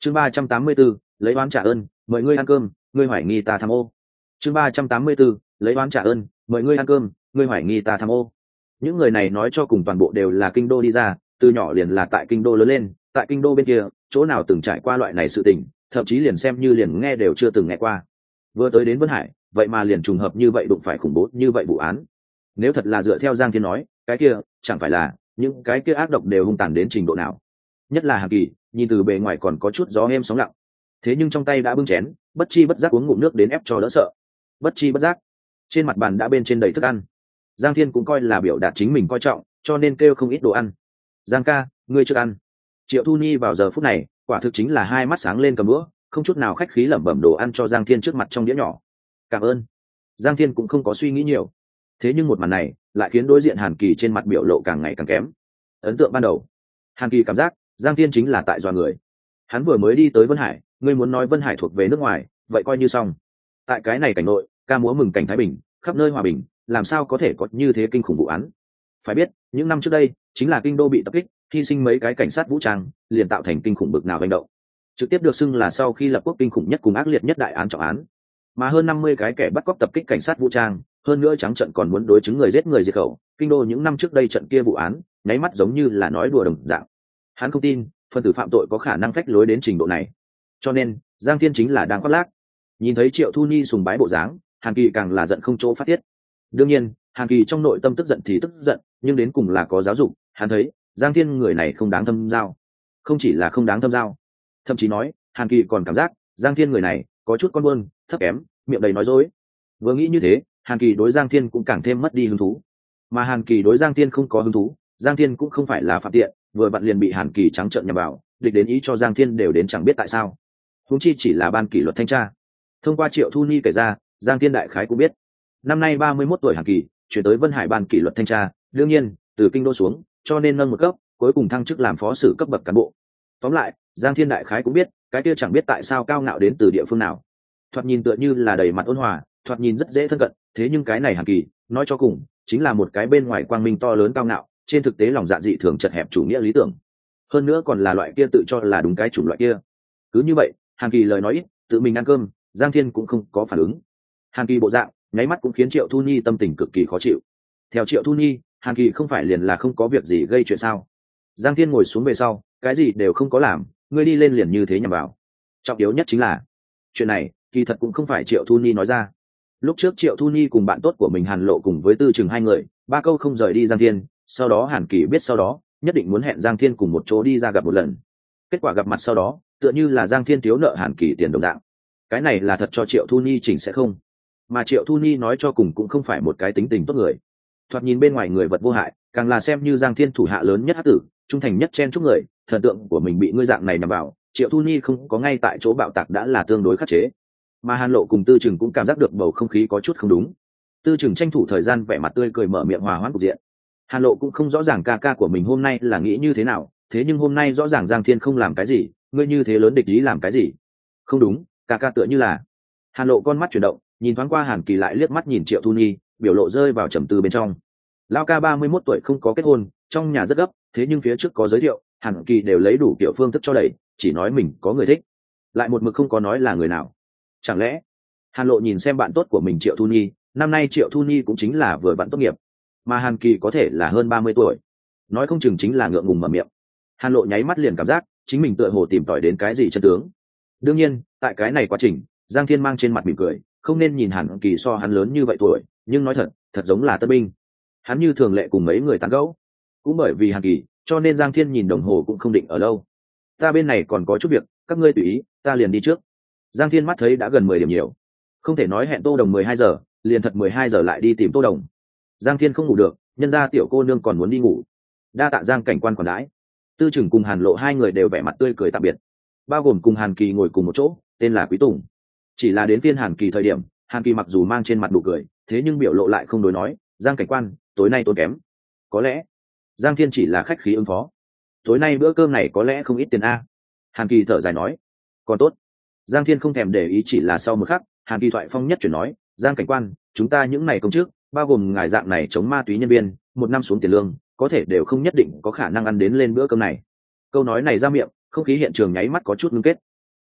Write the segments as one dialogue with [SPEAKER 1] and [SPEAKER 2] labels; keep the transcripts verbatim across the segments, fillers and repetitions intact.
[SPEAKER 1] chương ba trăm tám mươi 334, lấy oán trả ơn, mời ngươi ăn cơm, ngươi hoài nghi ta tham ô. chương ba trăm tám mươi 334, lấy oán trả ơn, mời ngươi ăn cơm, ngươi hoài nghi ta tham ô. Những người này nói cho cùng toàn bộ đều là kinh đô đi ra, từ nhỏ liền là tại kinh đô lớn lên, tại kinh đô bên kia chỗ nào từng trải qua loại này sự tình, thậm chí liền xem như liền nghe đều chưa từng nghe qua. Vừa tới đến Vân Hải, vậy mà liền trùng hợp như vậy đụng phải khủng bố như vậy vụ án. Nếu thật là dựa theo Giang Thiên nói, cái kia chẳng phải là những cái kia ác độc đều hung tàn đến trình độ nào. Nhất là Hàn Kỳ, nhìn từ bề ngoài còn có chút gió êm sóng lặng, thế nhưng trong tay đã bưng chén, bất chi bất giác uống ngụm nước đến ép cho đỡ sợ. Bất chi bất giác, trên mặt bàn đã bên trên đầy thức ăn. Giang Thiên cũng coi là biểu đạt chính mình coi trọng, cho nên kêu không ít đồ ăn. Giang ca, ngươi chưa ăn. Triệu Thu Nhi vào giờ phút này quả thực chính là hai mắt sáng lên cầm đũa, không chút nào khách khí lẩm bẩm đồ ăn cho Giang Thiên trước mặt trong đĩa nhỏ. Cảm ơn. Giang Thiên cũng không có suy nghĩ nhiều, thế nhưng một màn này lại khiến đối diện Hàn Kỳ trên mặt biểu lộ càng ngày càng kém. Ấn tượng ban đầu, Hàn Kỳ cảm giác Giang Thiên chính là tại dọa người. Hắn vừa mới đi tới Vân Hải, ngươi muốn nói Vân Hải thuộc về nước ngoài, vậy coi như xong. Tại cái này cảnh nội, ca múa mừng cảnh thái bình, khắp nơi hòa bình, làm sao có thể có như thế kinh khủng vụ án. Phải biết, những năm trước đây chính là kinh đô bị tập kích, hy sinh mấy cái cảnh sát vũ trang, liền tạo thành kinh khủng bực nào hành động, trực tiếp được xưng là sau khi lập quốc kinh khủng nhất cùng ác liệt nhất đại án trọng án. Mà hơn năm mươi cái kẻ bắt cóc tập kích cảnh sát vũ trang, hơn nữa trắng trận còn muốn đối chứng người giết người diệt khẩu, kinh đô những năm trước đây trận kia vụ án nháy mắt giống như là nói đùa đồng dạng. Hắn không tin phân tử phạm tội có khả năng phách lối đến trình độ này, cho nên Giang Thiên chính là đang khoác lác. Nhìn thấy Triệu Thu Nhi sùng bái bộ dáng, Hàn Kỳ càng là giận không chỗ phát tiết. Đương nhiên Hàn Kỳ trong nội tâm tức giận thì tức giận, nhưng đến cùng là có giáo dục. Hắn thấy Giang Thiên người này không đáng thâm giao, không chỉ là không đáng thâm giao, thậm chí nói Hàn Kỳ còn cảm giác Giang Thiên người này có chút con buôn, thấp kém, miệng đầy nói dối. Vừa nghĩ như thế, Hàn Kỳ đối Giang Thiên cũng càng thêm mất đi hứng thú. Mà Hàn Kỳ đối Giang Thiên không có hứng thú, Giang Thiên cũng không phải là phạm tiện, vừa vặn liền bị Hàn Kỳ trắng trợn nhằm vào, địch đến ý cho Giang Thiên đều đến chẳng biết tại sao. Huống chi chỉ là ban kỷ luật thanh tra. Thông qua Triệu Thu Nhi kể ra, Giang Thiên đại khái cũng biết, năm nay ba mươi mốt tuổi Hàn Kỳ chuyển tới Vân Hải ban kỷ luật thanh tra, đương nhiên từ kinh đô xuống, cho nên nâng một cấp, cuối cùng thăng chức làm phó sử cấp bậc cán bộ. Tóm lại, Giang Thiên đại khái cũng biết, cái kia chẳng biết tại sao cao ngạo đến từ địa phương nào. Thoạt nhìn tựa như là đầy mặt ôn hòa, thoạt nhìn rất dễ thân cận, thế nhưng cái này Hàn Kỳ, nói cho cùng, chính là một cái bên ngoài quang minh to lớn cao ngạo, trên thực tế lòng dạ dị thường chật hẹp chủ nghĩa lý tưởng. Hơn nữa còn là loại kia tự cho là đúng cái chủng loại kia. Cứ như vậy, Hàn Kỳ lời nói ít, tự mình ăn cơm, Giang Thiên cũng không có phản ứng. Hàn Kỳ bộ dạng, nháy mắt cũng khiến Triệu Thu Nhi tâm tình cực kỳ khó chịu. Theo Triệu Thu Nhi, Hàn Kỳ không phải liền là không có việc gì gây chuyện sao? Giang Thiên ngồi xuống về sau, cái gì đều không có làm, ngươi đi lên liền như thế nhằm vào. Trọng yếu nhất chính là, chuyện này kỳ thật cũng không phải Triệu Thu Nhi nói ra. Lúc trước Triệu Thu Nhi cùng bạn tốt của mình Hàn Lộ cùng với Tư Trừng hai người, ba câu không rời đi Giang Thiên, sau đó Hàn Kỳ biết sau đó nhất định muốn hẹn Giang Thiên cùng một chỗ đi ra gặp một lần. Kết quả gặp mặt sau đó, tựa như là Giang Thiên thiếu nợ Hàn Kỳ tiền đồng dạng. Cái này là thật cho Triệu Thu Nhi chỉnh sẽ không? Mà Triệu Thu Nhi nói cho cùng cũng không phải một cái tính tình tốt người. Thoạt nhìn bên ngoài người vật vô hại, càng là xem như Giang Thiên thủ hạ lớn nhất hắc tử, trung thành nhất chen chúc người, thần tượng của mình bị ngươi dạng này nhằm vào, Triệu Thu Nhi không có ngay tại chỗ bạo tạc đã là tương đối khắc chế. Mà Hàn Lộ cùng Tư Trừng cũng cảm giác được bầu không khí có chút không đúng. Tư Trừng tranh thủ thời gian vẻ mặt tươi cười mở miệng hòa hoãn cục diện. Hàn Lộ cũng không rõ ràng ca ca của mình hôm nay là nghĩ như thế nào, thế nhưng hôm nay rõ ràng Giang Thiên không làm cái gì, ngươi như thế lớn địch ý làm cái gì? Không đúng, ca ca tựa như là. Hàn Lộ con mắt chuyển động, nhìn thoáng qua Hàn Kỳ lại liếc mắt nhìn Triệu Thu Nhi, biểu lộ rơi vào trầm tư bên trong. Lao ca ba mươi mốt tuổi không có kết hôn, trong nhà rất gấp, thế nhưng phía trước có giới thiệu, Hàn Kỳ đều lấy đủ kiểu phương thức cho đẩy, chỉ nói mình có người thích, lại một mực không có nói là người nào. Chẳng lẽ? Hàn Lộ nhìn xem bạn tốt của mình Triệu Thu Nhi, năm nay Triệu Thu Nhi cũng chính là vừa bạn tốt nghiệp, mà Hàn Kỳ có thể là hơn ba mươi tuổi, nói không chừng chính là ngượng ngùng mở miệng. Hàn Lộ nháy mắt liền cảm giác chính mình tựa hồ tìm tòi đến cái gì chân tướng. Đương nhiên, tại cái này quá trình, Giang Thiên mang trên mặt mỉm cười, không nên nhìn Hàn Kỳ so hắn lớn như vậy tuổi, nhưng nói thật, thật giống là tân binh. Hắn như thường lệ cùng mấy người tán gẫu, cũng bởi vì Hàn Kỳ, cho nên Giang Thiên nhìn đồng hồ cũng không định ở lâu. Ta bên này còn có chút việc, các ngươi tùy ý, ta liền đi trước. Giang Thiên mắt thấy đã gần mười điểm nhiều, không thể nói hẹn Tô Đồng mười hai giờ, liền thật mười hai giờ lại đi tìm Tô Đồng. Giang Thiên không ngủ được, nhân ra tiểu cô nương còn muốn đi ngủ. Đa tạ Giang cảnh quan còn đãi. Tư Trừng cùng Hàn Lộ hai người đều vẻ mặt tươi cười tạm biệt, bao gồm cùng Hàn Kỳ ngồi cùng một chỗ, tên là Quý Tùng. Chỉ là đến phiên Hàn Kỳ thời điểm, Hàn Kỳ mặc dù mang trên mặt nụ cười, thế nhưng biểu lộ lại không đối nói. Giang cảnh quan, tối nay tốn kém. Có lẽ Giang Thiên chỉ là khách khí ứng phó. Tối nay bữa cơm này có lẽ không ít tiền a. Hàn Kỳ thở dài nói. Còn tốt. Giang Thiên không thèm để ý, chỉ là sau một khắc, Hàn Kỳ thoại phong nhất chuyển nói, Giang cảnh quan, chúng ta những này công chức, bao gồm ngài dạng này chống ma túy nhân viên, một năm xuống tiền lương, có thể đều không nhất định có khả năng ăn đến lên bữa cơm này. Câu nói này ra miệng, không khí hiện trường nháy mắt có chút ngưng kết.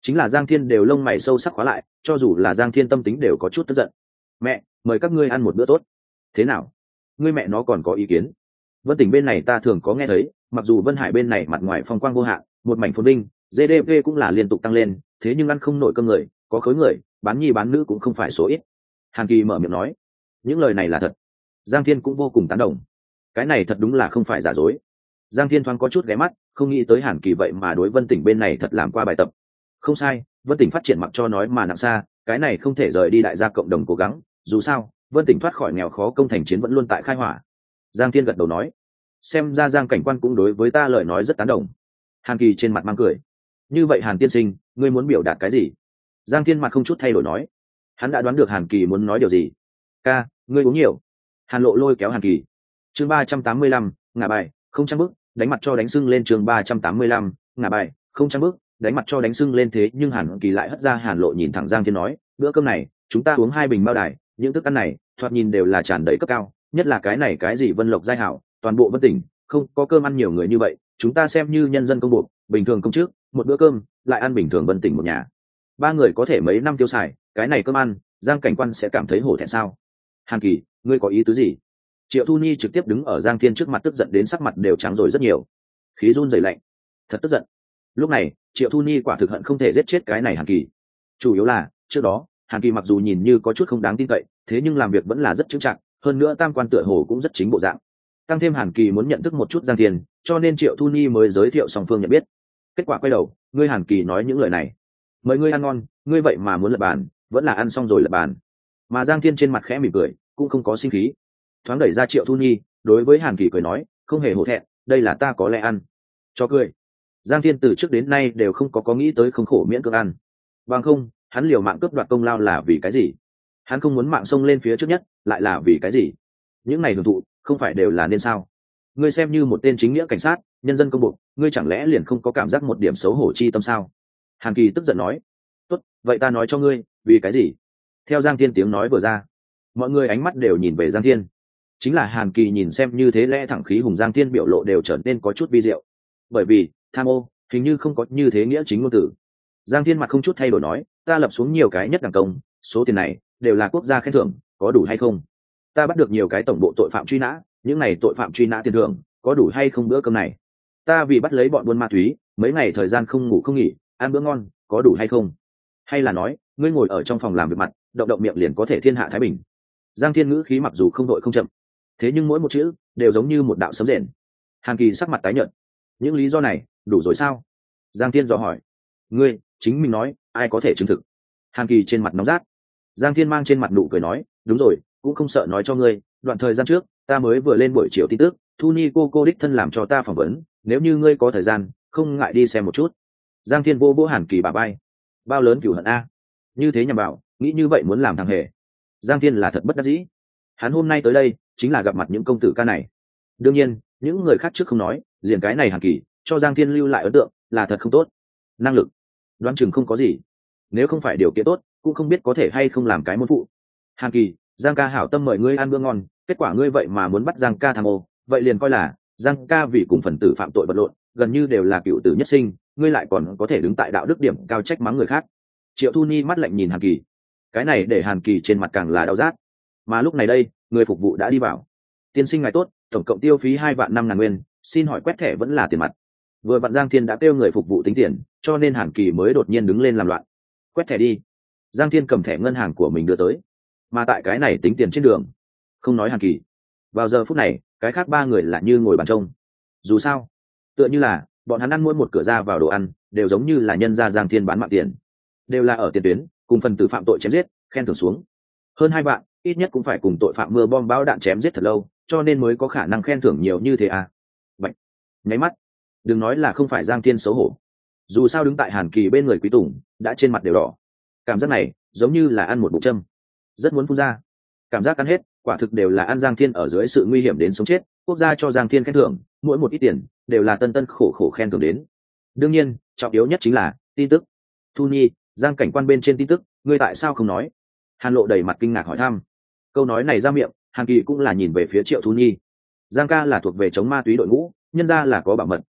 [SPEAKER 1] chính là Giang Thiên đều lông mày sâu sắc khóa lại, cho dù là Giang Thiên tâm tính đều có chút tức giận. Mẹ, mời các ngươi ăn một bữa tốt. Thế nào, ngươi mẹ nó còn có ý kiến? Vân Tỉnh bên này ta thường có nghe thấy, mặc dù Vân Hải bên này mặt ngoài phong quang vô hạn, một mảnh phồn vinh, giê đê pê cũng là liên tục tăng lên, thế nhưng ăn không nổi cơm người, có khối người, bán nhi bán nữ cũng không phải số ít. Hàn Kỳ mở miệng nói, những lời này là thật. Giang Thiên cũng vô cùng tán đồng, cái này thật đúng là không phải giả dối. Giang Thiên thoáng có chút ghé mắt, không nghĩ tới Hàn Kỳ vậy mà đối Vân Tỉnh bên này thật làm qua bài tập. Không sai, Vân Tỉnh phát triển mặc cho nói mà nặng xa, cái này không thể rời đi đại gia cộng đồng cố gắng, dù sao Vân Tỉnh thoát khỏi nghèo khó công thành chiến vẫn luôn tại khai hỏa. Giang Thiên gật đầu nói, xem ra Giang cảnh quan cũng đối với ta lời nói rất tán đồng. Hàn Kỳ trên mặt mang cười, như vậy Hàn tiên sinh, ngươi muốn biểu đạt cái gì? Giang Thiên mặt không chút thay đổi nói, hắn đã đoán được Hàn Kỳ muốn nói điều gì. Ca, ngươi uống nhiều. Hàn Lộ lôi kéo Hàn Kỳ. Chương ba trăm tám mươi lăm, ngả bài, không trăm bước, đánh mặt cho đánh sưng lên. Chương ba trăm tám mươi lăm, ngả bài, không trăm bước, đánh mặt cho đánh sưng lên. Thế nhưng Hàn Kỳ lại hất ra Hàn Lộ nhìn thẳng Giang Thiên nói, bữa cơm này chúng ta uống hai bình bao đài, những thức ăn này thoạt nhìn đều là tràn đầy cấp cao, nhất là cái này cái gì Vân Lộc giai hảo, toàn bộ Vân Tỉnh không có cơm ăn nhiều người như vậy, chúng ta xem như nhân dân công buộc, bình thường công chức, một bữa cơm lại ăn bình thường Vân Tỉnh một nhà, ba người có thể mấy năm tiêu xài, cái này cơm ăn, Giang cảnh quan sẽ cảm thấy hổ thẹn sao? Hàn Kỳ, ngươi có ý tứ gì? Triệu Thu Nhi trực tiếp đứng ở Giang Thiên trước mặt, tức giận đến sắc mặt đều trắng rồi rất nhiều, khí run rẩy lạnh, thật tức giận. Lúc này Triệu Thu Nhi quả thực hận không thể giết chết cái này Hàn Kỳ. Chủ yếu là trước đó Hàn Kỳ mặc dù nhìn như có chút không đáng tin cậy, thế nhưng làm việc vẫn là rất chững chạc, hơn nữa tam quan tựa hồ cũng rất chính bộ dạng. Tăng thêm Hàn Kỳ muốn nhận thức một chút Giang Thiên, cho nên Triệu Thu Nhi mới giới thiệu song phương nhận biết. Kết quả quay đầu, ngươi Hàn Kỳ nói những lời này, mời ngươi ăn ngon, ngươi vậy mà muốn lật bàn, vẫn là ăn xong rồi lật bàn. Mà Giang Thiên trên mặt khẽ mỉm cười, cũng không có sinh khí, thoáng đẩy ra Triệu Thu Nhi, đối với Hàn Kỳ cười nói, không hề hổ thẹn, đây là ta có lẽ ăn cho cười. Giang Thiên từ trước đến nay đều không có có nghĩ tới không khổ miễn cưỡng ăn, bằng không hắn liều mạng cướp đoạt công lao là vì cái gì? Hắn không muốn mạng xông lên phía trước nhất, lại là vì cái gì? Những này hưởng thụ không phải đều là nên sao? Ngươi xem như một tên chính nghĩa cảnh sát, nhân dân công bộ, ngươi chẳng lẽ liền không có cảm giác một điểm xấu hổ chi tâm sao? Hàn Kỳ tức giận nói, tốt, vậy ta nói cho ngươi, vì cái gì? Theo Giang Thiên tiếng nói vừa ra, mọi người ánh mắt đều nhìn về Giang Thiên. Chính là Hàn Kỳ nhìn xem như thế lẽ thẳng khí hùng Giang Thiên biểu lộ đều trở nên có chút vi diệu. Bởi vì tham ô hình như không có như thế nghĩa chính ngôn tử. Giang Thiên mặt không chút thay đổi nói, ta lập xuống nhiều cái nhất đẳng công, số tiền này đều là quốc gia khen thưởng, có đủ hay không? Ta bắt được nhiều cái tổng bộ tội phạm truy nã, những này tội phạm truy nã tiền thưởng có đủ hay không bữa cơm này? Ta vì bắt lấy bọn buôn ma túy, mấy ngày thời gian không ngủ không nghỉ, ăn bữa ngon, có đủ hay không? Hay là nói, ngươi ngồi ở trong phòng làm việc mặt, động động miệng liền có thể thiên hạ thái bình? Giang Thiên ngữ khí mặc dù không đội không chậm, thế nhưng mỗi một chữ đều giống như một đạo sấm rền. Hàn Kỳ sắc mặt tái nhợt, những lý do này đủ rồi sao? Giang Thiên dò hỏi. Ngươi chính mình nói, ai có thể chứng thực? Hàn Kỳ trên mặt nóng rát. Giang Thiên mang trên mặt nụ cười nói, đúng rồi, cũng không sợ nói cho ngươi, đoạn thời gian trước ta mới vừa lên buổi chiều tin tức, Thu Nhi cô cô đích thân làm cho ta phỏng vấn, nếu như ngươi có thời gian không ngại đi xem một chút. Giang Thiên vô vô Hàn Kỳ bả vai, bao lớn cửu hận a, như thế nhằm bảo, nghĩ như vậy muốn làm thằng hề. Giang Thiên là thật bất đắc dĩ, hắn hôm nay tới đây chính là gặp mặt những công tử ca này. Đương nhiên những người khác trước không nói, liền cái này Hàn Kỳ cho Giang Thiên lưu lại ấn tượng là thật không tốt. Năng lực đoán chừng không có gì, nếu không phải điều kiện tốt cũng không biết có thể hay không làm cái môn phụ. Hàn Kỳ, Giang ca hảo tâm mời ngươi ăn bữa ngon, kết quả ngươi vậy mà muốn bắt Giang ca tham ô, vậy liền coi là Giang ca vì cùng phần tử phạm tội vật lộn, gần như đều là cựu tử nhất sinh, ngươi lại còn có thể đứng tại đạo đức điểm cao trách mắng người khác. Triệu Thu Nhi mắt lạnh nhìn Hàn Kỳ, cái này để Hàn Kỳ trên mặt càng là đau rát. Mà lúc này đây người phục vụ đã đi vào. Tiên sinh ngài tốt, tổng cộng tiêu phí hai vạn năm ngàn nguyên, xin hỏi quét thẻ vẫn là tiền mặt? Vừa vặn Giang Thiên đã kêu người phục vụ tính tiền, cho nên Hàn Kỳ mới đột nhiên đứng lên làm loạn. Quét thẻ đi. Giang Thiên cầm thẻ ngân hàng của mình đưa tới, mà tại cái này tính tiền trên đường, không nói Hàn Kỳ, vào giờ phút này cái khác ba người là như ngồi bàn trông. Dù sao tựa như là bọn hắn ăn mỗi một cửa ra vào đồ ăn đều giống như là nhân gia Giang Thiên bán mạng tiền, đều là ở tiền tuyến cùng phần tử phạm tội chém giết, khen thưởng xuống hơn hai vạn, ít nhất cũng phải cùng tội phạm mưa bom bão đạn chém giết thật lâu, cho nên mới có khả năng khen thưởng nhiều như thế à. Vậy nháy mắt, đừng nói là không phải Giang Thiên xấu hổ, dù sao đứng tại Hàn Kỳ bên người Quý Tùng đã trên mặt đều đỏ, cảm giác này giống như là ăn một bụng châm, rất muốn phun ra. Cảm giác ăn hết quả thực đều là ăn Giang Thiên ở dưới sự nguy hiểm đến sống chết, quốc gia cho Giang Thiên khen thưởng mỗi một ít tiền đều là tân tân khổ khổ khen thưởng đến. Đương nhiên trọng yếu nhất chính là tin tức. Thu Nhi, Giang cảnh quan bên trên tin tức, ngươi tại sao không nói? Hàn Lộ đầy mặt kinh ngạc hỏi thăm. Câu nói này ra miệng, Hàn Kỳ cũng là nhìn về phía Triệu Thu Nhi. Giang ca là thuộc về chống ma túy đội ngũ, nhân ra là có bảo mật,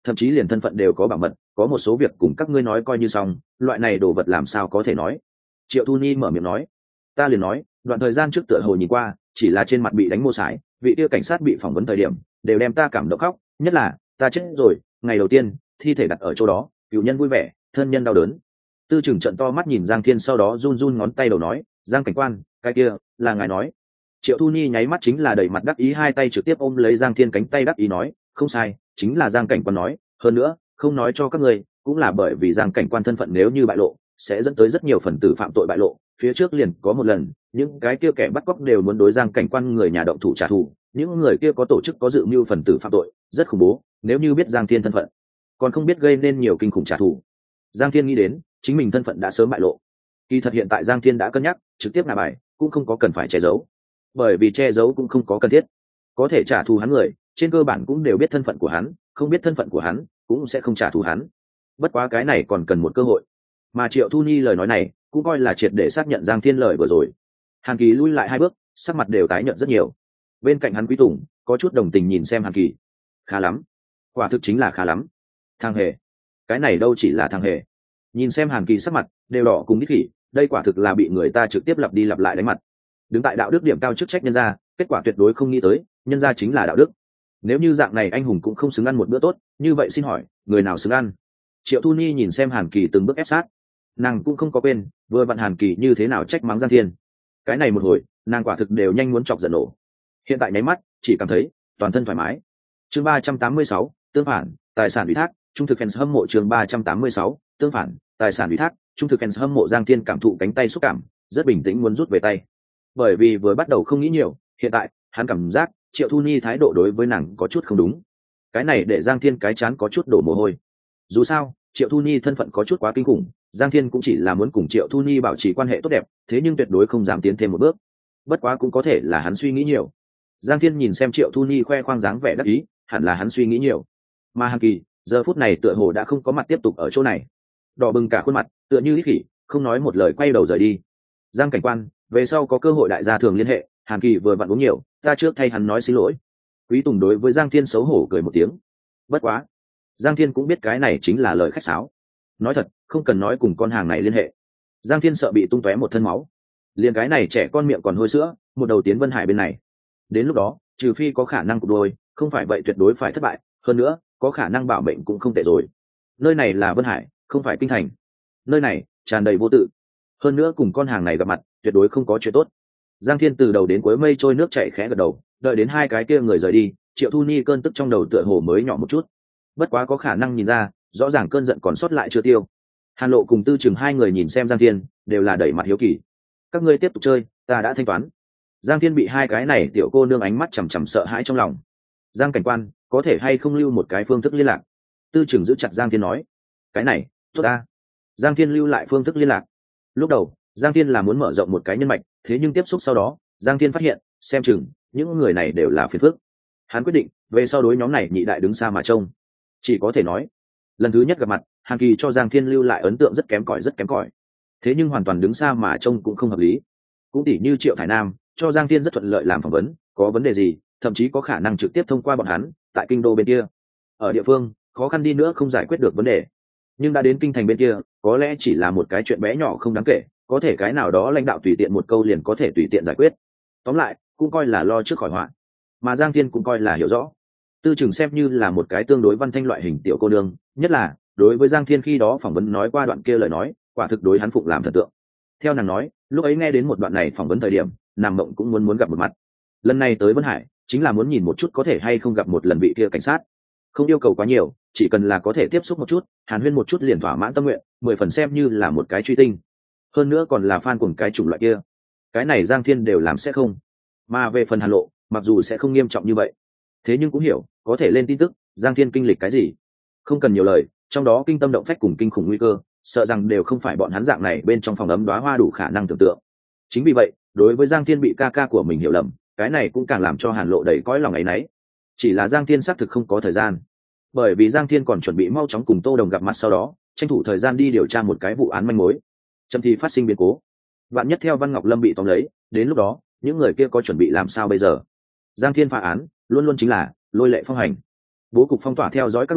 [SPEAKER 1] thậm chí liền thân phận đều có bảo mật, có một số việc cùng các ngươi nói coi như xong, loại này đồ vật làm sao có thể nói. Triệu Thu Ni mở miệng nói. Ta liền nói, đoạn thời gian trước tựa hồ nhìn qua, chỉ là trên mặt bị đánh mô sái, vị kia cảnh sát bị phỏng vấn thời điểm đều đem ta cảm động khóc, nhất là ta chết rồi ngày đầu tiên thi thể đặt ở chỗ đó, cựu nhân vui vẻ, thân nhân đau đớn. Tư Trừng trận to mắt nhìn Giang Thiên, sau đó run run ngón tay đầu nói, Giang cảnh quan, cái kia là ngài nói. Triệu Thu Ni nháy mắt chính là đẩy mặt đắc ý, hai tay trực tiếp ôm lấy Giang Thiên cánh tay đắc ý nói, không sai, chính là Giang cảnh quan nói, hơn nữa không nói cho các ngươi cũng là bởi vì Giang cảnh quan thân phận nếu như bại lộ sẽ dẫn tới rất nhiều phần tử phạm tội bại lộ. Phía trước liền có một lần những cái kia kẻ bắt cóc đều muốn đối Giang cảnh quan người nhà động thủ trả thù, những người kia có tổ chức có dự mưu phần tử phạm tội rất khủng bố, nếu như biết Giang Thiên thân phận còn không biết gây nên nhiều kinh khủng trả thù. Giang Thiên nghĩ đến chính mình thân phận đã sớm bại lộ, kỳ thật hiện tại Giang Thiên đã cân nhắc trực tiếp ngả bài, cũng không có cần phải che giấu, bởi vì che giấu cũng không có cần thiết, có thể trả thù hắn người trên cơ bản cũng đều biết thân phận của hắn, không biết thân phận của hắn cũng sẽ không trả thù hắn. Bất quá cái này còn cần một cơ hội, mà Triệu Thu Ni lời nói này cũng coi là triệt để xác nhận Giang Thiên lời vừa rồi. Hàn Kỳ lui lại hai bước, sắc mặt đều tái nhợt rất nhiều. Bên cạnh hắn Quý Tùng có chút đồng tình nhìn xem Hàn Kỳ. Khá lắm, quả thực chính là khá lắm. Thằng hề, cái này đâu chỉ là thằng hề. Nhìn xem Hàn Kỳ sắc mặt đều đỏ cùng đích khỉ, đây quả thực là bị người ta trực tiếp lặp đi lặp lại đánh mặt. Đứng tại đạo đức điểm cao chức trách nhân gia, kết quả tuyệt đối không nghĩ tới, nhân gia chính là đạo đức. Nếu như dạng này anh hùng cũng không xứng ăn một bữa tốt, như vậy xin hỏi người nào xứng ăn? Triệu Thu Ni nhìn xem Hàn Kỳ từng bước ép sát, nàng cũng không có quên vừa vặn Hàn Kỳ như thế nào trách mắng Giang Thiên. Cái này một hồi nàng quả thực đều nhanh muốn chọc giận nổ, hiện tại nháy mắt chỉ cảm thấy toàn thân thoải mái. Chương ba trăm tám mươi sáu, tương phản tài sản ủy thác trung thực fans hâm mộ. Chương ba trăm tám mươi sáu, tương phản tài sản ủy thác trung thực fans hâm mộ. Giang Thiên cảm thụ cánh tay xúc cảm, rất bình tĩnh muốn rút về tay, bởi vì vừa bắt đầu không nghĩ nhiều, hiện tại hắn cảm giác Triệu Thu Ni thái độ đối với nàng có chút không đúng. Cái này để Giang Thiên cái chán có chút đổ mồ hôi. Dù sao Triệu Thu Ni thân phận có chút quá kinh khủng, Giang Thiên cũng chỉ là muốn cùng Triệu Thu Ni bảo trì quan hệ tốt đẹp, thế nhưng tuyệt đối không dám tiến thêm một bước. Bất quá cũng có thể là hắn suy nghĩ nhiều. Giang Thiên nhìn xem Triệu Thu Ni khoe khoang dáng vẻ đắc ý, hẳn là hắn suy nghĩ nhiều. Mà Hàn Kỳ giờ phút này tựa hồ đã không có mặt tiếp tục ở chỗ này, đỏ bừng cả khuôn mặt, tựa như ít khỉ, không nói một lời quay đầu rời đi. Giang cảnh quan, về sau có cơ hội đại gia thường liên hệ, Hàn Kỳ vừa vặn uống nhiều, ta trước thay hắn nói xin lỗi. Quý Tùng đối với Giang Thiên xấu hổ cười một tiếng. Bất quá Giang Thiên cũng biết cái này chính là lời khách sáo, nói thật không cần nói cùng con hàng này liên hệ. Giang Thiên sợ bị tung tóe một thân máu, liền cái này trẻ con miệng còn hôi sữa, một đầu tiến Vân Hải bên này, đến lúc đó trừ phi có khả năng cục đôi, không phải vậy tuyệt đối phải thất bại, hơn nữa có khả năng bảo mệnh cũng không tệ rồi. Nơi này là Vân Hải, không phải kinh thành, nơi này tràn đầy vô tự, hơn nữa cùng con hàng này gặp mặt tuyệt đối không có chuyện tốt. Giang Thiên từ đầu đến cuối mây trôi nước chảy khẽ gật đầu, đợi đến hai cái kia người rời đi, Triệu Thu Ni cơn tức trong đầu tựa hồ mới nhỏ một chút. Bất quá có khả năng nhìn ra, rõ ràng cơn giận còn sót lại chưa tiêu. Hàn Lộ cùng Tư Trừng hai người nhìn xem Giang Thiên, đều là đẩy mặt hiếu kỳ. Các ngươi tiếp tục chơi, ta đã thanh toán. Giang Thiên bị hai cái này tiểu cô nương ánh mắt chằm chằm sợ hãi trong lòng. Giang cảnh quan, có thể hay không lưu một cái phương thức liên lạc? Tư Trừng giữ chặt Giang Thiên nói. Cái này tốt ta. Giang Thiên lưu lại phương thức liên lạc. Lúc đầu Giang Thiên là muốn mở rộng một cái nhân mạch, thế nhưng tiếp xúc sau đó Giang Thiên phát hiện xem chừng những người này đều là phiền phức. Hắn quyết định về sau đối nhóm này nhị đại đứng xa mà trông. Chỉ có thể nói lần thứ nhất gặp mặt, Hàn Kỳ cho Giang Thiên lưu lại ấn tượng rất kém cỏi rất kém cỏi, thế nhưng hoàn toàn đứng xa mà trông cũng không hợp lý. Cũng tỉ như Triệu Thải Nam cho Giang Thiên rất thuận lợi làm phỏng vấn, có vấn đề gì thậm chí có khả năng trực tiếp thông qua bọn hắn tại kinh đô bên kia. Ở địa phương khó khăn đi nữa không giải quyết được vấn đề, nhưng đã đến kinh thành bên kia có lẽ chỉ là một cái chuyện bé nhỏ không đáng kể, có thể cái nào đó lãnh đạo tùy tiện một câu liền có thể tùy tiện giải quyết. Tóm lại cũng coi là lo trước khỏi họa, mà Giang Thiên cũng coi là hiểu rõ. Tư Trừng xem như là một cái tương đối văn thanh loại hình tiểu cô nương, nhất là đối với Giang Thiên khi đó phỏng vấn nói qua đoạn kia lời nói, quả thực đối hắn phụng làm thần tượng. Theo nàng nói, lúc ấy nghe đến một đoạn này phỏng vấn thời điểm, nàng mộng cũng muốn muốn gặp một mặt. Lần này tới Vân Hải chính là muốn nhìn một chút có thể hay không gặp một lần vị kia cảnh sát, không yêu cầu quá nhiều, chỉ cần là có thể tiếp xúc một chút, hàn huyên một chút liền thỏa mãn tâm nguyện, mười phần xem như là một cái truy tinh. Hơn nữa còn là fan cùng cái chủng loại kia, cái này Giang Thiên đều làm sẽ không. Mà về phần Hàn Lộ, mặc dù sẽ không nghiêm trọng như vậy, thế nhưng cũng hiểu có thể lên tin tức Giang Thiên kinh lịch cái gì, không cần nhiều lời, trong đó kinh tâm động phách cùng kinh khủng nguy cơ, sợ rằng đều không phải bọn hắn dạng này bên trong phòng ấm đóa hoa đủ khả năng tưởng tượng. Chính vì vậy đối với Giang Thiên bị ca ca của mình hiểu lầm, cái này cũng càng làm cho Hàn Lộ đầy cõi lòng ấy nấy. Chỉ là Giang Thiên xác thực không có thời gian, bởi vì Giang Thiên còn chuẩn bị mau chóng cùng Tô Đồng gặp mặt, sau đó tranh thủ thời gian đi điều tra một cái vụ án manh mối, chậm thì phát sinh biến cố, vạn nhất theo Văn Ngọc Lâm bị tóm lấy, đến lúc đó những người kia có chuẩn bị làm sao bây giờ. Giang Thiên phá án luôn luôn chính là lôi lệ phong hành, bố cục phong tỏa theo dõi các loại,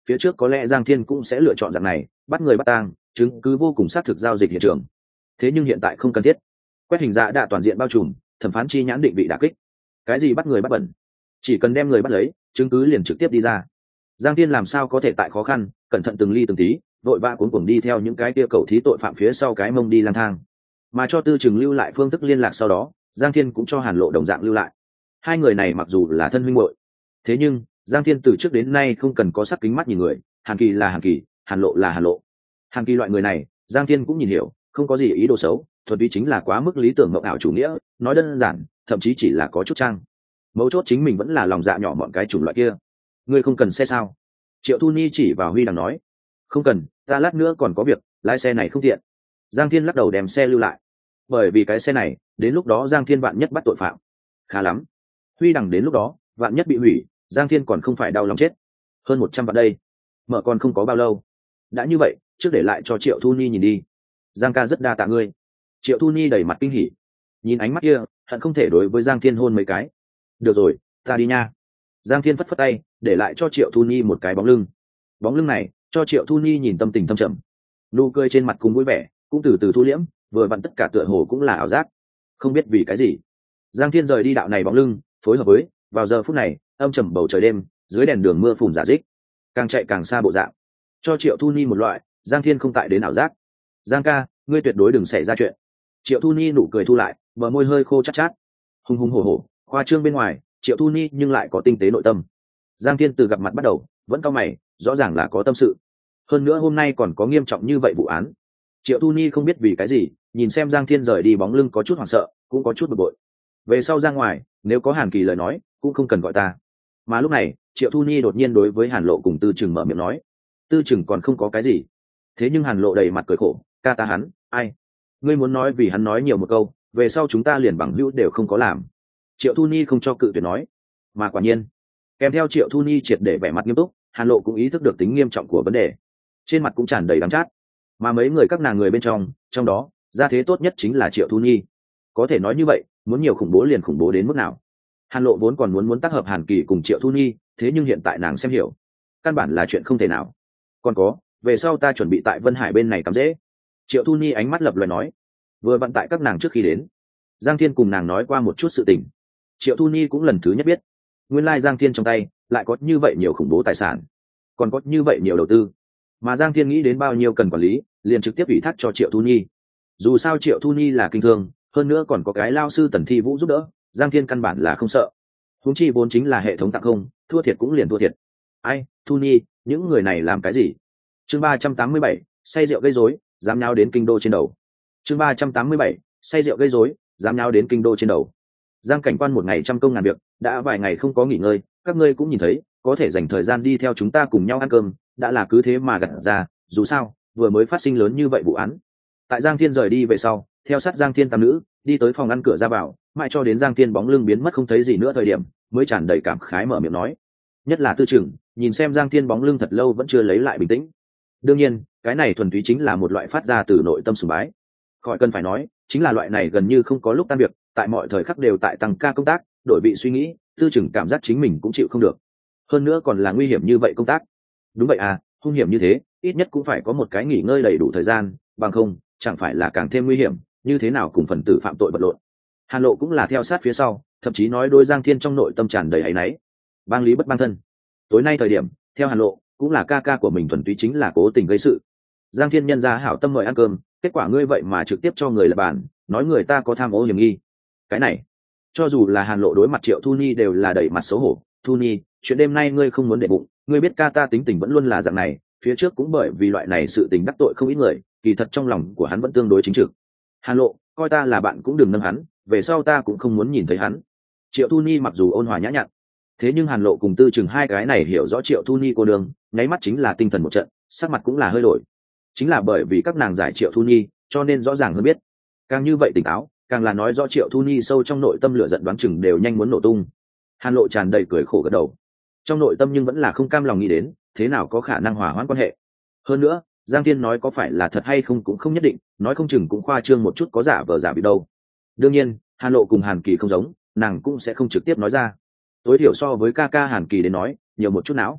[SPEAKER 1] phía trước có lẽ Giang Thiên cũng sẽ lựa chọn dạng này, bắt người bắt tang, chứng cứ vô cùng xác thực giao dịch hiện trường. Thế nhưng hiện tại không cần thiết. Quét hình dạ đã toàn diện bao trùm, thẩm phán chi nhãn định bị đả kích. Cái gì bắt người bắt bẩn? Chỉ cần đem người bắt lấy, chứng cứ liền trực tiếp đi ra. Giang Thiên làm sao có thể tại khó khăn, cẩn thận từng ly từng tí, vội vã cuống cuồng đi theo những cái kia cầu thí tội phạm phía sau cái mông đi lang thang. Mà cho Tư Trừng lưu lại phương thức liên lạc sau đó, Giang Thiên cũng cho Hàn Lộ đồng dạng lưu lại. Hai người này mặc dù là thân huynh muội, thế nhưng Giang Thiên từ trước đến nay không cần có sắc kính mắt nhìn người, Hàn Kỳ là Hàn Kỳ, Hàn Lộ là Hàn Lộ. Hàn Kỳ loại người này, Giang Thiên cũng nhìn hiểu, không có gì ý đồ xấu, thuật ý chính là quá mức lý tưởng mộng ảo chủ nghĩa, nói đơn giản, thậm chí chỉ là có chút trang. Mấu chốt chính mình vẫn là lòng dạ nhỏ mọn cái chủng loại kia. Ngươi không cần xe sao? Triệu Thu Ni chỉ vào Huy Đằng nói. Không cần, ta lát nữa còn có việc, lái xe này không tiện. Giang Thiên lắc đầu đem xe lưu lại. Bởi vì cái xe này, đến lúc đó Giang Thiên vạn nhất bắt tội phạm. Khá lắm. Huy Đằng đến lúc đó, vạn nhất bị hủy, Giang Thiên còn không phải đau lòng chết. Hơn một trăm vạn đây. Mở còn không có bao lâu. Đã như vậy, trước để lại cho Triệu Thu Ni nhìn đi. Giang ca rất đa tạ ngươi. Triệu Thu Ni đầy mặt kinh hỉ. Nhìn ánh mắt kia, hận không thể đối với Giang Thiên hôn mấy cái. Được rồi, ta đi nha. Giang Thiên phất phất tay, để lại cho Triệu Thu Ni một cái bóng lưng. Bóng lưng này, cho Triệu Thu Ni nhìn tâm tình thâm trầm. Nụ cười trên mặt cùng vui vẻ, cũng từ từ thu liễm, vừa vặn tất cả tựa hồ cũng là ảo giác. Không biết vì cái gì, Giang Thiên rời đi đạo này bóng lưng, phối hợp với, vào giờ phút này, âm trầm bầu trời đêm, dưới đèn đường mưa phùn giả dích, càng chạy càng xa bộ dạng, cho Triệu Thu Ni một loại, Giang Thiên không tại đến ảo giác. Giang ca, ngươi tuyệt đối đừng xảy ra chuyện. Triệu Thu Ni nụ cười thu lại, bờ môi hơi khô chát chát. Hùng hùng hổ hổ, khoa trương bên ngoài, Triệu Thu Ni nhưng lại có tinh tế nội tâm. Giang Thiên từ gặp mặt bắt đầu, vẫn cau mày, rõ ràng là có tâm sự. Hơn nữa hôm nay còn có nghiêm trọng như vậy vụ án. Triệu Thu Ni không biết vì cái gì, nhìn xem Giang Thiên rời đi bóng lưng có chút hoảng sợ, cũng có chút bực bội. Về sau ra ngoài, nếu có Hàn Kỳ lời nói, cũng không cần gọi ta. Mà lúc này, Triệu Thu Ni đột nhiên đối với Hàn Lộ cùng Tư Trừng mở miệng nói. Tư Trừng còn không có cái gì. Thế nhưng Hàn Lộ đầy mặt cười khổ, ca ta hắn, ai? Ngươi muốn nói vì hắn nói nhiều một câu, về sau chúng ta liền bằng hữu đều không có làm. Triệu Thu Ni không cho cự tuyệt nói. Mà quả nhiên, kèm theo Triệu Thu Ni triệt để vẻ mặt nghiêm túc, Hàn Lộ cũng ý thức được tính nghiêm trọng của vấn đề. Trên mặt cũng tràn đầy đắng chát. Mà mấy người các nàng người bên trong, trong đó, gia thế tốt nhất chính là Triệu Thu Ni. Có thể nói như vậy, muốn nhiều khủng bố liền khủng bố đến mức nào. Hàn Lộ vốn còn muốn muốn tác hợp Hàn Kỳ cùng Triệu Thu Ni, thế nhưng hiện tại nàng xem hiểu, căn bản là chuyện không thể nào. Còn có, về sau ta chuẩn bị tại Vân Hải bên này cắm dễ. Triệu Thu Ni ánh mắt lập loè nói. Vừa vặn tại các nàng trước khi đến, Giang Thiên cùng nàng nói qua một chút sự tình. Triệu Thu Ni cũng lần thứ nhất biết, nguyên lai Giang Thiên trong tay lại có như vậy nhiều khủng bố tài sản, còn có như vậy nhiều đầu tư. Mà Giang Thiên nghĩ đến bao nhiêu cần quản lý, liền trực tiếp ủy thác cho Triệu Thu Ni. Dù sao Triệu Thu Ni là kinh thương, hơn nữa còn có cái lao sư Tần Thi Vũ giúp đỡ, Giang Thiên căn bản là không sợ. Huống chi vốn chính là hệ thống tặng không, thua thiệt cũng liền thua thiệt. Ai, Thu Ni, những người này làm cái gì? Chương ba trăm tám mươi bảy, say rượu gây rối, dám nháo đến kinh đô trên đầu. Chương ba trăm tám mươi bảy, say rượu gây rối, dám nháo đến kinh đô trên đầu. Giang cảnh quan một ngày trăm công ngàn việc, đã vài ngày không có nghỉ ngơi, các ngươi cũng nhìn thấy, có thể dành thời gian đi theo chúng ta cùng nhau ăn cơm, đã là cứ thế mà gặt ra, dù sao, vừa mới phát sinh lớn như vậy vụ án. Tại Giang Thiên rời đi về sau, theo sát Giang Thiên tam nữ, đi tới phòng ăn cửa ra vào, mãi cho đến Giang Thiên bóng lưng biến mất không thấy gì nữa thời điểm, mới tràn đầy cảm khái mở miệng nói. Nhất là Tư Trừng, nhìn xem Giang Thiên bóng lưng thật lâu vẫn chưa lấy lại bình tĩnh. Đương nhiên, cái này thuần túy chính là một loại phát ra từ nội tâm sùng bái. Khỏi cần phải nói, chính là loại này gần như không có lúc tan việc, tại mọi thời khắc đều tại tăng ca công tác, đổi vị suy nghĩ, Tư Trừng cảm giác chính mình cũng chịu không được. Hơn nữa còn là nguy hiểm như vậy công tác. Đúng vậy à, hung hiểm như thế, ít nhất cũng phải có một cái nghỉ ngơi đầy đủ thời gian, bằng không, chẳng phải là càng thêm nguy hiểm, như thế nào cùng phần tử phạm tội vật lộn. Hàn Lộ cũng là theo sát phía sau, thậm chí nói đôi Giang Thiên trong nội tâm tràn đầy áy náy. Bang lý bất bang thân. Tối nay thời điểm, theo Hàn Lộ, cũng là ca ca của mình thuần túy chính là cố tình gây sự. Giang Thiên nhân ra hảo tâm mời ăn cơm, kết quả ngươi vậy mà trực tiếp cho người lập bàn, nói người ta có tham ô hiểm nghi. Cái này, cho dù là Hàn Lộ đối mặt Triệu Thu Ni đều là đầy mặt xấu hổ. Thu Ni, chuyện đêm nay ngươi không muốn để bụng, ngươi biết ca ta tính tình vẫn luôn là dạng này, phía trước cũng bởi vì loại này sự tình đắc tội không ít người, kỳ thật trong lòng của hắn vẫn tương đối chính trực. Hàn Lộ, coi ta là bạn cũng đừng nâng hắn, về sau ta cũng không muốn nhìn thấy hắn. Triệu Thu Ni mặc dù ôn hòa nhã nhặn, thế nhưng Hàn Lộ cùng Tư Trừng hai cái này hiểu rõ Triệu Thu Ni cô đường, nháy mắt chính là tinh thần một trận, sắc mặt cũng là hơi đổi. Chính là bởi vì các nàng giải Triệu Thu Ni, cho nên rõ ràng hơn biết. Càng như vậy tỉnh táo, càng là nói rõ Triệu Thu Ni sâu trong nội tâm lửa giận đoán chừng đều nhanh muốn nổ tung. Hàn Lộ tràn đầy cười khổ gật đầu, trong nội tâm nhưng vẫn là không cam lòng nghĩ đến, thế nào có khả năng hòa hoãn quan hệ. Hơn nữa, Giang Thiên nói có phải là thật hay không cũng không nhất định, nói không chừng cũng khoa trương một chút có giả vờ giả bị đâu. Đương nhiên, Hàn Lộ cùng Hàn Kỳ không giống, nàng cũng sẽ không trực tiếp nói ra. Tối thiểu so với ca ca Hàn Kỳ đến nói, nhiều một chút não.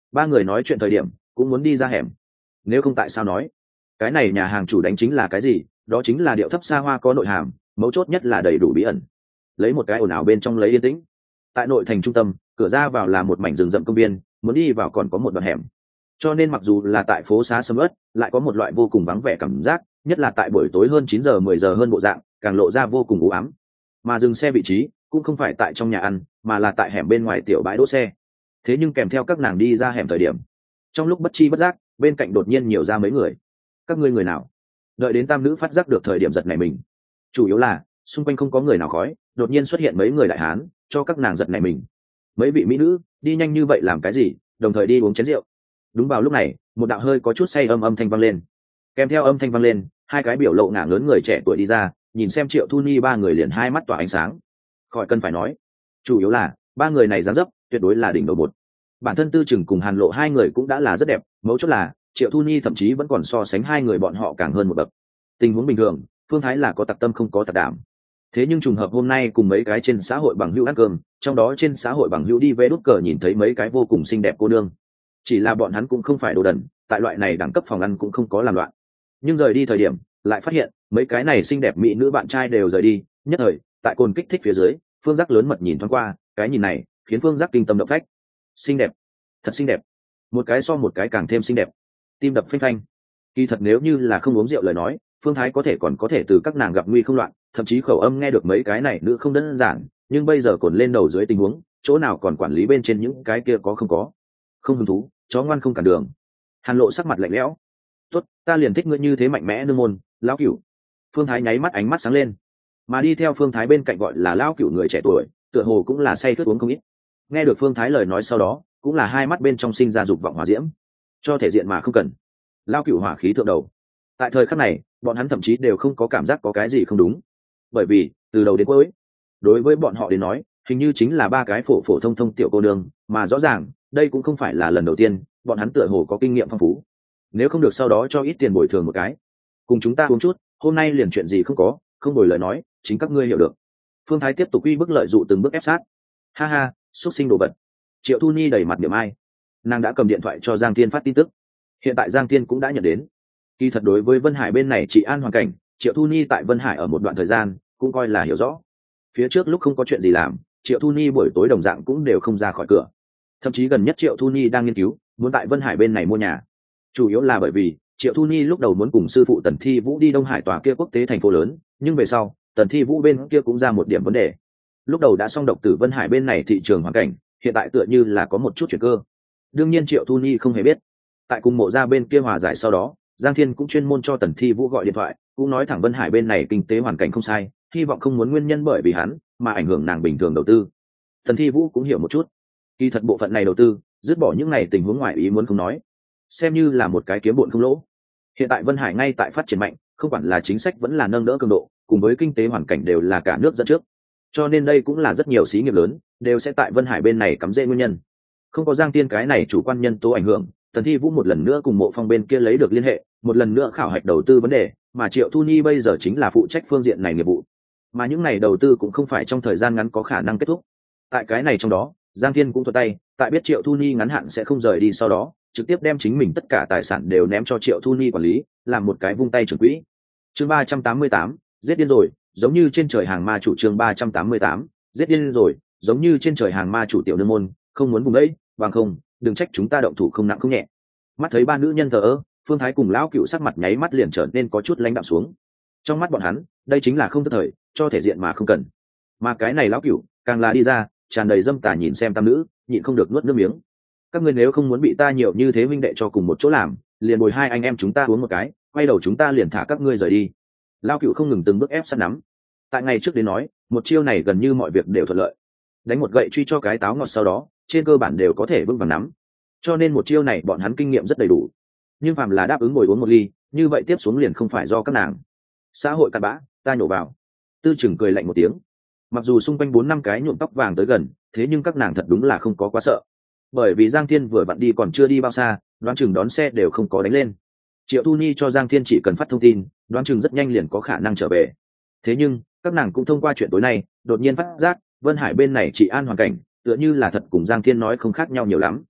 [SPEAKER 1] ba người nói chuyện thời điểm cũng muốn đi ra hẻm. Nếu không tại sao nói cái này nhà hàng chủ đánh chính là cái gì? Đó chính là điệu thấp xa hoa có nội hàm, mấu chốt nhất là đầy đủ bí ẩn. Lấy một cái ồn ào bên trong lấy yên tĩnh. Tại nội thành trung tâm, cửa ra vào là một mảnh rừng rậm công viên, muốn đi vào còn có một đoạn hẻm. Cho nên mặc dù là tại phố xá sầm uất, lại có một loại vô cùng vắng vẻ cảm giác, nhất là tại buổi tối hơn chín giờ mười giờ hơn bộ dạng, càng lộ ra vô cùng u ám. Mà dừng xe vị trí cũng không phải tại trong nhà ăn, mà là tại hẻm bên ngoài tiểu bãi đỗ xe. Thế nhưng kèm theo các nàng đi ra hẻm thời điểm, trong lúc bất chi bất giác, bên cạnh đột nhiên nhiều ra mấy người. Các ngươi người nào? Đợi đến tam nữ phát giác được thời điểm giật nảy mình. Chủ yếu là xung quanh không có người nào khói, đột nhiên xuất hiện mấy người đại hán, cho các nàng giật nảy mình. Mấy vị mỹ nữ đi nhanh như vậy làm cái gì? Đồng thời đi uống chén rượu. Đúng vào lúc này, một đạo hơi có chút say âm âm thanh vang lên. Kèm theo âm thanh vang lên, hai cái biểu lộ ngả lớn người trẻ tuổi đi ra, nhìn xem Triệu Thu Ni ba người liền hai mắt tỏa ánh sáng. Khỏi cần phải nói, chủ yếu là ba người này dáng dấp tuyệt đối là đỉnh đầu bột. Bản thân Tư Trừng cùng Hàn Lộ hai người cũng đã là rất đẹp, mấu chốt là Triệu Thu Ni thậm chí vẫn còn so sánh hai người bọn họ càng hơn một bậc. Tình huống bình thường, Phương Thái là có tặc tâm không có tặc đảm. Thế nhưng trùng hợp hôm nay cùng mấy cái trên xã hội bằng hữu ăn cơm, trong đó trên xã hội bằng hữu đi về đút cờ nhìn thấy mấy cái vô cùng xinh đẹp cô nương. Chỉ là bọn hắn cũng không phải đồ đần, tại loại này đẳng cấp phòng ăn cũng không có làm loạn. Nhưng rời đi thời điểm, lại phát hiện mấy cái này xinh đẹp mỹ nữ bạn trai đều rời đi, nhất thời, tại cồn kích thích phía dưới, Phương Giác lớn mật nhìn thoáng qua, cái nhìn này khiến Phương Giác kinh tâm động phách. Xinh đẹp, thật xinh đẹp, một cái so một cái càng thêm xinh đẹp, tim đập phanh phanh. Kỳ thật nếu như là không uống rượu lời nói, Phương Thái có thể còn có thể từ các nàng gặp nguy không loạn, thậm chí khẩu âm nghe được mấy cái này nữ không đơn giản, nhưng bây giờ cồn lên đầu dưới tình huống, chỗ nào còn quản lý bên trên những cái kia có không có. Không hứng thú, chó ngoan không cản đường. Hàn Lộ sắc mặt lạnh lẽo. Tốt, ta liền thích ngươi như thế mạnh mẽ nương môn, lão cửu. Phương Thái nháy mắt ánh mắt sáng lên, mà đi theo Phương Thái bên cạnh gọi là lão cửu người trẻ tuổi, tựa hồ cũng là say khướt uống không ít. Nghe được Phương Thái lời nói sau đó, cũng là hai mắt bên trong sinh ra dục vọng hỏa diễm, cho thể diện mà không cần. Lão cửu hỏa khí thượng đầu. Tại thời khắc này, bọn hắn thậm chí đều không có cảm giác có cái gì không đúng, bởi vì từ đầu đến cuối, đối với bọn họ đến nói, hình như chính là ba cái phổ phổ thông thông tiểu cô nương, mà rõ ràng đây cũng không phải là lần đầu tiên, bọn hắn tựa hồ có kinh nghiệm phong phú. Nếu không được sau đó cho ít tiền bồi thường một cái, cùng chúng ta uống chút, hôm nay liền chuyện gì không có, không bồi lời nói, chính các ngươi hiểu được. Phương Thái tiếp tục uy bức lợi dụ từng bước ép sát. Ha ha, xuất sinh đồ vật. Triệu Thu Ni đầy mặt niệm ai, nàng đã cầm điện thoại cho Giang Tiên phát tin tức, hiện tại Giang Tiên cũng đã nhận đến. Kỳ thật đối với Vân Hải bên này trị an hoàn cảnh, Triệu Thu Ni tại Vân Hải ở một đoạn thời gian cũng coi là hiểu rõ. Phía trước lúc không có chuyện gì làm, Triệu Thu Ni buổi tối đồng dạng cũng đều không ra khỏi cửa. Thậm chí gần nhất Triệu Thu Ni đang nghiên cứu muốn tại Vân Hải bên này mua nhà, chủ yếu là bởi vì Triệu Thu Ni lúc đầu muốn cùng sư phụ Tần Thi Vũ đi Đông Hải tòa kia quốc tế thành phố lớn, nhưng về sau Tần Thi Vũ bên kia cũng ra một điểm vấn đề. Lúc đầu đã xong độc tử Vân Hải bên này thị trường hoàn cảnh, hiện tại tựa như là có một chút chuyển cơ. Đương nhiên Triệu Thu Ni không hề biết, tại cùng mộ gia bên kia hòa giải sau đó, Giang Thiên cũng chuyên môn cho Tần Thi Vũ gọi điện thoại, cũng nói thẳng Vân Hải bên này kinh tế hoàn cảnh không sai, hy vọng không muốn nguyên nhân bởi vì hắn mà ảnh hưởng nàng bình thường đầu tư. Tần Thi Vũ cũng hiểu một chút, kỳ thật bộ phận này đầu tư, dứt bỏ những này tình huống ngoài ý muốn không nói, xem như là một cái kiếm bộn không lỗ. Hiện tại Vân Hải ngay tại phát triển mạnh, không quản là chính sách vẫn là nâng đỡ cường độ, cùng với kinh tế hoàn cảnh đều là cả nước dẫn trước. Cho nên đây cũng là rất nhiều xí nghiệp lớn đều sẽ tại Vân Hải bên này cắm rễ nguyên nhân. Không có Giang Tiên cái này chủ quan nhân tố ảnh hưởng, Tần Thi Vũ một lần nữa cùng Mộ Phong bên kia lấy được liên hệ, một lần nữa khảo hạch đầu tư vấn đề, mà Triệu Thu Ni bây giờ chính là phụ trách phương diện này nghiệp vụ. Mà những này đầu tư cũng không phải trong thời gian ngắn có khả năng kết thúc. Tại cái này trong đó, Giang Thiên cũng thuận tay, tại biết Triệu Thu Ni ngắn hạn sẽ không rời đi sau đó, trực tiếp đem chính mình tất cả tài sản đều ném cho Triệu Thu Ni quản lý, làm một cái vung tay trưởng quỹ. Chương ba trăm tám mươi tám, giết điên rồi, giống như trên trời hàng ma chủ. Chương ba trăm tám mươi tám, giết điên rồi, giống như trên trời hàng ma chủ. Tiểu nương môn, không muốn vùng đấy, bằng không, đừng trách chúng ta động thủ không nặng không nhẹ. Mắt thấy ba nữ nhân thờ ơ, Phương Thái cùng lão cựu sắc mặt nháy mắt liền trở nên có chút lãnh đạm xuống. Trong mắt bọn hắn, đây chính là không tức thời, cho thể diện mà không cần. Mà cái này lão cựu, càng là đi ra, tràn đầy dâm tà nhìn xem tam nữ, nhịn không được nuốt nước miếng. Các ngươi nếu không muốn bị ta nhiều như thế huynh đệ cho cùng một chỗ làm, liền bồi hai anh em chúng ta uống một cái, quay đầu chúng ta liền thả các ngươi rời đi. Lão cựu không ngừng từng bước ép sát nắm. Tại ngày trước đến nói, một chiêu này gần như mọi việc đều thuận lợi. Đánh một gậy truy cho cái táo ngọt sau đó, trên cơ bản đều có thể vững vàng nắm. Cho nên một chiêu này bọn hắn kinh nghiệm rất đầy đủ. Nhưng phàm là đáp ứng ngồi uống một ly, như vậy tiếp xuống liền không phải do các nàng. Xã hội cặn bã, ta nhổ vào. Tư Chừng cười lạnh một tiếng. Mặc dù xung quanh bốn năm cái nhuộm tóc vàng tới gần, thế nhưng các nàng thật đúng là không có quá sợ. Bởi vì Giang Thiên vừa vặn đi còn chưa đi bao xa, đoán chừng đón xe đều không có đánh lên. Triệu Thu Ni cho Giang Thiên chỉ cần phát thông tin, đoán chừng rất nhanh liền có khả năng trở về. Thế nhưng, các nàng cũng thông qua chuyện tối nay, đột nhiên phát giác, Vân Hải bên này chỉ an hoàn cảnh, tựa như là thật cùng Giang Thiên nói không khác nhau nhiều lắm.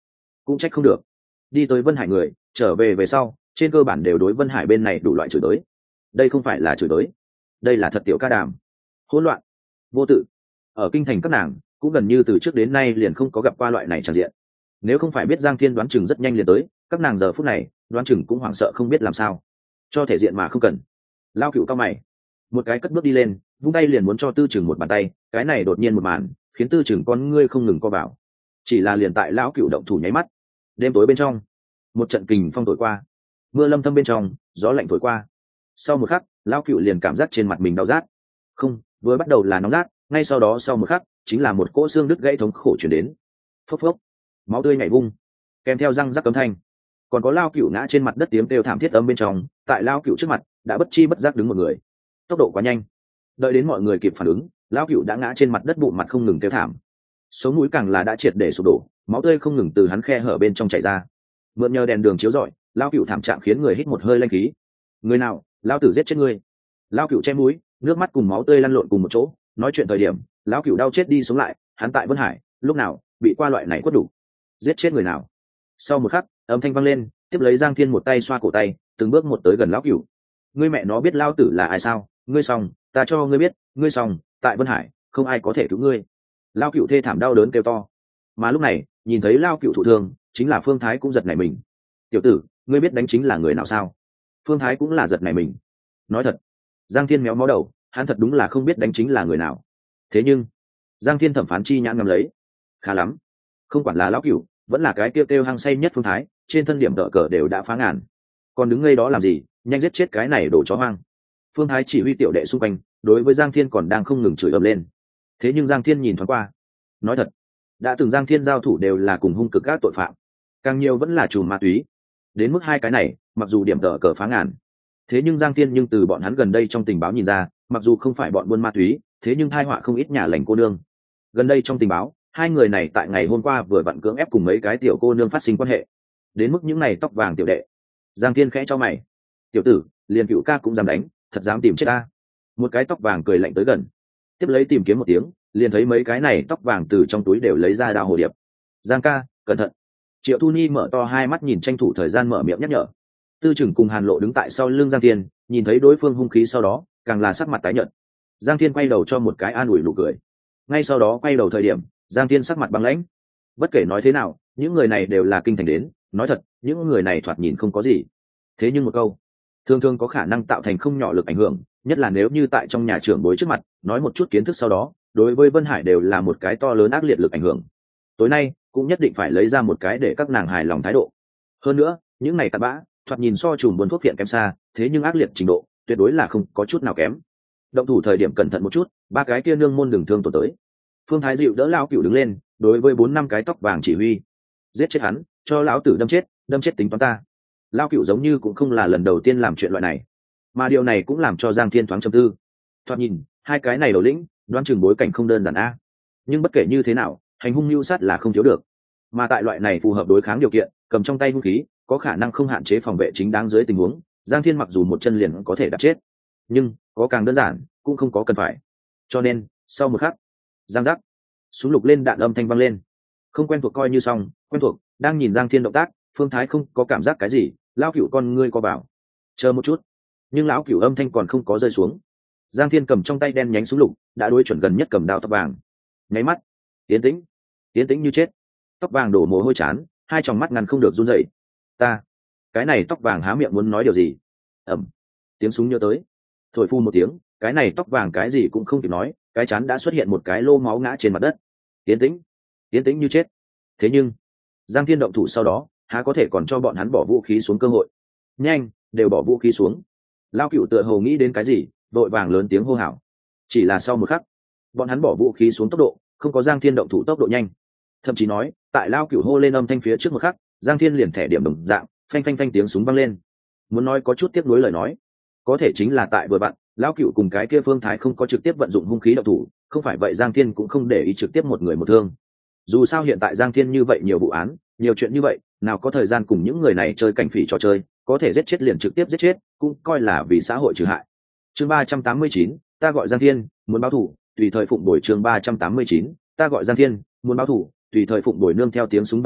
[SPEAKER 1] cũng trách không được. Đi tới Vân Hải người trở về về sau trên cơ bản đều đối Vân Hải bên này đủ loại chửi tới. Đây không phải là chửi tới, đây là thật tiểu ca đàm, hỗn loạn vô tự. Ở kinh thành các nàng cũng gần như từ trước đến nay liền không có gặp qua loại này tràn diện. Nếu không phải biết Giang Thiên đoán chừng rất nhanh liền tới, các nàng giờ phút này đoán chừng cũng hoảng sợ không biết làm sao. Cho thể diện mà không cần. Lao Cựu cao mày, một cái cất bước đi lên, vung tay liền muốn cho Tư Chừng một bàn tay, cái này đột nhiên một màn khiến Tư Chừng con ngươi không ngừng co vào. Chỉ là liền tại lão Cựu động thủ nháy mắt, đêm tối bên trong một trận kình phong thổi qua, mưa lâm thâm bên trong gió lạnh thổi qua. Sau một khắc lão Cựu liền cảm giác trên mặt mình đau rát, không, vừa bắt đầu là nóng rát, ngay sau đó sau một khắc chính là một cỗ xương đứt gãy thống khổ chuyển đến. Phốc phốc, máu tươi nhảy vung kèm theo răng rắc cấm thanh, còn có Lao Cựu ngã trên mặt đất tiếng kêu thảm thiết âm bên trong. Tại Lao Cựu trước mặt đã bất chi bất giác đứng một người, tốc độ quá nhanh, đợi đến mọi người kịp phản ứng, Lao Cựu đã ngã trên mặt đất, bụng mặt không ngừng kêu thảm, sống mũi càng là đã triệt để sụp đổ, máu tươi không ngừng từ hắn khe hở bên trong chảy ra. Mượn nhờ đèn đường chiếu rọi, Lao Cựu thảm trạng khiến người hít một hơi lanh khí. Người nào, Lao tử giết chết ngươi! Lao Cựu che mũi, nước mắt cùng máu tươi lăn lộn cùng một chỗ. Nói chuyện thời điểm Lao Cựu đau chết đi sống lại, hắn tại Vân Hải lúc nào bị qua loại này quất đủ. Giết chết người nào? Sau một khắc âm thanh vang lên, tiếp lấy Giang Thiên một tay xoa cổ tay, từng bước một tới gần Lão Cựu. Ngươi mẹ nó biết Lao tử là ai sao? Ngươi xong, ta cho ngươi biết, ngươi xong, tại Vân Hải không ai có thể cứu ngươi. Lao Cựu thê thảm đau đớn kêu to. Mà lúc này nhìn thấy Lao Cựu thụ thương, chính là Phương Thái cũng giật nảy mình. Tiểu tử, ngươi biết đánh chính là người nào sao? Phương Thái cũng là giật nảy mình. Nói thật, Giang Thiên méo mó đầu, hắn thật đúng là không biết đánh chính là người nào. Thế nhưng Giang Thiên thẩm phán chi nhãn ngầm lấy, khá lắm, không quản là Lão Cựu vẫn là cái kêu kêu hăng say nhất Phương Thái, trên thân điểm đỡ cờ đều đã phá ngàn, còn đứng ngây đó làm gì, nhanh giết chết cái này đổ chó hoang. Phương Thái chỉ huy tiểu đệ xung quanh đối với Giang Thiên còn đang không ngừng chửi ầm lên. Thế nhưng Giang Thiên nhìn thoáng qua, nói thật, đã từng Giang Thiên giao thủ đều là cùng hung cực các tội phạm, càng nhiều vẫn là chùm ma túy. Đến mức hai cái này mặc dù điểm đỡ cờ phá ngàn, thế nhưng Giang Thiên nhưng từ bọn hắn gần đây trong tình báo nhìn ra, mặc dù không phải bọn buôn ma túy, thế nhưng thai họa không ít nhà lành cô nương. Gần đây trong tình báo, hai người này tại ngày hôm qua vừa vặn cưỡng ép cùng mấy cái tiểu cô nương phát sinh quan hệ. Đến mức những này tóc vàng tiểu đệ, Giang Thiên khẽ cho mày, tiểu tử, liền Cựu ca cũng dám đánh, thật dám tìm chết ta. Một cái tóc vàng cười lạnh tới gần, tiếp lấy tìm kiếm một tiếng, liền thấy mấy cái này tóc vàng từ trong túi đều lấy ra đao hồ điệp. Giang ca, cẩn thận. Triệu Thu Ni mở to hai mắt nhìn, tranh thủ thời gian mở miệng nhắc nhở. Tư Chừng cùng Hàn Lộ đứng tại sau lưng Giang Thiên, nhìn thấy đối phương hung khí sau đó càng là sắc mặt tái nhợt. Giang Thiên quay đầu cho một cái an ủi nụ cười, ngay sau đó quay đầu thời điểm Giang Thiên sắc mặt băng lãnh. Bất kể nói thế nào, những người này đều là kinh thành đến, nói thật, những người này thoạt nhìn không có gì, thế nhưng một câu thường thường có khả năng tạo thành không nhỏ lực ảnh hưởng, nhất là nếu như tại trong nhà trưởng bối trước mặt nói một chút kiến thức, sau đó đối với Vân Hải đều là một cái to lớn ác liệt lực ảnh hưởng. Tối nay cũng nhất định phải lấy ra một cái để các nàng hài lòng thái độ. Hơn nữa, những này cặn bã thoạt nhìn so chùm buôn thuốc phiện kém xa, thế nhưng ác liệt trình độ tuyệt đối là không có chút nào kém. Động thủ thời điểm cẩn thận một chút, ba cái kia nương môn đừng thương tổn tới. Phương Thái dịu đỡ Lao Cựu đứng lên, đối với bốn năm cái tóc vàng chỉ huy, giết chết hắn, cho lão tử đâm chết, đâm chết tính toán ta. Lao Cựu giống như cũng không là lần đầu tiên làm chuyện loại này, mà điều này cũng làm cho Giang Thiên thoáng trầm tư. Thoạt nhìn hai cái này đầu lĩnh đoán chừng bối cảnh không đơn giản a, nhưng bất kể như thế nào, hành hung mưu sát là không thiếu được, mà tại loại này phù hợp đối kháng điều kiện, cầm trong tay vũ khí có khả năng không hạn chế phòng vệ chính đáng dưới tình huống, Giang Thiên mặc dù một chân liền có thể đạp chết, nhưng có càng đơn giản cũng không có cần phải. Cho nên sau một khắc, giang giác, súng lục lên đạn âm thanh vang lên. Không quen thuộc coi như xong, quen thuộc đang nhìn Giang Thiên động tác, Phương Thái không có cảm giác cái gì. Lão Cựu con ngươi co vào, chờ một chút. Nhưng lão Cựu âm thanh còn không có rơi xuống, Giang Thiên cầm trong tay đen nhánh súng lục đã đối chuẩn gần nhất cầm đao tóc vàng. Nháy mắt tiến tĩnh, tiến tĩnh như chết. Tóc vàng đổ mồ hôi chán, hai tròng mắt ngăn không được run rẩy. Ta, cái này tóc vàng há miệng muốn nói điều gì. Ẩm, tiếng súng nhớ tới, thổi phu một tiếng, cái này tóc vàng cái gì cũng không kịp nói, cái chán đã xuất hiện một cái lô máu ngã trên mặt đất. Tiến tĩnh, tiến tĩnh như chết. Thế nhưng Giang Thiên động thủ sau đó há có thể còn cho bọn hắn bỏ vũ khí xuống cơ hội. Nhanh, đều bỏ vũ khí xuống. Lao Cựu tựa hồ nghĩ đến cái gì, đội vàng lớn tiếng hô hào. Chỉ là sau một khắc, bọn hắn bỏ vũ khí xuống tốc độ không có Giang Thiên động thủ tốc độ nhanh. Thậm chí nói, tại Lao Cựu hô lên âm thanh phía trước một khắc, Giang Thiên liền thẻ điểm đồng dạng, phanh phanh phanh tiếng súng vang lên. Muốn nói có chút tiếc nuối lời nói, có thể chính là tại vừa bạn Lao Cựu cùng cái kia Phương Thái không có trực tiếp vận dụng hung khí động thủ, không phải vậy Giang Thiên cũng không để ý trực tiếp một người một thương. Dù sao hiện tại Giang Thiên như vậy nhiều vụ án, nhiều chuyện như vậy, nào có thời gian cùng những người này chơi cảnh phỉ trò chơi, có thể giết chết liền trực tiếp giết chết, cũng coi là vì xã hội trừ hại. Chương ba trăm tám mươi chín, ta gọi Giang Thiên, muốn báo thù, tùy thời phụng bồi. Chương ba trăm tám mươi chín, ta gọi Giang Thiên, muốn báo thù, tùy thời phụng bồi. Nương theo tiếng súng vang lên,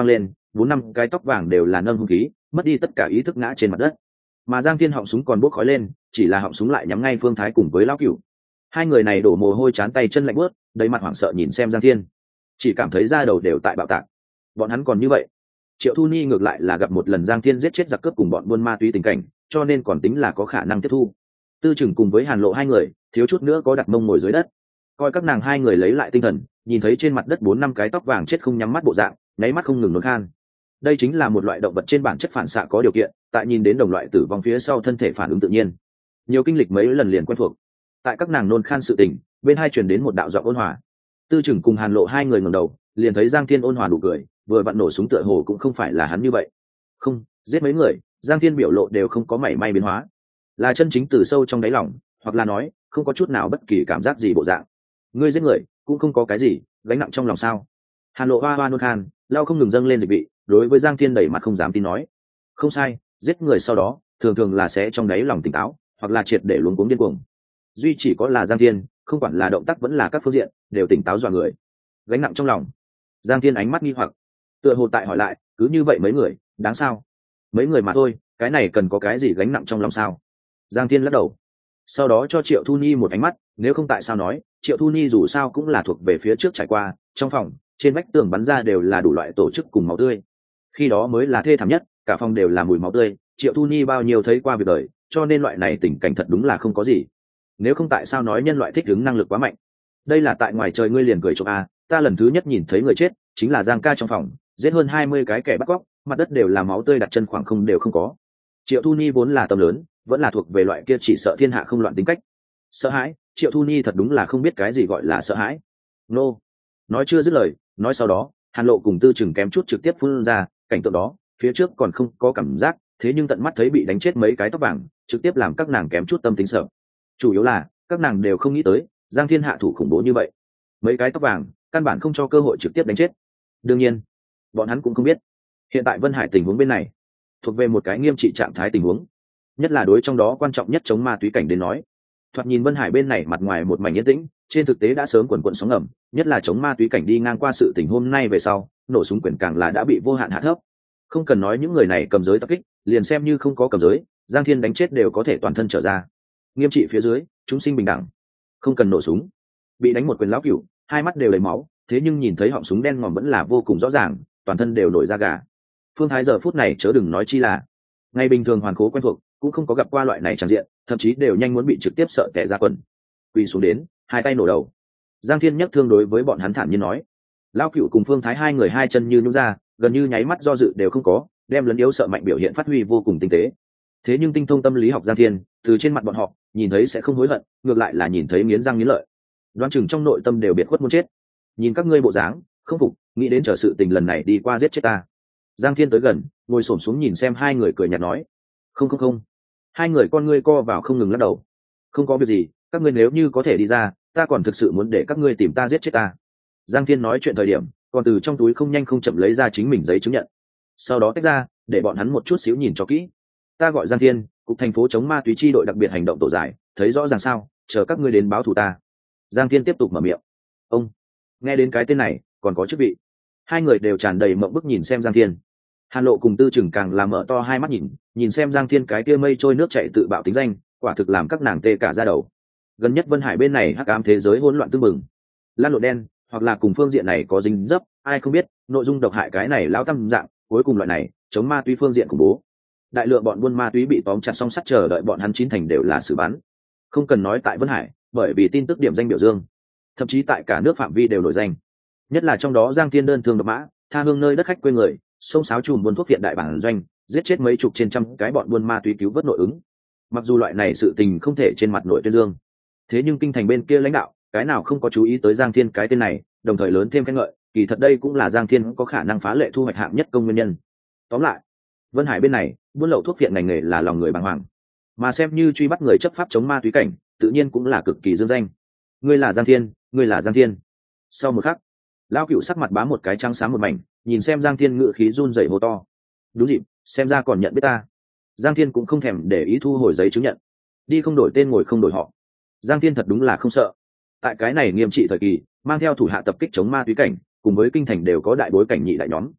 [SPEAKER 1] bốn năm cái tóc vàng đều là nâng hung khí, mất đi tất cả ý thức ngã trên mặt đất. Mà Giang Thiên họng súng còn bốc khói lên, chỉ là họng súng lại nhắm ngay Phương Thái cùng với lão cửu. Hai người này đổ mồ hôi chán tay chân lạnh buốt, đầy mặt hoảng sợ nhìn xem Giang Thiên, chỉ cảm thấy da đầu đều tại bạo tạc. Bọn hắn còn như vậy. Triệu Thu Ni ngược lại là gặp một lần Giang Thiên giết chết giặc cướp cùng bọn buôn ma túy tình cảnh, cho nên còn tính là có khả năng tiếp thu. Tư Trừng cùng với Hàn Lộ hai người, thiếu chút nữa có đặt mông ngồi dưới đất. Coi các nàng hai người lấy lại tinh thần, nhìn thấy trên mặt đất bốn năm cái tóc vàng chết không nhắm mắt bộ dạng, nháy mắt không ngừng nôn khan. Đây chính là một loại động vật trên bản chất phản xạ có điều kiện, tại nhìn đến đồng loại tử vong phía sau thân thể phản ứng tự nhiên. Nhiều kinh lịch mấy lần liền quen thuộc. Tại các nàng nôn khan sự tình, bên hai truyền đến một đạo giọng ôn hòa. Tư Trừng cùng Hàn Lộ hai người ngẩng đầu, liền thấy Giang Thiên ôn hòa nụ cười, vừa vặn nổ súng tựa hồ cũng không phải là hắn như vậy. Không, giết mấy người, Giang Thiên biểu lộ đều không có mảy may biến hóa, là chân chính từ sâu trong đáy lòng, hoặc là nói, không có chút nào bất kỳ cảm giác gì bộ dạng. Ngươi giết người, cũng không có cái gì gánh nặng trong lòng sao? Hàn Lộ hoa hoa nôn khan, lao không ngừng dâng lên dịch vị, đối với Giang Thiên đẩy mặt không dám tin nói, không sai, giết người sau đó, thường thường là sẽ trong đáy lòng tỉnh táo, hoặc là triệt để luống cuống điên cuồng. Duy chỉ có là Giang Thiên, không quản là động tác vẫn là các phương diện, đều tỉnh táo dọa người. Gánh nặng trong lòng. Giang Thiên ánh mắt nghi hoặc, tựa hồ tại hỏi lại, cứ như vậy mấy người, đáng sao? Mấy người mà thôi, cái này cần có cái gì gánh nặng trong lòng sao? Giang Thiên lắc đầu, sau đó cho Triệu Thu Ni một ánh mắt, nếu không tại sao nói, Triệu Thu Ni dù sao cũng là thuộc về phía trước trải qua, trong phòng, trên vách tường bắn ra đều là đủ loại tổ chức cùng máu tươi. Khi đó mới là thê thảm nhất, cả phòng đều là mùi máu tươi, Triệu Thu Ni bao nhiêu thấy qua việc đời, cho nên loại này tình cảnh thật đúng là không có gì. Nếu không tại sao nói nhân loại thích ứng năng lực quá mạnh? Đây là tại ngoài trời ngươi liền cười chụp a, ta lần thứ nhất nhìn thấy người chết, chính là Giang ca trong phòng, giết hơn hai mươi cái kẻ bắt cóc, mặt đất đều là máu tươi, đặt chân khoảng không đều không có. Triệu Thu Ni vốn là tâm lớn, vẫn là thuộc về loại kia chỉ sợ thiên hạ không loạn tính cách. Sợ hãi, Triệu Thu Ni thật đúng là không biết cái gì gọi là sợ hãi. Nô. Nói chưa dứt lời, nói sau đó, Hàn Lộ cùng Tư Trừng kém chút trực tiếp phun ra, cảnh tượng đó, phía trước còn không có cảm giác, thế nhưng tận mắt thấy bị đánh chết mấy cái tóc vàng, trực tiếp làm các nàng kém chút tâm tính sợ. Chủ yếu là, các nàng đều không nghĩ tới, Giang Thiên hạ thủ khủng bố như vậy. Mấy cái tóc vàng, căn bản không cho cơ hội trực tiếp đánh chết. Đương nhiên, bọn hắn cũng không biết, hiện tại Vân Hải tình huống bên này, thuộc về một cái nghiêm trị trạng thái tình huống, nhất là đối trong đó quan trọng nhất chống ma túy cảnh đến nói. Thoạt nhìn Vân Hải bên này mặt ngoài một mảnh yên tĩnh, trên thực tế đã sớm quần quần sóng ngầm, nhất là chống ma túy cảnh đi ngang qua sự tình hôm nay về sau, nổ súng quyền càng là đã bị vô hạn hạ thấp. Không cần nói những người này cầm giới tập kích, liền xem như không có cầm giới, Giang Thiên đánh chết đều có thể toàn thân trở ra. Nghiêm trị phía dưới, chúng sinh bình đẳng, không cần nổ súng. Bị đánh một quyền lão cửu, hai mắt đều lấy máu, thế nhưng nhìn thấy họng súng đen ngòm vẫn là vô cùng rõ ràng, toàn thân đều nổi da gà. Phương Thái giờ phút này chớ đừng nói chi là, ngày bình thường hoàn khố quen thuộc, cũng không có gặp qua loại này tràn diện, thậm chí đều nhanh muốn bị trực tiếp sợ tẻ ra quần. Quỳ xuống đến, hai tay nổ đầu. Giang Thiên nhấc thương đối với bọn hắn thản nhiên nói, lão cửu cùng Phương Thái hai người hai chân như nhũn ra, gần như nháy mắt do dự đều không có, đem lấn yếu sợ mạnh biểu hiện phát huy vô cùng tinh tế. Thế nhưng tinh thông tâm lý học Giang Thiên, từ trên mặt bọn họ nhìn thấy sẽ không hối hận, ngược lại là nhìn thấy nghiến răng nghiến lợi, đoán chừng trong nội tâm đều biệt khuất muốn chết. Nhìn các ngươi bộ dáng không phục, nghĩ đến chờ sự tình lần này đi qua giết chết ta. Giang Thiên tới gần, ngồi xổm xuống nhìn xem hai người cười nhạt nói, không không không. Hai người con ngươi co vào không ngừng lắc đầu, không có việc gì, các ngươi nếu như có thể đi ra, ta còn thực sự muốn để các ngươi tìm ta giết chết ta. Giang Thiên nói chuyện thời điểm, còn từ trong túi không nhanh không chậm lấy ra chính mình giấy chứng nhận, sau đó tách ra, để bọn hắn một chút xíu nhìn cho kỹ. Ta gọi Giang Thiên, cục thành phố chống ma túy chi đội đặc biệt hành động tổ giải, thấy rõ ràng sao, chờ các ngươi đến báo thù ta. Giang Thiên tiếp tục mở miệng. Ông nghe đến cái tên này còn có chức vị. Hai người đều tràn đầy mộng bức nhìn xem Giang Thiên. Hàn Lộ cùng Tư Trừng càng làm mở to hai mắt nhìn, nhìn xem Giang Thiên cái kia mây trôi nước chảy tự bạo tính danh, quả thực làm các nàng tê cả da đầu. Gần nhất Vân Hải bên này hắc ám thế giới hỗn loạn tương mừng, lan lộn đen, hoặc là cùng phương diện này có dính dấp, ai không biết, nội dung độc hại cái này lao tâm dạng, cuối cùng loại này chống ma túy phương diện khủng bố. Đại lượng bọn buôn ma túy bị tóm chặt song sắt chờ đợi bọn hắn chín thành đều là xử bắn. Không cần nói tại Vân Hải, bởi vì tin tức điểm danh biểu dương, thậm chí tại cả nước phạm vi đều nổi danh. Nhất là trong đó Giang Thiên đơn thương độc mã, tha hương nơi đất khách quê người, xông xáo chùm buôn thuốc viện đại bản doanh, giết chết mấy chục trên trăm cái bọn buôn ma túy cứu vớt nội ứng. Mặc dù loại này sự tình không thể trên mặt nội tuyên dương, thế nhưng kinh thành bên kia lãnh đạo, cái nào không có chú ý tới Giang Thiên cái tên này, đồng thời lớn thêm khen ngợi, kỳ thật đây cũng là Giang Thiên có khả năng phá lệ thu hoạch hạng nhất công nguyên nhân. Tóm lại, Vân Hải bên này, buôn lậu thuốc viện ngành nghề là lòng người bàng hoàng, mà xem như truy bắt người chấp pháp chống ma túy cảnh, tự nhiên cũng là cực kỳ dương danh. Ngươi là Giang Thiên, ngươi là Giang Thiên. Sau một khắc, lão cựu sắc mặt bám một cái trắng sáng một mảnh, nhìn xem Giang Thiên ngự khí run rẩy hô to. Đúng dịp, xem ra còn nhận biết ta. Giang Thiên cũng không thèm để ý thu hồi giấy chứng nhận, đi không đổi tên ngồi không đổi họ. Giang Thiên thật đúng là không sợ. Tại cái này nghiêm trị thời kỳ, mang theo thủ hạ tập kích chống ma túy cảnh, cùng với kinh thành đều có đại bối cảnh nhị đại nhóm.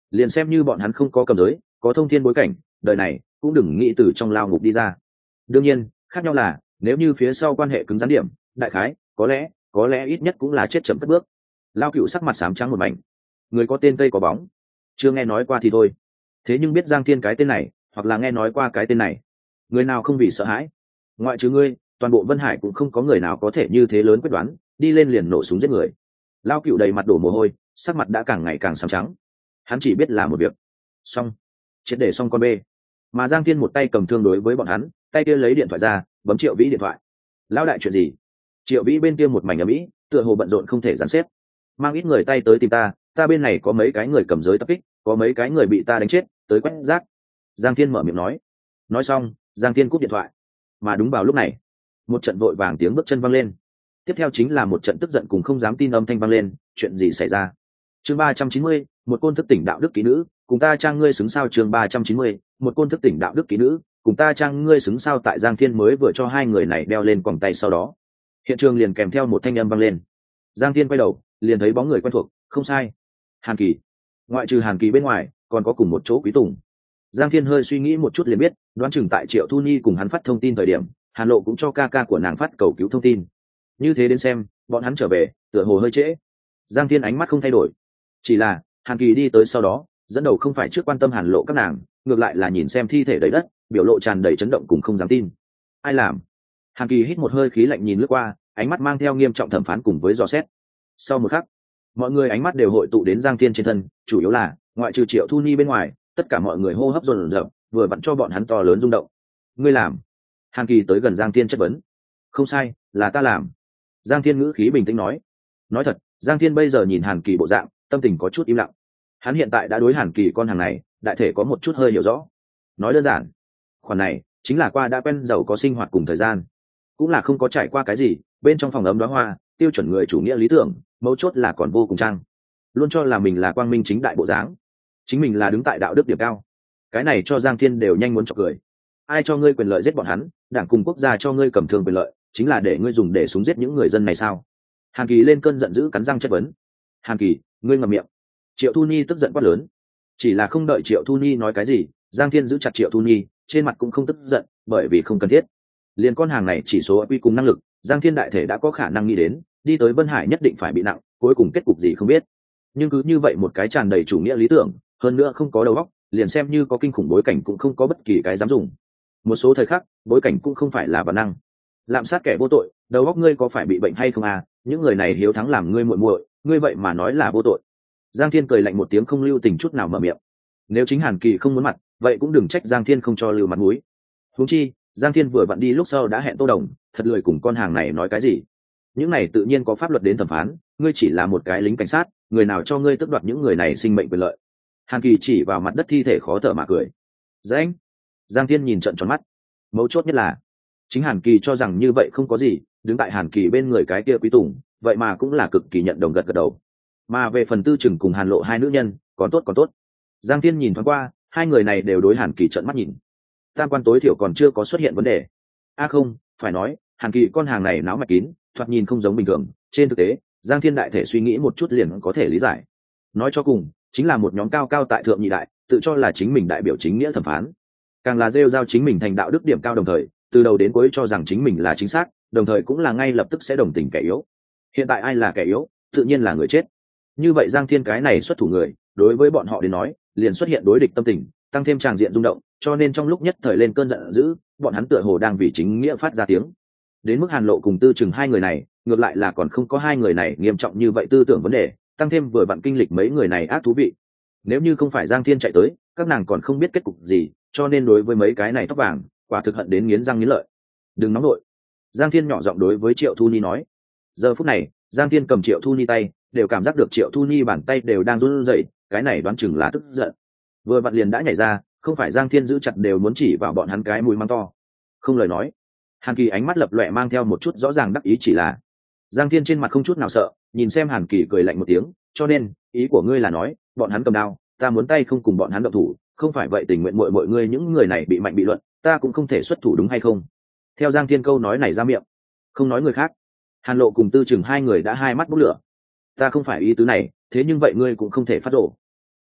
[SPEAKER 1] liền xem như bọn hắn không có cầm giới, có thông thiên bối cảnh, đời này cũng đừng nghĩ từ trong lao ngục đi ra. Đương nhiên khác nhau là nếu như phía sau quan hệ cứng rắn điểm, đại khái có lẽ có lẽ ít nhất cũng là chết chậm cất bước. Lao Cựu sắc mặt xám trắng một mảnh. Người có tên cây có bóng, chưa nghe nói qua thì thôi, thế nhưng biết Giang Thiên cái tên này, hoặc là nghe nói qua cái tên này, người nào không vì sợ hãi. Ngoại trừ ngươi, toàn bộ Vân Hải cũng không có người nào có thể như thế lớn quyết đoán đi lên liền nổ súng giết người. Lao Cựu đầy mặt đổ mồ hôi, sắc mặt đã càng ngày càng xám trắng. Hắn chỉ biết là một việc, xong, triệt để xong con bê. Mà Giang Thiên một tay cầm thương đối với bọn hắn, tay kia lấy điện thoại ra bấm Triệu Vĩ điện thoại. Lão đại chuyện gì? Triệu Vĩ bên kia một mảnh ở mỹ, tựa hồ bận rộn không thể dàn xếp. Mang ít người tay tới tìm ta, ta bên này có mấy cái người cầm giới tập kích, có mấy cái người bị ta đánh chết, tới quét rác. Giang Thiên mở miệng nói. Nói xong, Giang Thiên cúp điện thoại. Mà đúng vào lúc này, một trận vội vàng tiếng bước chân vang lên. Tiếp theo chính là một trận tức giận cùng không dám tin âm thanh vang lên. Chuyện gì xảy ra? Chương ba trăm chín mươi, một côn thức tỉnh đạo đức kỹ nữ, cùng ta trang ngươi xứng sao. Chương ba trăm chín mươi, một côn thức tỉnh đạo đức kỹ nữ, cùng ta trang ngươi xứng sao. Tại Giang Thiên mới vừa cho hai người này đeo lên quòng tay sau đó, hiện trường liền kèm theo một thanh âm vang lên. Giang Thiên quay đầu, liền thấy bóng người quen thuộc, không sai, Hàn Kỳ. Ngoại trừ Hàn Kỳ bên ngoài, còn có cùng một chỗ Quý Tùng. Giang Thiên hơi suy nghĩ một chút liền biết, đoán chừng tại Triệu Thu Nhi cùng hắn phát thông tin thời điểm, Hàn Lộ cũng cho ca ca của nàng phát cầu cứu thông tin. Như thế đến xem, bọn hắn trở về, tựa hồ hơi trễ. Giang Thiên ánh mắt không thay đổi, chỉ là Hàn Kỳ đi tới sau đó, dẫn đầu không phải trước quan tâm Hàn Lộ các nàng, ngược lại là nhìn xem thi thể đầy đất, biểu lộ tràn đầy chấn động cùng không dám tin. Ai làm? Hàn Kỳ hít một hơi khí lạnh nhìn lướt qua, ánh mắt mang theo nghiêm trọng thẩm phán cùng với dò xét. Sau một khắc, mọi người ánh mắt đều hội tụ đến Giang Thiên trên thân, chủ yếu là ngoại trừ Triệu Thu Nhi bên ngoài, tất cả mọi người hô hấp dồn dập, vừa vặn cho bọn hắn to lớn rung động. Ngươi làm? Hàn Kỳ tới gần Giang Thiên chất vấn. Không sai, là ta làm. Giang Thiên ngữ khí bình tĩnh nói. Nói thật, Giang Thiên bây giờ nhìn Hàn Kỳ bộ dạng, tâm tình có chút im lặng. Hắn hiện tại đã đối Hàn Kỳ con hàng này, đại thể có một chút hơi hiểu rõ. Nói đơn giản, khoản này chính là qua đã quen giàu có sinh hoạt cùng thời gian, cũng là không có trải qua cái gì, bên trong phòng ấm đóa hoa, tiêu chuẩn người chủ nghĩa lý tưởng, mấu chốt là còn vô cùng trang, luôn cho là mình là quang minh chính đại bộ dáng, chính mình là đứng tại đạo đức điểm cao. Cái này cho Giang Thiên đều nhanh muốn chọc cười. Ai cho ngươi quyền lợi giết bọn hắn? Đảng cùng quốc gia cho ngươi cầm thương quyền lợi, chính là để ngươi dùng để súng giết những người dân này sao? Hàn Kỳ lên cơn giận dữ cắn răng chất vấn. Hàn Kỳ, ngươi ngậm miệng. Triệu Thu Nhi tức giận quát lớn. Chỉ là không đợi Triệu Thu Nhi nói cái gì, Giang Thiên giữ chặt Triệu Thu Nhi, trên mặt cũng không tức giận, bởi vì không cần thiết. Liên con hàng này chỉ số quy cùng năng lực, Giang Thiên đại thể đã có khả năng nghĩ đến, đi tới Vân Hải nhất định phải bị nặng, cuối cùng kết cục gì không biết. Nhưng cứ như vậy một cái tràn đầy chủ nghĩa lý tưởng, hơn nữa không có đầu óc, liền xem như có kinh khủng bối cảnh cũng không có bất kỳ cái dám dùng. Một số thời khắc, bối cảnh cũng không phải là bản năng. Lạm sát kẻ vô tội, đầu óc ngươi có phải bị bệnh hay không à? Những người này hiếu thắng làm ngươi muội muội, ngươi vậy mà nói là vô tội. Giang Thiên cười lạnh một tiếng không lưu tình chút nào mở miệng. Nếu chính Hàn Kỳ không muốn mặt, vậy cũng đừng trách Giang Thiên không cho lưu mặt mũi. Huống chi, Giang Thiên vừa vặn đi lúc sau đã hẹn Tô Đồng, thật lười cùng con hàng này nói cái gì. Những này tự nhiên có pháp luật đến thẩm phán, ngươi chỉ là một cái lính cảnh sát, người nào cho ngươi tước đoạt những người này sinh mệnh quyền lợi. Hàn Kỳ chỉ vào mặt đất thi thể khó thở mà cười. Dãnh. Giang Thiên nhìn trận tròn mắt. Mấu chốt nhất là, chính Hàn Kỳ cho rằng như vậy không có gì, đứng tại Hàn Kỳ bên người cái kia Quý Tùng, vậy mà cũng là cực kỳ nhận đồng gật gật đầu. Mà về phần Tư Trừng cùng Hàn Lộ hai nữ nhân, còn tốt còn tốt. Giang Thiên nhìn thoáng qua, hai người này đều đối Hàn Kỳ trợn mắt nhìn. Tam quan tối thiểu còn chưa có xuất hiện vấn đề. A à không, phải nói, Hàn Kỳ con hàng này náo mạch kín, thoạt nhìn không giống bình thường. Trên thực tế, Giang Thiên đại thể suy nghĩ một chút liền có thể lý giải. Nói cho cùng, chính là một nhóm cao cao tại thượng nhị đại, tự cho là chính mình đại biểu chính nghĩa thẩm phán, càng là rêu rao chính mình thành đạo đức điểm cao, đồng thời từ đầu đến cuối cho rằng chính mình là chính xác, đồng thời cũng là ngay lập tức sẽ đồng tình kẻ yếu. Hiện tại ai là kẻ yếu? Tự nhiên là người chết. Như vậy Giang Thiên cái này xuất thủ người, đối với bọn họ đến nói, liền xuất hiện đối địch tâm tình, tăng thêm tràng diện rung động, cho nên trong lúc nhất thời lên cơn giận dữ, bọn hắn tựa hồ đang vì chính nghĩa phát ra tiếng. Đến mức Hàn Lộ cùng Tư Trừng hai người này, ngược lại là còn không có hai người này nghiêm trọng như vậy tư tưởng vấn đề, tăng thêm vừa vặn kinh lịch mấy người này ác thú vị. Nếu như không phải Giang Thiên chạy tới, các nàng còn không biết kết cục gì, cho nên đối với mấy cái này tóc vàng, quả thực hận đến nghiến răng nghiến lợi. Đừng nóng nổi. Giang Thiên nhỏ giọng đối với Triệu Thu Nhi nói. Giờ phút này, Giang Thiên cầm Triệu Thu Nhi tay, đều cảm giác được Triệu Thu Nhi bàn tay đều đang run rẩy, cái này đoán chừng là tức giận. Vừa vặn liền đã nhảy ra, không phải Giang Thiên giữ chặt đều muốn chỉ vào bọn hắn cái mũi mắng to. Không lời nói. Hàn Kỳ ánh mắt lập lòe mang theo một chút rõ ràng đắc ý, chỉ là Giang Thiên trên mặt không chút nào sợ, nhìn xem Hàn Kỳ cười lạnh một tiếng, cho nên, ý của ngươi là nói, bọn hắn cầm đao, ta muốn tay không cùng bọn hắn động thủ, không phải vậy tình nguyện muội muội ngươi những người này bị mạnh bị luận, ta cũng không thể xuất thủ đúng hay không? Theo Giang Thiên câu nói này ra miệng, không nói người khác, Hàn Lộ cùng Tư Trừng hai người đã hai mắt bốc lửa. Ta không phải ý tứ này, thế nhưng vậy ngươi cũng không thể phát rồ.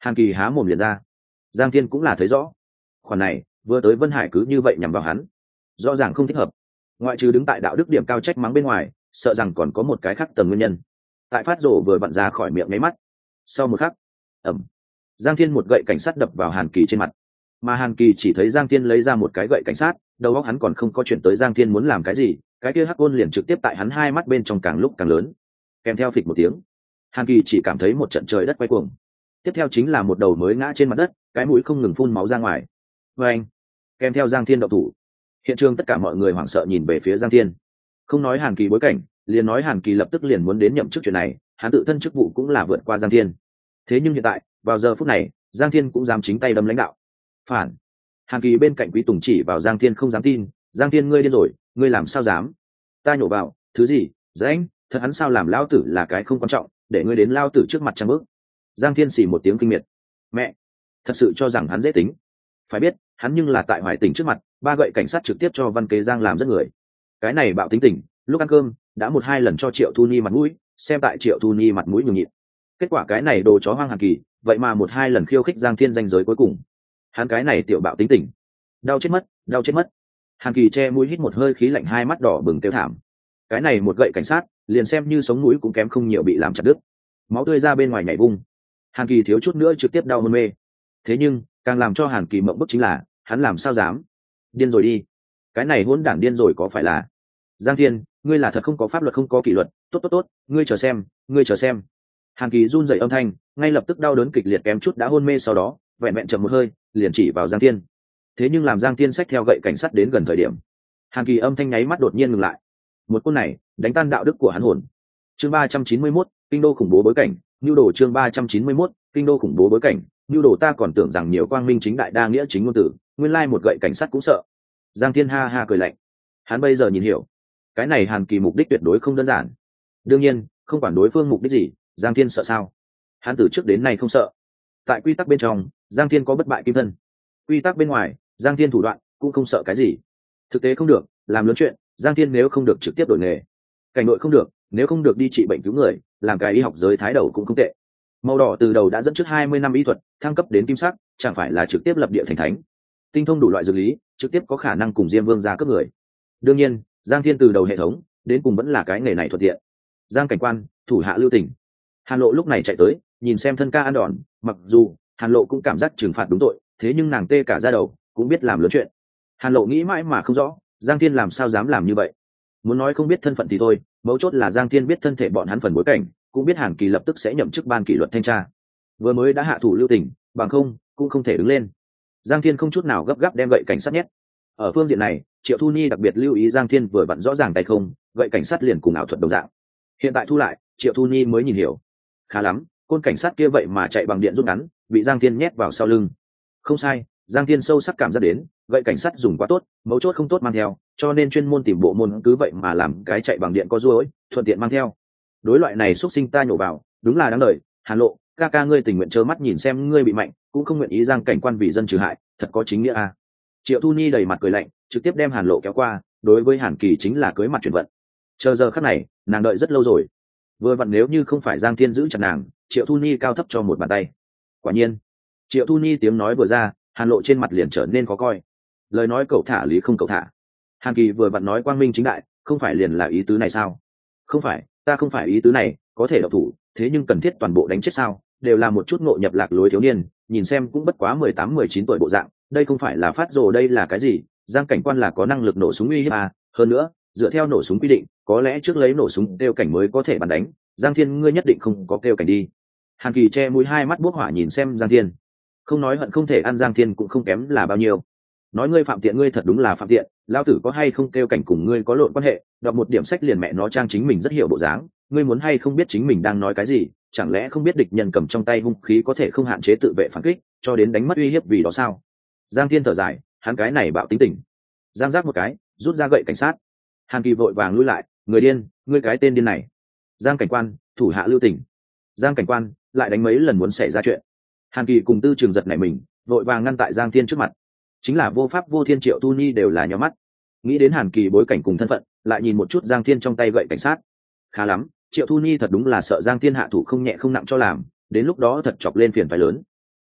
[SPEAKER 1] Hàn Kỳ há mồm liền ra. Giang Thiên cũng là thấy rõ, khoản này vừa tới Vân Hải cứ như vậy nhằm vào hắn, rõ ràng không thích hợp. Ngoại trừ đứng tại đạo đức điểm cao trách mắng bên ngoài, sợ rằng còn có một cái khác tầng nguyên nhân. Tại phát rổ vừa vặn ra khỏi miệng nháy mắt, sau một khắc, ẩm, Giang Thiên một gậy cảnh sát đập vào Hàn Kỳ trên mặt, mà Hàn Kỳ chỉ thấy Giang Thiên lấy ra một cái gậy cảnh sát, đầu óc hắn còn không có chuyển tới Giang Thiên muốn làm cái gì, cái kia hắc ôn liền trực tiếp tại hắn hai mắt bên trong càng lúc càng lớn, kèm theo phịch một tiếng, Hàn Kỳ chỉ cảm thấy một trận trời đất quay cuồng. Tiếp theo chính là một đầu mới ngã trên mặt đất, cái mũi không ngừng phun máu ra ngoài. Và anh, kèm theo Giang Thiên động thủ, hiện trường tất cả mọi người hoảng sợ nhìn về phía Giang Thiên. Không nói Hàn Kỳ bối cảnh, liền nói Hàn Kỳ lập tức liền muốn đến nhậm chức chuyện này, hắn tự thân chức vụ cũng là vượt qua Giang Thiên. Thế nhưng hiện tại, vào giờ phút này, Giang Thiên cũng dám chính tay đâm lãnh đạo. Phản. Hàn Kỳ bên cạnh Quý Tùng chỉ vào Giang Thiên không dám tin, Giang Thiên ngươi điên rồi, ngươi làm sao dám? Ta nhổ vào, thứ gì? Dãnh, thật hắn sao làm lao tử là cái không quan trọng, để ngươi đến lao tử trước mặt trăm bước. Giang Thiên xì một tiếng kinh miệt. Mẹ, thật sự cho rằng hắn dễ tính. Phải biết, hắn nhưng là tại Hoài Tỉnh trước mặt, ba gậy cảnh sát trực tiếp cho Văn Kế Giang làm rất người. Cái này bạo tính tình, lúc ăn cơm đã một hai lần cho Triệu Thu Ni mặt mũi, xem tại Triệu Thu Ni mặt mũi nhường nhịn. Kết quả cái này đồ chó hoang Hàn Kỳ, vậy mà một hai lần khiêu khích Giang Thiên danh giới cuối cùng. Hắn cái này tiểu bạo tính tình, đau chết mất, đau chết mất. Hàn Kỳ che mũi hít một hơi khí lạnh, hai mắt đỏ bừng kêu thảm. Cái này một gậy cảnh sát, liền xem như sống mũi cũng kém không nhiều bị làm chặt đứt. Máu tươi ra bên ngoài nhảy vung. Hàn Kỳ thiếu chút nữa trực tiếp đau hôn mê. Thế nhưng, càng làm cho Hàn Kỳ mộng bức chính là, hắn làm sao dám? Điên rồi đi. Cái này hỗn đản điên rồi có phải là? Giang Thiên, ngươi là thật không có pháp luật không có kỷ luật, tốt tốt tốt, ngươi chờ xem, ngươi chờ xem. Hàn Kỳ run rẩy âm thanh, ngay lập tức đau đớn kịch liệt kém chút đã hôn mê, sau đó, vẹn vẹn chậm một hơi, liền chỉ vào Giang Thiên. Thế nhưng làm Giang Thiên xách theo gậy cảnh sát đến gần thời điểm, Hàn Kỳ âm thanh nháy mắt đột nhiên ngừng lại. Một côn này, đánh tan đạo đức của hắn hồn. Chương ba trăm chín mươi mốt, kinh đô khủng bố bối cảnh, nhu đồ chương ba trăm chín mươi mốt, kinh đô khủng bố bối cảnh, nhu đồ ta còn tưởng rằng nhiều quang minh chính đại đa nghĩa chính ngôn tử, nguyên lai một gậy cảnh sát cũng sợ. Giang Thiên ha ha cười lạnh. Hắn bây giờ nhìn hiểu, cái này Hàn Kỳ mục đích tuyệt đối không đơn giản. Đương nhiên, không quản đối phương mục đích gì, Giang Thiên sợ sao? Hắn từ trước đến nay không sợ. Tại quy tắc bên trong, Giang Thiên có bất bại kim thân. Quy tắc bên ngoài, Giang Thiên thủ đoạn cũng không sợ cái gì. Thực tế không được, làm lớn chuyện, Giang Thiên nếu không được trực tiếp đổi nghề. Cảnh đội không được, nếu không được đi trị bệnh cứu người, làm cái y học giới thái đầu cũng không tệ. Màu đỏ từ đầu đã dẫn trước hai mươi năm y thuật, thăng cấp đến kim sắc, chẳng phải là trực tiếp lập địa thành thánh. Tinh thông đủ loại dược lý, trực tiếp có khả năng cùng Diêm Vương ra cướp người. Đương nhiên, Giang Thiên từ đầu hệ thống đến cùng vẫn là cái nghề này thuận tiện. Giang cảnh quan, thủ hạ lưu tình. Hàn Lộ lúc này chạy tới, nhìn xem thân ca ăn đòn, mặc dù Hàn Lộ cũng cảm giác trừng phạt đúng tội, thế nhưng nàng tê cả da đầu, cũng biết làm lớn chuyện. Hàn Lộ nghĩ mãi mà không rõ, Giang Thiên làm sao dám làm như vậy. Muốn nói không biết thân phận thì thôi, mấu chốt là Giang Thiên biết thân thể bọn hắn phần bối cảnh, cũng biết Hàn Kỳ lập tức sẽ nhậm chức ban kỷ luật thanh tra. Vừa mới đã hạ thủ lưu tình, bằng không cũng không thể đứng lên. Giang Thiên không chút nào gấp gáp đem gậy cảnh sát nhét. Ở phương diện này, Triệu Thu Nhi đặc biệt lưu ý Giang Thiên vừa vặn rõ ràng tay không, gậy cảnh sát liền cùng ảo thuật đồng dạng. Hiện tại thu lại, Triệu Thu Nhi mới nhìn hiểu. Khá lắm, côn cảnh sát kia vậy mà chạy bằng điện rút ngắn, bị Giang Thiên nhét vào sau lưng. Không sai, Giang Thiên sâu sắc cảm giác đến, gậy cảnh sát dùng quá tốt, mấu chốt không tốt mang theo, cho nên chuyên môn tìm bộ môn cứ vậy mà làm cái chạy bằng điện có ruồi, thuận tiện mang theo. Đối loại này xuất sinh ta nhổ vào, đúng là đáng đời. Hàn Lộ, ca ca ngươi tình nguyện trơ mắt nhìn xem ngươi bị mạnh, cũng không nguyện ý Giang cảnh quan vì dân trừ hại, thật có chính nghĩa à? Triệu Thu Nhi đầy mặt cười lạnh, trực tiếp đem Hàn Lộ kéo qua, đối với Hàn Kỳ chính là cưới mặt chuyển vận. Chờ giờ khắc này, nàng đợi rất lâu rồi. Vừa vặn nếu như không phải Giang Thiên giữ chặt nàng, Triệu Thu Nhi cao thấp cho một bàn tay. Quả nhiên, Triệu Thu Nhi tiếng nói vừa ra, Hàn Lộ trên mặt liền trở nên khó coi. Lời nói cậu thả lý không cậu thả. Hàn Kỳ vừa vặn nói quang minh chính đại, không phải liền là ý tứ này sao? Không phải, ta không phải ý tứ này, có thể độc thủ, thế nhưng cần thiết toàn bộ đánh chết sao? Đều là một chút ngộ nhập lạc lối thiếu niên, nhìn xem cũng bất quá mười tám mười chín tuổi bộ dạng, đây không phải là phát rồ, đây là cái gì? Giang cảnh quan là có năng lực nổ súng uy hiếp à? Hơn nữa, dựa theo nổ súng quy định, có lẽ trước lấy nổ súng kêu cảnh mới có thể bắn đánh. Giang Thiên ngươi nhất định không có kêu cảnh đi. Hàn Kỳ che mũi hai mắt bốc hỏa nhìn xem Giang Thiên, không nói hận không thể ăn, Giang Thiên cũng không kém là bao nhiêu. Nói ngươi phạm tiện, ngươi thật đúng là phạm tiện, lao tử có hay không kêu cảnh cùng ngươi có lộn quan hệ, đọc một điểm sách liền mẹ nó trang chính mình rất hiểu bộ dáng, ngươi muốn hay không biết chính mình đang nói cái gì, chẳng lẽ không biết địch nhân cầm trong tay hung khí có thể không hạn chế tự vệ phản kích, cho đến đánh mất uy hiếp vì đó sao? Giang Thiên thở dài, hắn cái này bạo tính tình. Giang giác một cái, rút ra gậy cảnh sát. Hàn Kỳ vội vàng lui lại, người điên, ngươi cái tên điên này. Giang cảnh quan, thủ hạ lưu tình. Giang cảnh quan lại đánh mấy lần muốn xảy ra chuyện. Hàn Kỳ cùng Tư Trường giật nảy mình, vội vàng ngăn tại Giang Thiên trước mặt. Chính là vô pháp vô thiên, Triệu Tu Nhi đều là nhó mắt. Nghĩ đến Hàn Kỳ bối cảnh cùng thân phận, lại nhìn một chút Giang Thiên trong tay gậy cảnh sát. Khá lắm, Triệu Tu Nhi thật đúng là sợ Giang Thiên hạ thủ không nhẹ không nặng cho làm, đến lúc đó thật chọc lên phiền phải lớn.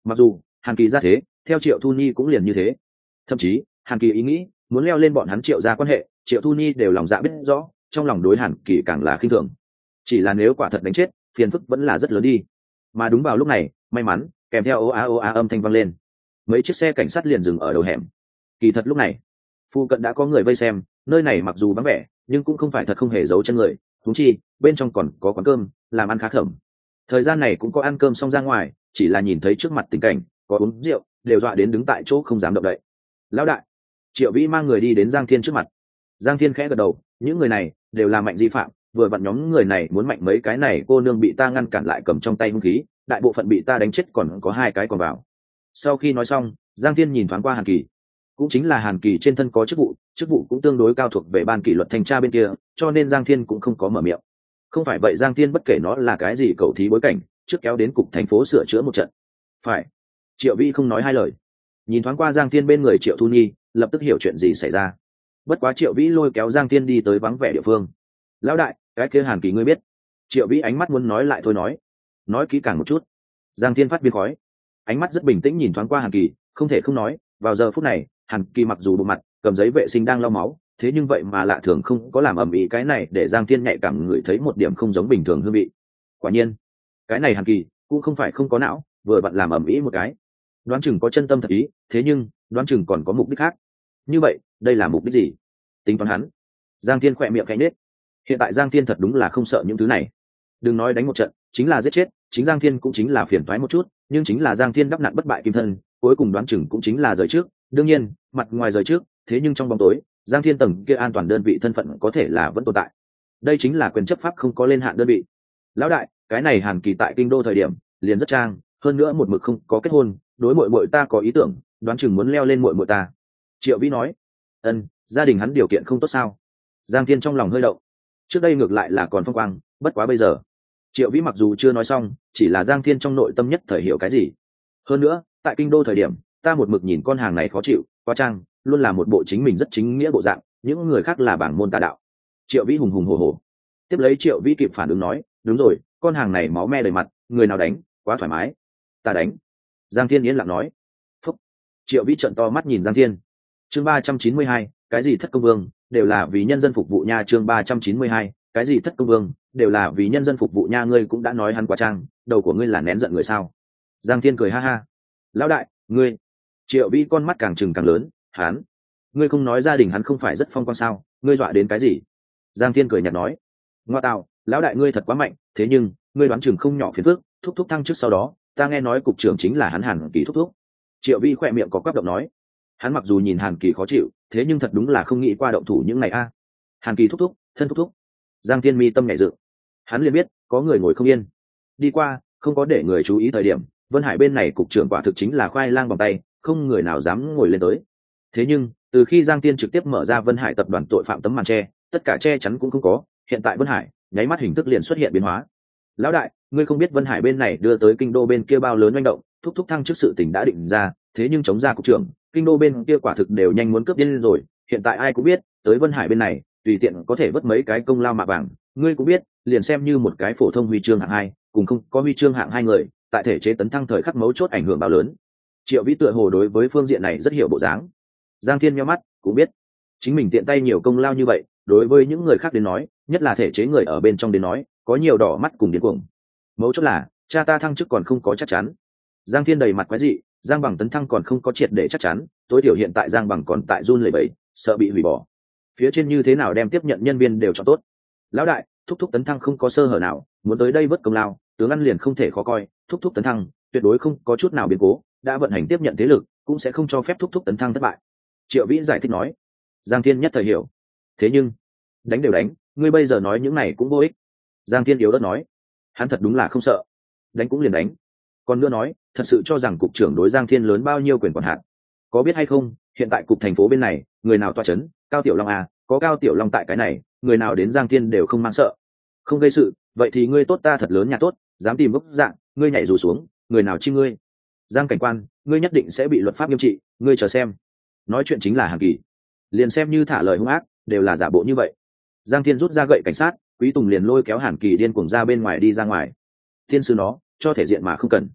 [SPEAKER 1] Mặc dù Hàn Kỳ ra thế, theo Triệu Thu Nhi cũng liền như thế, thậm chí Hàn Kỳ ý nghĩ muốn leo lên bọn hắn Triệu gia quan hệ, Triệu Thu Nhi đều lòng dạ biết rõ, trong lòng đối Hàn Kỳ càng là khinh thường. Chỉ là nếu quả thật đánh chết, phiền phức vẫn là rất lớn đi. Mà đúng vào lúc này, may mắn kèm theo ố á ố á âm thanh vang lên, mấy chiếc xe cảnh sát liền dừng ở đầu hẻm. Kỳ thật lúc này phụ cận đã có người vây xem, nơi này mặc dù vắng vẻ nhưng cũng không phải thật không hề giấu chân người, thúng chi bên trong còn có quán cơm làm ăn khá khẩm. Thời gian này cũng có ăn cơm xong ra ngoài, chỉ là nhìn thấy trước mặt tình cảnh có uống rượu đều dọa đến đứng tại chỗ không dám động đậy. Lão đại, Triệu Vĩ mang người đi đến Giang Thiên trước mặt. Giang Thiên khẽ gật đầu, những người này đều là Mạnh di phạm, vừa vặn nhóm người này muốn Mạnh mấy cái này cô nương bị ta ngăn cản lại cầm trong tay hung khí, đại bộ phận bị ta đánh chết còn có hai cái còn vào. Sau khi nói xong, Giang Thiên nhìn thoáng qua Hàn Kỳ, cũng chính là Hàn Kỳ trên thân có chức vụ, chức vụ cũng tương đối cao thuộc về ban kỷ luật thanh tra bên kia, cho nên Giang Thiên cũng không có mở miệng. Không phải vậy Giang Thiên bất kể nó là cái gì cậu thí bối cảnh, trước kéo đến cục thành phố sửa chữa một trận. Phải. Triệu Vĩ không nói hai lời, nhìn thoáng qua Giang Thiên bên người Triệu Thu Nhi, lập tức hiểu chuyện gì xảy ra. Bất quá Triệu Vĩ lôi kéo Giang Thiên đi tới vắng vẻ địa phương. Lão đại, cái kia Hàn Kỳ ngươi biết? Triệu Vĩ ánh mắt muốn nói lại thôi nói, nói kỹ càng một chút. Giang Thiên phát viên khói, ánh mắt rất bình tĩnh nhìn thoáng qua Hàn Kỳ, không thể không nói, vào giờ phút này Hàn Kỳ mặc dù bộ mặt cầm giấy vệ sinh đang lau máu, thế nhưng vậy mà lạ thường không có làm ầm ĩ, cái này để Giang Thiên nhạy cảm ngửi thấy một điểm không giống bình thường hương vị. Quả nhiên cái này Hàn Kỳ cũng không phải không có não, vừa vặn làm ầm ĩ một cái, đoán chừng có chân tâm thật ý, thế nhưng đoán chừng còn có mục đích khác. Như vậy đây là mục đích gì? Tính toán hắn. Giang Thiên khỏe miệng khẽ nhếch. Hiện tại Giang Thiên thật đúng là không sợ những thứ này, đừng nói đánh một trận, chính là giết chết chính Giang Thiên cũng chính là phiền toái một chút, nhưng chính là Giang Thiên đắp nặn bất bại kim thân, cuối cùng đoán chừng cũng chính là rời trước. Đương nhiên mặt ngoài rời trước, thế nhưng trong bóng tối Giang Thiên tầng kia an toàn đơn vị thân phận có thể là vẫn tồn tại. Đây chính là quyền chấp pháp không có lên hạn đơn vị. Lão đại, cái này Hàn Kỳ tại kinh đô thời điểm liền rất trang, hơn nữa một mực không có kết hôn, đối muội muội ta có ý tưởng, đoán chừng muốn leo lên muội muội ta. Triệu Vĩ nói. Ân, gia đình hắn điều kiện không tốt sao? Giang Thiên trong lòng hơi động. Trước đây ngược lại là còn phong quang, bất quá bây giờ. Triệu Vĩ mặc dù chưa nói xong, chỉ là Giang Thiên trong nội tâm nhất thời hiểu cái gì. Hơn nữa tại kinh đô thời điểm ta một mực nhìn con hàng này khó chịu, quá trang, luôn là một bộ chính mình rất chính nghĩa bộ dạng, những người khác là bảng môn tà đạo. Triệu Vĩ hùng hùng hổ hổ. Tiếp lấy Triệu Vĩ kịp phản ứng nói, đúng rồi, con hàng này máu me đầy mặt, người nào đánh, quá thoải mái. Ta đánh. Giang Thiên yên lặng nói. Phúc. Triệu Vĩ trợn to mắt nhìn Giang Thiên. Chương ba trăm chín mươi hai, cái gì thất công vương, đều là vì nhân dân phục vụ nha. Chương ba trăm chín mươi hai, cái gì thất công vương, đều là vì nhân dân phục vụ nha. Ngươi cũng đã nói hắn quá trang, đầu của ngươi là nén giận người sao? Giang Thiên cười ha ha. Lão đại, ngươi. Triệu Vĩ con mắt càng trừng càng lớn. Hắn, ngươi không nói gia đình hắn không phải rất phong quang sao? Ngươi dọa đến cái gì? Giang Thiên cười nhạt nói. Ngoa tạo, lão đại ngươi thật quá mạnh, thế nhưng ngươi đoán chừng không nhỏ phiền phức, thúc thúc thăng trước sau đó ta nghe nói cục trưởng chính là hắn Hàn Kỳ thúc thúc. Triệu Vĩ khỏe miệng có quắp động nói. Hắn mặc dù nhìn Hàn Kỳ khó chịu, thế nhưng thật đúng là không nghĩ qua động thủ những ngày a. Hàn Kỳ thúc thúc, thân thúc thúc. Giang Thiên mi tâm nhảy dựng, hắn liền biết có người ngồi không yên. Đi qua không có để người chú ý thời điểm, Vân Hải bên này cục trưởng quả thực chính là khoai lang bằng tay, không người nào dám ngồi lên tới. Thế nhưng từ khi Giang Thiên trực tiếp mở ra Vân Hải tập đoàn tội phạm tấm màn che, tất cả che chắn cũng không có, hiện tại Vân Hải nháy mắt hình thức liền xuất hiện biến hóa. Lão đại, ngươi không biết Vân Hải bên này đưa tới kinh đô bên kia bao lớn manh động, thúc thúc thăng trước sự tình đã định ra, thế nhưng chống ra cục trưởng, kinh đô bên kia quả thực đều nhanh muốn cướp điên rồi. Hiện tại ai cũng biết, tới Vân Hải bên này tùy tiện có thể vớt mấy cái công lao mạ vàng. Ngươi cũng biết, liền xem như một cái phổ thông huy chương hạng hai, cùng không có huy chương hạng hai người, tại thể chế tấn thăng thời khắc mấu chốt ảnh hưởng bao lớn. Triệu Vĩ tựa hồ đối với phương diện này rất hiểu bộ dáng. Giang Thiên nhíu mắt, cũng biết chính mình tiện tay nhiều công lao như vậy, đối với những người khác đến nói, nhất là thể chế người ở bên trong đến nói, có nhiều đỏ mắt cùng điên cuồng. Mấu chốt là cha ta thăng chức còn không có chắc chắn. Giang Thiên đầy mặt quái dị, Giang Bằng tấn thăng còn không có triệt để chắc chắn, tối thiểu hiện tại Giang Bằng còn tại run lẩy bẩy, sợ bị hủy bỏ. Phía trên như thế nào đem tiếp nhận nhân viên đều cho tốt. Lão đại, thúc thúc tấn thăng không có sơ hở nào, muốn tới đây vớt công lao, tướng ăn liền không thể khó coi, thúc thúc tấn thăng tuyệt đối không có chút nào biến cố, đã vận hành tiếp nhận thế lực, cũng sẽ không cho phép thúc thúc tấn thăng thất bại. Triệu Vĩ giải thích nói. Giang Thiên nhất thời hiểu. Thế nhưng đánh đều đánh, ngươi bây giờ nói những này cũng vô ích. Giang Thiên yếu đất nói. Hắn thật đúng là không sợ, đánh cũng liền đánh. Còn nữa nói, thật sự cho rằng cục trưởng đối Giang Thiên lớn bao nhiêu quyền quản hạt? Có biết hay không, hiện tại cục thành phố bên này, người nào toa chấn, Cao Tiểu Long à, có Cao Tiểu Long tại cái này, người nào đến Giang Thiên đều không mang sợ. Không gây sự, vậy thì ngươi tốt ta thật lớn nhà tốt, dám tìm gốc dạng, ngươi nhảy dù xuống, người nào chi ngươi? Giang cảnh quan, ngươi nhất định sẽ bị luật pháp nghiêm trị, ngươi chờ xem. Nói chuyện chính là Hàn Kỳ, liền xem như thả lời hung ác, đều là giả bộ như vậy. Giang Thiên rút ra gậy cảnh sát, Quý Tùng liền lôi kéo Hàn Kỳ điên cuồng ra bên ngoài đi ra ngoài. Thiên sư nó, cho thể diện mà không cần.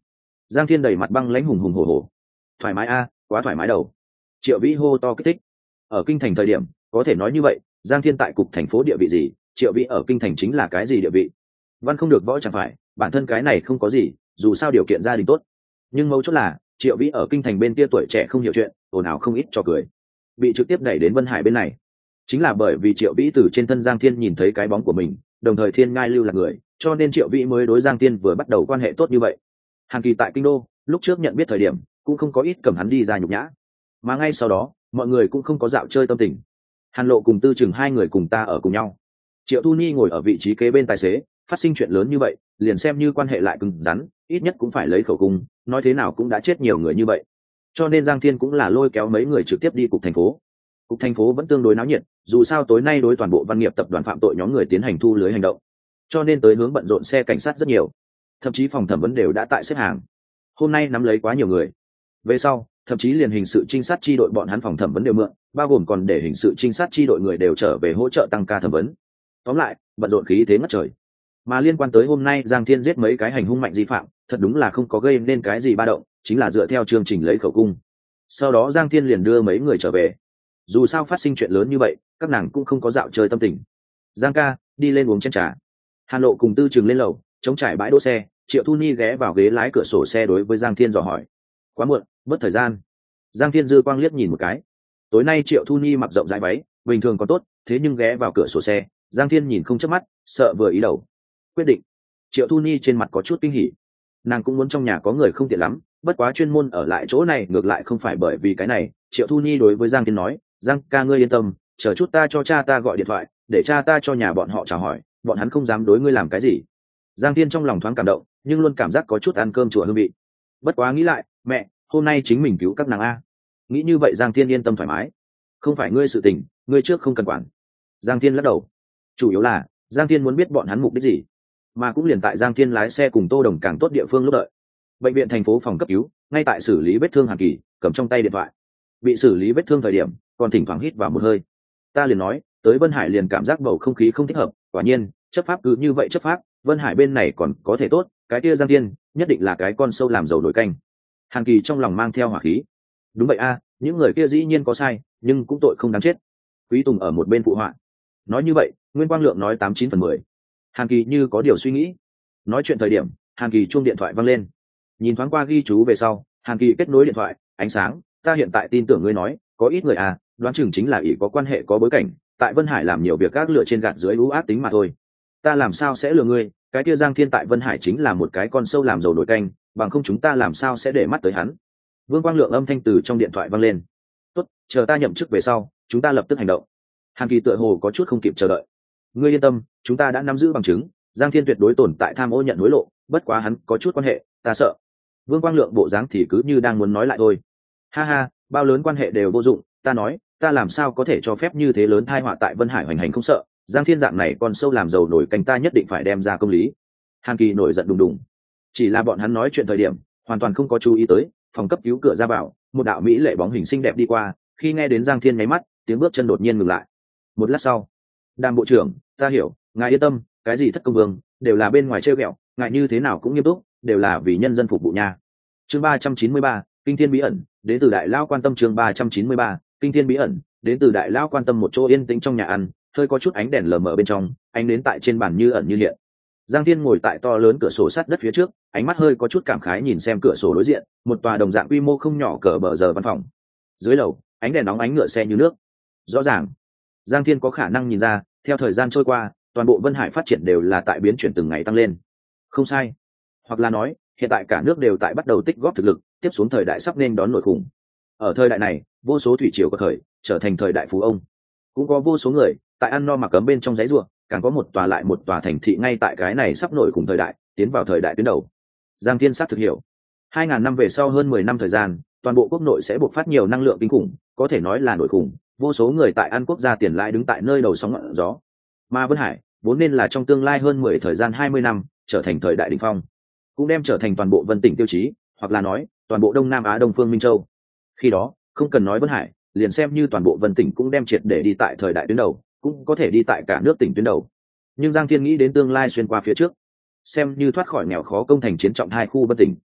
[SPEAKER 1] Giang Thiên đầy mặt băng lãnh hùng hùng hổ hổ. Thoải mái a, quá thoải mái đầu. Triệu Vĩ hô to kích thích. Ở kinh thành thời điểm có thể nói như vậy, Giang Thiên tại cục thành phố địa vị gì, Triệu Vĩ ở kinh thành chính là cái gì địa vị. Văn không được võ chẳng phải, bản thân cái này không có gì, dù sao điều kiện gia đình tốt. Nhưng mấu chốt là Triệu Vĩ ở kinh thành bên kia tuổi trẻ không hiểu chuyện, ồn ào không ít cho cười, bị trực tiếp đẩy đến Vân Hải bên này. Chính là bởi vì Triệu Vĩ từ trên thân Giang Thiên nhìn thấy cái bóng của mình, đồng thời Thiên Ngai lưu là người, cho nên Triệu Vĩ mới đối Giang Thiên vừa bắt đầu quan hệ tốt như vậy. Hàn Kỳ tại kinh đô lúc trước nhận biết thời điểm cũng không có ít cầm hắn đi ra nhục nhã, mà ngay sau đó mọi người cũng không có dạo chơi tâm tình. Hàn Lộ cùng Tư Trừng hai người cùng ta ở cùng nhau, Triệu Thu Nhi ngồi ở vị trí kế bên tài xế. Phát sinh chuyện lớn như vậy liền xem như quan hệ lại cứng rắn, ít nhất cũng phải lấy khẩu cung, nói thế nào cũng đã chết nhiều người như vậy, cho nên Giang Thiên cũng là lôi kéo mấy người trực tiếp đi cục thành phố. Cục thành phố vẫn tương đối náo nhiệt, dù sao tối nay đối toàn bộ văn nghiệp tập đoàn phạm tội nhóm người tiến hành thu lưới hành động, cho nên tới hướng bận rộn xe cảnh sát rất nhiều, thậm chí phòng thẩm vấn đều đã tại xếp hàng. Hôm nay nắm lấy quá nhiều người, về sau thậm chí liền hình sự trinh sát chi đội bọn hắn phòng thẩm vấn đều mượn, bao gồm còn để hình sự trinh sát chi đội người đều trở về hỗ trợ tăng ca thẩm vấn. Tóm lại bận rộn khí thế ngất trời. Mà liên quan tới hôm nay Giang Thiên giết mấy cái hành hung mạnh di phạm, thật đúng là không có gây nên cái gì ba động, chính là dựa theo chương trình lấy khẩu cung. Sau đó Giang Thiên liền đưa mấy người trở về. Dù sao phát sinh chuyện lớn như vậy, các nàng cũng không có dạo chơi tâm tình. Giang ca, đi lên uống chén trà. Hàn Lộ cùng Tư Trừng lên lầu, chống trải bãi đỗ xe. Triệu Thu Nhi ghé vào ghế lái cửa sổ xe đối với Giang Thiên dò hỏi. Quá muộn, mất thời gian. Giang Thiên dư quang liếc nhìn một cái. Tối nay Triệu Thu Nhi mặc rộng rãi váy, bình thường còn tốt, thế nhưng ghé vào cửa sổ xe, Giang Thiên nhìn không chớp mắt, sợ vừa ý đầu. Quyết định. Triệu Thu Nhi trên mặt có chút kinh hỉ. Nàng cũng muốn trong nhà có người không tiện lắm, bất quá chuyên môn ở lại chỗ này ngược lại không phải bởi vì cái này. Triệu Thu Nhi đối với Giang Thiên nói, Giang ca ngươi yên tâm, chờ chút ta cho cha ta gọi điện thoại, để cha ta cho nhà bọn họ chào hỏi, bọn hắn không dám đối ngươi làm cái gì. Giang Thiên trong lòng thoáng cảm động, nhưng luôn cảm giác có chút ăn cơm chùa hương vị. Bất quá nghĩ lại, mẹ, hôm nay chính mình cứu các nàng a. Nghĩ như vậy Giang Thiên yên tâm thoải mái. Không phải ngươi sự tình, ngươi trước không cần quản. Giang Thiên lắc đầu. Chủ yếu là Giang Thiên muốn biết bọn hắn mục đích gì, mà cũng liền tại Giang Thiên lái xe cùng Tô Đồng càng tốt địa phương lúc đợi. Bệnh viện thành phố phòng cấp cứu, ngay tại xử lý vết thương Hàn Kỳ, cầm trong tay điện thoại. Bị xử lý vết thương thời điểm, còn thỉnh thoảng hít vào một hơi. Ta liền nói, tới Vân Hải liền cảm giác bầu không khí không thích hợp, quả nhiên, chấp pháp cứ như vậy chấp pháp, Vân Hải bên này còn có thể tốt, cái kia Giang Thiên, nhất định là cái con sâu làm dầu nổi canh. Hàn Kỳ trong lòng mang theo hỏa khí. Đúng vậy a, những người kia dĩ nhiên có sai, nhưng cũng tội không đáng chết. Quý Tùng ở một bên phụ họa. Nói như vậy, Nguyên Quang Lượng nói tám chín phần mười. Hàn Kỳ như có điều suy nghĩ. Nói chuyện thời điểm, Hàn Kỳ chuông điện thoại vang lên. Nhìn thoáng qua ghi chú về sau, Hàn Kỳ kết nối điện thoại. Ánh sáng, ta hiện tại tin tưởng ngươi nói, có ít người à, đoán chừng chính là ỷ có quan hệ có bối cảnh, tại Vân Hải làm nhiều việc gác lựa trên gạt dưới ú ác tính mà thôi. Ta làm sao sẽ lừa ngươi, cái kia Giang Thiên tại Vân Hải chính là một cái con sâu làm dầu nổi canh, bằng không chúng ta làm sao sẽ để mắt tới hắn. Vương Quang Lượng âm thanh từ trong điện thoại vang lên. Tốt, chờ ta nhậm chức về sau, chúng ta lập tức hành động. Hàn Kỳ tựa hồ có chút không kịp chờ đợi. Ngươi yên tâm, chúng ta đã nắm giữ bằng chứng, Giang Thiên tuyệt đối tồn tại tham ô nhận hối lộ, bất quá hắn có chút quan hệ, ta sợ. Vương Quang Lượng bộ dáng thì cứ như đang muốn nói lại thôi. Ha ha, bao lớn quan hệ đều vô dụng, ta nói, ta làm sao có thể cho phép như thế lớn tai họa tại Vân Hải hoành hành không sợ, Giang Thiên dạng này còn sâu làm dầu nổi canh ta nhất định phải đem ra công lý. Hàn Kỳ nổi giận đùng đùng. Chỉ là bọn hắn nói chuyện thời điểm, hoàn toàn không có chú ý tới, phòng cấp cứu cửa ra vào, một đạo mỹ lệ bóng hình xinh đẹp đi qua, khi nghe đến Giang Thiên nháy mắt, tiếng bước chân đột nhiên ngừng lại. Một lát sau, Đàm bộ trưởng, ta hiểu, ngài yên tâm, cái gì thất công vương, đều là bên ngoài trêu ghẹo, ngài như thế nào cũng nghiêm túc, đều là vì nhân dân phục vụ nha. Chương ba trăm chín mươi ba, Kinh Thiên bí ẩn, đến từ Đại Lao quan tâm. Chương ba trăm chín mươi ba, Kinh Thiên bí ẩn, đến từ Đại Lao quan tâm. Một chỗ yên tĩnh trong nhà ăn, hơi có chút ánh đèn lờ mờ bên trong, ánh đến tại trên bàn như ẩn như hiện. Giang Thiên ngồi tại to lớn cửa sổ sắt đất phía trước, ánh mắt hơi có chút cảm khái nhìn xem cửa sổ đối diện, một tòa đồng dạng quy mô không nhỏ cỡ bờ giờ văn phòng. Dưới lầu, ánh đèn nóng ánh ngựa xe như nước. Rõ ràng, Giang Thiên có khả năng nhìn ra, theo thời gian trôi qua, toàn bộ Vân Hải phát triển đều là tại biến chuyển từng ngày tăng lên. Không sai, hoặc là nói, hiện tại cả nước đều tại bắt đầu tích góp thực lực, tiếp xuống thời đại sắp nên đón nổi khủng. Ở thời đại này, vô số thủy triều có khởi, trở thành thời đại phú ông. Cũng có vô số người tại ăn no mặc ấm bên trong giấy ruộng, càng có một tòa lại một tòa thành thị ngay tại cái này sắp nổi khủng thời đại, tiến vào thời đại tuyến đầu. Giang Thiên sát thực hiểu, hai ngàn năm về sau hơn mười năm thời gian, toàn bộ quốc nội sẽ bộc phát nhiều năng lượng kinh khủng, có thể nói là nổi khủng, vô số người tại ăn quốc gia tiền lãi đứng tại nơi đầu sóng ngọn gió. Mà Vân Hải vốn nên là trong tương lai hơn mười thời gian hai mươi năm, trở thành thời đại đỉnh phong, cũng đem trở thành toàn bộ Vân tỉnh tiêu chí, hoặc là nói, toàn bộ Đông Nam Á Đông Phương Minh Châu. Khi đó, không cần nói Vân Hải, liền xem như toàn bộ Vân tỉnh cũng đem triệt để đi tại thời đại tuyến đầu, cũng có thể đi tại cả nước tỉnh tuyến đầu. Nhưng Giang Thiên nghĩ đến tương lai xuyên qua phía trước, xem như thoát khỏi nghèo khó công thành chiến trọng hai khu Vân tỉnh.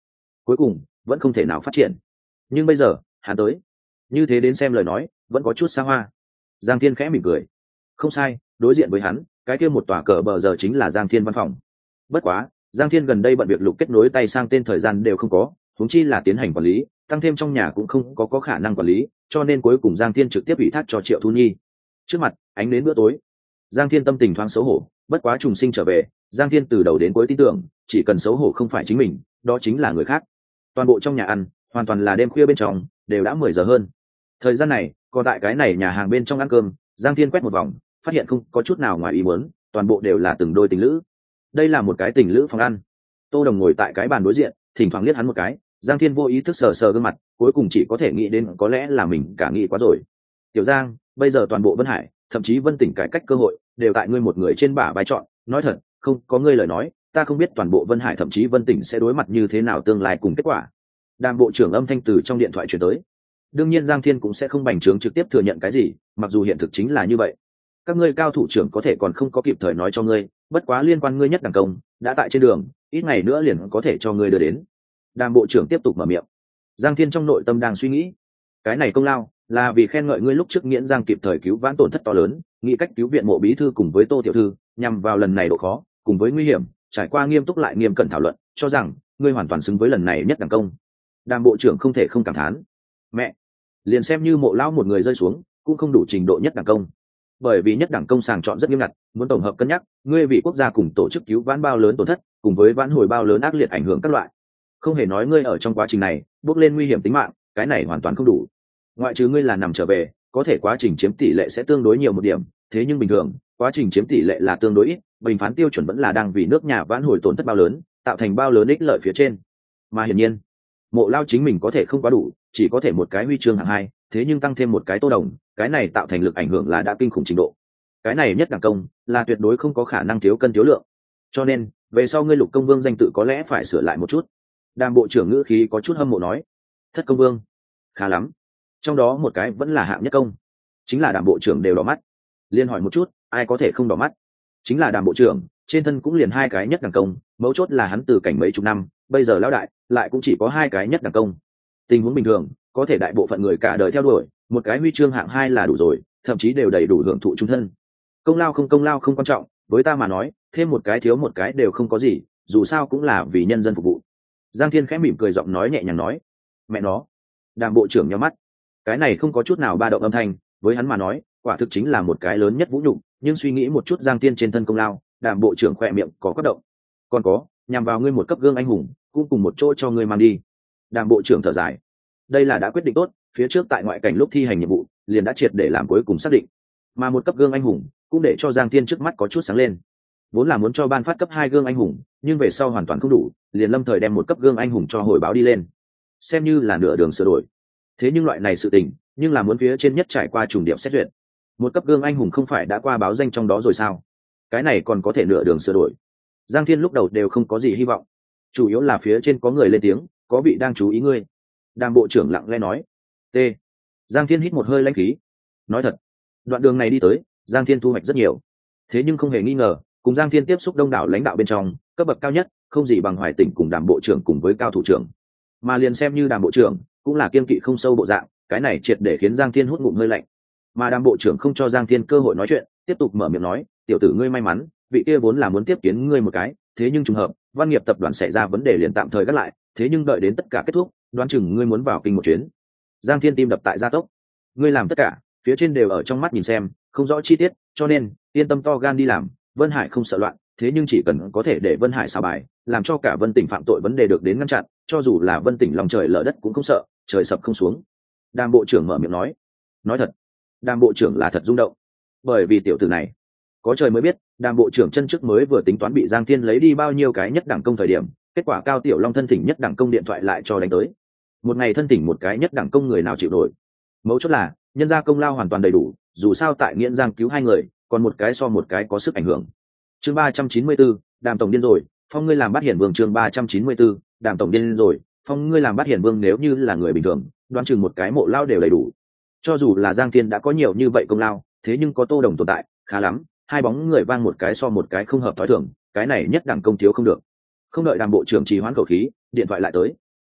[SPEAKER 1] cuối cùng vẫn không thể nào phát triển. Nhưng bây giờ hắn tới, như thế đến xem lời nói vẫn có chút xa hoa. Giang Thiên khẽ mỉm cười. Không sai, đối diện với hắn cái kia một tòa cờ bờ giờ chính là Giang Thiên văn phòng. Bất quá Giang Thiên gần đây bận việc lục kết nối tay sang tên thời gian đều không có, huống chi là tiến hành quản lý, tăng thêm trong nhà cũng không có có khả năng quản lý, cho nên cuối cùng Giang Thiên trực tiếp ủy thác cho Triệu Thu Nhi. Trước mặt ánh đến bữa tối, Giang Thiên tâm tình thoáng xấu hổ, bất quá trùng sinh trở về, Giang Thiên từ đầu đến cuối tin tưởng, chỉ cần xấu hổ không phải chính mình, đó chính là người khác. Toàn bộ trong nhà ăn, hoàn toàn là đêm khuya bên trong, đều đã mười giờ hơn. Thời gian này, còn tại cái này nhà hàng bên trong ăn cơm, Giang Thiên quét một vòng, phát hiện không có chút nào ngoài ý muốn, toàn bộ đều là từng đôi tình lữ. Đây là một cái tình lữ phòng ăn. Tô Đồng ngồi tại cái bàn đối diện, thỉnh thoảng liếc hắn một cái, Giang Thiên vô ý thức sờ sờ gương mặt, cuối cùng chỉ có thể nghĩ đến có lẽ là mình cả nghĩ quá rồi. Tiểu Giang, bây giờ toàn bộ Vân Hải, thậm chí Vân Tỉnh cải cách cơ hội đều tại ngươi một người trên bả vai chọn, nói thật, không có ngươi lời nói, ta không biết toàn bộ Vân Hải thậm chí Vân Tỉnh sẽ đối mặt như thế nào tương lai cùng kết quả. Đàm bộ trưởng âm thanh từ trong điện thoại truyền tới. Đương nhiên Giang Thiên cũng sẽ không bành trướng trực tiếp thừa nhận cái gì, mặc dù hiện thực chính là như vậy. Các ngươi cao thủ trưởng có thể còn không có kịp thời nói cho ngươi, bất quá liên quan ngươi nhất đẳng công đã tại trên đường, ít ngày nữa liền có thể cho ngươi đưa đến. Đàm bộ trưởng tiếp tục mở miệng. Giang Thiên trong nội tâm đang suy nghĩ, cái này công lao là vì khen ngợi ngươi lúc trước nghiễn Giang kịp thời cứu vãn tổn thất to lớn, nghĩ cách cứu viện mộ bí thư cùng với Tô tiểu thư, nhằm vào lần này độ khó cùng với nguy hiểm, trải qua nghiêm túc lại nghiêm cẩn thảo luận, cho rằng ngươi hoàn toàn xứng với lần này nhất đẳng công. Đàm bộ trưởng không thể không cảm thán. Mẹ, liền xem như mộ lão một người rơi xuống, cũng không đủ trình độ nhất đẳng công. Bởi vì nhất đẳng công sàng chọn rất nghiêm ngặt, muốn tổng hợp cân nhắc, ngươi vì quốc gia cùng tổ chức cứu vãn bao lớn tổn thất, cùng với vãn hồi bao lớn ác liệt ảnh hưởng các loại. Không hề nói ngươi ở trong quá trình này bước lên nguy hiểm tính mạng, cái này hoàn toàn không đủ. Ngoại trừ ngươi là nằm trở về, có thể quá trình chiếm tỷ lệ sẽ tương đối nhiều một điểm, thế nhưng bình thường, quá trình chiếm tỷ lệ là tương đối ít, bình phán tiêu chuẩn vẫn là đang vì nước nhà vãn hồi tổn thất bao lớn, tạo thành bao lớn ích lợi phía trên. Mà hiển nhiên, Mộ Lao chính mình có thể không quá đủ, chỉ có thể một cái huy chương hạng hai, thế nhưng tăng thêm một cái Tô Đồng, cái này tạo thành lực ảnh hưởng là đã kinh khủng trình độ. Cái này nhất đẳng công là tuyệt đối không có khả năng thiếu cân thiếu lượng. Cho nên, về sau ngươi Lục Công Vương danh tự có lẽ phải sửa lại một chút. Đàm bộ trưởng ngữ khí có chút hâm mộ nói. Thất công vương, khá lắm. Trong đó một cái vẫn là hạng nhất công, chính là Đàm bộ trưởng đều đỏ mắt. Liên hỏi một chút, ai có thể không đỏ mắt? Chính là Đàm bộ trưởng, trên thân cũng liền hai cái nhất đẳng công, mấu chốt là hắn từ cảnh mấy chục năm, bây giờ lão đại lại cũng chỉ có hai cái nhất đẳng công. Tình huống bình thường, có thể đại bộ phận người cả đời theo đuổi, một cái huy chương hạng hai là đủ rồi, thậm chí đều đầy đủ hưởng thụ chung thân. Công lao không công lao không quan trọng, với ta mà nói, thêm một cái thiếu một cái đều không có gì, dù sao cũng là vì nhân dân phục vụ. Giang Thiên khẽ mỉm cười, giọng nói nhẹ nhàng nói. Mẹ nó. Đàm bộ trưởng nhíu mắt. Cái này không có chút nào ba động âm thanh, với hắn mà nói, quả thực chính là một cái lớn nhất vũ nhục, nhưng suy nghĩ một chút Giang Thiên trên thân công lao, Đàm bộ trưởng khỏe miệng có quát động. Còn có, nhằm vào ngươi một cấp gương anh hùng, cũng cùng một chỗ cho ngươi mang đi. Đàm bộ trưởng thở dài. Đây là đã quyết định tốt, phía trước tại ngoại cảnh lúc thi hành nhiệm vụ, liền đã triệt để làm cuối cùng xác định. Mà một cấp gương anh hùng, cũng để cho Giang Thiên trước mắt có chút sáng lên. Vốn là muốn cho ban phát cấp hai gương anh hùng, nhưng về sau hoàn toàn không đủ, liền lâm thời đem một cấp gương anh hùng cho hồi báo đi lên, xem như là nửa đường sửa đổi. Thế nhưng loại này sự tình, nhưng là muốn phía trên nhất trải qua trùng điểm xét duyệt. Một cấp gương anh hùng không phải đã qua báo danh trong đó rồi sao? Cái này còn có thể nửa đường sửa đổi. Giang Thiên lúc đầu đều không có gì hy vọng, chủ yếu là phía trên có người lên tiếng, có vị đang chú ý ngươi. Đàm bộ trưởng lặng lẽ nói. T. Giang Thiên hít một hơi lãnh khí. Nói thật, đoạn đường này đi tới, Giang Thiên thu hoạch rất nhiều. Thế nhưng không hề nghi ngờ, cùng Giang Thiên tiếp xúc đông đảo lãnh đạo bên trong, cấp bậc cao nhất không gì bằng Hoài Tỉnh cùng Đàm bộ trưởng cùng với Cao thủ trưởng. Mà liền xem như Đàm bộ trưởng, cũng là kiên kỵ không sâu bộ dạng, cái này triệt để khiến Giang Thiên hút ngụm hơi lạnh. Mà Đàm bộ trưởng không cho Giang Thiên cơ hội nói chuyện, tiếp tục mở miệng nói, tiểu tử ngươi may mắn, vị kia vốn là muốn tiếp kiến ngươi một cái, thế nhưng trùng hợp, Văn Nghiệp tập đoàn xảy ra vấn đề liền tạm thời gác lại, thế nhưng đợi đến tất cả kết thúc, đoán chừng ngươi muốn vào kinh một chuyến. Giang Thiên tim đập tại gia tốc. Ngươi làm tất cả, phía trên đều ở trong mắt nhìn xem, không rõ chi tiết, cho nên yên tâm to gan đi làm. Vân Hải không sợ loạn, thế nhưng chỉ cần có thể để Vân Hải xào bài, làm cho cả Vân Tỉnh phạm tội vấn đề được đến ngăn chặn, cho dù là Vân Tỉnh lòng trời lở đất cũng không sợ, trời sập không xuống. Đàm bộ trưởng mở miệng nói. Nói thật, Đàm bộ trưởng là thật rung động, bởi vì tiểu tử này, có trời mới biết, Đàm bộ trưởng chân trước mới vừa tính toán bị Giang Thiên lấy đi bao nhiêu cái nhất đẳng công thời điểm, kết quả Cao Tiểu Long thân thỉnh nhất đẳng công điện thoại lại cho đánh tới. Một ngày thân thỉnh một cái nhất đẳng công người nào chịu nổi. Mấu chốt là nhân gia công lao hoàn toàn đầy đủ, dù sao tại Nghiễn Giang cứu hai người, còn một cái so một cái có sức ảnh hưởng. Chương ba trăm chín mươi 4, Đàm tổng điên rồi, phong ngươi làm Bát Hiển Vương. Chương ba trăm chín mươi 4, Đàm tổng điên rồi, phong ngươi làm Bát Hiển Vương. Nếu như là người bình thường, đoán chừng một cái mộ lao đều đầy đủ. Cho dù là Giang Thiên đã có nhiều như vậy công lao, thế nhưng có Tô Đồng tồn tại, khá lắm, hai bóng người vang một cái so một cái không hợp thói thường, cái này nhất đẳng công thiếu không được. Không đợi Đàm bộ trưởng trì hoãn khẩu khí, điện thoại lại tới.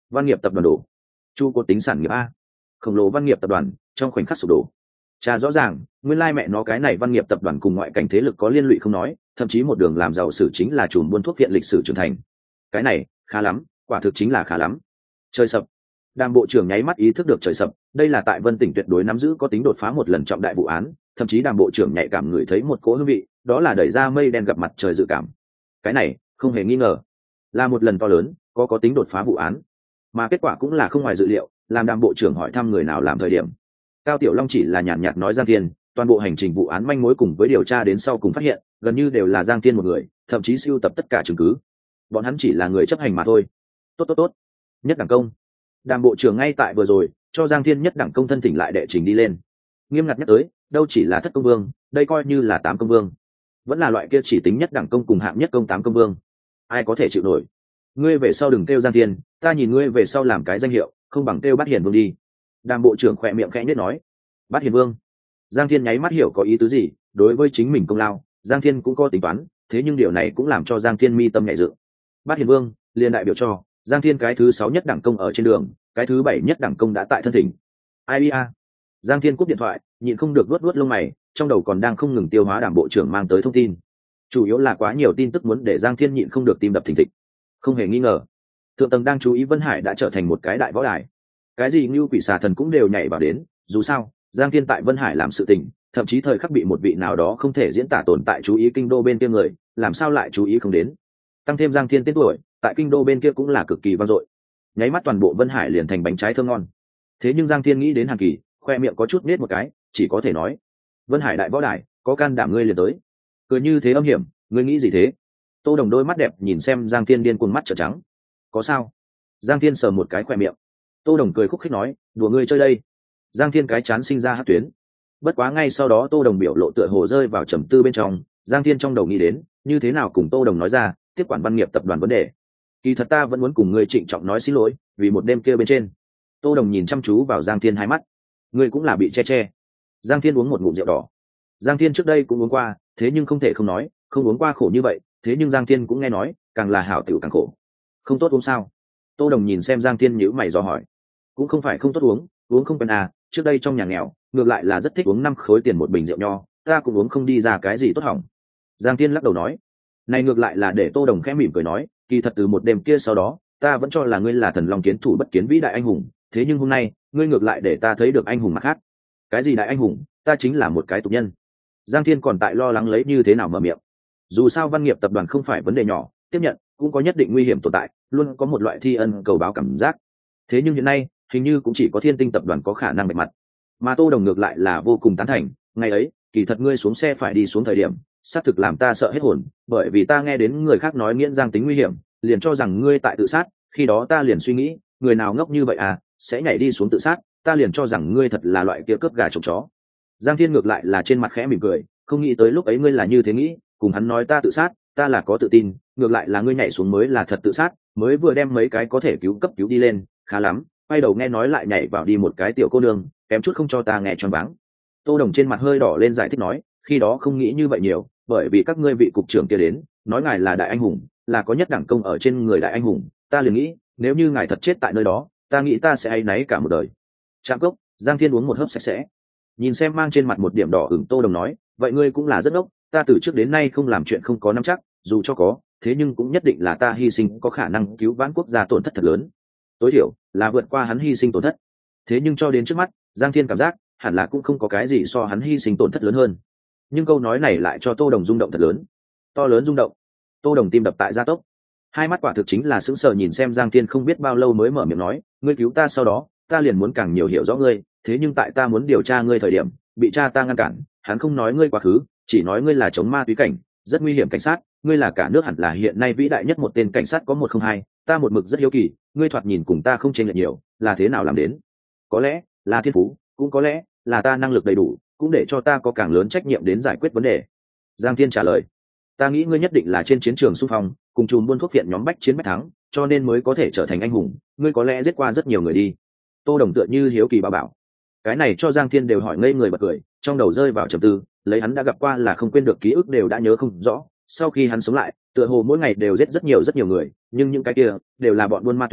[SPEAKER 1] Văn nghiệp tập đoàn đổ, chu cột tính sản nghiệp a, khổng lồ văn nghiệp tập đoàn trong khoảnh khắc sụp đổ. Cha rõ ràng, nguyên lai mẹ nó cái này văn nghiệp tập đoàn cùng ngoại cảnh thế lực có liên lụy không nói, thậm chí một đường làm giàu sử chính là chùm buôn thuốc viện lịch sử trưởng thành. Cái này khá lắm, quả thực chính là khá lắm. Trời sập. Đàm bộ trưởng nháy mắt ý thức được trời sập, đây là tại Vân tỉnh tuyệt đối nắm giữ có tính đột phá một lần trọng đại vụ án, thậm chí đàm bộ trưởng nhạy cảm ngửi thấy một cỗ hương vị, đó là đẩy ra mây đen gặp mặt trời dự cảm. Cái này không hề nghi ngờ là một lần to lớn, có có tính đột phá vụ án, mà kết quả cũng là không ngoài dự liệu. Làm đàm bộ trưởng hỏi thăm người nào làm thời điểm, Cao Tiểu Long chỉ là nhàn nhạt nói Giang Thiên, toàn bộ hành trình vụ án manh mối cùng với điều tra đến sau cùng phát hiện gần như đều là Giang Thiên một người, thậm chí sưu tập tất cả chứng cứ, bọn hắn chỉ là người chấp hành mà thôi. Tốt tốt tốt, nhất đẳng công. Đàm bộ trưởng ngay tại vừa rồi cho Giang Thiên nhất đẳng công thân thỉnh lại đệ trình đi lên, nghiêm ngặt nhắc tới, đâu chỉ là thất công vương, đây coi như là tám công vương, vẫn là loại kia chỉ tính nhất đẳng công cùng hạng nhất công tám công vương, ai có thể chịu nổi. Ngươi về sau đừng kêu Giang Thiên, ta nhìn ngươi về sau làm cái danh hiệu không bằng kêu Bát Hiền Vương đi. Đàm bộ trưởng khỏe miệng khẽ nhất nói. Bát Hiền Vương. Giang Thiên nháy mắt hiểu có ý tứ gì, đối với chính mình công lao Giang Thiên cũng có tính toán, thế nhưng điều này cũng làm cho Giang Thiên mi tâm nhẹ dự. Bát Hiền Vương liền đại biểu cho Giang Thiên cái thứ sáu nhất đẳng công ở trên đường, cái thứ bảy nhất đẳng công đã tại thân thỉnh. Ai bia. Giang Thiên cúp điện thoại, nhịn không được vuốt vuốt lông mày, trong đầu còn đang không ngừng tiêu hóa đàm bộ trưởng mang tới thông tin, chủ yếu là quá nhiều tin tức muốn để Giang Thiên nhịn không được tim đập thình thịch. Không hề nghi ngờ, thượng tầng đang chú ý Vân Hải đã trở thành một cái đại võ đài, cái gì như quỷ xà thần cũng đều nhảy vào đến. Dù sao Giang Thiên tại Vân Hải làm sự tình, thậm chí thời khắc bị một vị nào đó không thể diễn tả tồn tại chú ý kinh đô bên kia người, làm sao lại chú ý không đến. Tăng thêm Giang Thiên tên tuổi tại kinh đô bên kia cũng là cực kỳ vang dội, nháy mắt toàn bộ Vân Hải liền thành bánh trái thơm ngon. Thế nhưng Giang Thiên nghĩ đến Hàn Kỳ, khoe miệng có chút nết một cái, chỉ có thể nói Vân Hải đại võ đài, có can đảm ngươi liền tới. Cười như thế âm hiểm, ngươi nghĩ gì thế? Tô Đồng đôi mắt đẹp nhìn xem Giang Thiên điên cuồng mắt trợn trắng. Có sao? Giang Thiên sờ một cái khoe miệng. Tô Đồng cười khúc khích nói, đùa ngươi chơi đây. Giang Thiên cái chán sinh ra hát tuyến. Bất quá ngay sau đó Tô Đồng biểu lộ tựa hồ rơi vào trầm tư bên trong, Giang Thiên trong đầu nghĩ đến như thế nào cùng Tô Đồng nói ra tiếp quản văn nghiệp tập đoàn vấn đề. Kỳ thật ta vẫn muốn cùng ngươi trịnh trọng nói xin lỗi vì một đêm kia bên trên. Tô Đồng nhìn chăm chú vào Giang Thiên hai mắt. Ngươi cũng là bị che che. Giang Thiên uống một ngụm rượu đỏ. Giang Thiên trước đây cũng uống qua, thế nhưng không thể không nói không uống qua khổ như vậy, thế nhưng Giang Thiên cũng nghe nói càng là hảo tiểu càng khổ. Không tốt uống sao? Tô Đồng nhìn xem Giang Thiên nhíu mày dò hỏi. Cũng không phải không tốt uống, uống không quen à, trước đây trong nhà nghèo ngược lại là rất thích uống năm khối tiền một bình rượu nho, ta cũng uống không đi ra cái gì tốt hỏng. Giang Thiên lắc đầu nói. Này ngược lại là để Tô Đồng khẽ mỉm cười nói, kỳ thật từ một đêm kia sau đó ta vẫn cho là ngươi là thần long kiến thủ bất kiến vĩ đại anh hùng, thế nhưng hôm nay ngươi ngược lại để ta thấy được anh hùng mặt khác. Cái gì đại anh hùng? Ta chính là một cái tục nhân. Giang Thiên còn tại lo lắng lấy như thế nào mở miệng. Dù sao văn nghiệp tập đoàn không phải vấn đề nhỏ, tiếp nhận cũng có nhất định nguy hiểm tồn tại, luôn có một loại thi ân cầu báo cảm giác. Thế nhưng hiện nay hình như cũng chỉ có Thiên Tinh tập đoàn có khả năng bạch mặt, mà Tô Đồng ngược lại là vô cùng tán thành. Ngày ấy kỳ thật ngươi xuống xe phải đi xuống thời điểm xác thực làm ta sợ hết hồn, bởi vì ta nghe đến người khác nói Nghiễn Giang tính nguy hiểm, liền cho rằng ngươi tại tự sát. Khi đó ta liền suy nghĩ, người nào ngốc như vậy à, sẽ nhảy đi xuống tự sát, ta liền cho rằng ngươi thật là loại kia cướp gà trộm chó. Giang Thiên ngược lại là trên mặt khẽ mỉm cười, không nghĩ tới lúc ấy ngươi là như thế nghĩ, cùng hắn nói ta tự sát, ta là có tự tin, ngược lại là ngươi nhảy xuống mới là thật tự sát, mới vừa đem mấy cái có thể cứu cấp cứu đi lên, khá lắm, quay đầu nghe nói lại nhảy vào đi một cái tiểu cô nương, kém chút không cho ta nghe choáng váng. Tô Đồng trên mặt hơi đỏ lên giải thích nói, khi đó không nghĩ như vậy nhiều, bởi vì các ngươi vị cục trưởng kia đến, nói ngài là đại anh hùng, là có nhất đẳng công ở trên người đại anh hùng, ta liền nghĩ, nếu như ngài thật chết tại nơi đó, ta nghĩ ta sẽ áy náy cả một đời. Trạm cốc, Giang Thiên uống một hớp sạch sẽ, nhìn xem mang trên mặt một điểm đỏ ửng Tô Đồng nói, vậy ngươi cũng là rất ốc, ta từ trước đến nay không làm chuyện không có nắm chắc, dù cho có, thế nhưng cũng nhất định là ta hy sinh có khả năng cứu vãn quốc gia tổn thất thật lớn, tối thiểu là vượt qua hắn hy sinh tổn thất. Thế nhưng cho đến trước mắt Giang Thiên cảm giác hẳn là cũng không có cái gì so hắn hy sinh tổn thất lớn hơn. Nhưng câu nói này lại cho Tô Đồng rung động thật lớn, to lớn rung động. Tô Đồng tim đập tại gia tốc, hai mắt quả thực chính là sững sờ nhìn xem Giang Thiên, không biết bao lâu mới mở miệng nói, ngươi cứu ta sau đó ta liền muốn càng nhiều hiểu rõ ngươi, thế nhưng tại ta muốn điều tra ngươi thời điểm bị cha ta ngăn cản, hắn không nói ngươi quá khứ, chỉ nói ngươi là chống ma túy cảnh, rất nguy hiểm cảnh sát, ngươi là cả nước hẳn là hiện nay vĩ đại nhất một tên cảnh sát có một không hai, ta một mực rất hiếu kỳ, ngươi thoạt nhìn cùng ta không chênh lệch nhiều, là thế nào làm đến? Có lẽ là thiên phú, cũng có lẽ là ta năng lực đầy đủ, cũng để cho ta có càng lớn trách nhiệm đến giải quyết vấn đề. Giang Thiên trả lời, ta nghĩ ngươi nhất định là trên chiến trường xung phong cùng chùm buôn thuốc viện nhóm bách chiến bách thắng, cho nên mới có thể trở thành anh hùng, ngươi có lẽ giết qua rất nhiều người đi. Tô Đồng tựa như hiếu kỳ bảo bảo, cái này cho Giang Thiên đều hỏi ngây người bật cười, trong đầu rơi vào trầm tư, lấy hắn đã gặp qua là không quên được ký ức đều đã nhớ không rõ. Sau khi hắn sống lại tựa hồ mỗi ngày đều giết rất nhiều rất nhiều người, nhưng những cái kia đều là bọn buôn ma túy,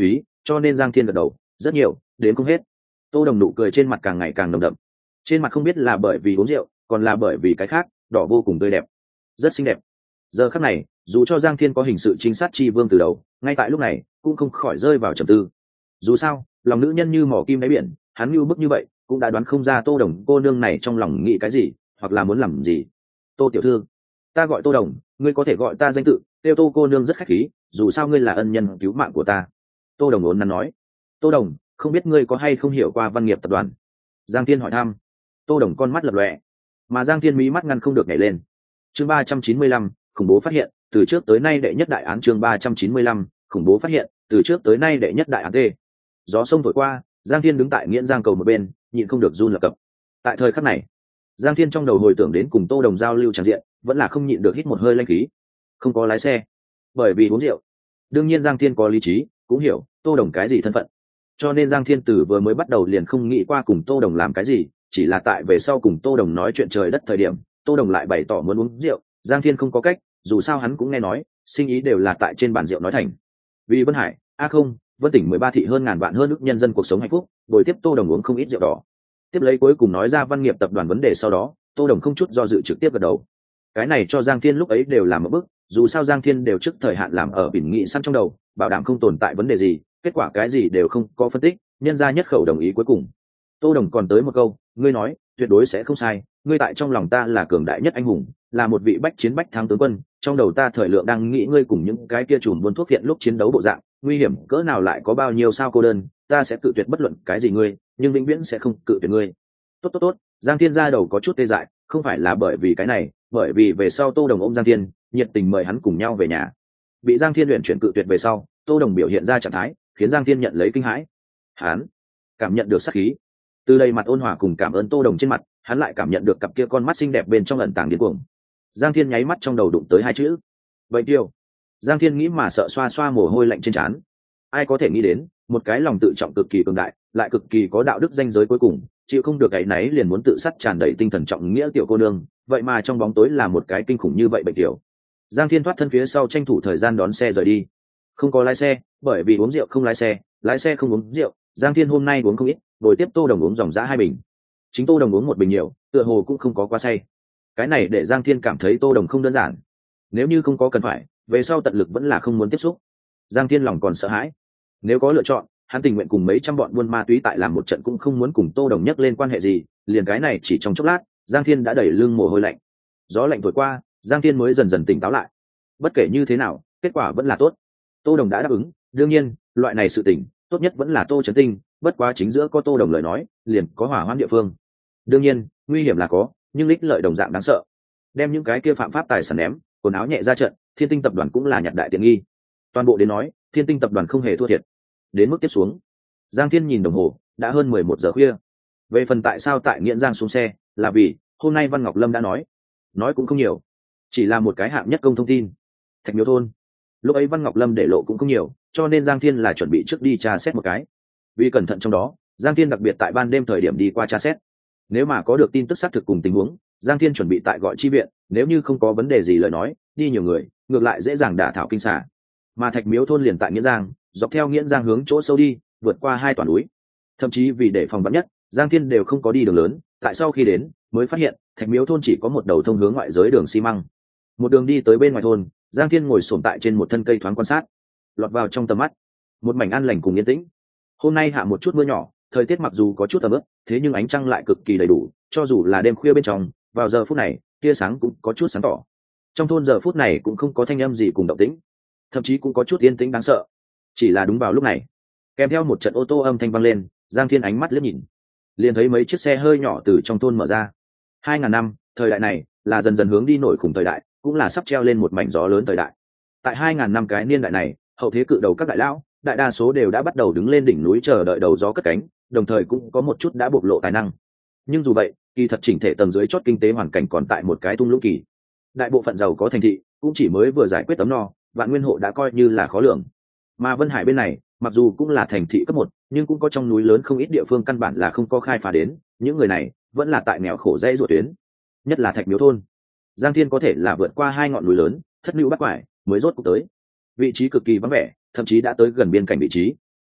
[SPEAKER 1] cho nên Giang Thiên gật đầu, rất nhiều, đến không hết. Tô Đồng nụ cười trên mặt càng ngày càng nồng đậm, trên mặt không biết là bởi vì uống rượu còn là bởi vì cái khác, đỏ vô cùng tươi đẹp, rất xinh đẹp. Giờ khắc này, dù cho Giang Thiên có hình sự trinh sát chi vương từ đầu, ngay tại lúc này cũng không khỏi rơi vào trầm tư. Dù sao, lòng nữ nhân như mỏ kim đáy biển, hắn như bức như vậy cũng đã đoán không ra Tô Đồng cô nương này trong lòng nghĩ cái gì, hoặc là muốn làm gì. Tô tiểu thư, ta gọi Tô Đồng, ngươi có thể gọi ta danh tự, tiêu Tô cô nương rất khách khí, dù sao ngươi là ân nhân cứu mạng của ta. Tô Đồng ốn nắn nói. Tô Đồng, không biết ngươi có hay không hiểu qua Văn Nghiệp tập đoàn? Giang Thiên hỏi thăm. Tô Đồng con mắt lập lòe, mà Giang Thiên mí mắt ngăn không được nhảy lên. Chương ba trăm chín mươi lăm, khủng bố phát hiện, từ trước tới nay đệ nhất đại án. Chương ba trăm chín mươi lăm, khủng bố phát hiện, từ trước tới nay đệ nhất đại án. T. Gió sông thổi qua, Giang Thiên đứng tại Nghiễn Giang cầu một bên, nhịn không được run lập cập. Tại thời khắc này, Giang Thiên trong đầu hồi tưởng đến cùng Tô Đồng giao lưu tràn diện, vẫn là không nhịn được hít một hơi lanh khí. Không có lái xe, bởi vì uống rượu. Đương nhiên Giang Thiên có lý trí, cũng hiểu Tô Đồng cái gì thân phận, cho nên Giang Thiên Tử vừa mới bắt đầu liền không nghĩ qua cùng Tô Đồng làm cái gì, chỉ là tại về sau cùng Tô Đồng nói chuyện trời đất thời điểm, Tô Đồng lại bày tỏ muốn uống rượu, Giang Thiên không có cách, dù sao hắn cũng nghe nói sinh ý đều là tại trên bàn rượu nói thành. Vì Vân Hải, a không, Vân tỉnh mười ba thị hơn ngàn vạn hơn ức nhân dân cuộc sống hạnh phúc, bồi tiếp Tô Đồng uống không ít rượu đỏ. Tiếp lấy cuối cùng nói ra Văn Nghiệp tập đoàn vấn đề, sau đó Tô Đồng không chút do dự trực tiếp gật đầu. Cái này cho Giang Thiên lúc ấy đều làm một bước, dù sao Giang Thiên đều trước thời hạn làm ở biển nghị săn trong đầu, bảo đảm không tồn tại vấn đề gì, kết quả cái gì đều không có phân tích, nhân ra nhất khẩu đồng ý. Cuối cùng Tô Đồng còn tới một câu, ngươi nói tuyệt đối sẽ không sai, ngươi tại trong lòng ta là cường đại nhất anh hùng, là một vị bách chiến bách thắng tướng quân, trong đầu ta thời lượng đang nghĩ ngươi cùng những cái kia chùm buôn thuốc viện lúc chiến đấu bộ dạng, nguy hiểm cỡ nào lại có bao nhiêu sao cô đơn, ta sẽ cự tuyệt bất luận cái gì ngươi, nhưng vĩnh viễn sẽ không cự tuyệt ngươi. Tốt tốt tốt. Giang Thiên ra đầu có chút tê dại, không phải là bởi vì cái này, bởi vì về sau Tô Đồng ôm Giang Thiên, nhiệt tình mời hắn cùng nhau về nhà. Bị Giang Thiên luyện chuyển cự tuyệt về sau, Tô Đồng biểu hiện ra trạng thái, khiến Giang Thiên nhận lấy kinh hãi. Hắn cảm nhận được sát khí từ đây mặt ôn hòa cùng cảm ơn Tô Đồng trên mặt, hắn lại cảm nhận được cặp kia con mắt xinh đẹp bên trong ẩn tàng điên cuồng. Giang Thiên nháy mắt trong đầu đụng tới hai chữ vậy tiêu. Giang Thiên nghĩ mà sợ, xoa xoa mồ hôi lạnh trên trán. Ai có thể nghĩ đến một cái lòng tự trọng cực kỳ cường đại, lại cực kỳ có đạo đức danh giới, cuối cùng chịu không được cái náy liền muốn tự sát tràn đầy tinh thần trọng nghĩa tiểu cô nương, vậy mà trong bóng tối là một cái kinh khủng như vậy bệnh tiểu. Giang Thiên thoát thân phía sau, tranh thủ thời gian đón xe rời đi. Không có lái xe, bởi vì uống rượu không lái xe, lái xe không uống rượu. Giang Thiên hôm nay uống không ít, bồi tiếp Tô Đồng uống dòng dã hai bình. Chính Tô Đồng uống một bình nhiều, tựa hồ cũng không có quá say. Cái này để Giang Thiên cảm thấy Tô Đồng không đơn giản. Nếu như không có cần phải, về sau tận lực vẫn là không muốn tiếp xúc. Giang Thiên lòng còn sợ hãi. Nếu có lựa chọn, hắn tình nguyện cùng mấy trăm bọn buôn ma túy tại làm một trận, cũng không muốn cùng Tô Đồng nhắc lên quan hệ gì. Liền cái này chỉ trong chốc lát, Giang Thiên đã đẩy lưng mồ hôi lạnh. Gió lạnh thổi qua, Giang Thiên mới dần dần tỉnh táo lại. Bất kể như thế nào, kết quả vẫn là tốt. Tô Đồng đã đáp ứng, đương nhiên, loại này sự tình, tốt nhất vẫn là Tô Chấn Tinh, bất quá chính giữa có Tô Đồng lời nói, liền có hỏa hoãn địa phương. Đương nhiên, nguy hiểm là có, nhưng ích lợi đồng dạng đáng sợ. Đem những cái kia phạm pháp tài sản ném, quần áo nhẹ ra trận, Thiên Tinh tập đoàn cũng là nhặt đại tiện nghi. Toàn bộ đến nói, Thiên Tinh tập đoàn không hề thua thiệt. Đến mức tiếp xuống, Giang Thiên nhìn đồng hồ, đã hơn mười một giờ khuya. Về phần tại sao tại Nghiễn Giang xuống xe, là vì hôm nay Văn Ngọc Lâm đã nói, nói cũng không nhiều, chỉ là một cái hạng nhất công thông tin. Thạch Miếu thôn, lúc ấy Văn Ngọc Lâm để lộ cũng không nhiều, cho nên Giang Thiên là chuẩn bị trước đi tra xét một cái. Vì cẩn thận trong đó, Giang Thiên đặc biệt tại ban đêm thời điểm đi qua tra xét. Nếu mà có được tin tức xác thực cùng tình huống, Giang Thiên chuẩn bị tại gọi chi viện, nếu như không có vấn đề gì lời nói, đi nhiều người, ngược lại dễ dàng đả thảo kinh xả. Mà Thạch Miếu thôn liền tại Nghiễn Giang, dọc theo Nghiễn Giang hướng chỗ sâu đi, vượt qua hai toàn núi. Thậm chí vì để phòng vắn nhất, Giang Thiên đều không có đi đường lớn, tại sau khi đến, mới phát hiện Thạch Miếu thôn chỉ có một đầu thông hướng ngoại giới đường xi măng. Một đường đi tới bên ngoài thôn, Giang Thiên ngồi xổm tại trên một thân cây thoáng quan sát. Lọt vào trong tầm mắt, một mảnh an lành cùng yên tĩnh. Hôm nay hạ một chút mưa nhỏ, thời tiết mặc dù có chút ẩm ướt, thế nhưng ánh trăng lại cực kỳ đầy đủ, cho dù là đêm khuya bên trong, vào giờ phút này, tia sáng cũng có chút sáng tỏ. Trong thôn giờ phút này cũng không có thanh âm gì cùng động tĩnh, thậm chí cũng có chút yên tĩnh đáng sợ. Chỉ là đúng vào lúc này, kèm theo một trận ô tô âm thanh vang lên, Giang Thiên ánh mắt liếc nhìn, liền thấy mấy chiếc xe hơi nhỏ từ trong thôn mở ra. Hai ngàn năm, thời đại này là dần dần hướng đi nổi khủng thời đại, cũng là sắp treo lên một mảnh gió lớn thời đại. Tại hai ngàn năm cái niên đại này, hậu thế cự đầu các đại lão, đại đa số đều đã bắt đầu đứng lên đỉnh núi chờ đợi đầu gió cất cánh, đồng thời cũng có một chút đã bộc lộ tài năng. Nhưng dù vậy, kỳ thật chỉnh thể tầng dưới chót kinh tế hoàn cảnh còn tại một cái thung lũng kỳ. Đại bộ phận giàu có thành thị cũng chỉ mới vừa giải quyết tấm no, vạn nguyên hộ đã coi như là khó lường. Mà Vân Hải bên này, mặc dù cũng là thành thị cấp một, nhưng cũng có trong núi lớn không ít địa phương căn bản là không có khai phá đến, những người này vẫn là tại nghèo khổ dãy ruột tuyến. Nhất là Thạch Miếu thôn. Giang Thiên có thể là vượt qua hai ngọn núi lớn, thất lưu bắt quải, mới rốt cuộc tới. Vị trí cực kỳ vắng vẻ, thậm chí đã tới gần biên cảnh vị trí.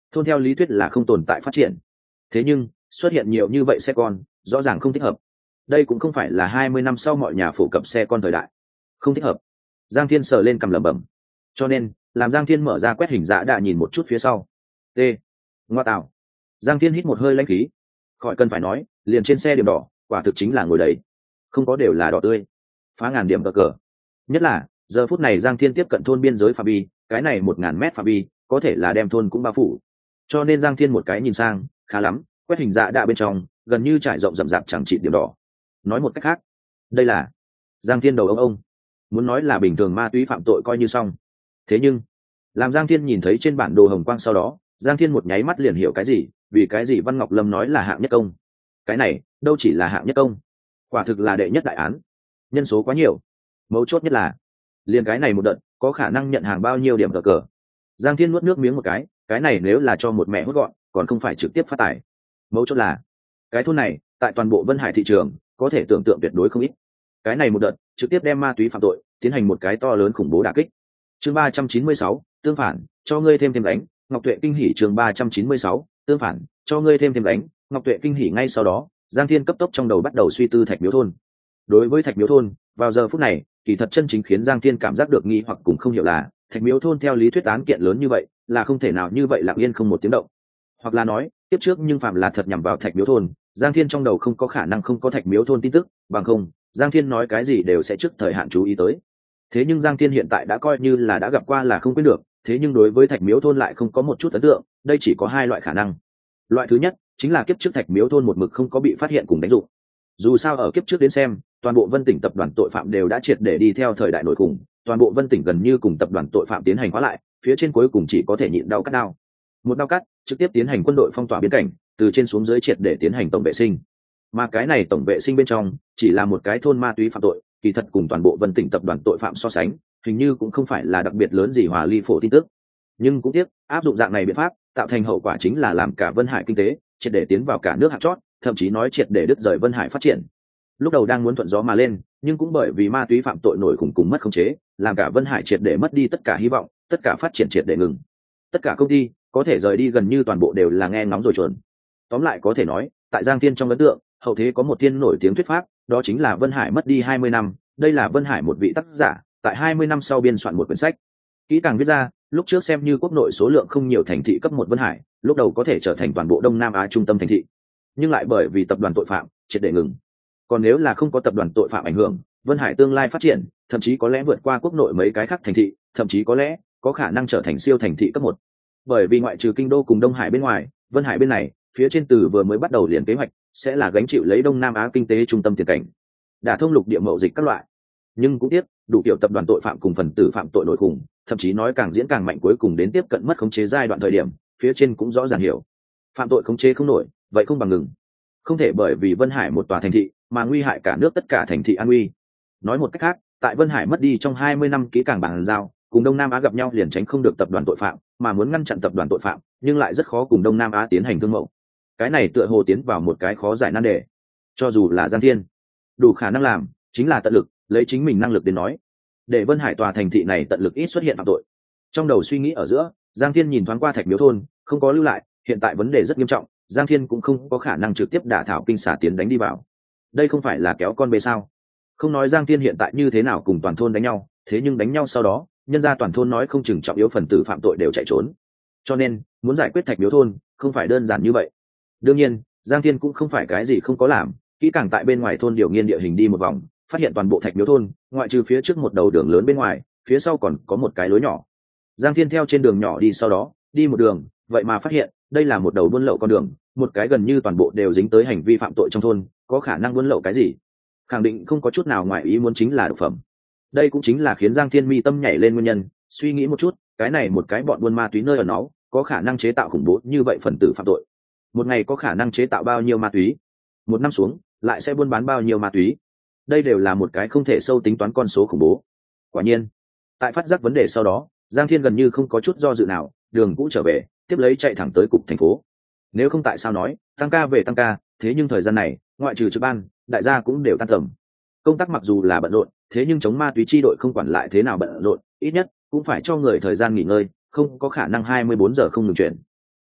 [SPEAKER 1] thôn theo lý thuyết là không tồn tại phát triển, thế nhưng xuất hiện nhiều như vậy xe con rõ ràng không thích hợp. Đây cũng không phải là hai mươi năm sau mọi nhà phổ cập xe con thời đại, không thích hợp. Giang Thiên sờ lên cằm lẩm bẩm. Cho nên làm Giang Thiên mở ra quét hình dạ đã nhìn một chút phía sau. T. Ngoa tạo. Giang Thiên hít một hơi lãnh khí. Khỏi cần phải nói, liền trên xe điểm đỏ quả thực chính là ngồi đấy, không có đều là đỏ tươi, phá ngàn điểm cờ cờ. Nhất là giờ phút này Giang Thiên tiếp cận thôn biên giới phạm vi, cái này một ngàn mét phạm vi có thể là đem thôn cũng bao phủ. Cho nên Giang Thiên một cái nhìn sang, khá lắm, quét hình dạ đã bên trong gần như trải rộng rậm rạp chẳng trị điểm đỏ. Nói một cách khác, đây là Giang Thiên đầu ông ông. Muốn nói là bình thường ma túy phạm tội coi như xong, thế nhưng làm Giang Thiên nhìn thấy trên bản đồ hồng quang sau đó, Giang Thiên một nháy mắt liền hiểu cái gì, vì cái gì Văn Ngọc Lâm nói là hạng nhất công. Cái này đâu chỉ là hạng nhất công, quả thực là đệ nhất đại án. Nhân số quá nhiều, mấu chốt nhất là liền cái này một đợt có khả năng nhận hàng bao nhiêu điểm cờ cờ. Giang Thiên nuốt nước miếng một cái, cái này nếu là cho một mẹ hút gọn còn không phải trực tiếp phát tài. Mấu chốt là cái thôn này tại toàn bộ Vân Hải thị trường có thể tưởng tượng tuyệt đối không ít. Cái này một đợt trực tiếp đem ma túy phạm tội tiến hành một cái to lớn khủng bố đả kích. Chương ba trăm chín mươi sáu, tương phản, cho ngươi thêm thêm đánh. Ngọc Tuệ kinh hỉ. Chương ba trăm chín mươi sáu, tương phản, cho ngươi thêm thêm đánh. Ngọc Tuệ kinh hỉ. Ngay sau đó, Giang Thiên cấp tốc trong đầu bắt đầu suy tư Thạch Miếu thôn. Đối với Thạch Miếu thôn, vào giờ phút này, kỳ thật chân chính khiến Giang Thiên cảm giác được nghi hoặc cũng không hiểu là, Thạch Miếu thôn theo lý thuyết án kiện lớn như vậy, là không thể nào như vậy lặng yên không một tiếng động. Hoặc là nói, tiếp trước nhưng phạm là thật nhằm vào Thạch Miếu thôn, Giang Thiên trong đầu không có khả năng không có Thạch Miếu thôn tin tức, bằng không, Giang Thiên nói cái gì đều sẽ trước thời hạn chú ý tới. Thế nhưng Giang Thiên hiện tại đã coi như là đã gặp qua là không quên được, thế nhưng đối với Thạch Miếu thôn lại không có một chút ấn tượng, đây chỉ có hai loại khả năng. Loại thứ nhất chính là kiếp trước Thạch Miếu thôn một mực không có bị phát hiện cùng đánh dụng. Dù sao ở kiếp trước đến xem, toàn bộ Vân tỉnh tập đoàn tội phạm đều đã triệt để đi theo thời đại nổi khủng, toàn bộ Vân tỉnh gần như cùng tập đoàn tội phạm tiến hành khóa lại, phía trên cuối cùng chỉ có thể nhịn đau cắt đau. Một đau cắt, trực tiếp tiến hành quân đội phong tỏa biên cảnh, từ trên xuống dưới triệt để tiến hành tổng vệ sinh. Mà cái này tổng vệ sinh bên trong chỉ là một cái thôn ma túy phạm tội, kỳ thật cùng toàn bộ Vân tỉnh tập đoàn tội phạm so sánh, hình như cũng không phải là đặc biệt lớn gì hòa ly phổ tin tức. Nhưng cũng tiếc, áp dụng dạng này biện pháp, tạo thành hậu quả chính là làm cả Vân Hải kinh tế triệt để tiến vào cả nước hạng chót, thậm chí nói triệt để đứt rời Vân Hải phát triển. Lúc đầu đang muốn thuận gió mà lên, nhưng cũng bởi vì ma túy phạm tội nổi khủng cùng mất khống chế, làm cả Vân Hải triệt để mất đi tất cả hy vọng, tất cả phát triển triệt để ngừng. Tất cả công ty có thể rời đi gần như toàn bộ đều là nghe ngóng rồi chuẩn. Tóm lại có thể nói, tại Giang Thiên trong ấn tượng, hậu thế có một thiên nổi tiếng thuyết pháp, đó chính là Vân Hải mất đi hai mươi năm. Đây là Vân Hải một vị tác giả tại hai mươi năm sau biên soạn một quyển sách, kỹ càng viết ra lúc trước xem như quốc nội số lượng không nhiều thành thị cấp một Vân Hải lúc đầu có thể trở thành toàn bộ Đông Nam Á trung tâm thành thị, nhưng lại bởi vì tập đoàn tội phạm triệt để ngừng. Còn nếu là không có tập đoàn tội phạm ảnh hưởng, Vân Hải tương lai phát triển thậm chí có lẽ vượt qua quốc nội mấy cái khác thành thị, thậm chí có lẽ có khả năng trở thành siêu thành thị cấp một. Bởi vì ngoại trừ kinh đô cùng Đông Hải bên ngoài, Vân Hải bên này phía trên từ vừa mới bắt đầu liền kế hoạch sẽ là gánh chịu lấy Đông Nam Á kinh tế trung tâm tiền cảnh, đả thông lục địa mậu dịch các loại. Nhưng cũng tiếc, đủ kiểu tập đoàn tội phạm cùng phần tử phạm tội nổi khủng, thậm chí nói càng diễn càng mạnh, cuối cùng đến tiếp cận mất khống chế giai đoạn thời điểm, phía trên cũng rõ ràng hiểu, phạm tội khống chế không nổi, vậy không bằng ngừng. Không thể bởi vì Vân Hải một tòa thành thị mà nguy hại cả nước tất cả thành thị an nguy. Nói một cách khác, tại Vân Hải mất đi trong hai mươi năm kỹ càng bàn giao, cùng Đông Nam Á gặp nhau liền tránh không được tập đoàn tội phạm, mà muốn ngăn chặn tập đoàn tội phạm, nhưng lại rất khó cùng Đông Nam Á tiến hành thương mậu. Cái này tựa hồ tiến vào một cái khó giải nan đề. Cho dù là Giang Thiên, đủ khả năng làm, chính là tận lực lấy chính mình năng lực đến nói, để Vân Hải tòa thành thị này tận lực ít xuất hiện phạm tội. Trong đầu suy nghĩ ở giữa, Giang Thiên nhìn thoáng qua Thạch Miếu thôn, không có lưu lại, hiện tại vấn đề rất nghiêm trọng, Giang Thiên cũng không có khả năng trực tiếp đả thảo kinh xà tiến đánh đi vào. Đây không phải là kéo con bê sao? Không nói Giang Thiên hiện tại như thế nào cùng toàn thôn đánh nhau, thế nhưng đánh nhau sau đó, nhân ra toàn thôn nói không chừng trọng yếu phần tử phạm tội đều chạy trốn. Cho nên, muốn giải quyết Thạch Miếu thôn, không phải đơn giản như vậy. Đương nhiên, Giang Thiên cũng không phải cái gì không có làm, kỹ càng tại bên ngoài thôn điều nghiên địa hình đi một vòng, phát hiện toàn bộ Thạch Miếu thôn, ngoại trừ phía trước một đầu đường lớn bên ngoài, phía sau còn có một cái lối nhỏ. Giang Thiên theo trên đường nhỏ đi, sau đó đi một đường, vậy mà phát hiện đây là một đầu buôn lậu con đường, một cái gần như toàn bộ đều dính tới hành vi phạm tội trong thôn, có khả năng buôn lậu cái gì? Khẳng định không có chút nào ngoài ý muốn, chính là độc phẩm. Đây cũng chính là khiến Giang Thiên mi tâm nhảy lên nguyên nhân. Suy nghĩ một chút, cái này một cái bọn buôn ma túy nơi ở nó, có khả năng chế tạo khủng bố như vậy phần tử phạm tội. Một ngày có khả năng chế tạo bao nhiêu ma túy? Một năm xuống, lại sẽ buôn bán bao nhiêu ma túy? Đây đều là một cái không thể sâu tính toán con số khủng bố. Quả nhiên, tại phát giác vấn đề sau đó, Giang Thiên gần như không có chút do dự nào, đường cũ trở về, tiếp lấy chạy thẳng tới cục thành phố. Nếu không tại sao nói tăng ca về tăng ca, thế nhưng thời gian này, ngoại trừ trực ban, đại gia cũng đều tan tầm. Công tác mặc dù là bận rộn, thế nhưng chống ma túy chi đội không quản lại thế nào bận rộn, ít nhất cũng phải cho người thời gian nghỉ ngơi, không có khả năng hai mươi bốn giờ không ngừng chuyển.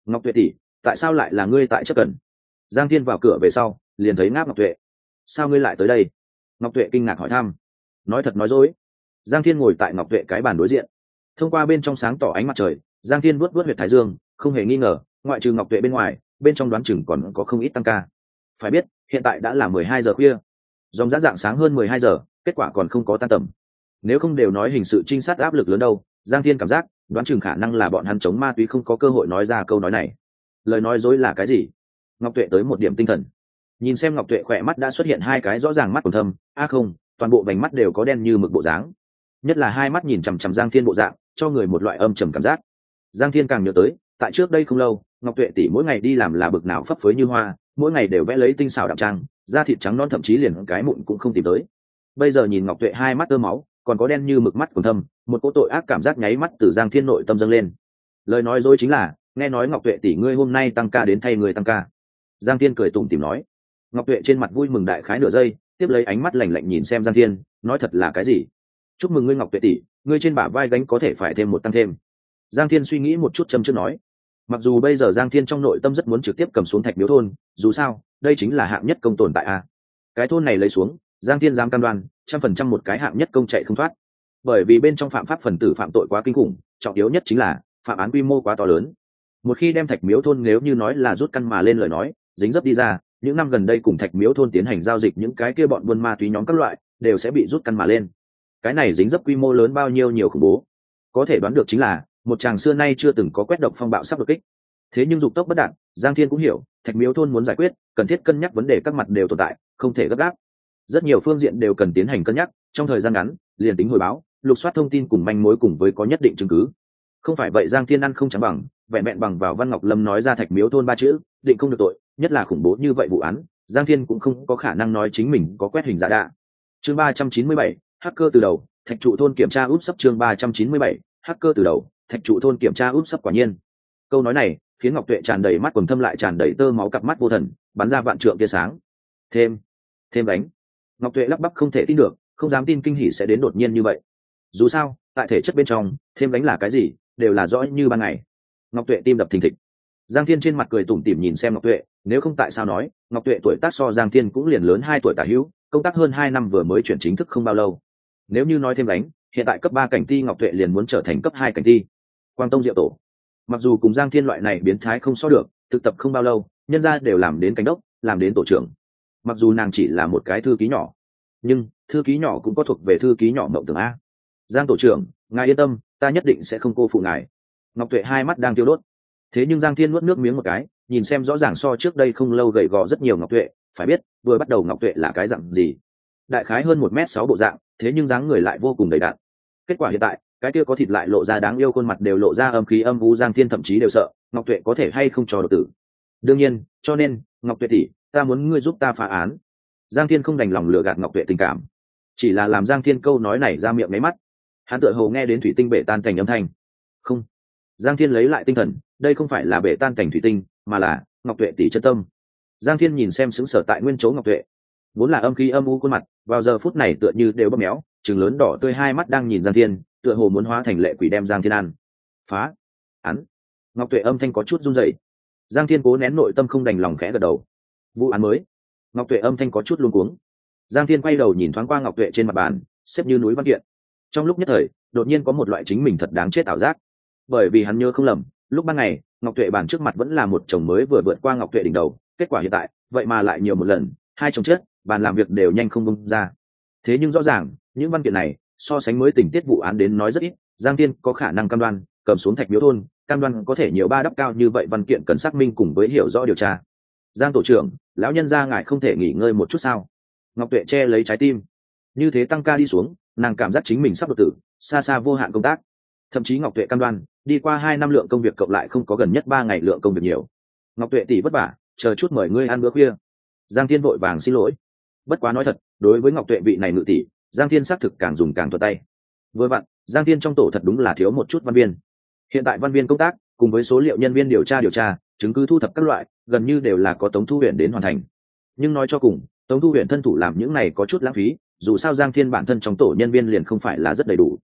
[SPEAKER 1] Ngọc Tuệ tỷ, tại sao lại là ngươi tại chấp cần? Giang Thiên vào cửa về sau liền thấy ngáp Ngọc Tuệ. Sao ngươi lại tới đây? Ngọc Tuệ kinh ngạc hỏi thăm. Nói thật nói dối. Giang Thiên ngồi tại Ngọc Tuệ cái bàn đối diện, thông qua bên trong sáng tỏ ánh mặt trời, Giang Thiên vuốt vuốt huyệt thái dương, không hề nghi ngờ, ngoại trừ Ngọc Tuệ bên ngoài, bên trong đoán chừng còn có không ít tăng ca. Phải biết, hiện tại đã là mười hai giờ khuya, dòng giá dạng sáng hơn mười hai giờ, kết quả còn không có tan tầm. Nếu không đều nói hình sự trinh sát áp lực lớn đâu, Giang Thiên cảm giác, đoán chừng khả năng là bọn hắn chống ma túy không có cơ hội nói ra câu nói này. Lời nói dối là cái gì? Ngọc Tuệ tới một điểm tinh thần. Nhìn xem Ngọc Tuệ khỏe mắt đã xuất hiện hai cái rõ ràng mắt còn thâm, a à không, toàn bộ vành mắt đều có đen như mực bộ dáng. Nhất là hai mắt nhìn chằm chằm Giang Thiên bộ dạng, cho người một loại âm trầm cảm giác. Giang Thiên càng nhớ tới, tại trước đây không lâu, Ngọc Tuệ tỷ mỗi ngày đi làm là bực nào phấp phới như hoa, mỗi ngày đều vẽ lấy tinh xảo đậm trang, da thịt trắng non thậm chí liền cái mụn cũng không tìm tới. Bây giờ nhìn Ngọc Tuệ hai mắt tơ máu, còn có đen như mực mắt còn thâm, một cỗ tội ác cảm giác nháy mắt từ Giang Thiên nội tâm dâng lên. Lời nói dối chính là, nghe nói Ngọc Tuệ tỷ ngươi hôm nay tăng ca đến thay người tăng ca. Giang Thiên cười tủm tỉm nói. Ngọc Tuệ trên mặt vui mừng đại khái nửa giây, tiếp lấy ánh mắt lạnh lạnh nhìn xem Giang Thiên, nói thật là cái gì? Chúc mừng ngươi Ngọc Tuệ tỷ, ngươi trên bả vai gánh có thể phải thêm một tăng thêm. Giang Thiên suy nghĩ một chút châm chước nói. Mặc dù bây giờ Giang Thiên trong nội tâm rất muốn trực tiếp cầm xuống Thạch Miếu thôn, dù sao, đây chính là hạng nhất công tồn tại a. Cái thôn này lấy xuống, Giang Thiên dám cam đoan, trăm phần trăm một cái hạng nhất công chạy không thoát. Bởi vì bên trong phạm pháp phần tử phạm tội quá kinh khủng, trọng yếu nhất chính là phạm án quy mô quá to lớn. Một khi đem Thạch Miếu thôn nếu như nói là rút căn mà lên lời nói, dính dấp đi ra, những năm gần đây cùng Thạch Miếu thôn tiến hành giao dịch những cái kia bọn buôn ma túy nhóm các loại, đều sẽ bị rút căn mà lên. Cái này dính dấp quy mô lớn bao nhiêu nhiều khủng bố. Có thể đoán được chính là, một chàng xưa nay chưa từng có quét độc phong bạo sắp đột kích. Thế nhưng dục tốc bất đạt, Giang Thiên cũng hiểu, Thạch Miếu thôn muốn giải quyết, cần thiết cân nhắc vấn đề các mặt đều tồn tại, không thể gấp gáp. Rất nhiều phương diện đều cần tiến hành cân nhắc, trong thời gian ngắn, liền tính hồi báo, lục soát thông tin cùng manh mối cùng với có nhất định chứng cứ. Không phải vậy Giang Thiên ăn không trắng bằng, vẹn vẹn bằng vào Văn Ngọc Lâm nói ra Thạch Miếu thôn ba chữ, định không được tội, nhất là khủng bố như vậy vụ án, Giang Thiên cũng không có khả năng nói chính mình có quét hình giả đạ. Chương ba trăm chín mươi bảy, hacker từ đầu, Thạch trụ thôn kiểm tra úp sấp chương ba trăm chín mươi bảy, hacker từ đầu, Thạch trụ thôn kiểm tra úp sấp quả nhiên. Câu nói này, khiến Ngọc Tuệ tràn đầy mắt quầng thâm lại tràn đầy tơ máu cặp mắt vô thần, bắn ra vạn trượng tia sáng. Thêm, thêm đánh. Ngọc Tuệ lắp bắp không thể tin được, không dám tin kinh hỉ sẽ đến đột nhiên như vậy. Dù sao, tại thể chất bên trong, thêm đánh là cái gì, đều là rõ như ban ngày. Ngọc Tuệ tim đập thình thịch. Giang Thiên trên mặt cười tủm tỉm nhìn xem Ngọc Tuệ, nếu không tại sao nói, Ngọc Tuệ tuổi tác so Giang Thiên cũng liền lớn hai tuổi tả hữu, công tác hơn hai năm vừa mới chuyển chính thức không bao lâu. Nếu như nói thêm đánh, hiện tại cấp ba cảnh ti Ngọc Tuệ liền muốn trở thành cấp hai cảnh ti. Quang Tông Diệu Tổ. Mặc dù cùng Giang Thiên loại này biến thái không so được, thực tập không bao lâu, nhân gia đều làm đến cảnh đốc, làm đến tổ trưởng. Mặc dù nàng chỉ là một cái thư ký nhỏ, nhưng thư ký nhỏ cũng có thuộc về thư ký nhỏ mộng tưởng a. Giang tổ trưởng, ngài yên tâm, ta nhất định sẽ không cô phụ ngài. Ngọc Tuệ hai mắt đang tiêu đốt. Thế nhưng Giang Thiên nuốt nước miếng một cái, nhìn xem rõ ràng so trước đây không lâu gầy gò rất nhiều Ngọc Tuệ, phải biết, vừa bắt đầu Ngọc Tuệ là cái dạng gì. Đại khái hơn một mét sáu bộ dạng, thế nhưng dáng người lại vô cùng đầy đặn. Kết quả hiện tại, cái kia có thịt lại lộ ra đáng yêu, khuôn mặt đều lộ ra âm khí âm u, Giang Thiên thậm chí đều sợ, Ngọc Tuệ có thể hay không cho độc tử. Đương nhiên, cho nên, Ngọc Tuệ tỷ, ta muốn ngươi giúp ta phá án. Giang Thiên không đành lòng lừa gạt Ngọc Tuệ tình cảm, chỉ là làm Giang Thiên câu nói này ra miệng mấy mắt. Hắn tựa hồ nghe đến thủy tinh bể tan thành âm thanh. Không. Giang Thiên lấy lại tinh thần, đây không phải là bể tan cảnh thủy tinh, mà là Ngọc Tuệ tỷ chân tâm. Giang Thiên nhìn xem sững sờ tại nguyên chỗ Ngọc Tuệ, vốn là âm khí âm u khuôn mặt, vào giờ phút này tựa như đều bơm méo, trừng lớn đỏ tươi hai mắt đang nhìn Giang Thiên, tựa hồ muốn hóa thành lệ quỷ đem Giang Thiên ăn. Phá. Hắn. Ngọc Tuệ âm thanh có chút run rẩy. Giang Thiên cố nén nội tâm không đành lòng khẽ gật đầu. Vụ án mới. Ngọc Tuệ âm thanh có chút luống cuống. Giang Thiên quay đầu nhìn thoáng qua Ngọc Tuệ trên mặt bàn, xếp như núi văn kiện. Trong lúc nhất thời, đột nhiên có một loại chính mình thật đáng chết ảo giác. Bởi vì hắn nhớ không lầm, lúc ban ngày, Ngọc Tuệ bàn trước mặt vẫn là một chồng mới vừa vượt qua Ngọc Tuệ đỉnh đầu, kết quả hiện tại, vậy mà lại nhiều một lần, hai chồng chết, bàn làm việc đều nhanh không bung ra. Thế nhưng rõ ràng, những văn kiện này, so sánh mới tình tiết vụ án đến nói rất ít, Giang Thiên có khả năng cam đoan, cầm xuống Thạch Miếu thôn, cam đoan có thể nhiều ba đắp cao như vậy văn kiện cần xác minh cùng với hiểu rõ điều tra. Giang tổ trưởng, lão nhân gia ngài không thể nghỉ ngơi một chút sao? Ngọc Tuệ che lấy trái tim, như thế tăng ca đi xuống, nàng cảm giác chính mình sắp đột tử, xa xa vô hạn công tác. Thậm chí Ngọc Tuệ cam đoan, đi qua hai năm lượng công việc cộng lại không có gần nhất ba ngày lượng công việc nhiều. Ngọc Tuệ tỷ vất vả, chờ chút mời ngươi ăn bữa khuya. Giang Thiên vội vàng xin lỗi. Bất quá nói thật, đối với Ngọc Tuệ vị này ngự tỷ, Giang Thiên xác thực càng dùng càng thuận tay. Vừa vặn, Giang Thiên trong tổ thật đúng là thiếu một chút văn viên. Hiện tại văn viên công tác, cùng với số liệu nhân viên điều tra điều tra, chứng cứ thu thập các loại, gần như đều là có Tống Thu Huyền đến hoàn thành. Nhưng nói cho cùng, Tống Thu Huyền thân thủ làm những này có chút lãng phí, dù sao Giang Thiên bản thân trong tổ nhân viên liền không phải là rất đầy đủ.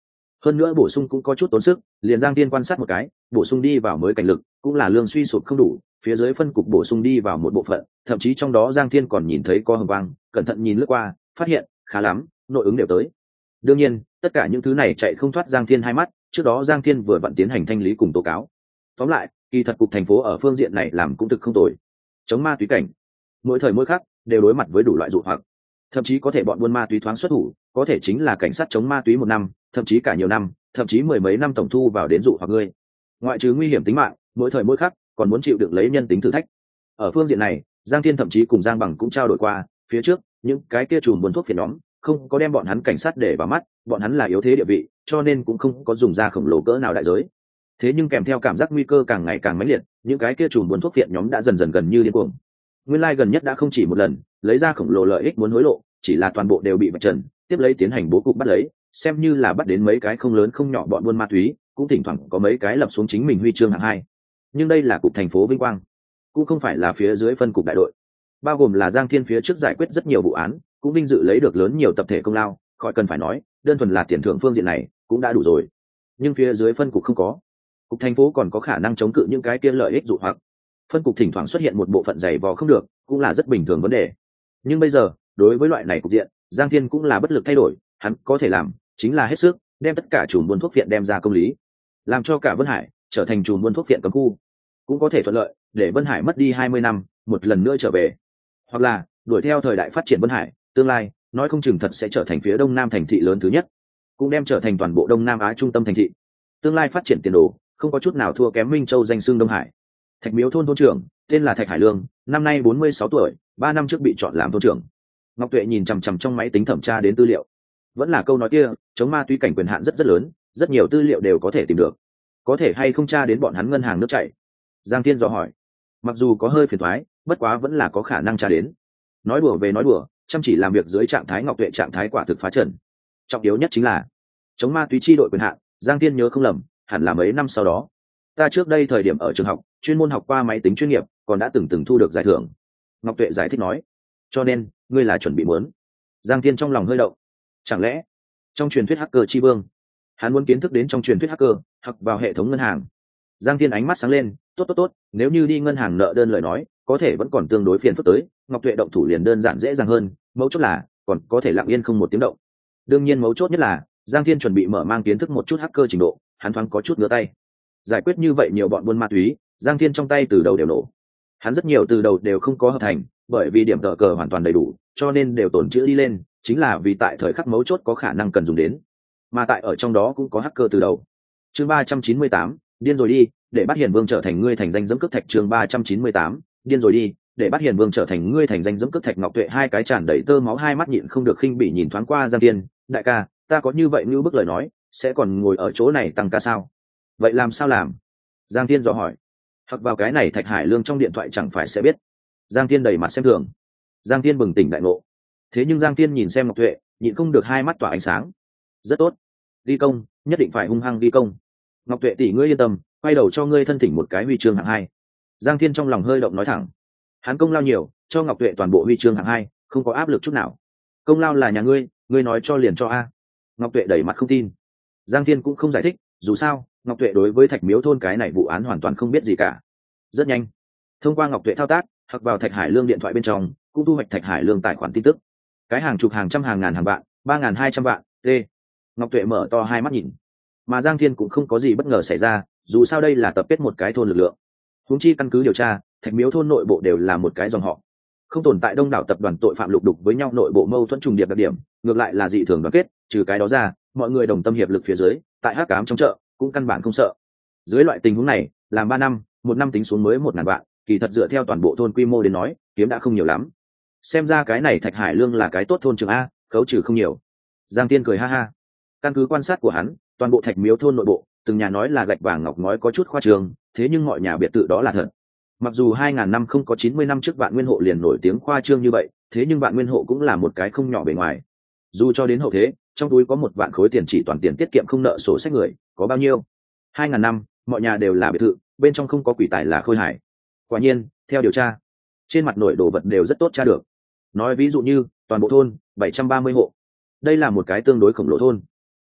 [SPEAKER 1] hơn nữa bổ sung cũng có chút tốn sức, liền Giang Thiên quan sát một cái, bổ sung đi vào mới cảnh lực cũng là lương suy sụp không đủ, phía dưới phân cục bổ sung đi vào một bộ phận, thậm chí trong đó Giang Thiên còn nhìn thấy có hồng quang, cẩn thận nhìn lướt qua, phát hiện khá lắm, nội ứng đều tới. Đương nhiên tất cả những thứ này chạy không thoát Giang Thiên hai mắt, trước đó Giang Thiên vừa vặn tiến hành thanh lý cùng tố cáo. Tóm lại kỳ thật cục thành phố ở phương diện này làm cũng thực không tồi. Chống ma túy cảnh mỗi thời mỗi khắc đều đối mặt với đủ loại dụ hoặc, thậm chí có thể bọn buôn ma túy thoáng xuất thủ, có thể chính là cảnh sát chống ma túy một năm, thậm chí cả nhiều năm, thậm chí mười mấy năm tổng thu vào đến dụ hoặc ngươi. Ngoại trừ nguy hiểm tính mạng, mỗi thời mỗi khắc còn muốn chịu đựng lấy nhân tính thử thách. Ở phương diện này Giang Thiên thậm chí cùng Giang Bằng cũng trao đổi qua, phía trước những cái kia chùm buôn thuốc phiện nhóm không có đem bọn hắn cảnh sát để vào mắt, bọn hắn là yếu thế địa vị, cho nên cũng không có dùng ra khổng lồ cỡ nào đại giới. Thế nhưng kèm theo cảm giác nguy cơ càng ngày càng mãnh liệt, những cái kia chùm buôn thuốc phiện nhóm đã dần dần gần như điên cuồng. Nguyên lai like gần nhất đã không chỉ một lần lấy ra khổng lồ lợi ích muốn hối lộ, chỉ là toàn bộ đều bị vạch trần, tiếp lấy tiến hành bố cục bắt lấy, xem như là bắt đến mấy cái không lớn không nhỏ bọn buôn ma túy, cũng thỉnh thoảng có mấy cái lập xuống chính mình huy chương hạng hai. Nhưng đây là cục thành phố vinh quang, cũng không phải là phía dưới phân cục đại đội, bao gồm là Giang Thiên phía trước giải quyết rất nhiều vụ án, cũng vinh dự lấy được lớn nhiều tập thể công lao, khỏi cần phải nói, đơn thuần là tiền thưởng phương diện này cũng đã đủ rồi. Nhưng phía dưới phân cục không có, cục thành phố còn có khả năng chống cự những cái kia lợi ích dụ hoặc. Phân cục thỉnh thoảng xuất hiện một bộ phận dày vò không được, cũng là rất bình thường vấn đề. Nhưng bây giờ đối với loại này cục diện, Giang Thiên cũng là bất lực thay đổi, hắn có thể làm chính là hết sức đem tất cả chùm buôn thuốc phiện đem ra công lý, làm cho cả Vân Hải trở thành chùm buôn thuốc phiện cấm khu, cũng có thể thuận lợi để Vân Hải mất đi hai mươi năm một lần nữa trở về, hoặc là đuổi theo thời đại phát triển Vân Hải, tương lai nói không chừng thật sẽ trở thành phía đông nam thành thị lớn thứ nhất, cũng đem trở thành toàn bộ Đông Nam Á trung tâm thành thị. Tương lai phát triển tiền đồ không có chút nào thua kém Minh Châu danh xưng Đông Hải. Thạch Miếu thôn thôn trưởng tên là Thạch Hải Lương, năm nay bốn mươi sáu tuổi, ba năm trước bị chọn làm thôn trưởng. Ngọc Tuệ nhìn chằm chằm trong máy tính thẩm tra đến tư liệu, vẫn là câu nói kia, chống ma túy cảnh quyền hạn rất rất lớn, rất nhiều tư liệu đều có thể tìm được. Có thể hay không tra đến bọn hắn ngân hàng nước chảy? Giang Thiên dò hỏi. Mặc dù có hơi phiền toái, bất quá vẫn là có khả năng tra đến. Nói đùa về nói đùa, chăm chỉ làm việc dưới trạng thái Ngọc Tuệ trạng thái quả thực phá trần. Trọng yếu nhất chính là chống ma túy chi đội quyền hạn, Giang Thiên nhớ không lầm, hẳn là mấy năm sau đó. Ta trước đây thời điểm ở trường học, chuyên môn học qua máy tính chuyên nghiệp, còn đã từng từng thu được giải thưởng. Ngọc Tuệ giải thích nói. Cho nên ngươi là chuẩn bị muốn? Giang Thiên trong lòng hơi động. Chẳng lẽ trong truyền thuyết hacker chi vương, hắn muốn kiến thức đến trong truyền thuyết hacker hoặc vào hệ thống ngân hàng? Giang Thiên ánh mắt sáng lên, tốt tốt tốt, nếu như đi ngân hàng nợ đơn lời nói, có thể vẫn còn tương đối phiền phức tới, Ngọc Tuệ động thủ liền đơn giản dễ dàng hơn, mấu chốt là còn có thể lặng yên không một tiếng động. Đương nhiên mấu chốt nhất là Giang Thiên chuẩn bị mở mang kiến thức một chút hacker trình độ, hắn thoáng có chút ngửa tay. Giải quyết như vậy nhiều bọn buôn ma túy, Giang Thiên trong tay từ đầu đều nổ. Hắn rất nhiều từ đầu đều không có hợp thành, bởi vì điểm tờ cờ hoàn toàn đầy đủ, cho nên đều tổn chữ đi lên, chính là vì tại thời khắc mấu chốt có khả năng cần dùng đến. Mà tại ở trong đó cũng có hacker từ đầu. Chương ba trăm chín mươi tám, điên rồi đi, để bắt Hiền Vương trở thành ngươi thành danh dẫm cước thạch. Chương ba trăm chín mươi tám, điên rồi đi, để bắt Hiền Vương trở thành ngươi thành danh dẫm cước thạch. Ngọc Tuệ hai cái tràn đầy tơ máu hai mắt nhịn không được khinh bỉ nhìn thoáng qua Giang Thiên, đại ca, ta có như vậy như bức lời nói, sẽ còn ngồi ở chỗ này tăng ca sao? Vậy làm sao làm? Giang Thiên dò hỏi. Hoặc vào cái này Thạch Hải Lương trong điện thoại chẳng phải sẽ biết. Giang Thiên đầy mặt xem thường. Giang Thiên bừng tỉnh đại ngộ. Thế nhưng Giang Thiên nhìn xem Ngọc Tuệ, nhịn không được hai mắt tỏa ánh sáng. Rất tốt, ghi công, nhất định phải hung hăng ghi công. Ngọc Tuệ tỷ ngươi yên tâm, quay đầu cho ngươi thân thỉnh một cái huy chương hạng hai. Giang Thiên trong lòng hơi động nói thẳng. Hắn công lao nhiều, cho Ngọc Tuệ toàn bộ huy chương hạng hai, không có áp lực chút nào. Công lao là nhà ngươi, ngươi nói cho liền cho a. Ngọc Tuệ đẩy mặt không tin. Giang Thiên cũng không giải thích, dù sao Ngọc Tuệ đối với Thạch Miếu thôn cái này vụ án hoàn toàn không biết gì cả. Rất nhanh, thông qua Ngọc Tuệ thao tác, hoặc vào Thạch Hải Lương điện thoại bên trong, cũng thu hoạch Thạch Hải Lương tài khoản tin tức. Cái hàng chục hàng trăm hàng ngàn hàng vạn, ba ngàn hai trăm vạn, t. Ngọc Tuệ mở to hai mắt nhìn. Mà Giang Thiên cũng không có gì bất ngờ xảy ra, dù sao đây là tập kết một cái thôn lực lượng. Huống chi căn cứ điều tra, Thạch Miếu thôn nội bộ đều là một cái dòng họ, không tồn tại đông đảo tập đoàn tội phạm lục đục với nhau nội bộ mâu thuẫn trùng điệp đặc điểm, ngược lại là dị thường đoàn kết. Trừ cái đó ra, mọi người đồng tâm hiệp lực phía dưới, tại hắc ám trong chợ cũng căn bản không sợ. Dưới loại tình huống này, làm ba năm, một năm tính xuống mới một ngàn vạn, kỳ thật dựa theo toàn bộ thôn quy mô đến nói, kiếm đã không nhiều lắm. Xem ra cái này Thạch Hải Lương là cái tốt thôn trưởng a, khấu trừ không nhiều. Giang Tiên cười ha ha. Căn cứ quan sát của hắn, toàn bộ Thạch Miếu thôn nội bộ, từng nhà nói là gạch vàng ngọc ngói có chút khoa trương, thế nhưng mọi nhà biệt tự đó là thật. Mặc dù hai ngàn năm không có chín mươi năm trước Vạn Nguyên hộ liền nổi tiếng khoa trương như vậy, thế nhưng Vạn Nguyên hộ cũng là một cái không nhỏ bề ngoài. Dù cho đến hậu thế, trong túi có một vạn khối tiền chỉ toàn tiền tiết kiệm không nợ sổ sách người, có bao nhiêu? Hai ngàn năm, mọi nhà đều là biệt thự, bên trong không có quỷ tài là khôi hải. Quả nhiên, theo điều tra, trên mặt nội đồ vật đều rất tốt tra được. Nói ví dụ như, toàn bộ thôn bảy trăm ba mươi hộ. Đây là một cái tương đối khổng lồ thôn.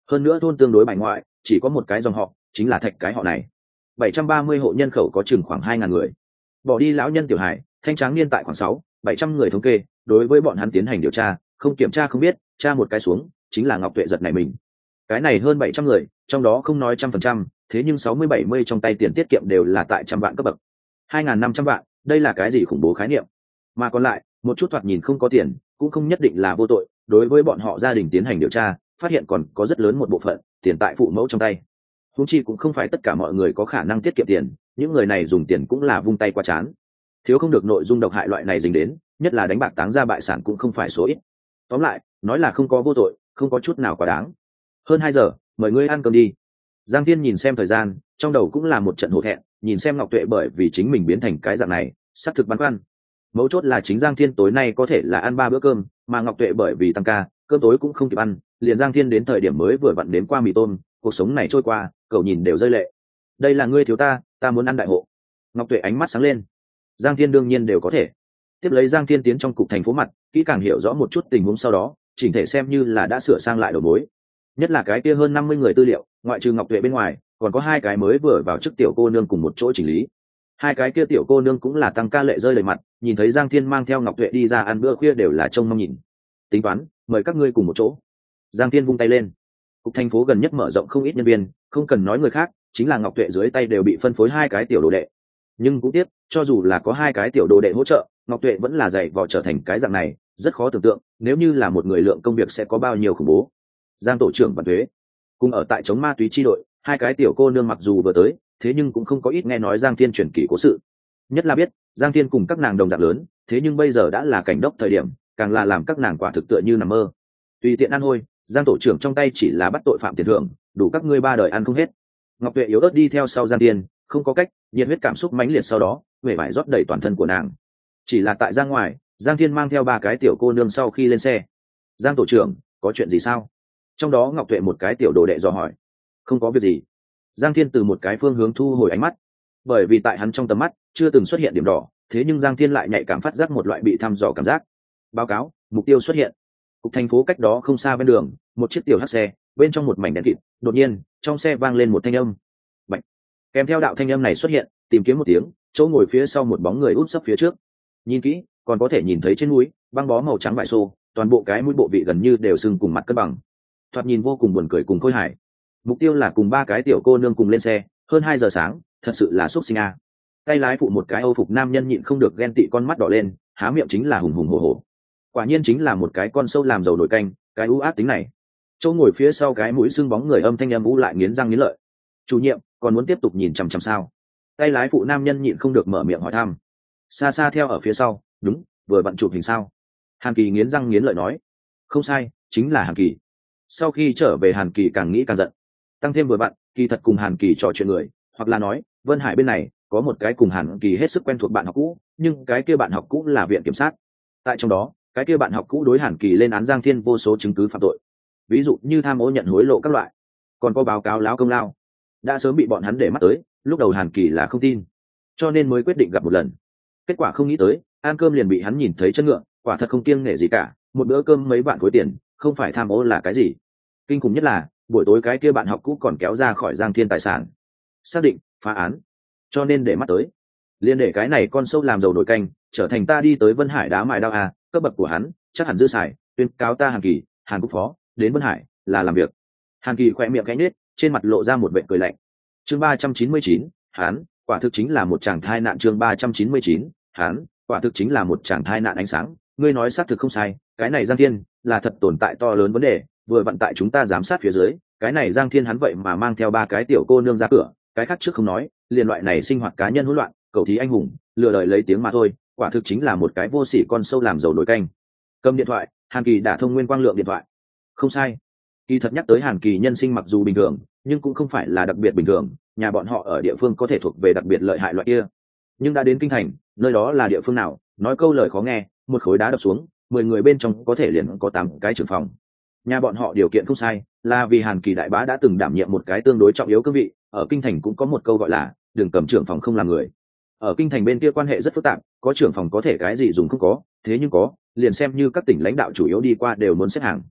[SPEAKER 1] hơn nữa thôn tương đối bài ngoại, chỉ có một cái dòng họ, chính là Thạch cái họ này. bảy trăm ba mươi hộ nhân khẩu có chừng khoảng hai ngàn người, bỏ đi lão nhân tiểu hải, thanh tráng niên tại khoảng sáu bảy trăm người thống kê. Đối với bọn hắn tiến hành điều tra, không kiểm tra không biết, tra một cái xuống chính là Ngọc Tuệ giật này mình. Cái này hơn bảy trăm người, trong đó không nói trăm phần trăm, thế nhưng sáu mươi bảy mươi trong tay tiền tiết kiệm đều là tại trăm vạn cấp bậc. Hai ngàn năm trăm vạn, đây là cái gì khủng bố khái niệm. Mà còn lại, một chút thoạt nhìn không có tiền, cũng không nhất định là vô tội. Đối với bọn họ gia đình tiến hành điều tra, phát hiện còn có rất lớn một bộ phận tiền tại phụ mẫu trong tay. Huống chi cũng không phải tất cả mọi người có khả năng tiết kiệm tiền, những người này dùng tiền cũng là vung tay qua chán. Thiếu không được nội dung độc hại loại này dính đến, nhất là đánh bạc táng ra bại sản cũng không phải số ít. Tóm lại, nói là không có vô tội, không có chút nào quá đáng. Hơn hai giờ, mời ngươi ăn cơm đi. Giang Thiên nhìn xem thời gian, trong đầu cũng là một trận hổ thẹn, nhìn xem Ngọc Tuệ bởi vì chính mình biến thành cái dạng này, sắp thực băn khoăn. Mấu chốt là chính Giang Thiên tối nay có thể là ăn ba bữa cơm, mà Ngọc Tuệ bởi vì tăng ca, cơm tối cũng không kịp ăn, liền Giang Thiên đến thời điểm mới vừa vặn đến qua mì tôm, cuộc sống này trôi qua, cậu nhìn đều rơi lệ. Đây là ngươi thiếu ta, ta muốn ăn đại hộ. Ngọc Tuệ ánh mắt sáng lên. Giang Thiên đương nhiên đều có thể. Tiếp lấy Giang Thiên tiến trong cục thành phố mặt, kỹ càng hiểu rõ một chút tình huống sau đó, chỉnh thể xem như là đã sửa sang lại đầu mối. Nhất là cái kia hơn năm mươi người tư liệu, ngoại trừ Ngọc Tuệ bên ngoài, còn có hai cái mới vừa vào chức tiểu cô nương cùng một chỗ chỉnh lý. Hai cái kia tiểu cô nương cũng là tăng ca lệ rơi đầy mặt, nhìn thấy Giang Thiên mang theo Ngọc Tuệ đi ra ăn bữa khuya đều là trông mong nhìn. Tính toán, mời các ngươi cùng một chỗ. Giang Thiên vung tay lên. Cục thành phố gần nhất mở rộng không ít nhân viên, không cần nói người khác, chính là Ngọc Tuệ dưới tay đều bị phân phối hai cái tiểu đồ đệ. Nhưng cũng tiếp, cho dù là có hai cái tiểu đồ đệ hỗ trợ, Ngọc Tuệ vẫn là dạy vò trở thành cái dạng này, rất khó tưởng tượng, nếu như là một người lượng công việc sẽ có bao nhiêu khủng bố. Giang tổ trưởng Văn Thuế, cùng ở tại chống ma túy chi đội, hai cái tiểu cô nương mặc dù vừa tới, thế nhưng cũng không có ít nghe nói Giang Thiên truyền kỳ cố sự. Nhất là biết, Giang Thiên cùng các nàng đồng dạng lớn, thế nhưng bây giờ đã là cảnh đốc thời điểm, càng là làm các nàng quả thực tựa như nằm mơ. Tùy tiện ăn hôi, Giang tổ trưởng trong tay chỉ là bắt tội phạm tiền thưởng, đủ các ngươi ba đời ăn không hết. Ngọc Tuệ yếu ớt đi theo sau Giang Thiên, không có cách, nhiệt huyết cảm xúc mãnh liệt sau đó, vẻ vải rót đầy toàn thân của nàng. Chỉ là tại ra ngoài, Giang Thiên mang theo ba cái tiểu cô nương sau khi lên xe. Giang tổ trưởng, có chuyện gì sao? Trong đó Ngọc Tuệ một cái tiểu đồ đệ dò hỏi. Không có việc gì. Giang Thiên từ một cái phương hướng thu hồi ánh mắt, bởi vì tại hắn trong tầm mắt chưa từng xuất hiện điểm đỏ, thế nhưng Giang Thiên lại nhạy cảm phát giác một loại bị thăm dò cảm giác. Báo cáo, mục tiêu xuất hiện. Cục thành phố cách đó không xa bên đường, một chiếc tiểu hắc xe, bên trong một mảnh đèn kịt, đột nhiên, trong xe vang lên một thanh âm. Bạch. Kèm theo đạo thanh âm này xuất hiện, tìm kiếm một tiếng, chỗ ngồi phía sau một bóng người úp sấp phía trước. Nhìn kỹ, còn có thể nhìn thấy trên mũi băng bó màu trắng vải xô, toàn bộ cái mũi bộ vị gần như đều sưng cùng mặt cân bằng. Thoạt nhìn vô cùng buồn cười cùng khôi hài. Mục tiêu là cùng ba cái tiểu cô nương cùng lên xe, hơn hai giờ sáng, thật sự là xúc sinh a. Tay lái phụ một cái Âu phục nam nhân nhịn không được ghen tị con mắt đỏ lên, há miệng chính là hùng hùng hổ hổ. Quả nhiên chính là một cái con sâu làm dầu nổi canh, cái ưu ác tính này. Chỗ ngồi phía sau cái mũi xương bóng người âm thanh âm u lại nghiến răng nghiến lợi. Chủ nhiệm, còn muốn tiếp tục nhìn chằm chằm sao? Tay lái phụ nam nhân nhịn không được mở miệng hỏi thăm. Xa xa theo ở phía sau, đúng, vừa bận chụp hình sao? Hàn Kỳ nghiến răng nghiến lợi nói. Không sai, chính là Hàn Kỳ. Sau khi trở về Hàn Kỳ càng nghĩ càng giận. Tăng thêm vừa bạn, Kỳ thật cùng Hàn Kỳ trò chuyện người, hoặc là nói, Vân Hải bên này có một cái cùng Hàn Kỳ hết sức quen thuộc bạn học cũ, nhưng cái kia bạn học cũ là viện kiểm sát. Tại trong đó, cái kia bạn học cũ đối Hàn Kỳ lên án Giang Thiên vô số chứng cứ phạm tội, ví dụ như tham ô nhận hối lộ các loại, còn có báo cáo láo công lao, đã sớm bị bọn hắn để mắt tới. Lúc đầu Hàn Kỳ là không tin, cho nên mới quyết định gặp một lần. Kết quả không nghĩ tới, ăn cơm liền bị hắn nhìn thấy chân ngựa, quả thật không kiêng nể gì cả, một bữa cơm mấy vạn khối tiền, không phải tham ô là cái gì. Kinh khủng nhất là buổi tối cái kia bạn học cũ còn kéo ra khỏi Giang Thiên tài sản, xác định phá án, cho nên để mắt tới, liên để cái này con sâu làm dầu nổi canh, trở thành ta đi tới Vân Hải đá mài đao à, cấp bậc của hắn chắc hẳn dư xài, tuyên cáo ta Hàn Kỳ, Hàn Cúc Phó đến Vân Hải là làm việc. Hàn Kỳ khoe miệng cánh nết, trên mặt lộ ra một vẻ cười lạnh. Chương ba trăm chín mươi chín, hắn quả thực chính là một chàng thai nạn. Chương ba trăm chín mươi chín, hắn quả thực chính là một chàng thai nạn ánh sáng. Ngươi nói xác thực không sai, cái này Giang Thiên là thật tồn tại to lớn vấn đề, vừa vận tại chúng ta giám sát phía dưới, cái này Giang Thiên hắn vậy mà mang theo ba cái tiểu cô nương ra cửa, cái khác trước không nói, liền loại này sinh hoạt cá nhân hỗn loạn, cầu thí anh hùng, lừa đời lấy tiếng mà thôi, quả thực chính là một cái vô sỉ con sâu làm dầu nổi canh. Cầm điện thoại, Hàn Kỳ đã thông nguyên quang lượng điện thoại. Không sai, Kỳ thật nhắc tới Hàn Kỳ nhân sinh mặc dù bình thường, nhưng cũng không phải là đặc biệt bình thường, nhà bọn họ ở địa phương có thể thuộc về đặc biệt lợi hại loại kia. Nhưng đã đến kinh thành, nơi đó là địa phương nào, nói câu lời khó nghe, một khối đá đập xuống, mười người bên trong có thể liền có tám cái trưởng phòng. Nhà bọn họ điều kiện không sai, là vì Hàn Kỳ đại bá đã từng đảm nhiệm một cái tương đối trọng yếu cương vị, ở kinh thành cũng có một câu gọi là đừng cầm trưởng phòng không làm người. Ở kinh thành bên kia quan hệ rất phức tạp, có trưởng phòng có thể cái gì dùng không có, thế nhưng có, liền xem như các tỉnh lãnh đạo chủ yếu đi qua đều muốn xếp hàng.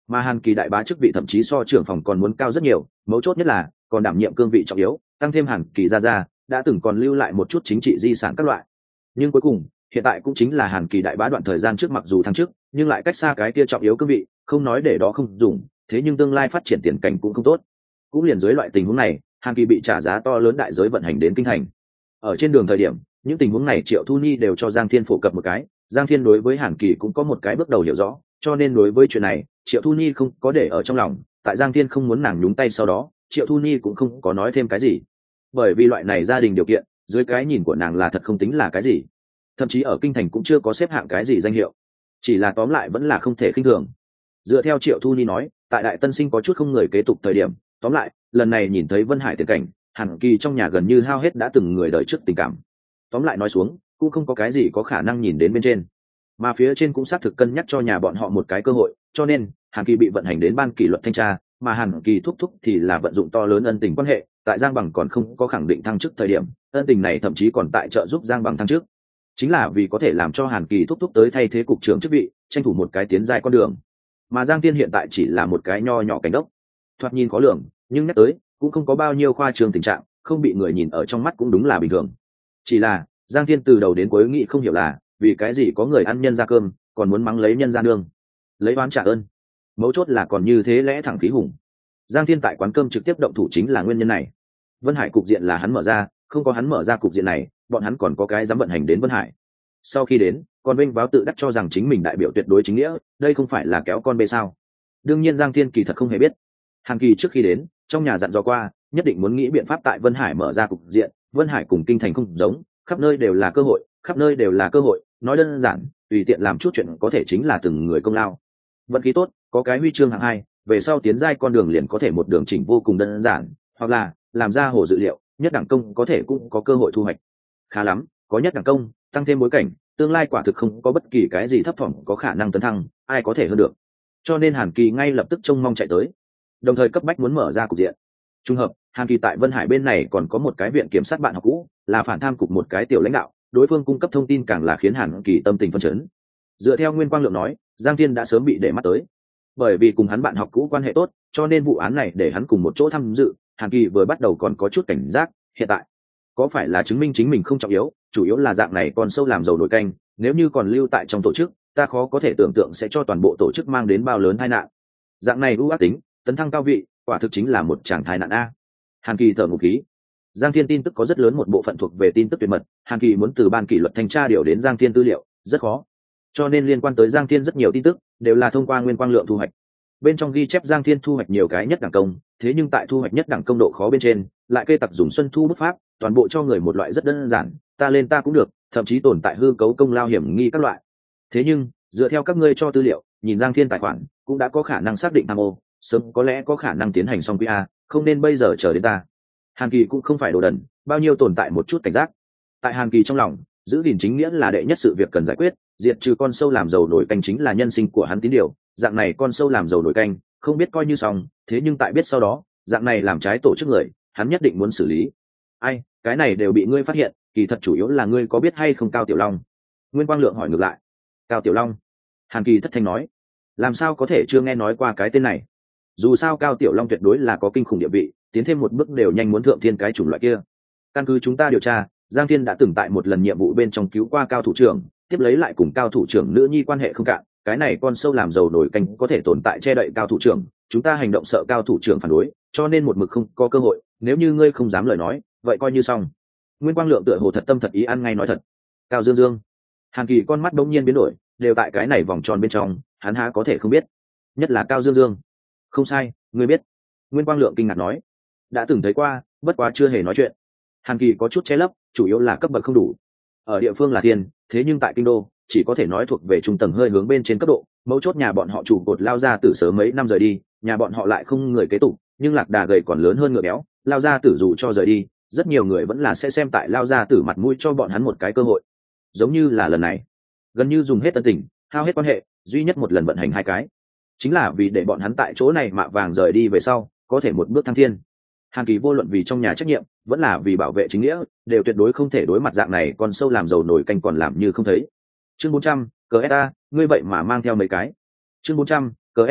[SPEAKER 1] mà Hàn Kỳ đại bá chức vị thậm chí so trưởng phòng còn muốn cao rất nhiều, mấu chốt nhất là còn đảm nhiệm cương vị trọng yếu, tăng thêm Hàn Kỳ ra ra đã từng còn lưu lại một chút chính trị di sản các loại. Nhưng cuối cùng hiện tại cũng chính là Hàn Kỳ đại bá đoạn thời gian trước mặc dù thăng chức, nhưng lại cách xa cái kia trọng yếu cương vị, không nói để đó không dùng, thế nhưng tương lai phát triển tiền cảnh cũng không tốt. Cũng liền dưới loại tình huống này, Hàn Kỳ bị trả giá to lớn đại giới vận hành đến kinh thành. Ở trên đường thời điểm, những tình huống này Triệu Thu Ni đều cho Giang Thiên phổ cập một cái, Giang Thiên đối với Hàn Kỳ cũng có một cái bước đầu hiểu rõ, cho nên đối với chuyện này Triệu Thu Ni không có để ở trong lòng. Tại Giang Thiên không muốn nàng nhúng tay sau đó, Triệu Thu Ni cũng không có nói thêm cái gì, bởi vì loại này gia đình điều kiện dưới cái nhìn của nàng là thật không tính là cái gì, thậm chí ở kinh thành cũng chưa có xếp hạng cái gì danh hiệu, chỉ là tóm lại vẫn là không thể khinh thường. Dựa theo Triệu Thu Ni nói, tại Đại Tân Sinh có chút không người kế tục thời điểm, tóm lại lần này nhìn thấy Vân Hải tiền cảnh, Hàn Kỳ trong nhà gần như hao hết đã từng người đời trước tình cảm. Tóm lại nói xuống, cũng không có cái gì có khả năng nhìn đến bên trên, mà phía trên cũng xác thực cân nhắc cho nhà bọn họ một cái cơ hội, cho nên Hàn Kỳ bị vận hành đến ban kỷ luật thanh tra, mà Hàn Kỳ thúc thúc thì là vận dụng to lớn ân tình quan hệ, tại Giang Bằng còn không có khẳng định thăng chức thời điểm, ân tình này thậm chí còn tại trợ giúp Giang Bằng thăng chức, chính là vì có thể làm cho Hàn Kỳ thúc thúc tới thay thế cục trưởng chức vị, tranh thủ một cái tiến giai con đường. Mà Giang Tiên hiện tại chỉ là một cái nho nhỏ cảnh đốc, thoạt nhìn khó lường, nhưng nhắc tới cũng không có bao nhiêu khoa trương tình trạng, không bị người nhìn ở trong mắt cũng đúng là bình thường. Chỉ là Giang Thiên từ đầu đến cuối nghĩ không hiểu là vì cái gì có người ăn nhân ra cơm còn muốn mắng lấy nhân ra nương, lấy oán trả ơn, mấu chốt là còn như thế lẽ thẳng khí hùng. Giang Thiên tại quán cơm trực tiếp động thủ chính là nguyên nhân này. Vân Hải cục diện là hắn mở ra, không có hắn mở ra cục diện này, bọn hắn còn có cái dám vận hành đến Vân Hải. Sau khi đến còn vênh váo tự đắc cho rằng chính mình đại biểu tuyệt đối chính nghĩa, đây không phải là kéo con bê sao? Đương nhiên Giang Thiên kỳ thật không hề biết, Hàn Kỳ trước khi đến trong nhà dặn dò qua, nhất định muốn nghĩ biện pháp tại Vân Hải mở ra cục diện. Vân Hải cùng kinh thành không giống, khắp nơi đều là cơ hội, khắp nơi đều là cơ hội, nói đơn giản, tùy tiện làm chút chuyện có thể chính là từng người công lao. Vận khí tốt, có cái huy chương hạng hai, về sau tiến giai con đường liền có thể một đường chỉnh vô cùng đơn giản, hoặc là làm ra hồ dự liệu, nhất đẳng công có thể cũng có cơ hội thu hoạch. Khá lắm, có nhất đẳng công, tăng thêm bối cảnh, tương lai quả thực không có bất kỳ cái gì thấp thỏm có khả năng tấn thăng, ai có thể hơn được. Cho nên Hàn Kỳ ngay lập tức trông mong chạy tới, đồng thời cấp bách muốn mở ra cục diện. Trùng hợp Hàn Kỳ tại Vân Hải bên này còn có một cái viện kiểm sát bạn học cũ, là phản tham cục một cái tiểu lãnh đạo, đối phương cung cấp thông tin càng là khiến Hàn Kỳ tâm tình phân chấn. Dựa theo Nguyên Quang Lượng nói, Giang Thiên đã sớm bị để mắt tới, bởi vì cùng hắn bạn học cũ quan hệ tốt, cho nên vụ án này để hắn cùng một chỗ tham dự. Hàn Kỳ vừa bắt đầu còn có chút cảnh giác, hiện tại có phải là chứng minh chính mình không trọng yếu, chủ yếu là dạng này còn sâu làm dầu nổi canh, nếu như còn lưu tại trong tổ chức, ta khó có thể tưởng tượng sẽ cho toàn bộ tổ chức mang đến bao lớn tai nạn. Dạng này ưu ác tính, tấn thăng cao vị, quả thực chính là một tràng tai nạn a. Hàn Kỳ thở ngụ khí. Giang Thiên tin tức có rất lớn một bộ phận thuộc về tin tức tuyệt mật, Hàn Kỳ muốn từ ban kỷ luật thanh tra điều đến Giang Thiên tư liệu rất khó, cho nên liên quan tới Giang Thiên rất nhiều tin tức đều là thông qua Nguyên Quang Lượng thu hoạch. Bên trong ghi chép Giang Thiên thu hoạch nhiều cái nhất đẳng công, thế nhưng tại thu hoạch nhất đẳng công độ khó bên trên lại kê tặc dùng xuân thu bút pháp, toàn bộ cho người một loại rất đơn giản, ta lên ta cũng được, thậm chí tồn tại hư cấu công lao hiểm nghi các loại. Thế nhưng dựa theo các ngươi cho tư liệu, nhìn Giang Thiên tài khoản cũng đã có khả năng xác định tham ô, sớm có lẽ có khả năng tiến hành xong quy a, không nên bây giờ chờ đến ta. Hàn Kỳ cũng không phải đồ đần, bao nhiêu tồn tại một chút cảnh giác. Tại Hàn Kỳ trong lòng, giữ gìn chính nghĩa là đệ nhất sự việc cần giải quyết, diệt trừ con sâu làm dầu nổi canh chính là nhân sinh của hắn tín điều. Dạng này con sâu làm dầu nổi canh không biết coi như xong, thế nhưng tại biết sau đó dạng này làm trái tổ chức người, hắn nhất định muốn xử lý. Ai, cái này đều bị ngươi phát hiện, kỳ thật chủ yếu là ngươi có biết hay không Cao Tiểu Long? Nguyên Quang Lượng hỏi ngược lại. Cao Tiểu Long? Hàn Kỳ thất thanh nói, làm sao có thể chưa nghe nói qua cái tên này? Dù sao Cao Tiểu Long tuyệt đối là có kinh khủng địa vị, tiến thêm một bước đều nhanh muốn thượng thiên cái chủng loại kia. Căn cứ chúng ta điều tra, Giang Thiên đã từng tại một lần nhiệm vụ bên trong cứu qua Cao thủ trưởng, tiếp lấy lại cùng Cao thủ trưởng nữ nhi quan hệ không cạn, cái này con sâu làm dầu nổi canh có thể tồn tại che đậy Cao thủ trưởng, chúng ta hành động sợ Cao thủ trưởng phản đối, cho nên một mực không có cơ hội, nếu như ngươi không dám lời nói, vậy coi như xong. Nguyên Quang Lượng tựa hồ thật tâm thật ý ăn ngay nói thật. Cao Dương Dương. Hàn Kỳ con mắt đột nhiên biến đổi, đều tại cái này vòng tròn bên trong, hắn há có thể không biết, nhất là Cao Dương Dương. Không sai, ngươi biết. Nguyên Quang Lượng kinh ngạc nói, đã từng thấy qua, bất quá chưa hề nói chuyện. Hàn Kỳ có chút che lấp, chủ yếu là cấp bậc không đủ, ở địa phương là thiên, thế nhưng tại kinh đô chỉ có thể nói thuộc về trung tầng hơi hướng bên trên cấp độ. Mấu chốt nhà bọn họ chủ cột Lao Gia Tử sớm mấy năm rời đi, nhà bọn họ lại không người kế tục, nhưng lạc đà gầy còn lớn hơn ngựa béo, Lao Gia Tử dù cho rời đi, rất nhiều người vẫn là sẽ xem tại Lao Gia Tử mặt mũi cho bọn hắn một cái cơ hội. Giống như là lần này, gần như dùng hết tân tình, hao hết quan hệ, duy nhất một lần vận hành hai cái, chính là vì để bọn hắn tại chỗ này mạ vàng rời đi về sau có thể một bước thăng thiên. Hàn Kỳ vô luận vì trong nhà trách nhiệm vẫn là vì bảo vệ chính nghĩa, đều tuyệt đối không thể đối mặt dạng này con sâu làm dầu nổi canh còn làm như không thấy. Chương bốn trăm, cờ ét a, ngươi vậy mà mang theo mấy cái. Chương bốn trăm, cờ ét a,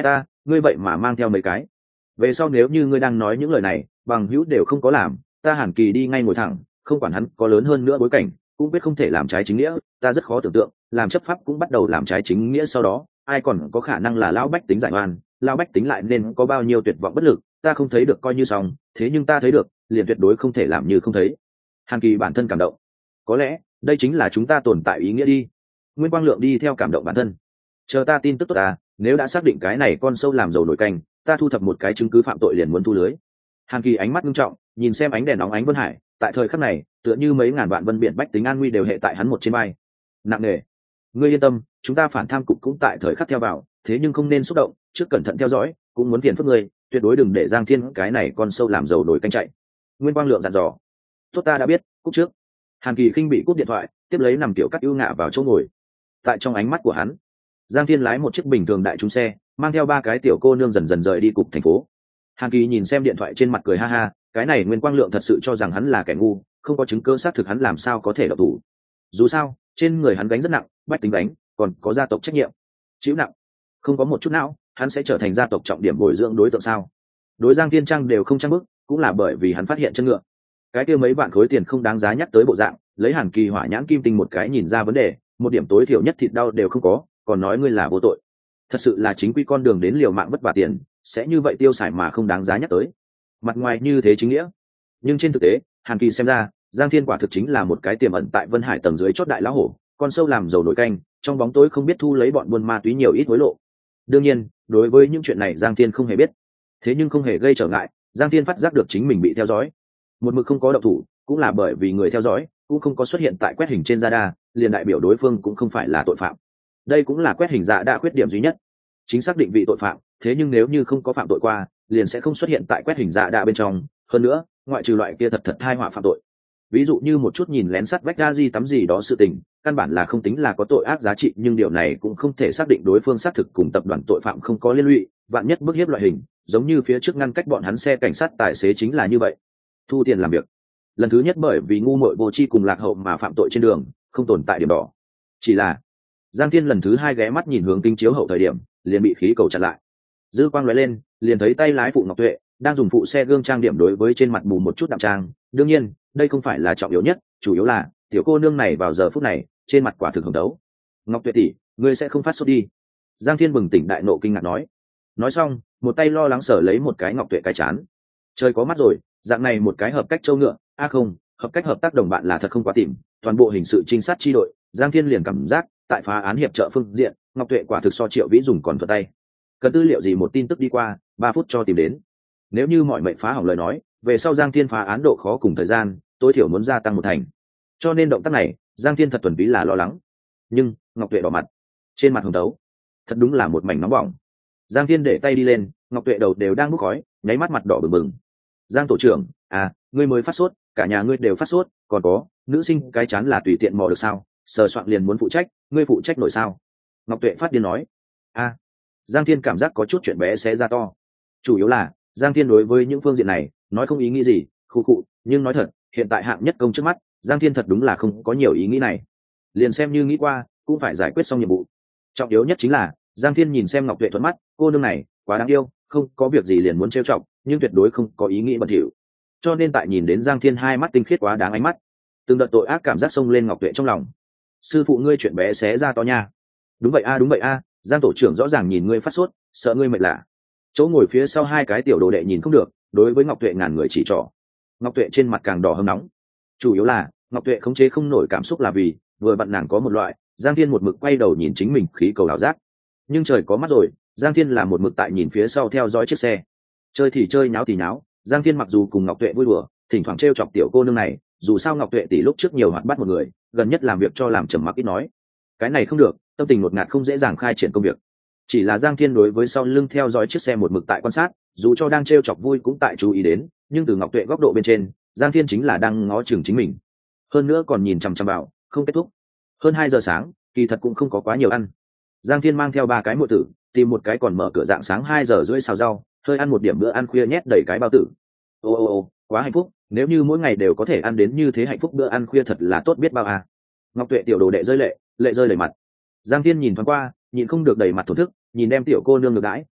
[SPEAKER 1] ngươi vậy mà mang theo mấy cái. Về sau nếu như ngươi đang nói những lời này bằng hữu đều không có làm, ta Hàn Kỳ đi ngay ngồi thẳng, không quản hắn có lớn hơn nữa bối cảnh cũng biết không thể làm trái chính nghĩa. Ta rất khó tưởng tượng làm chấp pháp cũng bắt đầu làm trái chính nghĩa, sau đó ai còn có khả năng là lão bách tính giải oan, lão bách tính lại nên có bao nhiêu tuyệt vọng bất lực. Ta không thấy được coi như xong, thế nhưng ta thấy được liền tuyệt đối không thể làm như không thấy. Hàn Kỳ bản thân cảm động, có lẽ đây chính là chúng ta tồn tại ý nghĩa đi. Nguyên Quang Lượng đi theo cảm động bản thân. Chờ ta tin tức tốt ta, nếu đã xác định cái này con sâu làm dầu nổi canh, ta thu thập một cái chứng cứ phạm tội liền muốn thu lưới. Hàn Kỳ ánh mắt nghiêm trọng nhìn xem ánh đèn nóng ánh Vân Hải, tại thời khắc này tựa như mấy ngàn vạn vân biển bách tính an nguy đều hệ tại hắn một trên vai nặng nề. Ngươi yên tâm, chúng ta phản tham cục cũng tại thời khắc theo vào, thế nhưng không nên xúc động, trước cẩn thận theo dõi, cũng muốn phiền phức ngươi, tuyệt đối đừng để Giang Thiên cái này con sâu làm dầu nổi canh chạy. Nguyên Quang Lượng dặn dò. Tốt, ta đã biết, cúp trước. Hàn Kỳ khinh bị cúp điện thoại, tiếp lấy nằm kiểu cắt ưu ngạ vào chỗ ngồi. Tại trong ánh mắt của hắn, Giang Thiên lái một chiếc bình thường đại chúng xe, mang theo ba cái tiểu cô nương dần dần rời đi cục thành phố. Hàn Kỳ nhìn xem điện thoại trên mặt cười ha ha, cái này Nguyên Quang Lượng thật sự cho rằng hắn là kẻ ngu, không có chứng cứ xác thực hắn làm sao có thể độc thủ. Dù sao trên người hắn gánh rất nặng, bách tính gánh, còn có gia tộc trách nhiệm chịu nặng, không có một chút nào hắn sẽ trở thành gia tộc trọng điểm bồi dưỡng đối tượng sao? Đối Giang Thiên Trang đều không trang bức, cũng là bởi vì hắn phát hiện chân ngựa, cái kia mấy vạn khối tiền không đáng giá nhắc tới bộ dạng, lấy Hàn Kỳ hỏa nhãn kim tinh một cái nhìn ra vấn đề, một điểm tối thiểu nhất thịt đau đều không có, còn nói ngươi là vô tội. Thật sự là chính quy con đường đến liều mạng vất vả tiền, sẽ như vậy tiêu xài mà không đáng giá nhắc tới. Mặt ngoài như thế chính nghĩa, nhưng trên thực tế Hàn Kỳ xem ra Giang Thiên quả thực chính là một cái tiềm ẩn tại Vân Hải tầng dưới chót đại lão hổ, con sâu làm dầu nổi canh, trong bóng tối không biết thu lấy bọn buôn ma túy nhiều ít hối lộ. Đương nhiên đối với những chuyện này Giang Thiên không hề biết, thế nhưng không hề gây trở ngại. Giang Thiên phát giác được chính mình bị theo dõi, một mực không có động thủ, cũng là bởi vì người theo dõi cũng không có xuất hiện tại quét hình trên radar, liền đại biểu đối phương cũng không phải là tội phạm. Đây cũng là quét hình dạ đã khuyết điểm duy nhất, chính xác định vị tội phạm, thế nhưng nếu như không có phạm tội qua liền sẽ không xuất hiện tại quét hình dạ đã bên trong. Hơn nữa ngoại trừ loại kia thật thật hai họa phạm tội, ví dụ như một chút nhìn lén sắt vách ga di tắm gì đó, sự tình căn bản là không tính là có tội ác giá trị, nhưng điều này cũng không thể xác định đối phương xác thực cùng tập đoàn tội phạm không có liên lụy. Vạn nhất bức hiếp loại hình, giống như phía trước ngăn cách bọn hắn xe cảnh sát tài xế chính là như vậy, thu tiền làm việc. Lần thứ nhất bởi vì ngu muội vô tri cùng lạc hậu mà phạm tội trên đường, không tồn tại điểm đỏ. Chỉ là Giang Thiên lần thứ hai ghé mắt nhìn hướng kính chiếu hậu thời điểm, liền bị khí cầu chặn lại. Dư quang lóe lên, liền thấy tay lái phụ Ngọc Tuệ đang dùng phụ xe gương trang điểm đối với trên mặt bù một chút đạm trang. Đương nhiên đây không phải là trọng yếu nhất, chủ yếu là tiểu cô nương này vào giờ phút này trên mặt quả thực hồng đấu. Ngọc Tuệ tỷ, ngươi sẽ không phát sốt đi? Giang Thiên bừng tỉnh đại nộ kinh ngạc nói. Nói xong một tay lo lắng sở lấy một cái Ngọc Tuệ cái chán. Trời có mắt rồi, dạng này một cái hợp cách châu ngựa, a à không, hợp cách hợp tác đồng bạn là thật không quá tìm. Toàn bộ hình sự trinh sát chi đội, Giang Thiên liền cảm giác tại phá án hiệp trợ phương diện, Ngọc Tuệ quả thực so Triệu Vĩ dùng còn thuận tay. Cần tư liệu gì một tin tức đi qua, ba phút cho tìm đến. Nếu như mọi mệnh phá hỏng lời nói, về sau Giang Thiên phá án độ khó cùng thời gian tối thiểu muốn gia tăng một thành. Cho nên động tác này Giang Thiên thật thuần túy là lo lắng. Nhưng Ngọc Tuệ đỏ mặt, trên mặt hồng đấu, thật đúng là một mảnh nóng bỏng. Giang Thiên để tay đi lên, Ngọc Tuệ đầu đều đang bốc khói, nháy mắt mặt đỏ bừng bừng. Giang tổ trưởng, à, ngươi mới phát sốt, cả nhà ngươi đều phát sốt, còn có nữ sinh cái chán là tùy tiện mò được sao? Sờ soạn liền muốn phụ trách, ngươi phụ trách nổi sao? Ngọc Tuệ phát điên nói. A, à, Giang Thiên cảm giác có chút chuyện bé sẽ ra to. Chủ yếu là Giang Thiên đối với những phương diện này nói không ý nghĩ gì, khu cụ, nhưng nói thật, hiện tại hạng nhất công trước mắt, Giang Thiên thật đúng là không có nhiều ý nghĩ này. Liền xem như nghĩ qua, cũng phải giải quyết xong nhiệm vụ. Trọng yếu nhất chính là Giang Thiên nhìn xem Ngọc Tuệ thuận mắt, cô nương này quá đáng yêu, không có việc gì liền muốn trêu chọc, nhưng tuyệt đối không có ý nghĩ bẩn thỉu. Cho nên tại nhìn đến Giang Thiên hai mắt tinh khiết quá đáng ánh mắt, từng đợt tội ác cảm giác xông lên Ngọc Tuệ trong lòng. Sư phụ ngươi chuyện bé xé ra to nha. Đúng vậy a, đúng vậy a, Giang tổ trưởng rõ ràng nhìn ngươi phát sốt, sợ ngươi mệt lạ. Chỗ ngồi phía sau hai cái tiểu đồ đệ nhìn không được, đối với Ngọc Tuệ ngàn người chỉ trỏ. Ngọc Tuệ trên mặt càng đỏ hơn nóng. Chủ yếu là Ngọc Tuệ khống chế không nổi cảm xúc là vì vừa bận nàng có một loại Giang Thiên một mực quay đầu nhìn chính mình khí cầu ảo giác. Nhưng trời có mắt rồi, Giang Thiên là một mực tại nhìn phía sau theo dõi chiếc xe. Chơi thì chơi, nháo thì nháo, Giang Thiên mặc dù cùng Ngọc Tuệ vui đùa, thỉnh thoảng trêu chọc tiểu cô nương này, dù sao Ngọc Tuệ tỷ lúc trước nhiều hoạt bắt một người, gần nhất làm việc cho làm trầm mặc ít nói. Cái này không được, tâm tình ngột ngạt không dễ dàng khai triển công việc. Chỉ là Giang Thiên đối với sau lưng theo dõi chiếc xe một mực tại quan sát, dù cho đang trêu chọc vui cũng tại chú ý đến, nhưng từ Ngọc Tuệ góc độ bên trên, Giang Thiên chính là đang ngó chừng chính mình. Hơn nữa còn nhìn chằm chằm vào, không kết thúc. Hơn hai giờ sáng, kỳ thật cũng không có quá nhiều ăn. Giang Thiên mang theo ba cái muội tử, tìm một cái còn mở cửa dạng sáng hai giờ rưỡi xào rau, hơi ăn một điểm bữa ăn khuya nhét đầy cái bao tử. Ô ô ô, quá hạnh phúc, nếu như mỗi ngày đều có thể ăn đến như thế hạnh phúc bữa ăn khuya thật là tốt biết bao à. Ngọc Tuệ tiểu đồ đệ rơi lệ, lệ rơi đầy mặt. Giang Thiên nhìn thoáng qua, nhìn không được đầy mặt thổn thức, nhìn đem tiểu cô nương ngược đãi,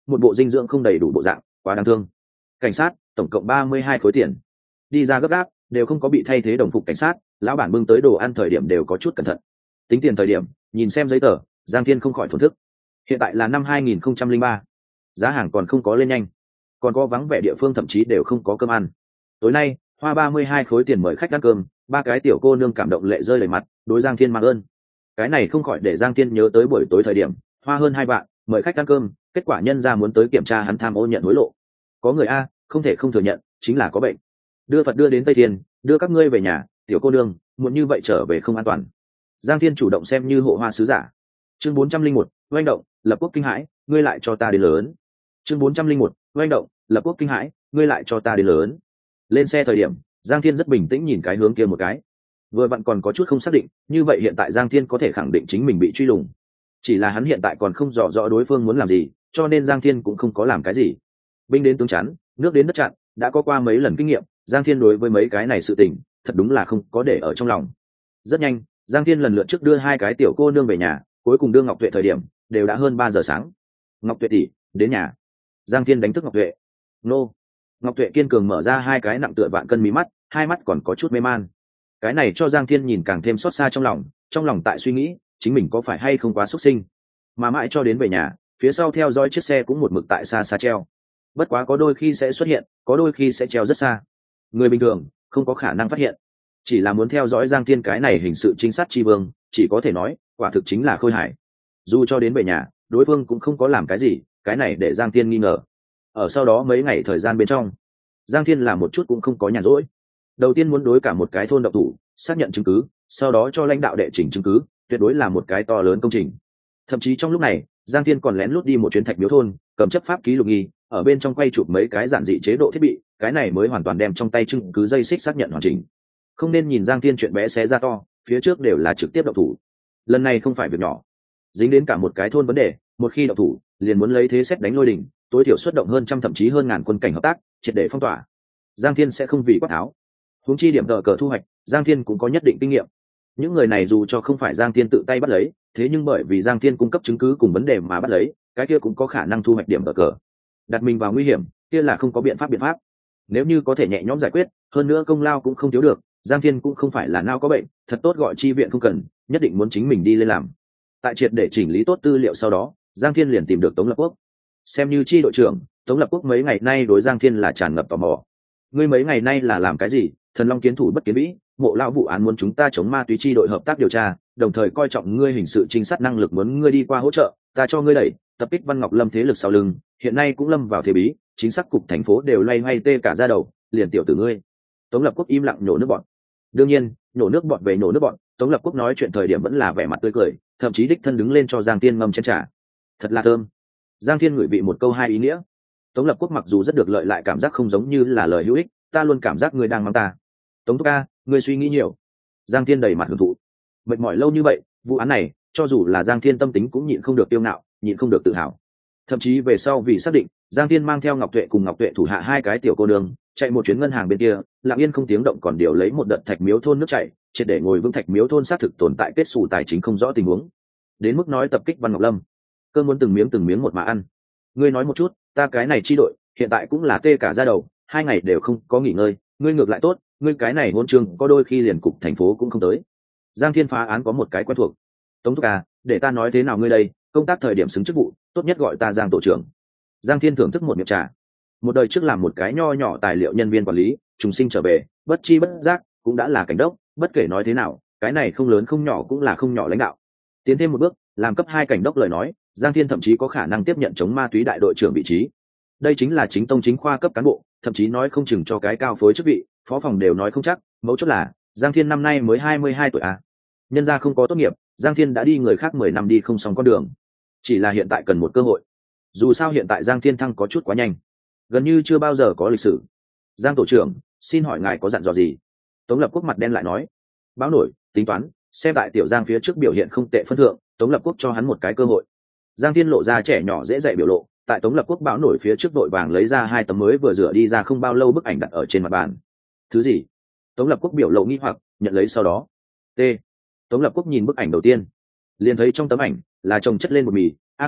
[SPEAKER 1] một bộ dinh dưỡng không đầy đủ bộ dạng, quá đáng thương. Cảnh sát, tổng cộng ba mươi hai khối tiền. Đi ra gấp gáp, đều không có bị thay thế đồng phục cảnh sát, lão bản bưng tới đồ ăn thời điểm đều có chút cẩn thận. Tính tiền thời điểm, nhìn xem giấy tờ, Giang Thiên không khỏi thổn thức. Hiện tại là năm hai nghìn không trăm lẻ ba, giá hàng còn không có lên nhanh, còn có vắng vẻ địa phương thậm chí đều không có cơm ăn. Tối nay, hoa ba mươi hai khối tiền mời khách ăn cơm, ba cái tiểu cô nương cảm động lệ rơi đầy mặt, đối Giang Thiên mang ơn. Cái này không khỏi để Giang Thiên nhớ tới buổi tối thời điểm, hoa hơn hai vạn, mời khách ăn cơm, kết quả nhân ra muốn tới kiểm tra hắn tham ô nhận hối lộ. Có người a, không thể không thừa nhận, chính là có bệnh. Đưa Phật đưa đến Tây Thiên, đưa các ngươi về nhà, tiểu cô nương, muốn như vậy trở về không an toàn. Giang Thiên chủ động xem như hộ hoa sứ giả. Chương bốn trăm linh một, oanh động, lập quốc kinh hãi, ngươi lại cho ta đến lớn. Chương bốn trăm linh một, oanh động, lập quốc kinh hãi, ngươi lại cho ta đến lớn. Lên xe thời điểm, Giang Thiên rất bình tĩnh nhìn cái hướng kia một cái. Vừa vặn còn có chút không xác định, như vậy hiện tại Giang Thiên có thể khẳng định chính mình bị truy lùng. Chỉ là hắn hiện tại còn không rõ rõ đối phương muốn làm gì, cho nên Giang Thiên cũng không có làm cái gì. Binh đến tướng chắn, nước đến đất chặn, đã có qua mấy lần kinh nghiệm, Giang Thiên đối với mấy cái này sự tình, thật đúng là không có để ở trong lòng. Rất nhanh, Giang Thiên lần lượt trước đưa hai cái tiểu cô nương về nhà, cuối cùng đưa Ngọc Tuệ thời điểm, đều đã hơn ba giờ sáng. Ngọc Tuệ tỷ, đến nhà. Giang Thiên đánh thức Ngọc Tuệ. Nô. Ngọc Tuệ kiên cường mở ra hai cái nặng tựa vạn cân mí mắt, hai mắt còn có chút mê man. Cái này cho Giang Thiên nhìn càng thêm xót xa trong lòng, trong lòng tại suy nghĩ, chính mình có phải hay không quá xuất sinh. Mà mãi cho đến về nhà, phía sau theo dõi chiếc xe cũng một mực tại xa xa treo. Bất quá có đôi khi sẽ xuất hiện, có đôi khi sẽ treo rất xa. Người bình thường không có khả năng phát hiện. Chỉ là muốn theo dõi Giang Thiên cái này hình sự trinh sát tri vương, chỉ có thể nói, quả thực chính là khôi hài. Dù cho đến về nhà, đối phương cũng không có làm cái gì, cái này để Giang Thiên nghi ngờ. Ở sau đó mấy ngày thời gian bên trong, Giang Thiên làm một chút cũng không có nhàn rỗi. Đầu tiên muốn đối cả một cái thôn độc thủ, xác nhận chứng cứ, sau đó cho lãnh đạo đệ trình chứng cứ, tuyệt đối là một cái to lớn công trình. Thậm chí trong lúc này, Giang Thiên còn lén lút đi một chuyến Thạch Miếu thôn, cầm chấp pháp ký lục nghi, ở bên trong quay chụp mấy cái giản dị chế độ thiết bị, cái này mới hoàn toàn đem trong tay chứng cứ dây xích xác nhận hoàn chỉnh. Không nên nhìn Giang Thiên chuyện bé xé ra to, phía trước đều là trực tiếp động thủ. Lần này không phải việc nhỏ, dính đến cả một cái thôn vấn đề, một khi động thủ, liền muốn lấy thế xét đánh lôi đình, tối thiểu xuất động hơn trăm thậm chí hơn ngàn quân cảnh hợp tác, triệt để phong tỏa. Giang Thiên sẽ không vì quát tháo. Huống chi điểm tờ cờ thu hoạch, Giang Thiên cũng có nhất định kinh nghiệm. Những người này dù cho không phải Giang Thiên tự tay bắt lấy, thế nhưng bởi vì Giang Thiên cung cấp chứng cứ cùng vấn đề mà bắt lấy, cái kia cũng có khả năng thu hoạch điểm tờ cờ. Đặt mình vào nguy hiểm, kia là không có biện pháp biện pháp. Nếu như có thể nhẹ nhõm giải quyết, hơn nữa công lao cũng không thiếu được, Giang Thiên cũng không phải là não có bệnh, thật tốt gọi chi viện không cần, nhất định muốn chính mình đi lên làm. Tại triệt để chỉnh lý tốt tư liệu sau đó, Giang Thiên liền tìm được Tống Lập Quốc. Xem như chi đội trưởng, Tống Lập Quốc mấy ngày nay đối Giang Thiên là tràn ngập tò mò. Ngươi mấy ngày nay là làm cái gì? Thần Long kiến thủ bất kiến vĩ, mộ lão vụ án muốn chúng ta chống ma túy chi đội hợp tác điều tra, đồng thời coi trọng ngươi hình sự trinh sát năng lực, muốn ngươi đi qua hỗ trợ, ta cho ngươi đẩy, tập kích Văn Ngọc Lâm thế lực sau lưng, hiện nay cũng lâm vào thế bí, chính xác cục thành phố đều loay hoay tê cả da đầu, liền tiểu tử ngươi. Tống Lập Quốc im lặng nhổ nước bọt. Đương nhiên, nhổ nước bọt về nhổ nước bọt, Tống Lập Quốc nói chuyện thời điểm vẫn là vẻ mặt tươi cười, thậm chí đích thân đứng lên cho Giang Thiên ngâm chén trà. Thật là thơm. Giang Thiên ngửi vị một câu hai ý nghĩa. Tống Lập Quốc mặc dù rất được lợi, lại cảm giác không giống như là lời hữu ích, ta luôn cảm giác ngươi đang mắng ta. Tống Thúc ca, ngươi suy nghĩ nhiều. Giang Thiên đầy mặt hưởng thụ. Mệt mỏi lâu như vậy, vụ án này, cho dù là Giang Thiên tâm tính cũng nhịn không được tiêu ngạo, nhịn không được tự hào. Thậm chí về sau vì xác định, Giang Thiên mang theo Ngọc Tuệ cùng Ngọc Tuệ thủ hạ hai cái tiểu cô nương, chạy một chuyến ngân hàng bên kia, lặng yên không tiếng động còn điều lấy một đợt Thạch Miếu thôn nước chảy, triệt để ngồi vững Thạch Miếu thôn xác thực tồn tại kết xù tài chính không rõ tình huống. Đến mức nói tập kích Văn Ngọc Lâm, cơ muốn từng miếng từng miếng một mà ăn. Ngươi nói một chút, ta cái này chi đội, hiện tại cũng là tê cả da đầu, hai ngày đều không có nghỉ ngơi, ngươi ngược lại tốt, ngươi cái này hôn trường có đôi khi liền cục thành phố cũng không tới. Giang Thiên phá án có một cái quen thuộc. Tống Thúc à, để ta nói thế nào ngươi đây, công tác thời điểm xứng chức vụ, tốt nhất gọi ta Giang tổ trưởng. Giang Thiên thưởng thức một miệng trà. Một đời trước làm một cái nho nhỏ tài liệu nhân viên quản lý, trùng sinh trở về, bất chi bất giác cũng đã là cảnh đốc, bất kể nói thế nào, cái này không lớn không nhỏ cũng là không nhỏ lãnh đạo. Tiến thêm một bước, làm cấp hai cảnh đốc lời nói, Giang Thiên thậm chí có khả năng tiếp nhận chống ma túy đại đội trưởng vị trí. Đây chính là chính tông chính khoa cấp cán bộ, thậm chí nói không chừng cho cái cao phối chức vị, phó phòng đều nói không chắc, mấu chốt là Giang Thiên năm nay mới hai mươi hai tuổi à. Nhân gia không có tốt nghiệp, Giang Thiên đã đi người khác mười năm đi không xong con đường. Chỉ là hiện tại cần một cơ hội. Dù sao hiện tại Giang Thiên thăng có chút quá nhanh, gần như chưa bao giờ có lịch sử. Giang tổ trưởng, xin hỏi ngài có dặn dò gì? Tống Lập Quốc mặt đen lại nói. Báo nổi, tính toán, xem tại tiểu Giang phía trước biểu hiện không tệ phân thượng, Tống Lập Quốc cho hắn một cái cơ hội. Giang Thiên lộ ra trẻ nhỏ dễ dạy biểu lộ, tại Tống Lập Quốc báo nổi phía trước đội vàng lấy ra hai tấm mới vừa rửa đi ra không bao lâu bức ảnh đặt ở trên mặt bàn. Thứ gì? Tống Lập Quốc biểu lộ nghi hoặc, nhận lấy sau đó. T. Tống Lập Quốc nhìn bức ảnh đầu tiên, liền thấy trong tấm ảnh là chồng chất lên một mì, a à không,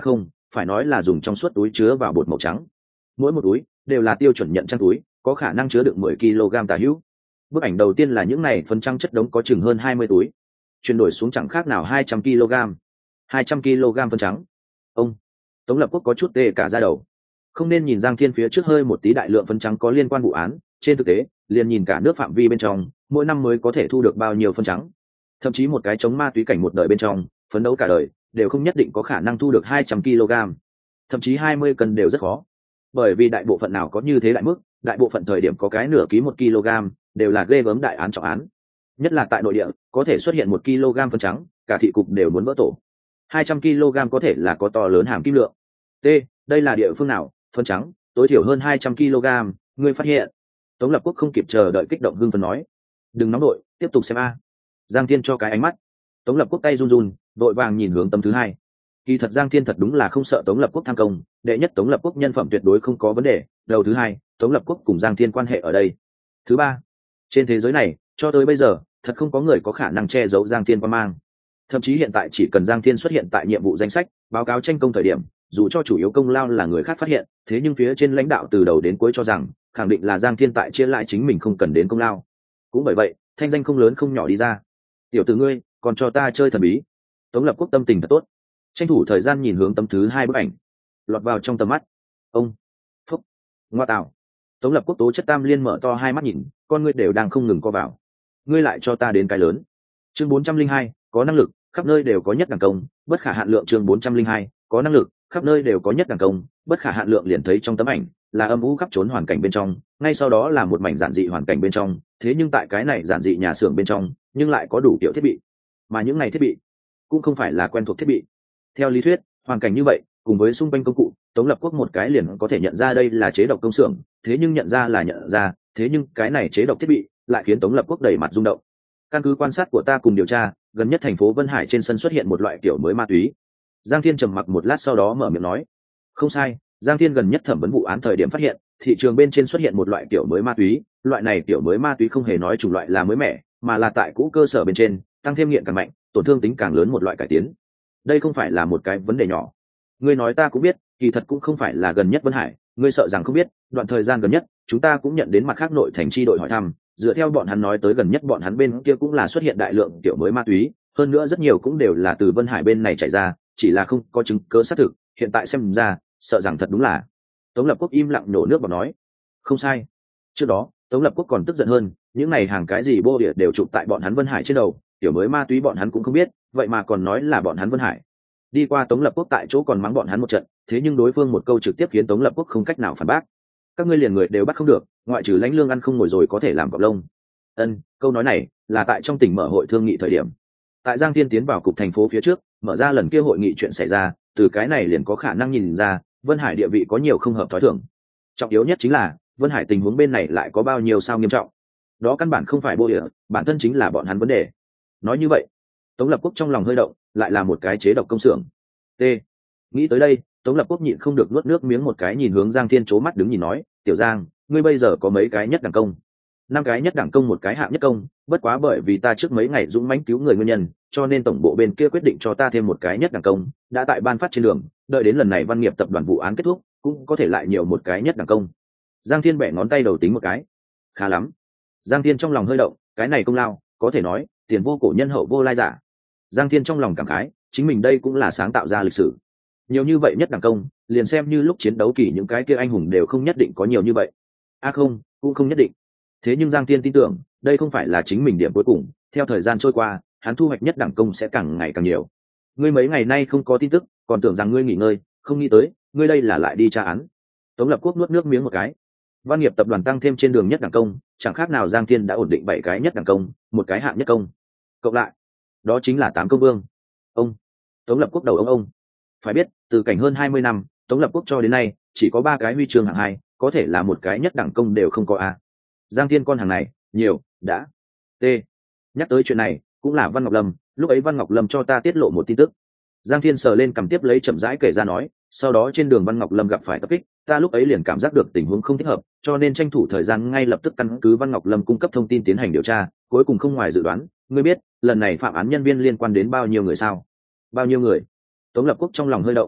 [SPEAKER 1] phải nói là dùng trong suốt túi chứa vào bột màu trắng. Mỗi một túi đều là tiêu chuẩn nhận trang túi, có khả năng chứa được mười ki lô gam tả hữu. Bức ảnh đầu tiên là những này phân trắng chất đống có chừng hơn hai mươi túi, chuyển đổi xuống chẳng khác nào hai trăm ki lô gam. hai trăm ki lô gam phân trắng. Ông Tống Lập Quốc có chút tê cả da đầu. Không nên nhìn Giang Thiên phía trước hơi một tí đại lượng phân trắng có liên quan vụ án, trên thực tế, liền nhìn cả nước phạm vi bên trong, mỗi năm mới có thể thu được bao nhiêu phân trắng. Thậm chí một cái chống ma túy cảnh một đời bên trong, phấn đấu cả đời, đều không nhất định có khả năng thu được hai trăm ki lô gam. Thậm chí hai mươi cân đều rất khó. Bởi vì đại bộ phận nào có như thế đại mức, đại bộ phận thời điểm có cái nửa ký một kg, đều là ghê gớm đại án trọng án. Nhất là tại nội địa, có thể xuất hiện một kg phân trắng, cả thị cục đều muốn vỡ tổ. hai trăm ki lô gam có thể là có to lớn hàm kim lượng. T, đây là địa phương nào? Phân trắng, tối thiểu hơn hai trăm ki lô gam, ngươi phát hiện. Tống Lập Quốc không kịp chờ đợi kích động hưng phấn nói. Đừng nóng đội, tiếp tục xem a. Giang Thiên cho cái ánh mắt. Tống Lập Quốc tay run run, đội vàng nhìn hướng tấm thứ hai. Kỳ thật Giang Thiên thật đúng là không sợ Tống Lập Quốc tham công, đệ nhất Tống Lập Quốc nhân phẩm tuyệt đối không có vấn đề, đầu thứ hai, Tống Lập Quốc cùng Giang Thiên quan hệ ở đây. Thứ ba, trên thế giới này, cho tới bây giờ, thật không có người có khả năng che giấu Giang Thiên quan mang. Thậm chí hiện tại chỉ cần Giang Thiên xuất hiện tại nhiệm vụ danh sách, báo cáo tranh công thời điểm, dù cho chủ yếu công lao là người khác phát hiện, thế nhưng phía trên lãnh đạo từ đầu đến cuối cho rằng, khẳng định là Giang Thiên tại chia lại chính mình không cần đến công lao. Cũng bởi vậy, thanh danh không lớn không nhỏ đi ra. Tiểu tử ngươi, còn cho ta chơi thần bí. Tống Lập Quốc tâm tình thật tốt, tranh thủ thời gian nhìn hướng tấm thứ hai bức ảnh, lọt vào trong tầm mắt. Ông phúc ngoa tạo. Tống Lập Quốc tố chất tam liên mở to hai mắt nhìn, con ngươi đều đang không ngừng co vào. Ngươi lại cho ta đến cái lớn. Chương bốn trăm linh hai, có năng lực, khắp nơi đều có nhất đẳng công, bất khả hạn lượng. Chương bốn trăm linh hai, có năng lực, khắp nơi đều có nhất đẳng công, bất khả hạn lượng. Liền thấy trong tấm ảnh là âm u khắp trốn hoàn cảnh bên trong, ngay sau đó là một mảnh giản dị hoàn cảnh bên trong, thế nhưng tại cái này giản dị nhà xưởng bên trong, nhưng lại có đủ kiểu thiết bị, mà những này thiết bị cũng không phải là quen thuộc thiết bị. Theo lý thuyết, hoàn cảnh như vậy cùng với xung quanh công cụ, Tống Lập Quốc một cái liền có thể nhận ra đây là chế độc công xưởng, thế nhưng nhận ra là nhận ra, thế nhưng cái này chế độc thiết bị lại khiến Tống Lập Quốc đầy mặt rung động. Căn cứ quan sát của ta cùng điều tra, gần nhất thành phố Vân Hải trên sân xuất hiện một loại kiểu mới ma túy. Giang Thiên trầm mặc một lát sau đó mở miệng nói. Không sai, Giang Thiên gần nhất thẩm vấn vụ án thời điểm phát hiện, thị trường bên trên xuất hiện một loại kiểu mới ma túy, loại này kiểu mới ma túy không hề nói chủng loại là mới mẻ, mà là tại cũ cơ sở bên trên, tăng thêm nghiện càng mạnh, tổn thương tính càng lớn một loại cải tiến. Đây không phải là một cái vấn đề nhỏ. Ngươi nói ta cũng biết, kỳ thật cũng không phải là gần nhất Vân Hải, ngươi sợ rằng không biết, đoạn thời gian gần nhất, chúng ta cũng nhận đến mặt khác nội thành chi đội hỏi thăm, dựa theo bọn hắn nói tới gần nhất bọn hắn bên kia cũng là xuất hiện đại lượng kiểu mới ma túy, hơn nữa rất nhiều cũng đều là từ Vân Hải bên này chạy ra, chỉ là không có chứng cứ xác thực, hiện tại xem ra, sợ rằng thật đúng là. Tống Lập Quốc im lặng nổ nước bọt nói, không sai. Trước đó, Tống Lập Quốc còn tức giận hơn, những này hàng cái gì bô địa đều chụp tại bọn hắn Vân Hải trên đầu, kiểu mới ma túy bọn hắn cũng không biết, vậy mà còn nói là bọn hắn Vân Hải. Đi qua Tống Lập Quốc tại chỗ còn mắng bọn hắn một trận, thế nhưng đối phương một câu trực tiếp khiến Tống Lập Quốc không cách nào phản bác. Các ngươi liền người đều bắt không được, ngoại trừ lãnh lương ăn không ngồi rồi có thể làm cọp lông. Ân, câu nói này là tại trong tỉnh mở hội thương nghị thời điểm. Tại Giang Thiên tiến vào cục thành phố phía trước, mở ra lần kia hội nghị chuyện xảy ra, từ cái này liền có khả năng nhìn ra, Vân Hải địa vị có nhiều không hợp thói thường. Trọng yếu nhất chính là, Vân Hải tình huống bên này lại có bao nhiêu sao nghiêm trọng. Đó căn bản không phải bô địa, bản thân chính là bọn hắn vấn đề. Nói như vậy, Tống Lập Quốc trong lòng hơi động, lại là một cái chế độc công xưởng. T. Nghĩ tới đây, Tống Lập Quốc nhịn không được nuốt nước miếng một cái nhìn hướng Giang Thiên chố mắt đứng nhìn nói, "Tiểu Giang, ngươi bây giờ có mấy cái nhất đẳng công?" Năm cái nhất đẳng công một cái hạng nhất công, bất quá bởi vì ta trước mấy ngày dũng mãnh cứu người nguyên nhân, cho nên tổng bộ bên kia quyết định cho ta thêm một cái nhất đẳng công, đã tại ban phát trên đường, đợi đến lần này Văn Nghiệp tập đoàn vụ án kết thúc, cũng có thể lại nhiều một cái nhất đẳng công. Giang Thiên bẻ ngón tay đầu tính một cái. Khá lắm. Giang Thiên trong lòng hơi động, cái này công lao, có thể nói, tiền vô cổ nhân hậu vô lai giả. Giang Thiên trong lòng cảm khái, chính mình đây cũng là sáng tạo ra lịch sử. Nhiều như vậy nhất đẳng công, liền xem như lúc chiến đấu kỳ những cái kia anh hùng đều không nhất định có nhiều như vậy. À không, cũng không nhất định. Thế nhưng Giang Thiên tin tưởng, đây không phải là chính mình điểm cuối cùng, theo thời gian trôi qua, hắn thu hoạch nhất đẳng công sẽ càng ngày càng nhiều. Ngươi mấy ngày nay không có tin tức, còn tưởng rằng ngươi nghỉ ngơi, không nghĩ tới, ngươi đây là lại đi tra án. Tống Lập Quốc nuốt nước miếng một cái. Văn Nghiệp tập đoàn tăng thêm trên đường nhất đẳng công, chẳng khác nào Giang Thiên đã ổn định bảy cái nhất đẳng công, một cái hạng nhất công. Cộng lại, đó chính là tám công vương. Ông Tống Lập Quốc đầu ông ông. Phải biết, từ cảnh hơn hai mươi năm, Tống Lập Quốc cho đến nay, chỉ có ba cái huy chương hạng hai, có thể là một cái nhất đẳng công đều không có a. Giang Thiên con hàng này, nhiều, đã. T. Nhắc tới chuyện này, cũng là Văn Ngọc Lâm, lúc ấy Văn Ngọc Lâm cho ta tiết lộ một tin tức. Giang Thiên sờ lên cầm tiếp lấy chậm rãi kể ra nói, sau đó trên đường Văn Ngọc Lâm gặp phải tập kích, ta lúc ấy liền cảm giác được tình huống không thích hợp, cho nên tranh thủ thời gian ngay lập tức căn cứ Văn Ngọc Lâm cung cấp thông tin tiến hành điều tra, cuối cùng không ngoài dự đoán, ngươi biết, lần này phạm án nhân viên liên quan đến bao nhiêu người sao? Bao nhiêu người? Tống Lập Quốc trong lòng hơi động.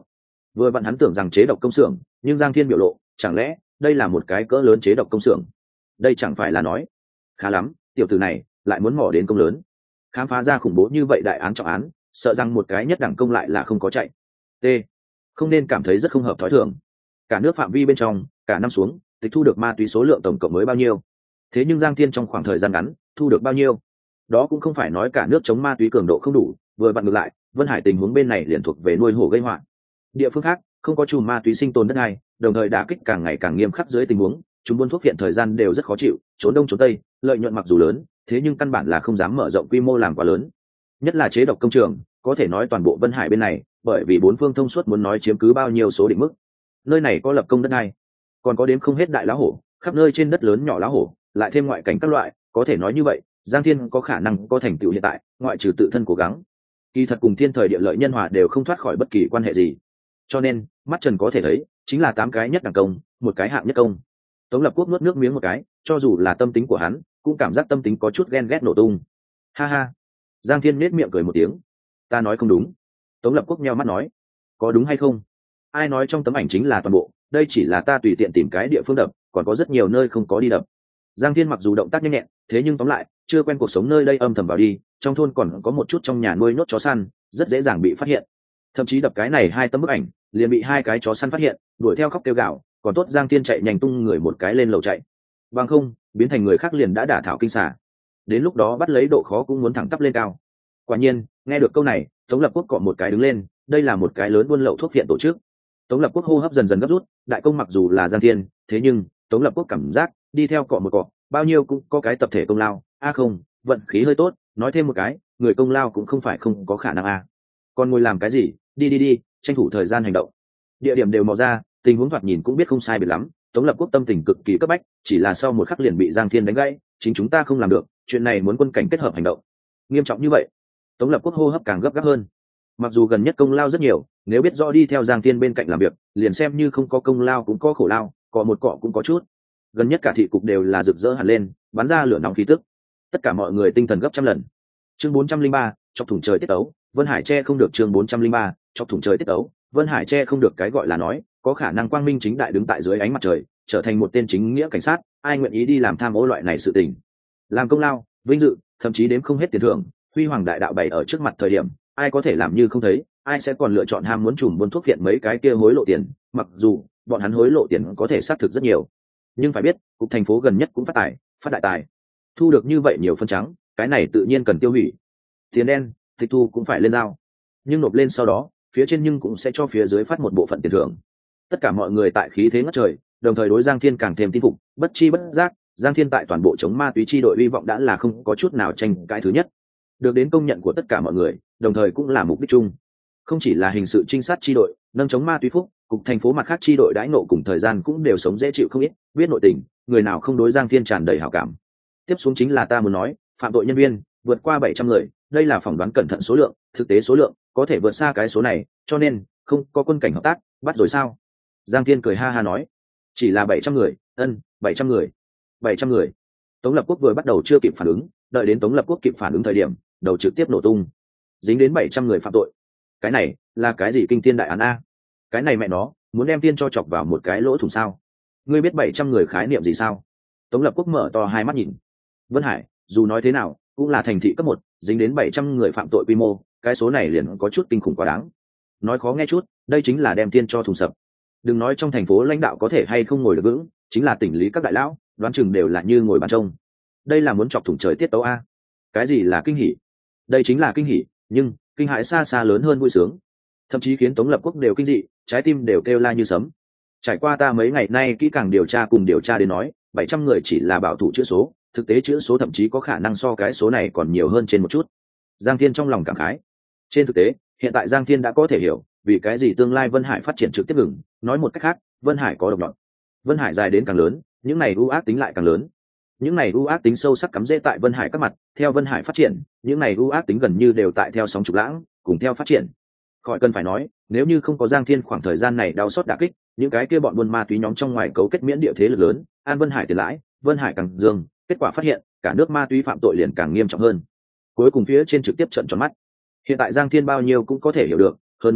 [SPEAKER 1] Vừa vặn hắn tưởng rằng chế độc công xưởng, nhưng Giang Thiên biểu lộ, chẳng lẽ đây là một cái cỡ lớn chế độc công xưởng? Đây chẳng phải là nói, khá lắm, tiểu tử này lại muốn mò đến công lớn, khám phá ra khủng bố như vậy đại án trọng án, sợ rằng một cái nhất đẳng công lại là không có chạy. T, không nên cảm thấy rất không hợp thói thường. Cả nước phạm vi bên trong, cả năm xuống, tịch thu được ma túy số lượng tổng cộng mới bao nhiêu? Thế nhưng Giang Thiên trong khoảng thời gian ngắn, thu được bao nhiêu? Đó cũng không phải nói cả nước chống ma túy cường độ không đủ, vừa vặn ngược lại, Vân Hải tình huống bên này liền thuộc về nuôi hổ gây họa. Địa phương khác không có chùm ma túy sinh tồn đất này, đồng thời đả kích càng ngày càng nghiêm khắc dưới tình huống, chúng buôn thuốc viện thời gian đều rất khó chịu, trốn đông trốn tây, lợi nhuận mặc dù lớn, thế nhưng căn bản là không dám mở rộng quy mô làm quá lớn. Nhất là chế độc công trường, có thể nói toàn bộ Vân Hải bên này, bởi vì bốn phương thông suốt muốn nói chiếm cứ bao nhiêu số định mức. Nơi này có lập công đất này, còn có đếm không hết đại lá hổ, khắp nơi trên đất lớn nhỏ lá hổ, lại thêm ngoại cảnh các loại, có thể nói như vậy, Giang Thiên có khả năng có thành tựu hiện tại, ngoại trừ tự thân cố gắng, kỳ thật cùng thiên thời địa lợi nhân hòa đều không thoát khỏi bất kỳ quan hệ gì. Cho nên mắt trần có thể thấy chính là tám cái nhất đẳng công, một cái hạng nhất công. Tống Lập Quốc nuốt nước miếng một cái, cho dù là tâm tính của hắn cũng cảm giác tâm tính có chút ghen ghét nổ tung. Ha ha. Giang Thiên nết miệng cười một tiếng. Ta nói không đúng. Tống Lập Quốc nheo mắt nói. Có đúng hay không? Ai nói trong tấm ảnh chính là toàn bộ, đây chỉ là ta tùy tiện tìm cái địa phương đập, còn có rất nhiều nơi không có đi đập. Giang Thiên mặc dù động tác nhanh nhẹn, thế nhưng tóm lại chưa quen cuộc sống nơi đây, âm thầm vào đi, trong thôn còn có một chút trong nhà nuôi nhốt chó săn, rất dễ dàng bị phát hiện. Thậm chí đập cái này hai tấm bức ảnh liền bị hai cái chó săn phát hiện, đuổi theo khóc kêu gào, còn tốt Giang Thiên chạy nhanh tung người một cái lên lầu chạy, bằng không biến thành người khác liền đã đả thảo kinh xà, đến lúc đó bắt lấy độ khó cũng muốn thẳng tắp lên cao. Quả nhiên nghe được câu này, Tống Lập Quốc cọ một cái đứng lên, đây là một cái lớn buôn lậu thuốc viện tổ chức. Tống Lập Quốc hô hấp dần dần gấp rút, đại công mặc dù là Giang Thiên, thế nhưng Tống Lập Quốc cảm giác đi theo cọ một cọ bao nhiêu cũng có cái tập thể công lao. A à không, vận khí hơi tốt, nói thêm một cái, người công lao cũng không phải không có khả năng a. À. Còn ngồi làm cái gì, đi đi đi, tranh thủ thời gian hành động. Địa điểm đều mò ra, tình huống thoạt nhìn cũng biết không sai biệt lắm. Tống Lập Quốc tâm tình cực kỳ cấp bách, chỉ là sau một khắc liền bị Giang Thiên đánh gãy, chính chúng ta không làm được, chuyện này muốn quân cảnh kết hợp hành động. Nghiêm trọng như vậy, Tống Lập Quốc hô hấp càng gấp gáp hơn. Mặc dù gần nhất công lao rất nhiều, nếu biết rõ đi theo Giang Thiên bên cạnh làm việc, liền xem như không có công lao cũng có khổ lao, cọ một cọ cũng có chút. Gần nhất cả thị cục đều là rực rỡ hẳn lên, bắn ra lửa nóng khí tức. Tất cả mọi người tinh thần gấp trăm lần. Chương bốn trăm linh ba, chọc thủng trời tiết ấu, Vân Hải che không được. Chương bốn trăm linh ba, chọc thủng trời tiết ấu, Vân Hải che không được. Cái gọi là nói, có khả năng quang minh chính đại đứng tại dưới ánh mặt trời, trở thành một tên chính nghĩa cảnh sát, ai nguyện ý đi làm tham ô loại này sự tình. Làm công lao, vinh dự, thậm chí đếm không hết tiền thưởng, huy hoàng đại đạo bày ở trước mặt thời điểm, ai có thể làm như không thấy, ai sẽ còn lựa chọn ham muốn trùm buôn thuốc viện mấy cái kia hối lộ tiền, mặc dù bọn hắn hối lộ tiền có thể xác thực rất nhiều, nhưng phải biết cục thành phố gần nhất cũng phát tài, phát đại tài, thu được như vậy nhiều phân trắng, cái này tự nhiên cần tiêu hủy. Tiền đen tịch thu cũng phải lên giao, nhưng nộp lên sau đó phía trên nhưng cũng sẽ cho phía dưới phát một bộ phận tiền thưởng. Tất cả mọi người tại khí thế ngất trời, đồng thời đối Giang Thiên càng thêm tin phục, bất chi bất giác Giang Thiên tại toàn bộ chống ma túy chi đội hy vọng đã là không có chút nào tranh cãi thứ nhất, được đến công nhận của tất cả mọi người, đồng thời cũng là mục đích chung. Không chỉ là hình sự trinh sát chi đội nâng chống ma túy phúc, cục thành phố mặt khác chi đội đãi nộ cùng thời gian cũng đều sống dễ chịu không ít, biết nội tình, người nào không đối Giang Thiên tràn đầy hảo cảm. Tiếp xuống chính là ta muốn nói, phạm tội nhân viên vượt qua bảy trăm người, đây là phỏng đoán cẩn thận số lượng, thực tế số lượng có thể vượt xa cái số này, cho nên không có quân cảnh hợp tác, bắt rồi sao? Giang Thiên cười ha ha nói, chỉ là bảy trăm người, ân, bảy trăm người, bảy trăm người. Tống Lập Quốc vừa bắt đầu chưa kịp phản ứng, đợi đến Tống Lập Quốc kịp phản ứng thời điểm, đầu trực tiếp nổ tung. Dính đến bảy trăm người phạm tội, cái này là cái gì kinh thiên đại án a? Cái này mẹ nó muốn đem tiên cho chọc vào một cái lỗ thủng sao? Ngươi biết bảy trăm người khái niệm gì sao? Tống Lập Quốc mở to hai mắt nhìn. Vân Hải dù nói thế nào cũng là thành thị cấp một, dính đến bảy trăm người phạm tội quy mô, cái số này liền có chút kinh khủng quá đáng. Nói khó nghe chút, đây chính là đem tiên cho thùng sập. Đừng nói trong thành phố lãnh đạo có thể hay không ngồi được vững, chính là tỉnh lý các đại lão đoán chừng đều là như ngồi bàn trông. Đây là muốn chọc thủng trời tiết tấu a. Cái gì là kinh hỉ? Đây chính là kinh hỉ, nhưng kinh hãi xa xa lớn hơn vui sướng, thậm chí khiến Tống Lập Quốc đều kinh dị, trái tim đều kêu la như sấm. Trải qua ta mấy ngày nay kỹ càng điều tra cùng điều tra đến nói, bảy trăm người chỉ là bảo thủ chữ số, thực tế chữ số thậm chí có khả năng so cái số này còn nhiều hơn trên một chút. Giang Thiên trong lòng cảm khái. Trên thực tế hiện tại Giang Thiên đã có thể hiểu vì cái gì tương lai Vân Hải phát triển trực tiếp ngừng, nói một cách khác, Vân Hải có độc nhọn. Vân Hải dài đến càng lớn, những này ưu ác tính lại càng lớn. Những này ưu ác tính sâu sắc cắm rễ tại Vân Hải các mặt, theo Vân Hải phát triển, những này ưu ác tính gần như đều tại theo sóng trục lãng, cùng theo phát triển. Khỏi cần phải nói, nếu như không có Giang Thiên khoảng thời gian này đau xót đả kích, những cái kia bọn buôn ma túy nhóm trong ngoài cấu kết miễn địa thế lực lớn, an Vân Hải tiền lãi, Vân Hải càng dương, kết quả phát hiện, cả nước ma túy phạm tội liền càng nghiêm trọng hơn. Cuối cùng phía trên trực tiếp trận tròn mắt. Hiện tại Giang Thiên bao nhiêu cũng có thể hiểu được, hơn nữa,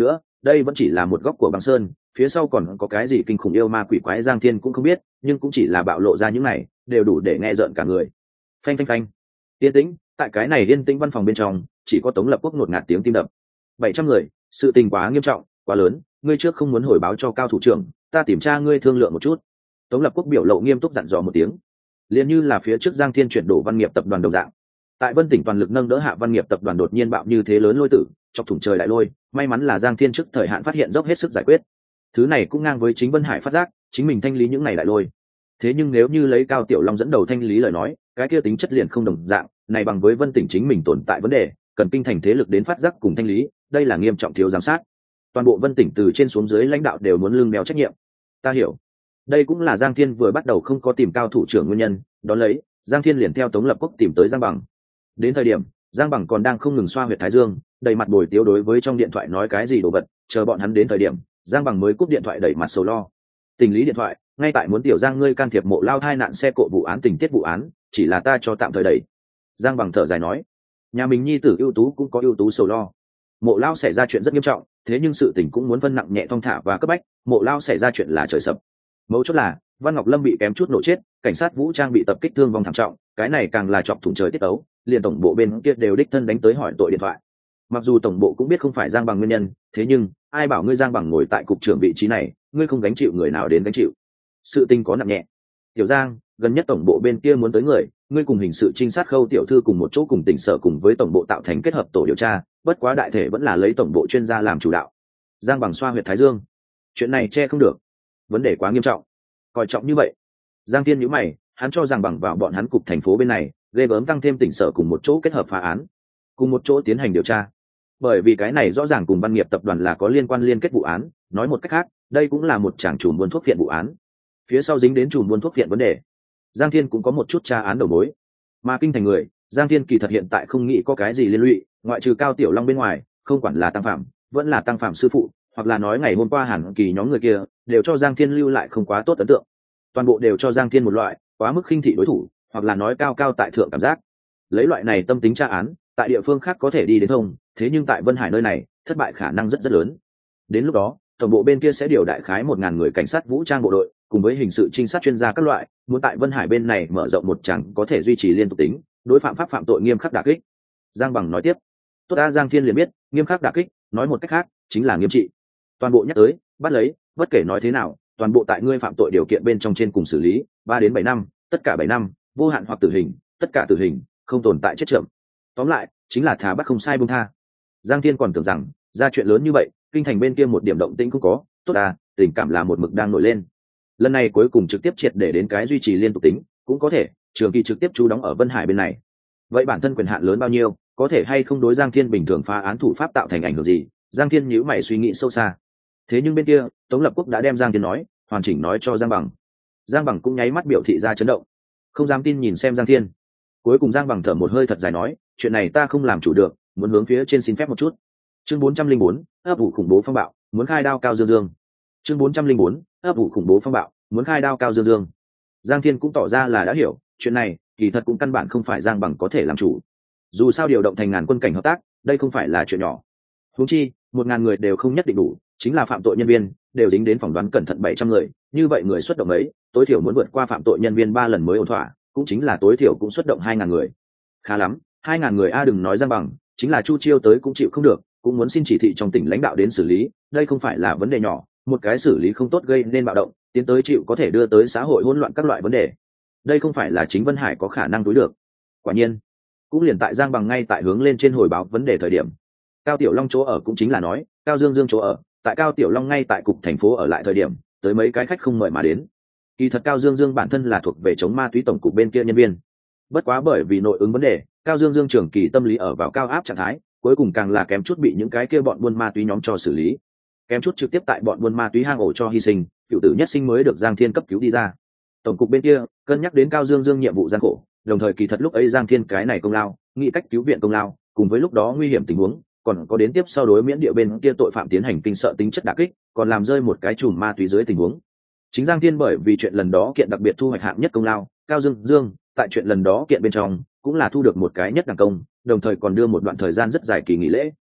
[SPEAKER 1] đây vẫn chỉ là một góc của băng sơn, phía sau còn có cái gì kinh khủng yêu ma quỷ quái Giang Thiên cũng không biết, nhưng cũng chỉ là bạo lộ ra những này đều đủ để nghe rợn cả người. Phanh phanh phanh. Yên tĩnh, tại cái này yên tĩnh văn phòng bên trong chỉ có Tống Lập Quốc ngột ngạt tiếng tim đập. Bảy trăm người, sự tình quá nghiêm trọng, quá lớn, ngươi trước không muốn hồi báo cho cao thủ trưởng, ta tìm tra ngươi thương lượng một chút. Tống Lập Quốc biểu lộ nghiêm túc dặn dò một tiếng, liền như là phía trước Giang Thiên chuyển đổ Văn Nghiệp tập đoàn đồng dạng. Tại Vân Tỉnh toàn lực nâng đỡ hạ Văn Nghiệp tập đoàn đột nhiên bạo như thế lớn lôi tử, chọc thủng trời đại lôi, may mắn là Giang Thiên trước thời hạn phát hiện dốc hết sức giải quyết. Thứ này cũng ngang với chính Vân Hải phát giác, chính mình thanh lý những này đại lôi. Thế nhưng nếu như lấy Cao Tiểu Long dẫn đầu thanh lý lời nói, cái kia tính chất liền không đồng dạng, này bằng với Vân Tỉnh chính mình tồn tại vấn đề, cần kinh thành thế lực đến phát giác cùng thanh lý, đây là nghiêm trọng thiếu giám sát. Toàn bộ Vân Tỉnh từ trên xuống dưới lãnh đạo đều muốn lưng đeo trách nhiệm. Ta hiểu. Đây cũng là Giang Thiên vừa bắt đầu không có tìm cao thủ trưởng nguyên nhân, đó lấy, Giang Thiên liền theo Tống Lập Quốc tìm tới Giang Bằng. Đến thời điểm, Giang Bằng còn đang không ngừng xoa huyệt thái dương, đầy mặt bồi tiếu đối với trong điện thoại nói cái gì đồ vật, chờ bọn hắn đến thời điểm, Giang Bằng mới cúp điện thoại đẩy mặt sầu lo. Tình lý điện thoại, ngay tại muốn tiểu Giang ngươi can thiệp Mộ Lao thai nạn xe cộ vụ án tình tiết vụ án, chỉ là ta cho tạm thời đẩy. Giang Bằng thở dài nói, nhà mình nhi tử ưu tú cũng có ưu tú sầu lo. Mộ Lao xảy ra chuyện rất nghiêm trọng, thế nhưng sự tình cũng muốn phân nặng nhẹ thong thả và cấp bách, Mộ Lao xảy ra chuyện là trời sập. Mấu chốt là Văn Ngọc Lâm bị kém chút nổ chết, cảnh sát vũ trang bị tập kích thương vong thảm trọng, cái này càng là chọc thủng trời tiết tấu, liền tổng bộ bên kia đều đích thân đánh tới hỏi tội điện thoại. Mặc dù tổng bộ cũng biết không phải Giang Bằng nguyên nhân, thế nhưng ai bảo ngươi Giang Bằng ngồi tại cục trưởng vị trí này, ngươi không gánh chịu người nào đến gánh chịu. Sự tình có nặng nhẹ. Tiểu Giang, gần nhất tổng bộ bên kia muốn tới người, ngươi cùng hình sự trinh sát Khâu tiểu thư cùng một chỗ cùng tỉnh sở cùng với tổng bộ tạo thành kết hợp tổ điều tra, bất quá đại thể vẫn là lấy tổng bộ chuyên gia làm chủ đạo. Giang Bằng xoa huyệt thái dương. Chuyện này che không được, vấn đề quá nghiêm trọng. Coi trọng như vậy. Giang Thiên nhíu mày, hắn cho rằng bằng vào bọn hắn cục thành phố bên này, ghê gớm tăng thêm tỉnh sở cùng một chỗ kết hợp phá án, cùng một chỗ tiến hành điều tra. Bởi vì cái này rõ ràng cùng Văn Nghiệp tập đoàn là có liên quan liên kết vụ án, nói một cách khác, đây cũng là một chàng chùm buôn thuốc phiện vụ án. Phía sau dính đến chùm buôn thuốc phiện vấn đề, Giang Thiên cũng có một chút tra án đầu mối. Mà kinh thành người, Giang Thiên kỳ thật hiện tại không nghĩ có cái gì liên lụy, ngoại trừ Cao Tiểu Long bên ngoài, không quản là Tăng Phạm, vẫn là Tăng Phạm sư phụ, hoặc là nói ngày hôm qua Hàn Kỳ nhóm người kia, đều cho Giang Thiên lưu lại không quá tốt ấn tượng. Toàn bộ đều cho Giang Thiên một loại quá mức khinh thị đối thủ, hoặc là nói cao cao tại thượng cảm giác. Lấy loại này tâm tính tra án, tại địa phương khác có thể đi đến thông, thế nhưng tại Vân Hải nơi này, thất bại khả năng rất rất lớn. Đến lúc đó, tổng bộ bên kia sẽ điều đại khái một ngàn người cảnh sát vũ trang bộ đội, cùng với hình sự trinh sát chuyên gia các loại, muốn tại Vân Hải bên này mở rộng một chẳng có thể duy trì liên tục tính, đối phạm pháp phạm tội nghiêm khắc đả kích. Giang Bằng nói tiếp. Tốt đã Giang Thiên liền biết, nghiêm khắc đả kích, nói một cách khác, chính là nghiêm trị. Toàn bộ nhắc tới, bắt lấy, bất kể nói thế nào, toàn bộ tại ngươi phạm tội điều kiện bên trong trên cùng xử lý, ba đến bảy năm, tất cả bảy năm, vô hạn hoặc tử hình, tất cả tử hình, không tồn tại chết chậm. Tóm lại, chính là thả bắt không sai buông tha. Giang Thiên còn tưởng rằng, ra chuyện lớn như vậy, kinh thành bên kia một điểm động tĩnh không có, tốt à, tình cảm là một mực đang nổi lên. Lần này cuối cùng trực tiếp triệt để đến cái duy trì liên tục tính, cũng có thể, trường kỳ trực tiếp trú đóng ở Vân Hải bên này. Vậy bản thân quyền hạn lớn bao nhiêu, có thể hay không đối Giang Thiên bình thường phá án thủ pháp tạo thành ảnh hưởng gì? Giang Thiên nhíu mày suy nghĩ sâu xa. Thế nhưng bên kia, Tống Lập Quốc đã đem Giang Thiên nói, hoàn chỉnh nói cho Giang Bằng. Giang Bằng cũng nháy mắt biểu thị ra chấn động, không dám tin nhìn xem Giang Thiên. Cuối cùng Giang Bằng thở một hơi thật dài nói, chuyện này ta không làm chủ được, muốn hướng phía trên xin phép một chút. Chương bốn trăm linh bốn, ấp ủ khủng bố phong bạo, muốn khai đao Cao Dương Dương. Chương bốn trăm linh bốn, ấp ủ khủng bố phong bạo, muốn khai đao Cao Dương Dương. Giang Thiên cũng tỏ ra là đã hiểu, chuyện này kỳ thật cũng căn bản không phải Giang Bằng có thể làm chủ. Dù sao điều động thành ngàn quân cảnh hợp tác, đây không phải là chuyện nhỏ. Huống chi, một ngàn người đều không nhất định đủ, chính là phạm tội nhân viên, đều dính đến phỏng đoán cẩn thận bảy trăm người, như vậy người xuất động ấy, tối thiểu muốn vượt qua phạm tội nhân viên ba lần mới ổn thỏa, cũng chính là tối thiểu cũng xuất động hai ngàn người. Khá lắm, hai ngàn người a đừng nói Giang Bằng, chính là Chu Chiêu tới cũng chịu không được, cũng muốn xin chỉ thị trong tỉnh lãnh đạo đến xử lý, đây không phải là vấn đề nhỏ, một cái xử lý không tốt gây nên bạo động, tiến tới chịu có thể đưa tới xã hội hỗn loạn các loại vấn đề. Đây không phải là chính Vân Hải có khả năng đối được. Quả nhiên, cũng liền tại Giang Bằng ngay tại hướng lên trên hồi báo vấn đề thời điểm, Cao Tiểu Long chỗ ở cũng chính là nói, Cao Dương Dương chỗ ở, tại Cao Tiểu Long ngay tại cục thành phố ở lại thời điểm, tới mấy cái khách không mời mà đến. Kỳ thật Cao Dương Dương bản thân là thuộc về chống ma túy tổng cục bên kia nhân viên. Bất quá bởi vì nội ứng vấn đề, Cao Dương Dương trưởng kỳ tâm lý ở vào cao áp trạng thái, cuối cùng càng là kém chút bị những cái kia bọn buôn ma túy nhóm cho xử lý. Kém chút trực tiếp tại bọn buôn ma túy hang ổ cho hy sinh, cựu tử nhất sinh mới được Giang Thiên cấp cứu đi ra. Tổng cục bên kia cân nhắc đến Cao Dương Dương nhiệm vụ gian khổ, đồng thời kỳ thật lúc ấy Giang Thiên cái này công lao, nghĩ cách cứu viện công lao, cùng với lúc đó nguy hiểm tình huống, còn có đến tiếp sau đối miễn địa bên kia tội phạm tiến hành kinh sợ tính chất đả kích, còn làm rơi một cái chùm ma túy dưới tình huống. Chính Giang Thiên bởi vì chuyện lần đó kiện đặc biệt thu hoạch hạng nhất công lao, Cao Dương Dương tại chuyện lần đó kiện bên trong cũng là thu được một cái nhất đẳng công, đồng thời còn đưa một đoạn thời gian rất dài kỳ nghỉ lễ.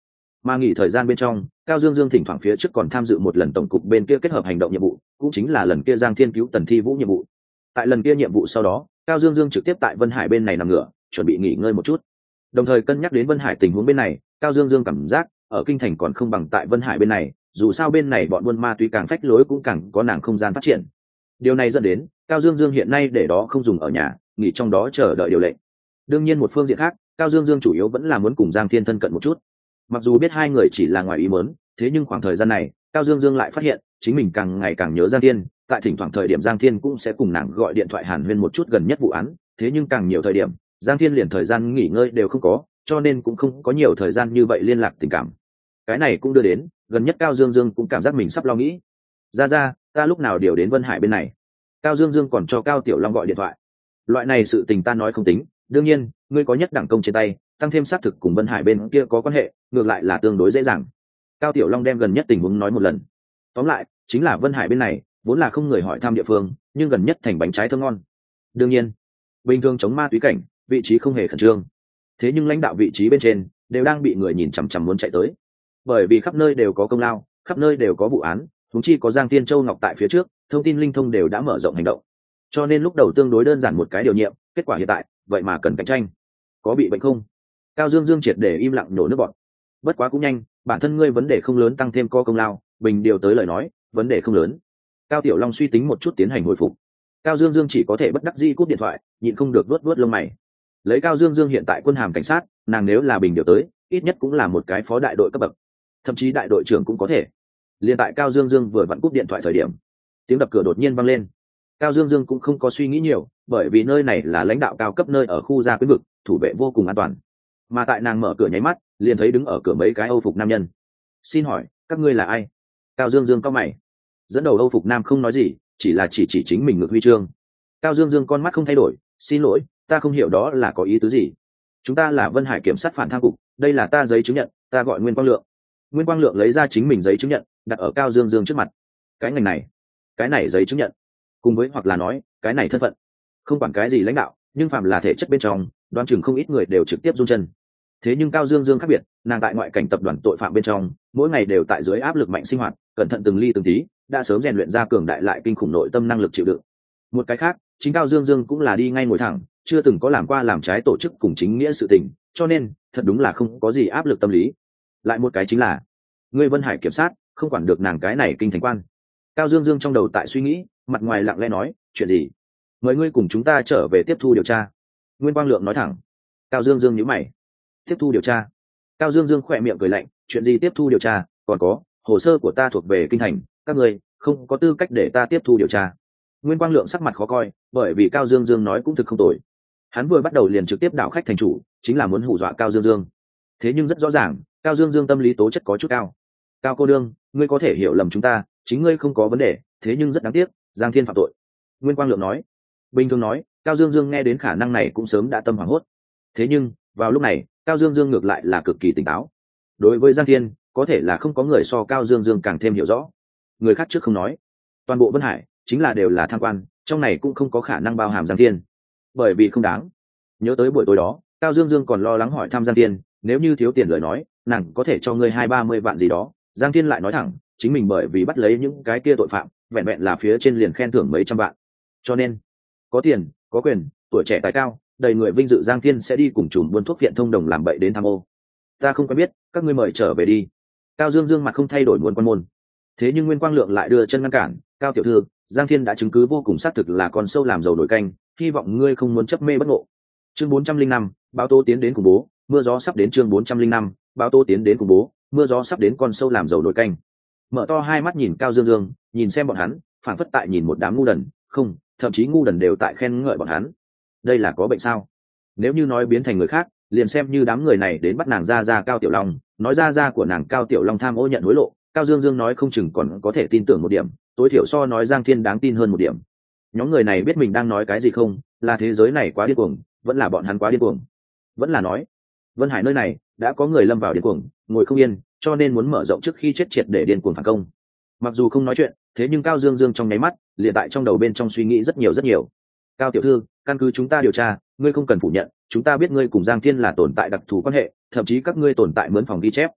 [SPEAKER 1] Mà nghỉ thời gian bên trong, Cao Dương Dương thỉnh thoảng phía trước còn tham dự một lần tổng cục bên kia kết hợp hành động nhiệm vụ, cũng chính là lần kia Giang Thiên cứu Tần Thi Vũ nhiệm vụ. Tại lần kia nhiệm vụ sau đó, Cao Dương Dương trực tiếp tại Vân Hải bên này nằm ngửa, chuẩn bị nghỉ ngơi một chút. Đồng thời cân nhắc đến Vân Hải tình huống bên này, Cao Dương Dương cảm giác ở kinh thành còn không bằng tại Vân Hải bên này, dù sao bên này bọn buôn ma túy càng phách lối cũng càng có nàng không gian phát triển. Điều này dẫn đến Cao Dương Dương hiện nay để đó không dùng ở nhà, nghỉ trong đó chờ đợi điều lệnh. Đương nhiên một phương diện khác, Cao Dương Dương chủ yếu vẫn là muốn cùng Giang Thiên thân cận một chút. Mặc dù biết hai người chỉ là ngoài ý muốn, thế nhưng khoảng thời gian này, Cao Dương Dương lại phát hiện chính mình càng ngày càng nhớ Giang Thiên, tại thỉnh thoảng thời điểm Giang Thiên cũng sẽ cùng nàng gọi điện thoại hàn huyên một chút gần nhất vụ án, thế nhưng càng nhiều thời điểm, Giang Thiên liền thời gian nghỉ ngơi đều không có, cho nên cũng không có nhiều thời gian như vậy liên lạc tình cảm. Cái này cũng đưa đến, gần nhất Cao Dương Dương cũng cảm giác mình sắp lo nghĩ. Ra ra, ta lúc nào điều đến Vân Hải bên này? Cao Dương Dương còn cho Cao Tiểu Long gọi điện thoại. Loại này sự tình ta nói không tính, đương nhiên, ngươi có nhất đẳng công trên tay, tăng thêm xác thực cùng Vân Hải bên kia có quan hệ, ngược lại là tương đối dễ dàng. Cao Tiểu Long đem gần nhất tình huống nói một lần. Tóm lại, chính là Vân Hải bên này, vốn là không người hỏi thăm địa phương, nhưng gần nhất thành bánh trái thơm ngon. Đương nhiên, bình thường chống ma túy cảnh, vị trí không hề khẩn trương. Thế nhưng lãnh đạo vị trí bên trên đều đang bị người nhìn chằm chằm muốn chạy tới. Bởi vì khắp nơi đều có công lao, khắp nơi đều có vụ án, huống chi có Giang Tiên Châu Ngọc tại phía trước, thông tin linh thông đều đã mở rộng hành động. Cho nên lúc đầu tương đối đơn giản một cái điều nhiệm, kết quả hiện tại, vậy mà cần cạnh tranh. Có bị bệnh không? Cao Dương Dương triệt để im lặng nổ nước bọt. Bất quá cũng nhanh, bản thân ngươi vấn đề không lớn tăng thêm co công lao, bình điều tới lời nói, vấn đề không lớn. Cao Tiểu Long suy tính một chút tiến hành hồi phục. Cao Dương Dương chỉ có thể bất đắc dĩ cúp điện thoại, nhịn không được vuốt vuốt lông mày. Lấy Cao Dương Dương hiện tại quân hàm cảnh sát, nàng nếu là bình điều tới, ít nhất cũng là một cái phó đại đội cấp bậc, thậm chí đại đội trưởng cũng có thể. Liên tại Cao Dương Dương vừa vặn cúp điện thoại thời điểm, tiếng đập cửa đột nhiên vang lên. Cao Dương Dương cũng không có suy nghĩ nhiều, bởi vì nơi này là lãnh đạo cao cấp nơi ở khu gia quyến vực, thủ vệ vô cùng an toàn. Mà tại nàng mở cửa nháy mắt, liền thấy đứng ở cửa mấy cái Âu phục nam nhân. Xin hỏi, các ngươi là ai? Cao Dương Dương cau mày. Dẫn đầu Âu phục nam không nói gì, chỉ là chỉ chỉ chính mình ngực huy chương. Cao Dương Dương con mắt không thay đổi, xin lỗi, ta không hiểu đó là có ý tứ gì. Chúng ta là Vân Hải kiểm sát phản tham cục, đây là ta giấy chứng nhận, ta gọi Nguyên Quang Lượng. Nguyên Quang Lượng lấy ra chính mình giấy chứng nhận, đặt ở Cao Dương Dương trước mặt. Cái ngành này, cái này giấy chứng nhận, cùng với hoặc là nói, cái này thân phận, không quản cái gì lãnh đạo, nhưng phạm là thể chất bên trong, đoán chừng không ít người đều trực tiếp run chân. Thế nhưng Cao Dương Dương khác biệt, nàng tại ngoại cảnh tập đoàn tội phạm bên trong, mỗi ngày đều tại dưới áp lực mạnh sinh hoạt, cẩn thận từng ly từng tí, đã sớm rèn luyện ra cường đại lại kinh khủng nội tâm năng lực chịu đựng. Một cái khác, chính Cao Dương Dương cũng là đi ngay ngồi thẳng, chưa từng có làm qua làm trái tổ chức cùng chính nghĩa sự tình, cho nên thật đúng là không có gì áp lực tâm lý. Lại một cái chính là, ngươi Vân Hải kiểm sát không quản được nàng cái này kinh thành quan. Cao Dương Dương trong đầu tại suy nghĩ, mặt ngoài lặng lẽ nói, chuyện gì? Mời ngươi cùng chúng ta trở về tiếp thu điều tra. Nguyên Quang Lượng nói thẳng. Cao Dương Dương nhíu mày. Tiếp thu điều tra? Cao Dương Dương khỏe miệng cười lạnh, chuyện gì tiếp thu điều tra? Còn có, hồ sơ của ta thuộc về kinh thành, các ngươi không có tư cách để ta tiếp thu điều tra. Nguyên Quang Lượng sắc mặt khó coi, bởi vì Cao Dương Dương nói cũng thực không tồi. Hắn vừa bắt đầu liền trực tiếp đảo khách thành chủ, chính là muốn hù dọa Cao Dương Dương. Thế nhưng rất rõ ràng, Cao Dương Dương tâm lý tố chất có chút cao. Cao cô đương, ngươi có thể hiểu lầm chúng ta, chính ngươi không có vấn đề, thế nhưng rất đáng tiếc, Giang Thiên phạm tội. Nguyên Quang Lượng nói. Bình thường nói, Cao Dương Dương nghe đến khả năng này cũng sớm đã tâm hoảng hốt. Thế nhưng, vào lúc này, Cao Dương Dương ngược lại là cực kỳ tỉnh táo. Đối với Giang Thiên, có thể là không có người so Cao Dương Dương càng thêm hiểu rõ. Người khác trước không nói, toàn bộ Vân Hải chính là đều là tham quan, trong này cũng không có khả năng bao hàm Giang Thiên, bởi vì không đáng. Nhớ tới buổi tối đó, Cao Dương Dương còn lo lắng hỏi thăm Giang Thiên, nếu như thiếu tiền lời nói, nàng có thể cho ngươi hai ba mươi vạn gì đó. Giang Thiên lại nói thẳng, chính mình bởi vì bắt lấy những cái kia tội phạm, vẹn vẹn là phía trên liền khen thưởng mấy trăm vạn. Cho nên, có tiền, có quyền, tuổi trẻ tài cao, đầy người vinh dự Giang Thiên sẽ đi cùng chùm buôn thuốc viện thông đồng làm bậy đến tham ô. Ta không có biết, các ngươi mời trở về đi. Cao Dương Dương mặt không thay đổi muốn quan môn. Thế nhưng Nguyên Quang Lượng lại đưa chân ngăn cản, Cao tiểu thư, Giang Thiên đã chứng cứ vô cùng xác thực là con sâu làm dầu nổi canh, hy vọng ngươi không muốn chấp mê bất ngộ. Chương bốn trăm linh năm, báo tố tiến đến cùng bố, mưa gió sắp đến. Chương bốn trăm linh năm, báo tố tiến đến cùng bố, mưa gió sắp đến, con sâu làm dầu nổi canh. Mở to hai mắt nhìn Cao Dương Dương, nhìn xem bọn hắn, phản phất tại nhìn một đám ngu đần, không, thậm chí ngu đần đều tại khen ngợi bọn hắn. Đây là có bệnh sao? Nếu như nói biến thành người khác, liền xem như đám người này đến bắt nàng ra ra Cao Tiểu Long, nói ra ra của nàng Cao Tiểu Long tham ô nhận hối lộ, Cao Dương Dương nói không chừng còn có thể tin tưởng một điểm, tối thiểu so nói Giang Thiên đáng tin hơn một điểm. Nhóm người này biết mình đang nói cái gì không? Là thế giới này quá điên cuồng, vẫn là bọn hắn quá điên cuồng, vẫn là nói Vân Hải nơi này đã có người lâm vào điên cuồng, ngồi không yên, cho nên muốn mở rộng trước khi chết triệt để điên cuồng phản công. Mặc dù không nói chuyện, thế nhưng Cao Dương Dương trong nháy mắt liền tại trong đầu bên trong suy nghĩ rất nhiều rất nhiều. Cao tiểu thư, căn cứ chúng ta điều tra, ngươi không cần phủ nhận, chúng ta biết ngươi cùng Giang Thiên là tồn tại đặc thù quan hệ, thậm chí các ngươi tồn tại mướn phòng ghi chép.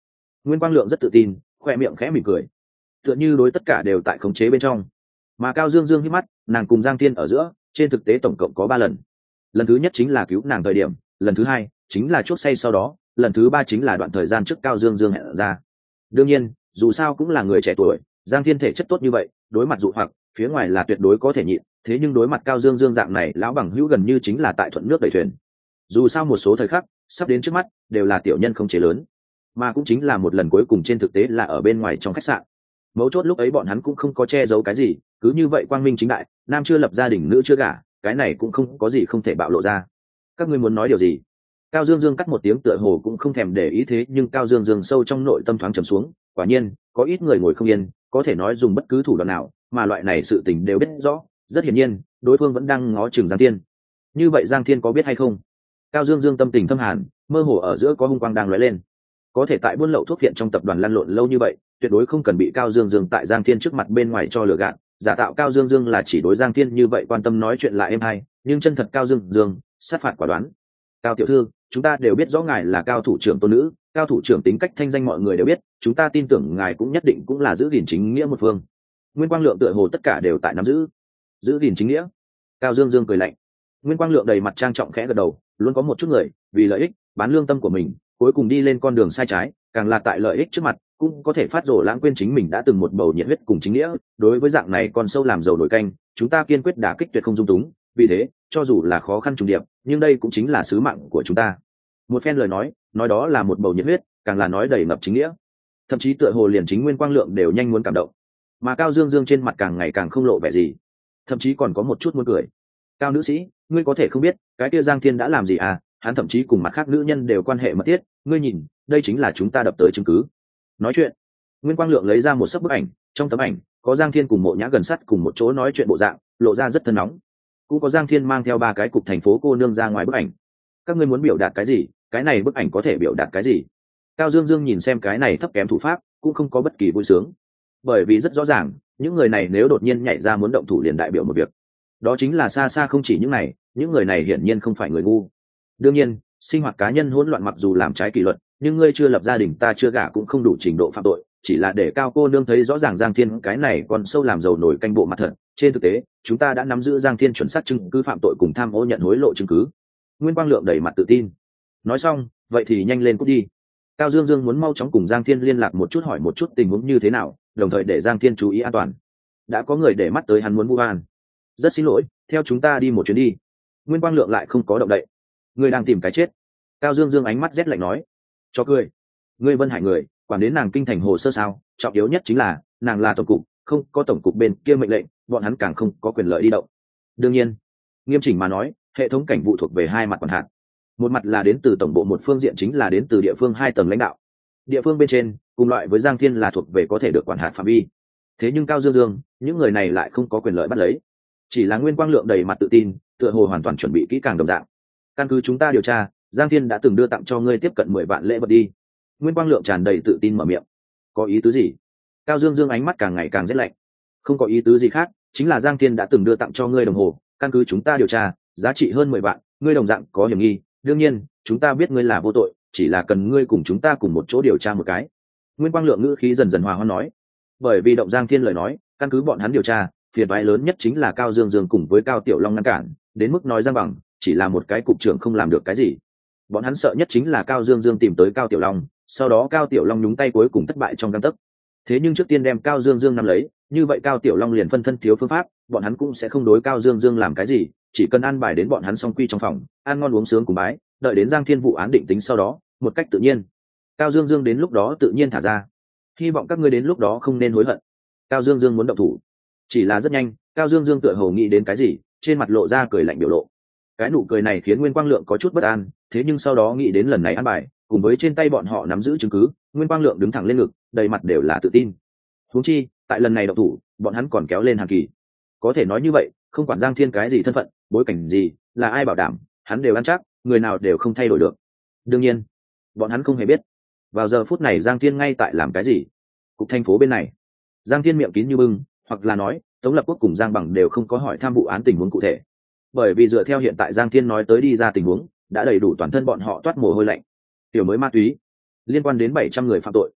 [SPEAKER 1] Nguyên Quang Lượng rất tự tin, khoe miệng khẽ mỉm cười, tựa như đối tất cả đều tại khống chế bên trong. Mà Cao Dương Dương hít mắt, nàng cùng Giang Thiên ở giữa trên thực tế tổng cộng có ba lần. Lần thứ nhất chính là cứu nàng thời điểm, lần thứ hai chính là chuốc say sau đó, lần thứ ba chính là đoạn thời gian trước Cao Dương Dương hẹn ra. Đương nhiên, dù sao cũng là người trẻ tuổi, Giang Thiên thể chất tốt như vậy, đối mặt dụ hoặc phía ngoài là tuyệt đối có thể nhịn, thế nhưng đối mặt Cao Dương Dương dạng này lão bằng hữu gần như chính là tại thuận nước đẩy thuyền. Dù sao một số thời khắc sắp đến trước mắt đều là tiểu nhân không chế lớn, mà cũng chính là một lần cuối cùng trên thực tế là ở bên ngoài trong khách sạn. Mấu chốt lúc ấy bọn hắn cũng không có che giấu cái gì, cứ như vậy quang minh chính đại, nam chưa lập gia đình nữ chưa gả, cái này cũng không có gì không thể bạo lộ ra. Các ngươi muốn nói điều gì? Cao Dương Dương cắt một tiếng tựa hồ cũng không thèm để ý, thế nhưng Cao Dương Dương sâu trong nội tâm thoáng trầm xuống, quả nhiên có ít người ngồi không yên, có thể nói dùng bất cứ thủ đoạn nào, mà loại này sự tình đều biết rõ. Rất hiển nhiên đối phương vẫn đang ngó chừng Giang Thiên. Như vậy Giang Thiên có biết hay không? Cao Dương Dương tâm tình thâm hàn, mơ hồ ở giữa có hung quang đang lóe lên. Có thể tại buôn lậu thuốc viện trong tập đoàn lăn lộn lâu như vậy, tuyệt đối không cần bị Cao Dương Dương tại Giang Thiên trước mặt bên ngoài cho lừa gạt, giả tạo Cao Dương Dương là chỉ đối Giang Thiên như vậy quan tâm nói chuyện lại êm hay, nhưng chân thật Cao Dương Dương sát phạt quả đoán. Cao tiểu thư, chúng ta đều biết rõ ngài là Cao thủ trưởng tôn nữ, Cao thủ trưởng tính cách thanh danh mọi người đều biết, chúng ta tin tưởng ngài cũng nhất định cũng là giữ gìn chính nghĩa một phương. Nguyên Quang Lượng tựa hồ tất cả đều tại nắm giữ giữ gìn chính nghĩa. Cao Dương Dương cười lạnh. Nguyên Quang Lượng đầy mặt trang trọng khẽ gật đầu, luôn có một chút người vì lợi ích bán lương tâm của mình, cuối cùng đi lên con đường sai trái, càng là tại lợi ích trước mặt cũng có thể phát rồ lãng quên chính mình đã từng một bầu nhiệt huyết cùng chính nghĩa. Đối với dạng này con sâu làm dầu nổi canh, chúng ta kiên quyết đả kích tuyệt không dung túng, vì thế cho dù là khó khăn trùng điệp, nhưng đây cũng chính là sứ mạng của chúng ta. Một phen lời nói nói đó là một bầu nhiệt huyết, càng là nói đầy ngập chính nghĩa, thậm chí tựa hồ liền chính Nguyên Quang Lượng đều nhanh muốn cảm động. Mà Cao Dương Dương trên mặt càng ngày càng không lộ vẻ gì, thậm chí còn có một chút muốn cười. Cao nữ sĩ, ngươi có thể không biết cái kia Giang Thiên đã làm gì à, hắn thậm chí cùng mặt khác nữ nhân đều quan hệ mật thiết, ngươi nhìn đây chính là chúng ta đập tới chứng cứ. Nói chuyện, Nguyên Quang Lượng lấy ra một sấp bức ảnh, trong tấm ảnh có Giang Thiên cùng Mộ Nhã gần sát cùng một chỗ nói chuyện bộ dạng, lộ ra rất thân nóng. Cũng có Giang Thiên mang theo ba cái cục thành phố cô nương ra ngoài bức ảnh. Các ngươi muốn biểu đạt cái gì? Cái này bức ảnh có thể biểu đạt cái gì? Cao Dương Dương nhìn xem cái này thấp kém thủ pháp, cũng không có bất kỳ vui sướng, bởi vì rất rõ ràng những người này nếu đột nhiên nhảy ra muốn động thủ liền đại biểu một việc, đó chính là xa xa không chỉ những này, những người này hiển nhiên không phải người ngu. Đương nhiên sinh hoạt cá nhân hỗn loạn mặc dù làm trái kỷ luật, nhưng ngươi chưa lập gia đình ta chưa gả cũng không đủ trình độ phạm tội, chỉ là để Cao cô nương thấy rõ ràng Giang Thiên cái này còn sâu làm dầu nổi canh bộ mặt thật. Trên thực tế chúng ta đã nắm giữ Giang Thiên chuẩn xác chứng cứ phạm tội cùng tham ô nhận hối lộ chứng cứ. Nguyên Quang Lượng đầy mặt tự tin. Nói xong vậy thì nhanh lên cút đi. Cao Dương Dương muốn mau chóng cùng Giang Thiên liên lạc một chút, hỏi một chút tình huống như thế nào, đồng thời để Giang Thiên chú ý an toàn. Đã có người để mắt tới hắn muốn vu oan. Rất xin lỗi, theo chúng ta đi một chuyến đi. Nguyên Quang Lượng lại không có động đậy. Ngươi đang tìm cái chết. Cao Dương Dương ánh mắt rét lạnh nói. Cho cười. Ngươi Vân Hải người, quản đến nàng kinh thành hồ sơ sao? Trọng yếu nhất chính là nàng là tổng cục, không có tổng cục bên kia mệnh lệnh, bọn hắn càng không có quyền lợi đi động. Đương nhiên, nghiêm chỉnh mà nói, hệ thống cảnh vụ thuộc về hai mặt quản hạt. Một mặt là đến từ tổng bộ, một phương diện chính là đến từ địa phương hai tầng lãnh đạo. Địa phương bên trên cùng loại với Giang Thiên là thuộc về có thể được quản hạt phạm vi. Thế nhưng Cao Dương Dương, những người này lại không có quyền lợi bắt lấy. Chỉ là Nguyên Quang Lượng đầy mặt tự tin, tựa hồ hoàn toàn chuẩn bị kỹ càng đồng dạng. Căn cứ chúng ta điều tra, Giang Thiên đã từng đưa tặng cho ngươi tiếp cận mười vạn lễ vật đi. Nguyên Quang Lượng tràn đầy tự tin mở miệng. Có ý tứ gì? Cao Dương Dương ánh mắt càng ngày càng rét lạnh. Không có ý tứ gì khác, chính là Giang Thiên đã từng đưa tặng cho ngươi đồng hồ, căn cứ chúng ta điều tra, giá trị hơn mười vạn, ngươi đồng dạng có hiểm nghi. Đương nhiên chúng ta biết ngươi là vô tội, chỉ là cần ngươi cùng chúng ta cùng một chỗ điều tra một cái. Nguyên Quang Lượng ngữ khí dần dần hòa hoãn nói. Bởi vì động Giang Thiên lời nói, căn cứ bọn hắn điều tra, phiền toái lớn nhất chính là Cao Dương Dương cùng với Cao Tiểu Long ngăn cản, đến mức nói Giang Bằng chỉ là một cái cục trưởng không làm được cái gì. Bọn hắn sợ nhất chính là Cao Dương Dương tìm tới Cao Tiểu Long, sau đó Cao Tiểu Long nhúng tay cuối cùng thất bại trong gang tấc. Thế nhưng trước tiên đem Cao Dương Dương nắm lấy, như vậy Cao Tiểu Long liền phân thân thiếu phương pháp, bọn hắn cũng sẽ không đối Cao Dương Dương làm cái gì, chỉ cần an bài đến bọn hắn song quy trong phòng, ăn ngon uống sướng cùng bái, đợi đến Giang Thiên vụ án định tính sau đó, một cách tự nhiên, Cao Dương Dương đến lúc đó tự nhiên thả ra. Hy vọng các ngươi đến lúc đó không nên hối hận. Cao Dương Dương muốn động thủ, chỉ là rất nhanh, Cao Dương Dương tựa hồ nghĩ đến cái gì, trên mặt lộ ra cười lạnh biểu lộ. Cái nụ cười này khiến Nguyên Quang Lượng có chút bất an, thế nhưng sau đó nghĩ đến lần này ăn bài, cùng với trên tay bọn họ nắm giữ chứng cứ, Nguyên Quang Lượng đứng thẳng lên ngực, đầy mặt đều là tự tin. Huống chi, tại lần này động thủ, bọn hắn còn kéo lên Hàn Kỳ. Có thể nói như vậy, không quản Giang Thiên cái gì thân phận, bối cảnh gì, là ai bảo đảm, hắn đều ăn chắc, người nào đều không thay đổi được. Đương nhiên, bọn hắn không hề biết, vào giờ phút này Giang Thiên ngay tại làm cái gì. Cục thành phố bên này, Giang Thiên miệng kín như bưng, hoặc là nói, Tống Lập Quốc cùng Giang Bằng đều không có hỏi thăm vụ án tình huống cụ thể. Bởi vì dựa theo hiện tại Giang Thiên nói tới đi ra tình huống, đã đầy đủ toàn thân bọn họ toát mồ hôi lạnh. Tiểu mới ma túy, liên quan đến bảy trăm người phạm tội.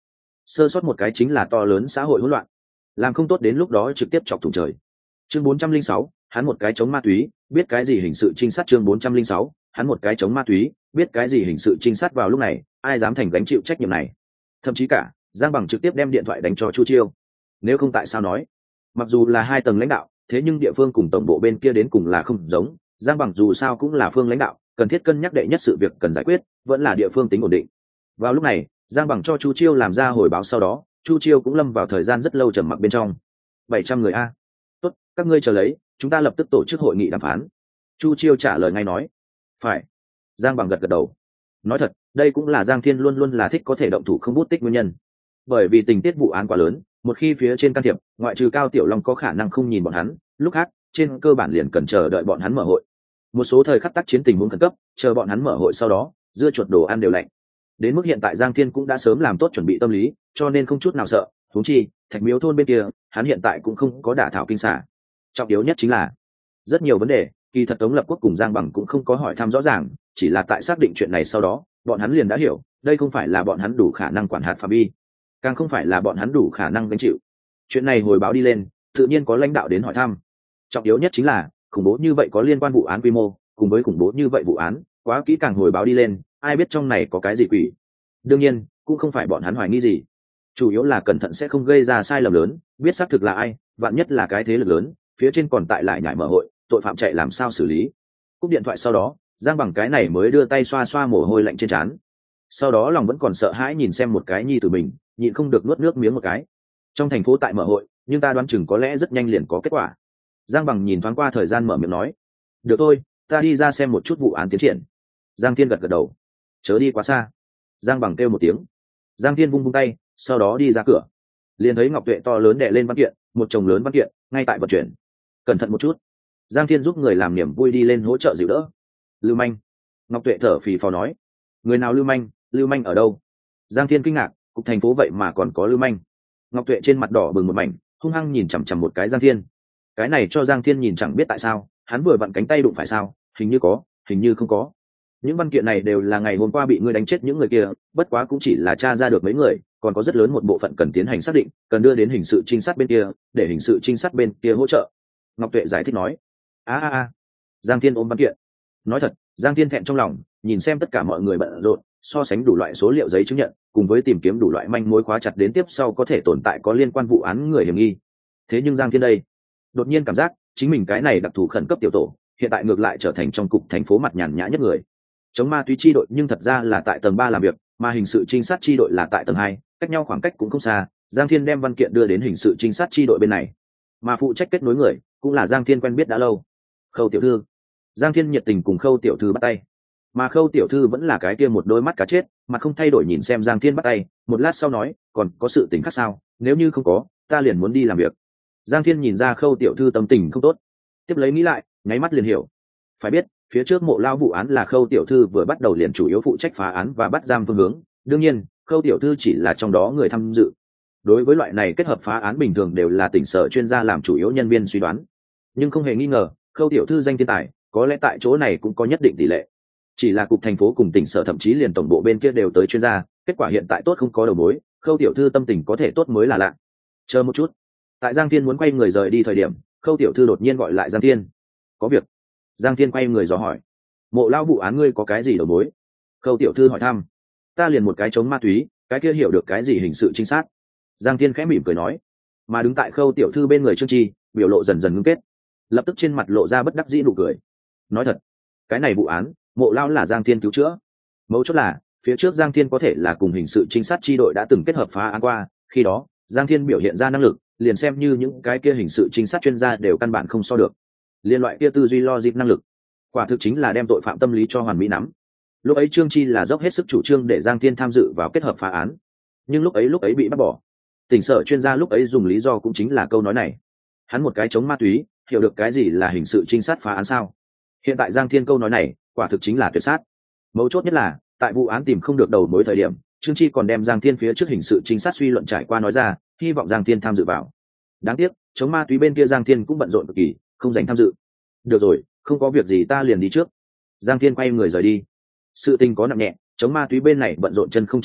[SPEAKER 1] sơ sót một cái chính là to lớn xã hội hỗn loạn, làm không tốt đến lúc đó trực tiếp chọc thủng trời. Chương bốn trăm linh sáu, hắn một cái chống ma túy, biết cái gì hình sự trinh sát. Chương bốn trăm linh sáu, hắn một cái chống ma túy, biết cái gì hình sự trinh sát. Vào lúc này, ai dám thành gánh chịu trách nhiệm này? Thậm chí cả Giang Bằng trực tiếp đem điện thoại đánh cho Chu Chiêu. Nếu không tại sao nói, mặc dù là hai tầng lãnh đạo, thế nhưng địa phương cùng tổng bộ bên kia đến cùng là không giống. Giang Bằng dù sao cũng là phương lãnh đạo, cần thiết cân nhắc đệ nhất sự việc cần giải quyết vẫn là địa phương tính ổn định. Vào lúc này, Giang Bằng cho Chu Chiêu làm ra hồi báo, sau đó Chu Chiêu cũng lâm vào thời gian rất lâu trầm mặc bên trong. Bảy trăm người a. Tốt, các ngươi chờ lấy, chúng ta lập tức tổ chức hội nghị đàm phán. Chu Chiêu trả lời ngay nói. Phải. Giang Bằng gật gật đầu. Nói thật, đây cũng là Giang Thiên luôn luôn là thích có thể động thủ không bút tích nguyên nhân. Bởi vì tình tiết vụ án quá lớn, một khi phía trên can thiệp, ngoại trừ Cao Tiểu Long có khả năng không nhìn bọn hắn, lúc khác trên cơ bản liền cần chờ đợi bọn hắn mở hội. Một số thời khắc tác chiến tình huống khẩn cấp, chờ bọn hắn mở hội sau đó, dưa chuột đồ ăn đều lạnh. Đến mức hiện tại Giang Thiên cũng đã sớm làm tốt chuẩn bị tâm lý, cho nên không chút nào sợ. Huống chi, Thạch Miếu thôn bên kia, hắn hiện tại cũng không có đả thảo kinh xả. Trọng yếu nhất chính là rất nhiều vấn đề, kỳ thật Tống Lập Quốc cùng Giang Bằng cũng không có hỏi thăm rõ ràng, chỉ là tại xác định chuyện này sau đó, bọn hắn liền đã hiểu, đây không phải là bọn hắn đủ khả năng quản hạt phạm vi, càng không phải là bọn hắn đủ khả năng gánh chịu. Chuyện này hồi báo đi lên, tự nhiên có lãnh đạo đến hỏi thăm. Trọng yếu nhất chính là khủng bố như vậy có liên quan vụ án quy mô, cùng với khủng bố như vậy vụ án, quá kỹ càng hồi báo đi lên, ai biết trong này có cái gì quỷ. Đương nhiên, cũng không phải bọn hắn hoài nghi gì, chủ yếu là cẩn thận sẽ không gây ra sai lầm lớn, biết xác thực là ai, vạn nhất là cái thế lực lớn, phía trên còn tại lại nhảy mở hội, tội phạm chạy làm sao xử lý. Cúp điện thoại sau đó, Giang Bằng cái này mới đưa tay xoa xoa mồ hôi lạnh trên trán. Sau đó lòng vẫn còn sợ hãi nhìn xem một cái nhi tử mình, nhịn không được nuốt nước miếng một cái. Trong thành phố tại mở hội, nhưng ta đoán chừng có lẽ rất nhanh liền có kết quả. Giang Bằng nhìn thoáng qua thời gian mở miệng nói. Được thôi, ta đi ra xem một chút vụ án tiến triển. Giang Thiên gật gật đầu. Chớ đi quá xa. Giang Bằng kêu một tiếng. Giang Thiên vung vung tay, sau đó đi ra cửa. Liền thấy Ngọc Tuệ to lớn đè lên văn kiện, một chồng lớn văn kiện, ngay tại vận chuyển. Cẩn thận một chút. Giang Thiên giúp người làm niềm vui đi lên hỗ trợ dịu đỡ. Lưu manh. Ngọc Tuệ thở phì phò nói. Người nào lưu manh? Lưu manh ở đâu? Giang Thiên kinh ngạc, cục thành phố vậy mà còn có lưu manh. Ngọc Tuệ trên mặt đỏ bừng một mảnh, hung hăng nhìn chằm chằm một cái Giang Thiên. Cái này cho Giang Thiên nhìn chẳng biết tại sao, hắn vừa vặn cánh tay đụng phải sao, hình như có, hình như không có. Những văn kiện này đều là ngày hôm qua bị ngươi đánh chết những người kia, bất quá cũng chỉ là tra ra được mấy người, còn có rất lớn một bộ phận cần tiến hành xác định, cần đưa đến hình sự trinh sát bên kia, để hình sự trinh sát bên kia hỗ trợ. Ngọc Tuệ giải thích nói. A a a. Giang Thiên ôm văn kiện. Nói thật, Giang Thiên thẹn trong lòng, nhìn xem tất cả mọi người bận rộn, so sánh đủ loại số liệu giấy chứng nhận, cùng với tìm kiếm đủ loại manh mối khóa chặt đến tiếp sau có thể tồn tại có liên quan vụ án người hiểm nghi. Thế nhưng Giang Thiên đây, đột nhiên cảm giác chính mình cái này đặc thù khẩn cấp tiểu tổ, hiện tại ngược lại trở thành trong cục thành phố mặt nhàn nhã nhất người. Chống ma túy chi đội nhưng thật ra là tại tầng ba làm việc, mà hình sự trinh sát chi đội là tại tầng hai, cách nhau khoảng cách cũng không xa. Giang Thiên đem văn kiện đưa đến hình sự trinh sát chi đội bên này, mà phụ trách kết nối người cũng là Giang Thiên quen biết đã lâu, Khâu tiểu thư. Giang Thiên nhiệt tình cùng Khâu tiểu thư bắt tay, mà Khâu tiểu thư vẫn là cái kia một đôi mắt cá chết, mà không thay đổi nhìn xem Giang Thiên bắt tay, một lát sau nói, còn có sự tình khác sao? Nếu như không có, ta liền muốn đi làm việc. Giang Thiên nhìn ra Khâu tiểu thư tâm tình không tốt, tiếp lấy nghĩ lại, nháy mắt liền hiểu. Phải biết, phía trước Mộ Lao vụ án là Khâu tiểu thư vừa bắt đầu liền chủ yếu phụ trách phá án và bắt giam phương hướng, đương nhiên Khâu tiểu thư chỉ là trong đó người tham dự. Đối với loại này kết hợp phá án bình thường đều là tỉnh sở chuyên gia làm chủ yếu nhân viên suy đoán, nhưng không hề nghi ngờ Khâu tiểu thư danh thiên tài, có lẽ tại chỗ này cũng có nhất định tỷ lệ. Chỉ là cục thành phố cùng tỉnh sở thậm chí liền tổng bộ bên kia đều tới chuyên gia, kết quả hiện tại tốt không có đầu mối, Khâu tiểu thư tâm tình có thể tốt mới là lạ. Chờ một chút. Tại Giang Thiên muốn quay người rời đi thời điểm, Khâu tiểu thư đột nhiên gọi lại Giang Thiên. Có việc. Giang Thiên quay người dò hỏi. Mộ Lao vụ án ngươi có cái gì đầu mối? Khâu tiểu thư hỏi thăm. Ta liền một cái chống ma túy, cái kia hiểu được cái gì hình sự trinh sát? Giang Thiên khẽ mỉm cười nói. Mà đứng tại Khâu tiểu thư bên người Trương Chi, biểu lộ dần dần ngưng kết, lập tức trên mặt lộ ra bất đắc dĩ nụ cười. Nói thật, cái này vụ án, Mộ Lao là Giang Thiên cứu chữa. Mấu chốt là phía trước Giang Thiên có thể là cùng hình sự trinh sát chi đội đã từng kết hợp phá án qua, khi đó Giang Thiên biểu hiện ra năng lực, liền xem như những cái kia hình sự trinh sát chuyên gia đều căn bản không so được. Liên loại kia tư duy logic năng lực, quả thực chính là đem tội phạm tâm lý cho hoàn mỹ nắm. Lúc ấy Trương Chi là dốc hết sức chủ trương để Giang Thiên tham dự vào kết hợp phá án, nhưng lúc ấy lúc ấy bị bắt bỏ. Tỉnh sở chuyên gia lúc ấy dùng lý do cũng chính là câu nói này. Hắn một cái chống ma túy, hiểu được cái gì là hình sự trinh sát phá án sao? Hiện tại Giang Thiên câu nói này, quả thực chính là tuyệt sát. Mấu chốt nhất là, tại vụ án tìm không được đầu mối thời điểm, Trương Chi còn đem Giang Thiên phía trước hình sự trinh sát suy luận trải qua nói ra, hy vọng Giang Thiên tham dự vào. Đáng tiếc, chống ma túy bên kia Giang Thiên cũng bận rộn cực kỳ, không dành tham dự. Được rồi, không có việc gì ta liền đi trước. Giang Thiên quay người rời đi. Sự tình có nặng nhẹ, chống ma túy bên này bận rộn chân không chạm đất,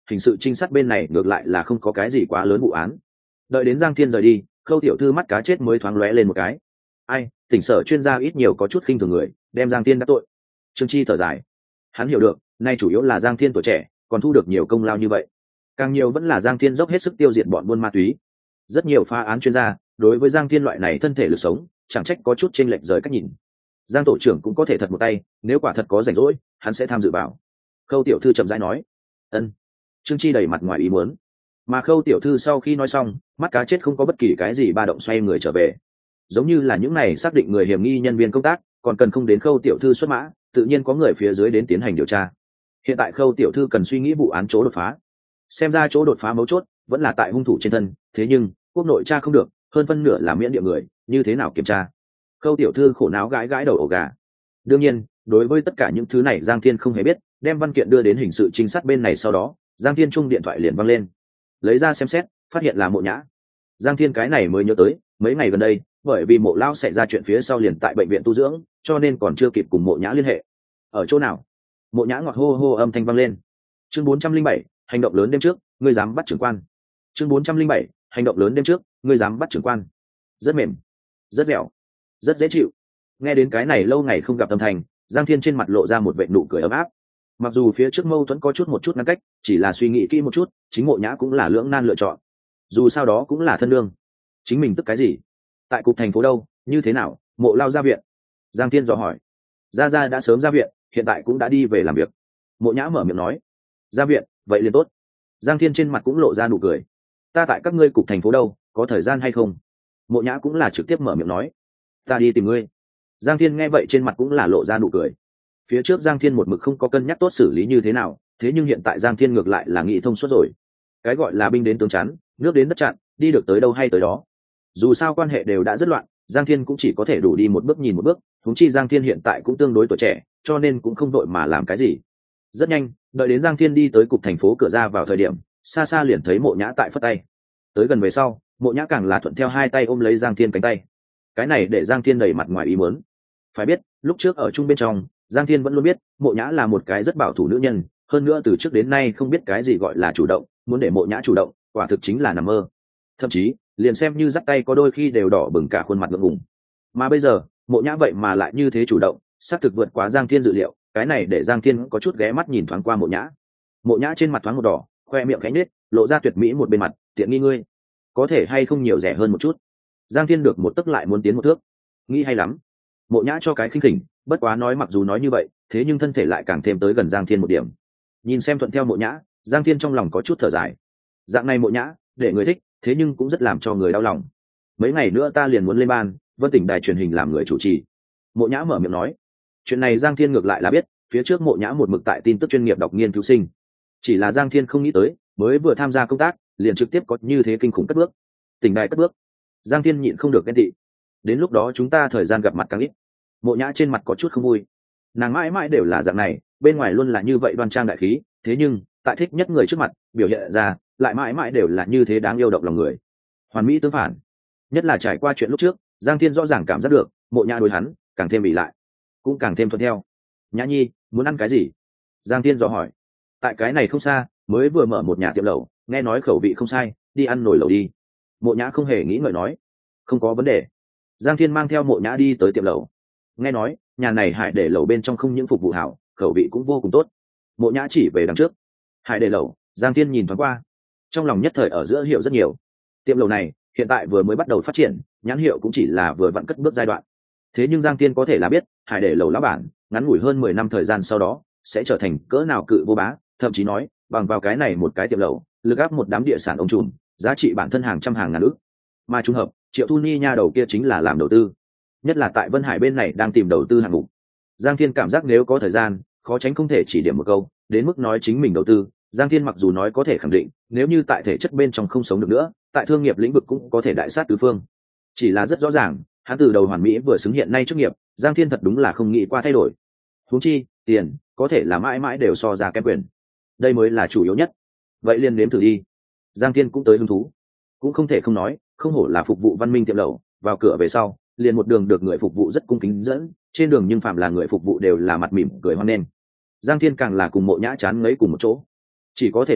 [SPEAKER 1] hình sự trinh sát bên này ngược lại là không có cái gì quá lớn vụ án. Đợi đến Giang Thiên rời đi, Khâu tiểu thư mắt cá chết mới thoáng lóe lên một cái. Ai, tỉnh sở chuyên gia ít nhiều có chút khinh thường người, đem Giang Thiên đắc tội. Trương Chi thở dài, hắn hiểu được, nay chủ yếu là Giang Thiên tuổi trẻ, còn thu được nhiều công lao như vậy, càng nhiều vẫn là Giang Thiên dốc hết sức tiêu diệt bọn buôn ma túy. Rất nhiều phá án chuyên gia đối với Giang Thiên loại này thân thể lực sống, chẳng trách có chút chênh lệch rời cách nhìn. Giang tổ trưởng cũng có thể thật một tay, nếu quả thật có rảnh rỗi, hắn sẽ tham dự vào. Khâu tiểu thư chậm rãi nói. Ân. Trương Chi đầy mặt ngoài ý muốn. Mà Khâu tiểu thư sau khi nói xong, mắt cá chết không có bất kỳ cái gì ba động, xoay người trở về. Giống như là những này xác định người hiểm nghi nhân viên công tác, còn cần không đến Khâu tiểu thư xuất mã, tự nhiên có người phía dưới đến tiến hành điều tra. Hiện tại Khâu tiểu thư cần suy nghĩ vụ án chỗ đột phá. Xem ra chỗ đột phá mấu chốt vẫn là tại hung thủ trên thân, thế nhưng quốc nội tra không được, hơn phân nửa là miễn địa người, như thế nào kiểm tra? Khâu tiểu thư khổ não gãi gãi đầu ổ gà. Đương nhiên, đối với tất cả những thứ này Giang Thiên không hề biết, đem văn kiện đưa đến hình sự trinh sát bên này sau đó, Giang Thiên chung điện thoại liền văng lên. Lấy ra xem xét, phát hiện là Mộ Nhã. Giang Thiên cái này mới nhớ tới, mấy ngày gần đây, bởi vì Mộ Lao xảy ra chuyện phía sau liền tại bệnh viện tu dưỡng, cho nên còn chưa kịp cùng Mộ Nhã liên hệ. Ở chỗ nào? Mộ Nhã ngọt hô hô âm thanh vang lên. Chương bốn trăm linh bảy, hành động lớn đêm trước, ngươi dám bắt trưởng quan. Chương bốn trăm linh bảy, hành động lớn đêm trước, ngươi dám bắt trưởng quan. Rất mềm, rất dẻo, rất dễ chịu. Nghe đến cái này lâu ngày không gặp âm thanh, Giang Thiên trên mặt lộ ra một vệt nụ cười ấm áp. Mặc dù phía trước mâu thuẫn có chút một chút ngăn cách, chỉ là suy nghĩ kỹ một chút, chính Mộ Nhã cũng là lưỡng nan lựa chọn. Dù sao đó cũng là thân đương. Chính mình tức cái gì? Tại cục thành phố đâu, như thế nào? Mộ Lao ra viện. Giang Thiên dò hỏi. Gia Gia đã sớm ra viện, hiện tại cũng đã đi về làm việc. Mộ Nhã mở miệng nói. Ra viện, vậy liền tốt. Giang Thiên trên mặt cũng lộ ra nụ cười. Ta tại các ngươi cục thành phố đâu, có thời gian hay không? Mộ Nhã cũng là trực tiếp mở miệng nói. Ta đi tìm ngươi. Giang Thiên nghe vậy trên mặt cũng là lộ ra nụ cười. Phía trước Giang Thiên một mực không có cân nhắc tốt xử lý như thế nào, thế nhưng hiện tại Giang Thiên ngược lại là nghĩ thông suốt rồi. Cái gọi là binh đến tướng chắn, nước đến đất chặn, đi được tới đâu hay tới đó. Dù sao quan hệ đều đã rất loạn, Giang Thiên cũng chỉ có thể đủ đi một bước nhìn một bước, huống chi Giang Thiên hiện tại cũng tương đối tuổi trẻ, cho nên cũng không đội mà làm cái gì. Rất nhanh, đợi đến Giang Thiên đi tới cục thành phố cửa ra vào thời điểm, xa xa liền thấy Mộ Nhã tại phất tay. Tới gần về sau, Mộ Nhã càng là thuận theo hai tay ôm lấy Giang Thiên cánh tay. Cái này để Giang Thiên đầy mặt ngoài ý muốn. Phải biết, lúc trước ở chung bên trong, Giang Thiên vẫn luôn biết, Mộ Nhã là một cái rất bảo thủ nữ nhân, hơn nữa từ trước đến nay không biết cái gì gọi là chủ động, muốn để Mộ Nhã chủ động, quả thực chính là nằm mơ. Thậm chí, liền xem như dắt tay có đôi khi đều đỏ bừng cả khuôn mặt ngượng ngùng. Mà bây giờ, Mộ Nhã vậy mà lại như thế chủ động, xác thực vượt quá Giang Thiên dự liệu, cái này để Giang Thiên có chút ghé mắt nhìn thoáng qua Mộ Nhã. Mộ Nhã trên mặt thoáng một đỏ, khoe miệng khẽ nhếch, lộ ra tuyệt mỹ một bên mặt, tiện nghi ngươi, có thể hay không nhiều rẻ hơn một chút. Giang Thiên được một tức lại muốn tiến một thước, nghĩ hay lắm. Mộ Nhã cho cái khinh khỉnh, bất quá nói mặc dù nói như vậy, thế nhưng thân thể lại càng thêm tới gần Giang Thiên một điểm. Nhìn xem thuận theo Mộ Nhã, Giang Thiên trong lòng có chút thở dài. Dạng này Mộ Nhã, để người thích, thế nhưng cũng rất làm cho người đau lòng. Mấy ngày nữa ta liền muốn lên ban, Vân tỉnh đài truyền hình làm người chủ trì. Mộ Nhã mở miệng nói. Chuyện này Giang Thiên ngược lại là biết, phía trước Mộ Nhã một mực tại tin tức chuyên nghiệp đọc nghiên cứu sinh. Chỉ là Giang Thiên không nghĩ tới, mới vừa tham gia công tác, liền trực tiếp có như thế kinh khủng cất bước. Tỉnh đài cất bước. Giang Thiên nhịn không được ghen tị. Đến lúc đó chúng ta thời gian gặp mặt càng ít. Mộ Nhã trên mặt có chút không vui. Nàng mãi mãi đều là dạng này, bên ngoài luôn là như vậy đoan trang đại khí, thế nhưng tại thích nhất người trước mặt, biểu hiện ra lại mãi mãi đều là như thế đáng yêu động lòng người. Hoàn mỹ tương phản. Nhất là trải qua chuyện lúc trước, Giang Thiên rõ ràng cảm giác được, Mộ Nhã đối hắn càng thêm bị lại, cũng càng thêm thuận theo. Nhã Nhi, muốn ăn cái gì? Giang Thiên dò hỏi. Tại cái này không xa, mới vừa mở một nhà tiệm lẩu, nghe nói khẩu vị không sai, đi ăn nồi lẩu đi. Mộ Nhã không hề nghĩ ngợi nói. Không có vấn đề. Giang Thiên mang theo Mộ Nhã đi tới tiệm lẩu. Nghe nói, nhà này Hải để lẩu bên trong không những phục vụ hảo, khẩu vị cũng vô cùng tốt. Mộ Nhã chỉ về đằng trước. Hải để lẩu, Giang Thiên nhìn thoáng qua, trong lòng nhất thời ở giữa hiểu rất nhiều. Tiệm lẩu này hiện tại vừa mới bắt đầu phát triển, nhãn hiệu cũng chỉ là vừa vặn cất bước giai đoạn. Thế nhưng Giang Thiên có thể là biết, Hải để lẩu lão bản, ngắn ngủi hơn mười năm thời gian sau đó, sẽ trở thành cỡ nào cự vô bá, thậm chí nói, bằng vào cái này một cái tiệm lẩu, lực áp một đám địa sản ông trùm, giá trị bản thân hàng trăm hàng ngàn ức. Mà trùng hợp, Triệu Thu Ni nha đầu kia chính là làm đầu tư, nhất là tại Vân Hải bên này đang tìm đầu tư hạng mục. Giang Thiên cảm giác nếu có thời gian, khó tránh không thể chỉ điểm một câu, đến mức nói chính mình đầu tư. Giang Thiên mặc dù nói có thể khẳng định, nếu như tại thể chất bên trong không sống được nữa, tại thương nghiệp lĩnh vực cũng có thể đại sát tứ phương. Chỉ là rất rõ ràng, hắn từ đầu hoàn mỹ vừa xứng hiện nay chức nghiệp, Giang Thiên thật đúng là không nghĩ qua thay đổi. Huống chi, tiền có thể là mãi mãi đều so ra kém quyền, đây mới là chủ yếu nhất. Vậy liền nếm thử đi. Giang Thiên cũng tới hứng thú, cũng không thể không nói, không hổ là phục vụ văn minh tiệm lẩu, vào cửa về sau, liền một đường được người phục vụ rất cung kính dẫn, trên đường nhưng phạm là người phục vụ đều là mặt mỉm cười hoan nghênh. Giang Thiên càng là cùng Mộ Nhã chán ngấy cùng một chỗ. Chỉ có thể nói,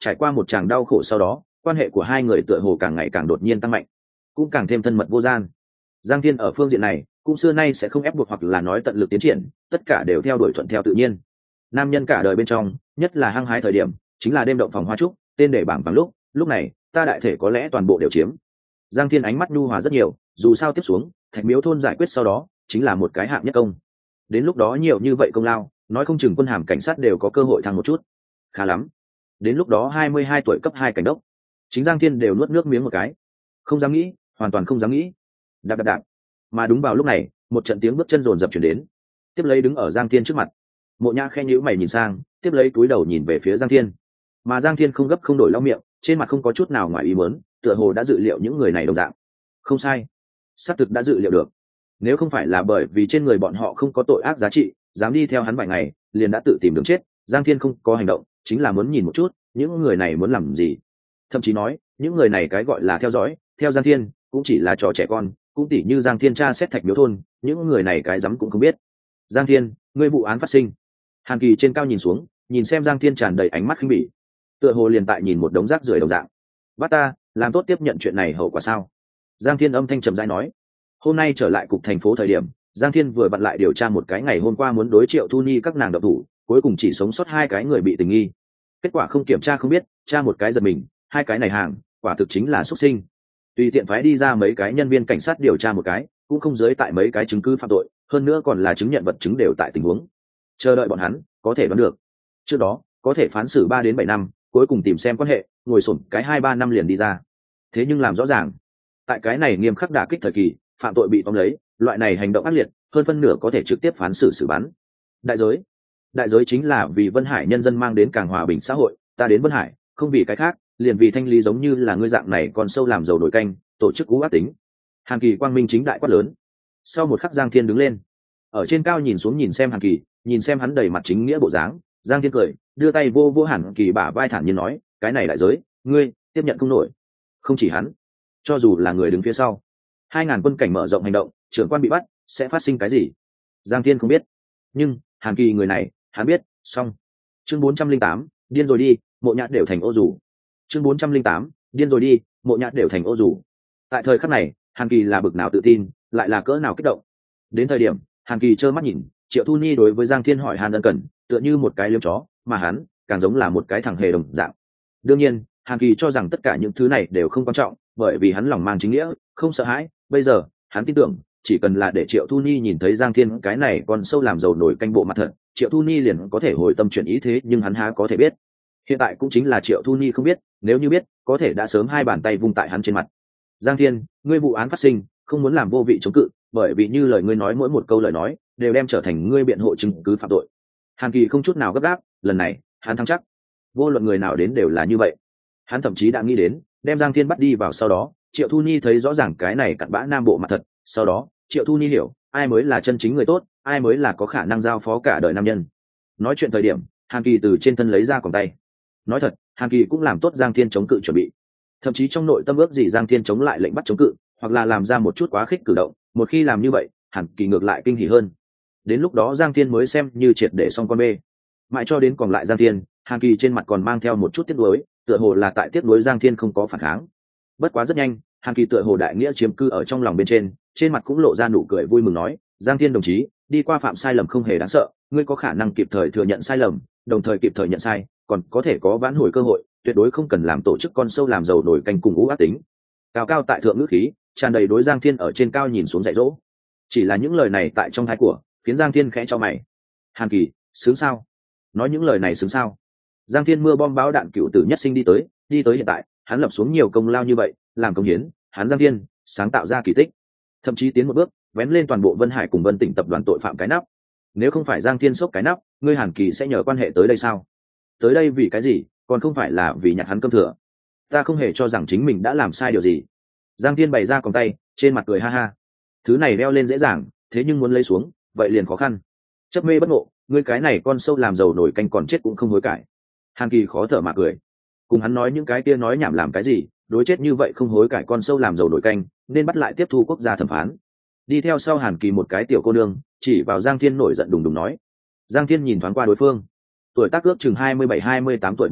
[SPEAKER 1] trải qua một tràng đau khổ sau đó quan hệ của hai người tựa hồ càng ngày càng đột nhiên tăng mạnh, cũng càng thêm thân mật vô gian. Giang Thiên ở phương diện này cũng xưa nay sẽ không ép buộc hoặc là nói tận lực tiến triển, tất cả đều theo đuổi thuận theo tự nhiên. Nam nhân cả đời bên trong nhất là hăng hái thời điểm chính là đêm động phòng hoa trúc, tên để bảng bằng lúc lúc này ta đại thể có lẽ toàn bộ đều chiếm. Giang Thiên ánh mắt nhu hòa rất nhiều, dù sao tiếp xuống Thạch Miếu thôn giải quyết sau đó chính là một cái hạng nhất công, đến lúc đó nhiều như vậy công lao nói không chừng quân hàm cảnh sát đều có cơ hội thăng một chút. Khá lắm, đến lúc đó hai mươi hai tuổi cấp hai cảnh đốc, chính Giang Thiên đều nuốt nước miếng một cái, không dám nghĩ, hoàn toàn không dám nghĩ. Đạp đạp đạp, mà đúng vào lúc này một trận tiếng bước chân rồn rập chuyển đến, tiếp lấy đứng ở Giang Thiên trước mặt. Mộ Nhã khe nhíu mày nhìn sang, tiếp lấy túi đầu nhìn về phía Giang Thiên, mà Giang Thiên không gấp không đổi lau miệng, trên mặt không có chút nào ngoài ý muốn, tựa hồ đã dự liệu những người này đồng dạng. Không sai, xác thực đã dự liệu được. Nếu không phải là bởi vì trên người bọn họ không có tội ác giá trị, dám đi theo hắn vài ngày liền đã tự tìm đường chết, Giang Thiên không có hành động chính là muốn nhìn một chút những người này muốn làm gì. Thậm chí nói những người này cái gọi là theo dõi theo Giang Thiên cũng chỉ là trò trẻ con, cũng tỉ như Giang Thiên tra xét Thạch Miếu thôn, những người này cái dám cũng không biết. Giang Thiên, ngươi vụ án phát sinh. Hàn Kỳ trên cao nhìn xuống, nhìn xem Giang Thiên tràn đầy ánh mắt khinh bỉ, tựa hồ liền tại nhìn một đống rác rưởi đồng dạng. Bắt ta làm tốt tiếp nhận chuyện này hậu quả sao? Giang Thiên âm thanh trầm rãi nói. Hôm nay trở lại cục thành phố thời điểm, Giang Thiên vừa vặn lại điều tra một cái ngày hôm qua muốn đối Triệu Thu Nhi các nàng độc thủ, cuối cùng chỉ sống sót hai cái người bị tình nghi. Kết quả không kiểm tra không biết, tra một cái giật mình, hai cái này hàng quả thực chính là xuất sinh. Tùy tiện phái đi ra mấy cái nhân viên cảnh sát điều tra một cái, cũng không giới tại mấy cái chứng cứ phạm tội, hơn nữa còn là chứng nhận vật chứng đều tại tình huống. Chờ đợi bọn hắn có thể đoán được. Trước đó có thể phán xử ba đến bảy năm, cuối cùng tìm xem quan hệ, ngồi xổm cái hai ba năm liền đi ra. Thế nhưng làm rõ ràng, tại cái này nghiêm khắc đả kích thời kỳ, phạm tội bị tóm lấy, loại này hành động ác liệt, hơn phân nửa có thể trực tiếp phán xử xử bắn. Đại giới, đại giới chính là vì Vân Hải nhân dân mang đến càng hòa bình xã hội, ta đến Vân Hải, không vì cái khác, liền vì thanh lý giống như là ngươi dạng này còn sâu làm dầu nổi canh, tổ chức cú ác tính. Hàn Kỳ quang minh chính đại quát lớn. Sau một khắc Giang Thiên đứng lên, ở trên cao nhìn xuống nhìn xem Hàn Kỳ, nhìn xem hắn đầy mặt chính nghĩa bộ dáng, Giang Thiên cười, đưa tay vô vô Hàn Kỳ bả vai thản nhiên nói, cái này đại giới, ngươi tiếp nhận không nổi. Không chỉ hắn, cho dù là người đứng phía sau, hai ngàn quân cảnh mở rộng hành động, trưởng quan bị bắt, sẽ phát sinh cái gì? Giang Thiên không biết, nhưng Hàn Kỳ người này, hắn biết. Xong. Chương bốn trăm linh tám, điên rồi đi, Mộ Nhã đều thành ô dù. Chương bốn trăm linh tám, điên rồi đi, Mộ Nhã đều thành ô dù. Tại thời khắc này, Hàn Kỳ là bực nào tự tin, lại là cỡ nào kích động. Đến thời điểm, Hàn Kỳ trơ mắt nhìn, Triệu Thu Nhi đối với Giang Thiên hỏi han ân cần, tựa như một cái liếm chó, mà hắn càng giống là một cái thằng hề đồng dạng. Đương nhiên, Hàn Kỳ cho rằng tất cả những thứ này đều không quan trọng, bởi vì hắn lòng mang chính nghĩa, không sợ hãi. Bây giờ, hắn tin tưởng, chỉ cần là để Triệu Thu Nhi nhìn thấy Giang Thiên cái này còn sâu làm dầu nổi canh bộ mặt thật, Triệu Thu Nhi liền có thể hồi tâm chuyển ý. Thế nhưng hắn há có thể biết, hiện tại cũng chính là Triệu Thu Nhi không biết, nếu như biết, có thể đã sớm hai bàn tay vung tại hắn trên mặt. Giang Thiên, ngươi vụ án phát sinh, không muốn làm vô vị chống cự, bởi vì như lời ngươi nói mỗi một câu lời nói đều đem trở thành ngươi biện hộ chứng cứ phạm tội. Hàn Kỳ không chút nào gấp gáp, lần này hắn thắng chắc, vô luận người nào đến đều là như vậy. Hắn thậm chí đã nghĩ đến đem Giang Thiên bắt đi vào sau đó, Triệu Thu Nhi thấy rõ ràng cái này cặn bã nam bộ mặt thật, sau đó Triệu Thu Nhi hiểu ai mới là chân chính người tốt, ai mới là có khả năng giao phó cả đời nam nhân. Nói chuyện thời điểm, Hàn Kỳ từ trên thân lấy ra còng tay. Nói thật, Hàn Kỳ cũng làm tốt Giang Thiên chống cự chuẩn bị, thậm chí trong nội tâm ước gì Giang Thiên chống lại lệnh bắt chống cự, hoặc là làm ra một chút quá khích cử động. Một khi làm như vậy, Hàn Kỳ ngược lại kinh hỉ hơn. Đến lúc đó Giang Thiên mới xem như triệt để xong con bê. Mãi cho đến còn lại Giang Thiên, Hàn Kỳ trên mặt còn mang theo một chút tiếc nuối, tựa hồ là tại tiếc nuối Giang Thiên không có phản kháng. Bất quá rất nhanh, Hàn Kỳ tựa hồ đại nghĩa chiếm cư ở trong lòng bên trên, trên mặt cũng lộ ra nụ cười vui mừng nói, Giang Thiên đồng chí, đi qua phạm sai lầm không hề đáng sợ, ngươi có khả năng kịp thời thừa nhận sai lầm, đồng thời kịp thời nhận sai, còn có thể có vãn hồi cơ hội, tuyệt đối không cần làm tổ chức con sâu làm dầu nổi canh cùng ú ác tính. Cao cao tại thượng ngữ khí, tràn đầy đối Giang Thiên ở trên cao nhìn xuống dạy dỗ. Chỉ là những lời này tại trong thái của, khiến Giang Thiên khẽ cho mày. Hàn Kỳ, sướng sao? Nói những lời này sướng sao? Giang Thiên mưa bom báo đạn cựu tử nhất sinh đi tới, đi tới hiện tại, hắn lập xuống nhiều công lao như vậy, làm công hiến, hắn Giang Thiên sáng tạo ra kỳ tích, thậm chí tiến một bước, vén lên toàn bộ Vân Hải cùng Vân Tỉnh tập đoàn tội phạm cái nắp. Nếu không phải Giang Thiên sốc cái nắp, ngươi Hàn Kỳ sẽ nhờ quan hệ tới đây sao? Tới đây vì cái gì, còn không phải là vì nhặt hắn cơm thừa. Ta không hề cho rằng chính mình đã làm sai điều gì. Giang Thiên bày ra còng tay, trên mặt cười ha ha. Thứ này đeo lên dễ dàng, thế nhưng muốn lấy xuống, vậy liền khó khăn. Chấp mê bất ngộ, ngươi cái này con sâu làm dầu nổi canh còn chết cũng không hối cải. Hàn Kỳ khó thở mà cười. Cùng hắn nói những cái kia nói nhảm làm cái gì, đối chết như vậy không hối cải con sâu làm dầu nổi canh, nên bắt lại tiếp thu quốc gia thẩm phán. Đi theo sau Hàn Kỳ một cái tiểu cô nương, chỉ vào Giang Thiên nổi giận đùng đùng nói. Giang Thiên nhìn thoáng qua đối phương, tuổi tác ước chừng hai mươi bảy hai mươi tám tuổi bộ dạng,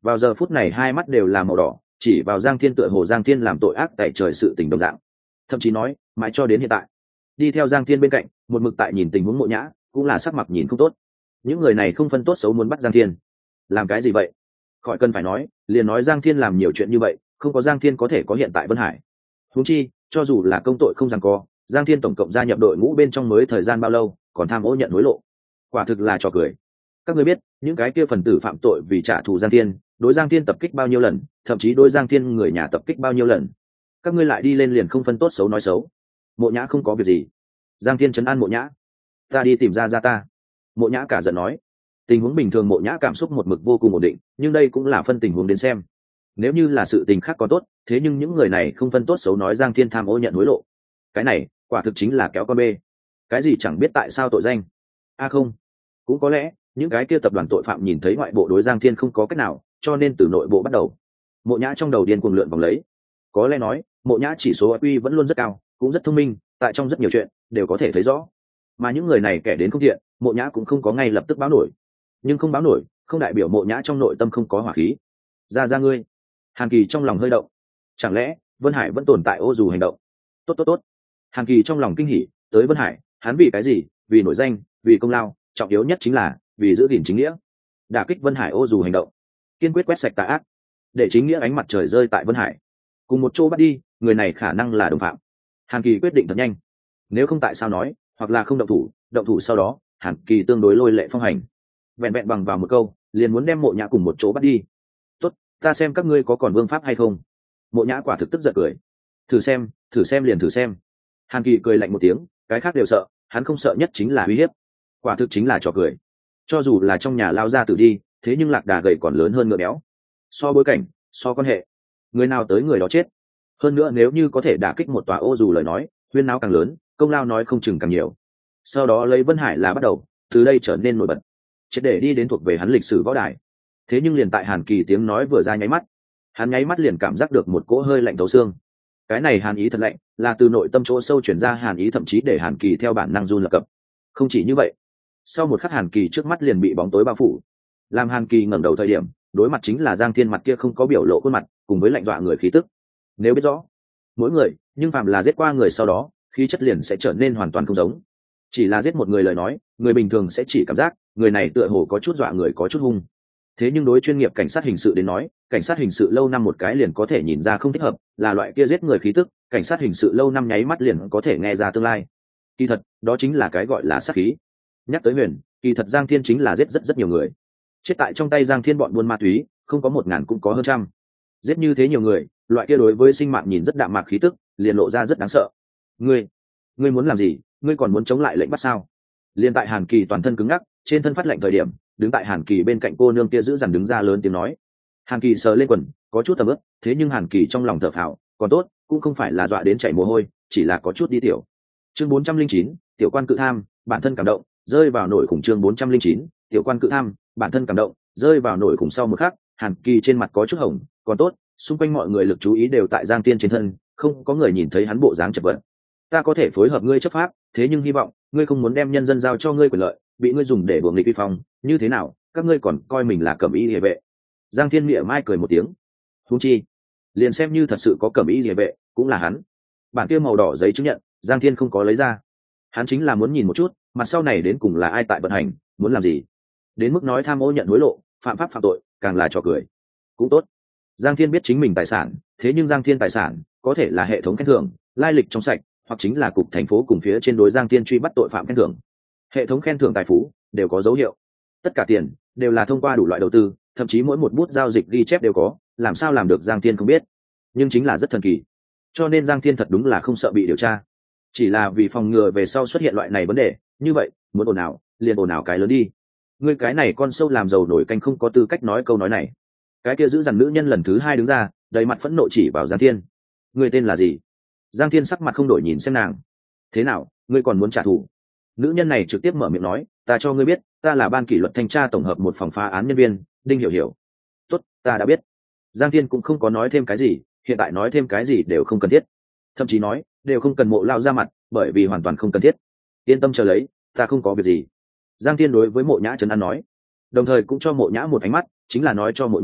[SPEAKER 1] vào giờ phút này hai mắt đều là màu đỏ, chỉ vào Giang Thiên tựa hồ Giang Thiên làm tội ác tại trời sự tình đồng dạng, thậm chí nói mãi cho đến hiện tại đi theo Giang Thiên bên cạnh một mực tại nhìn tình huống Mộ Nhã cũng là sắc mặt nhìn không tốt. Những người này không phân tốt xấu muốn bắt Giang Thiên làm cái gì vậy? Khỏi cần phải nói, liền nói Giang Thiên làm nhiều chuyện như vậy, không có Giang Thiên có thể có hiện tại Vân Hải. Huống chi cho dù là công tội không giằng co, Giang Thiên tổng cộng gia nhập đội ngũ bên trong mới thời gian bao lâu, còn tham ô nhận hối lộ, quả thực là trò cười. Các ngươi biết những cái kia phần tử phạm tội vì trả thù Giang Thiên, đối Giang Thiên tập kích bao nhiêu lần, thậm chí đối Giang Thiên người nhà tập kích bao nhiêu lần, các ngươi lại đi lên liền không phân tốt xấu nói xấu. Mộ Nhã không có việc gì. Giang Thiên trấn an Mộ Nhã. Ta đi tìm ra ra ta. Mộ Nhã cả giận nói. Tình huống bình thường Mộ Nhã cảm xúc một mực vô cùng ổn định, nhưng đây cũng là phân tình huống đến xem. Nếu như là sự tình khác có tốt, thế nhưng những người này không phân tốt xấu nói Giang Thiên tham ô nhận hối lộ, cái này quả thực chính là kéo con bê. Cái gì chẳng biết tại sao tội danh. A à không, cũng có lẽ những cái kia tập đoàn tội phạm nhìn thấy ngoại bộ đối Giang Thiên không có cách nào, cho nên từ nội bộ bắt đầu. Mộ Nhã trong đầu điên cuồng lượn vòng lấy. Có lẽ nói Mộ Nhã chỉ số i kiu vẫn luôn rất cao, cũng rất thông minh, tại trong rất nhiều chuyện đều có thể thấy rõ. Mà những người này kẻ đến không thiện, Mộ Nhã cũng không có ngay lập tức báo nổi. Nhưng không báo nổi không đại biểu Mộ Nhã trong nội tâm không có hỏa khí. Ra ra ngươi. Hàn Kỳ trong lòng hơi động. Chẳng lẽ Vân Hải vẫn tồn tại ô dù hành động? Tốt tốt tốt. Hàn Kỳ trong lòng kinh hỉ, tới Vân Hải hắn vì cái gì? Vì nổi danh, vì công lao, trọng yếu nhất chính là vì giữ gìn chính nghĩa. Đả kích Vân Hải ô dù hành động, kiên quyết quét sạch tà ác, để chính nghĩa ánh mặt trời rơi tại Vân Hải. Cùng một chỗ bắt đi người này khả năng là đồng phạm. Hàn Kỳ quyết định thật nhanh. Nếu không tại sao nói, hoặc là không động thủ, động thủ sau đó Hàn Kỳ tương đối lôi lệ phong hành. Vẹn vẹn bằng vào một câu liền muốn đem Mộ Nhã cùng một chỗ bắt đi. Tốt, ta xem các ngươi có còn vương pháp hay không. Mộ Nhã quả thực tức giận cười. Thử xem, thử xem liền thử xem. Hàn Kỳ cười lạnh một tiếng, cái khác đều sợ, hắn không sợ nhất chính là uy hiếp. Quả thực chính là trò cười. Cho dù là trong nhà lao ra tử đi, thế nhưng lạc đà gầy còn lớn hơn ngựa béo. So bối cảnh, so quan hệ, người nào tới người đó chết. Hơn nữa nếu như có thể đả kích một tòa ô dù lời nói, huyên náo càng lớn, công lao nói không chừng càng nhiều. Sau đó lấy Vân Hải là bắt đầu, từ đây trở nên nổi bật, triệt để đi đến thuộc về hắn lịch sử võ đài. Thế nhưng liền tại Hàn Kỳ tiếng nói vừa ra nháy mắt, hắn nháy mắt liền cảm giác được một cỗ hơi lạnh thấu xương. Cái này hàn ý thật lạnh, là từ nội tâm chỗ sâu chuyển ra hàn ý, thậm chí để Hàn Kỳ theo bản năng run lập cập. Không chỉ như vậy, sau một khắc Hàn Kỳ trước mắt liền bị bóng tối bao phủ. Làm Hàn Kỳ ngẩng đầu thời điểm, đối mặt chính là Giang Thiên, mặt kia không có biểu lộ khuôn mặt, cùng với lạnh dọa người khí tức. Nếu biết rõ mỗi người, nhưng phàm là giết qua người sau đó, khí chất liền sẽ trở nên hoàn toàn không giống. Chỉ là giết một người lời nói, người bình thường sẽ chỉ cảm giác người này tựa hồ có chút dọa người, có chút hung. Thế nhưng đối chuyên nghiệp cảnh sát hình sự đến nói, cảnh sát hình sự lâu năm một cái liền có thể nhìn ra không thích hợp, là loại kia giết người khí tức, cảnh sát hình sự lâu năm nháy mắt liền có thể nghe ra tương lai. Kỳ thật, đó chính là cái gọi là sát khí. Nhắc tới Huyền, kỳ thật Giang Thiên chính là giết rất rất nhiều người. Chết tại trong tay Giang Thiên bọn buôn ma túy, không có một ngàn cũng có hơn trăm. Giết như thế nhiều người, loại kia đối với sinh mạng nhìn rất đạm mạc khí tức, liền lộ ra rất đáng sợ. Ngươi, ngươi muốn làm gì? Ngươi còn muốn chống lại lệnh bắt sao? Liên tại Hàn Kỳ toàn thân cứng ngắc, trên thân phát lạnh thời điểm, đứng tại Hàn Kỳ bên cạnh cô nương kia giữ dằn đứng ra lớn tiếng nói. Hàn Kỳ sờ lên quần, có chút tầm ướp, thế nhưng Hàn Kỳ trong lòng thở phào, còn tốt, cũng không phải là dọa đến chảy mồ hôi, chỉ là có chút đi tiểu. Chương bốn trăm linh chín, tiểu quan cự tham, bản thân cảm động, rơi vào nổi khủng. Chương bốn trăm linh chín, tiểu quan cự tham, bản thân cảm động, rơi vào nổi khủng. Sau một khắc, Hàn Kỳ trên mặt có chút hồng, còn tốt, xung quanh mọi người lực chú ý đều tại Giang Tiên trên thân, không có người nhìn thấy hắn bộ dáng chật vật. Ta có thể phối hợp ngươi chấp pháp, thế nhưng hy vọng ngươi không muốn đem nhân dân giao cho ngươi quyền lợi, bị ngươi dùng để đuổi nghịch vi phong, như thế nào, các ngươi còn coi mình là cẩm y liề vệ. Giang Thiên mỉa mai cười một tiếng. Huống chi, liền xem như thật sự có cẩm y liề vệ, cũng là hắn. Bản kia màu đỏ giấy chứng nhận, Giang Thiên không có lấy ra. Hắn chính là muốn nhìn một chút, mặt sau này đến cùng là ai tại vận hành, muốn làm gì. Đến mức nói tham ô nhận hối lộ, phạm pháp phạm tội, càng là trò cười. Cũng tốt. Giang Thiên biết chính mình tài sản, thế nhưng Giang Thiên tài sản có thể là hệ thống khen thưởng, lai lịch trong sạch, hoặc chính là cục thành phố cùng phía trên đối Giang Thiên truy bắt tội phạm khen thưởng. Hệ thống khen thưởng tài phú đều có dấu hiệu, tất cả tiền đều là thông qua đủ loại đầu tư, thậm chí mỗi một bút giao dịch ghi chép đều có, làm sao làm được Giang Thiên không biết, nhưng chính là rất thần kỳ. Cho nên Giang Thiên thật đúng là không sợ bị điều tra, chỉ là vì phòng ngừa về sau xuất hiện loại này vấn đề, như vậy muốn ồn ào liền ồn ào cái lớn đi. Ngươi cái này con sâu làm giàu nổi canh không có tư cách nói câu nói này. Cái kia giữ dằn nữ nhân lần thứ hai đứng ra, đầy mặt phẫn nộ chỉ vào Giang Thiên. Ngươi tên là gì? Giang Thiên sắc mặt không đổi nhìn xem nàng. Thế nào, ngươi còn muốn trả thù? Nữ nhân này trực tiếp mở miệng nói, ta cho ngươi biết, ta là ban kỷ luật thanh tra tổng hợp một phòng phá án nhân viên, Đinh Hiểu Hiểu. Tốt, ta đã biết. Giang Thiên cũng không có nói thêm cái gì, hiện tại nói thêm cái gì đều không cần thiết, thậm chí nói đều không cần Mộ Lao ra mặt, bởi vì hoàn toàn không cần thiết. Yên tâm chờ lấy, ta không có việc gì. Giang Thiên đối với Mộ Nhã trấn an nói, đồng thời cũng cho Mộ Nhã một ánh mắt, chính là nói cho Mộ Nhã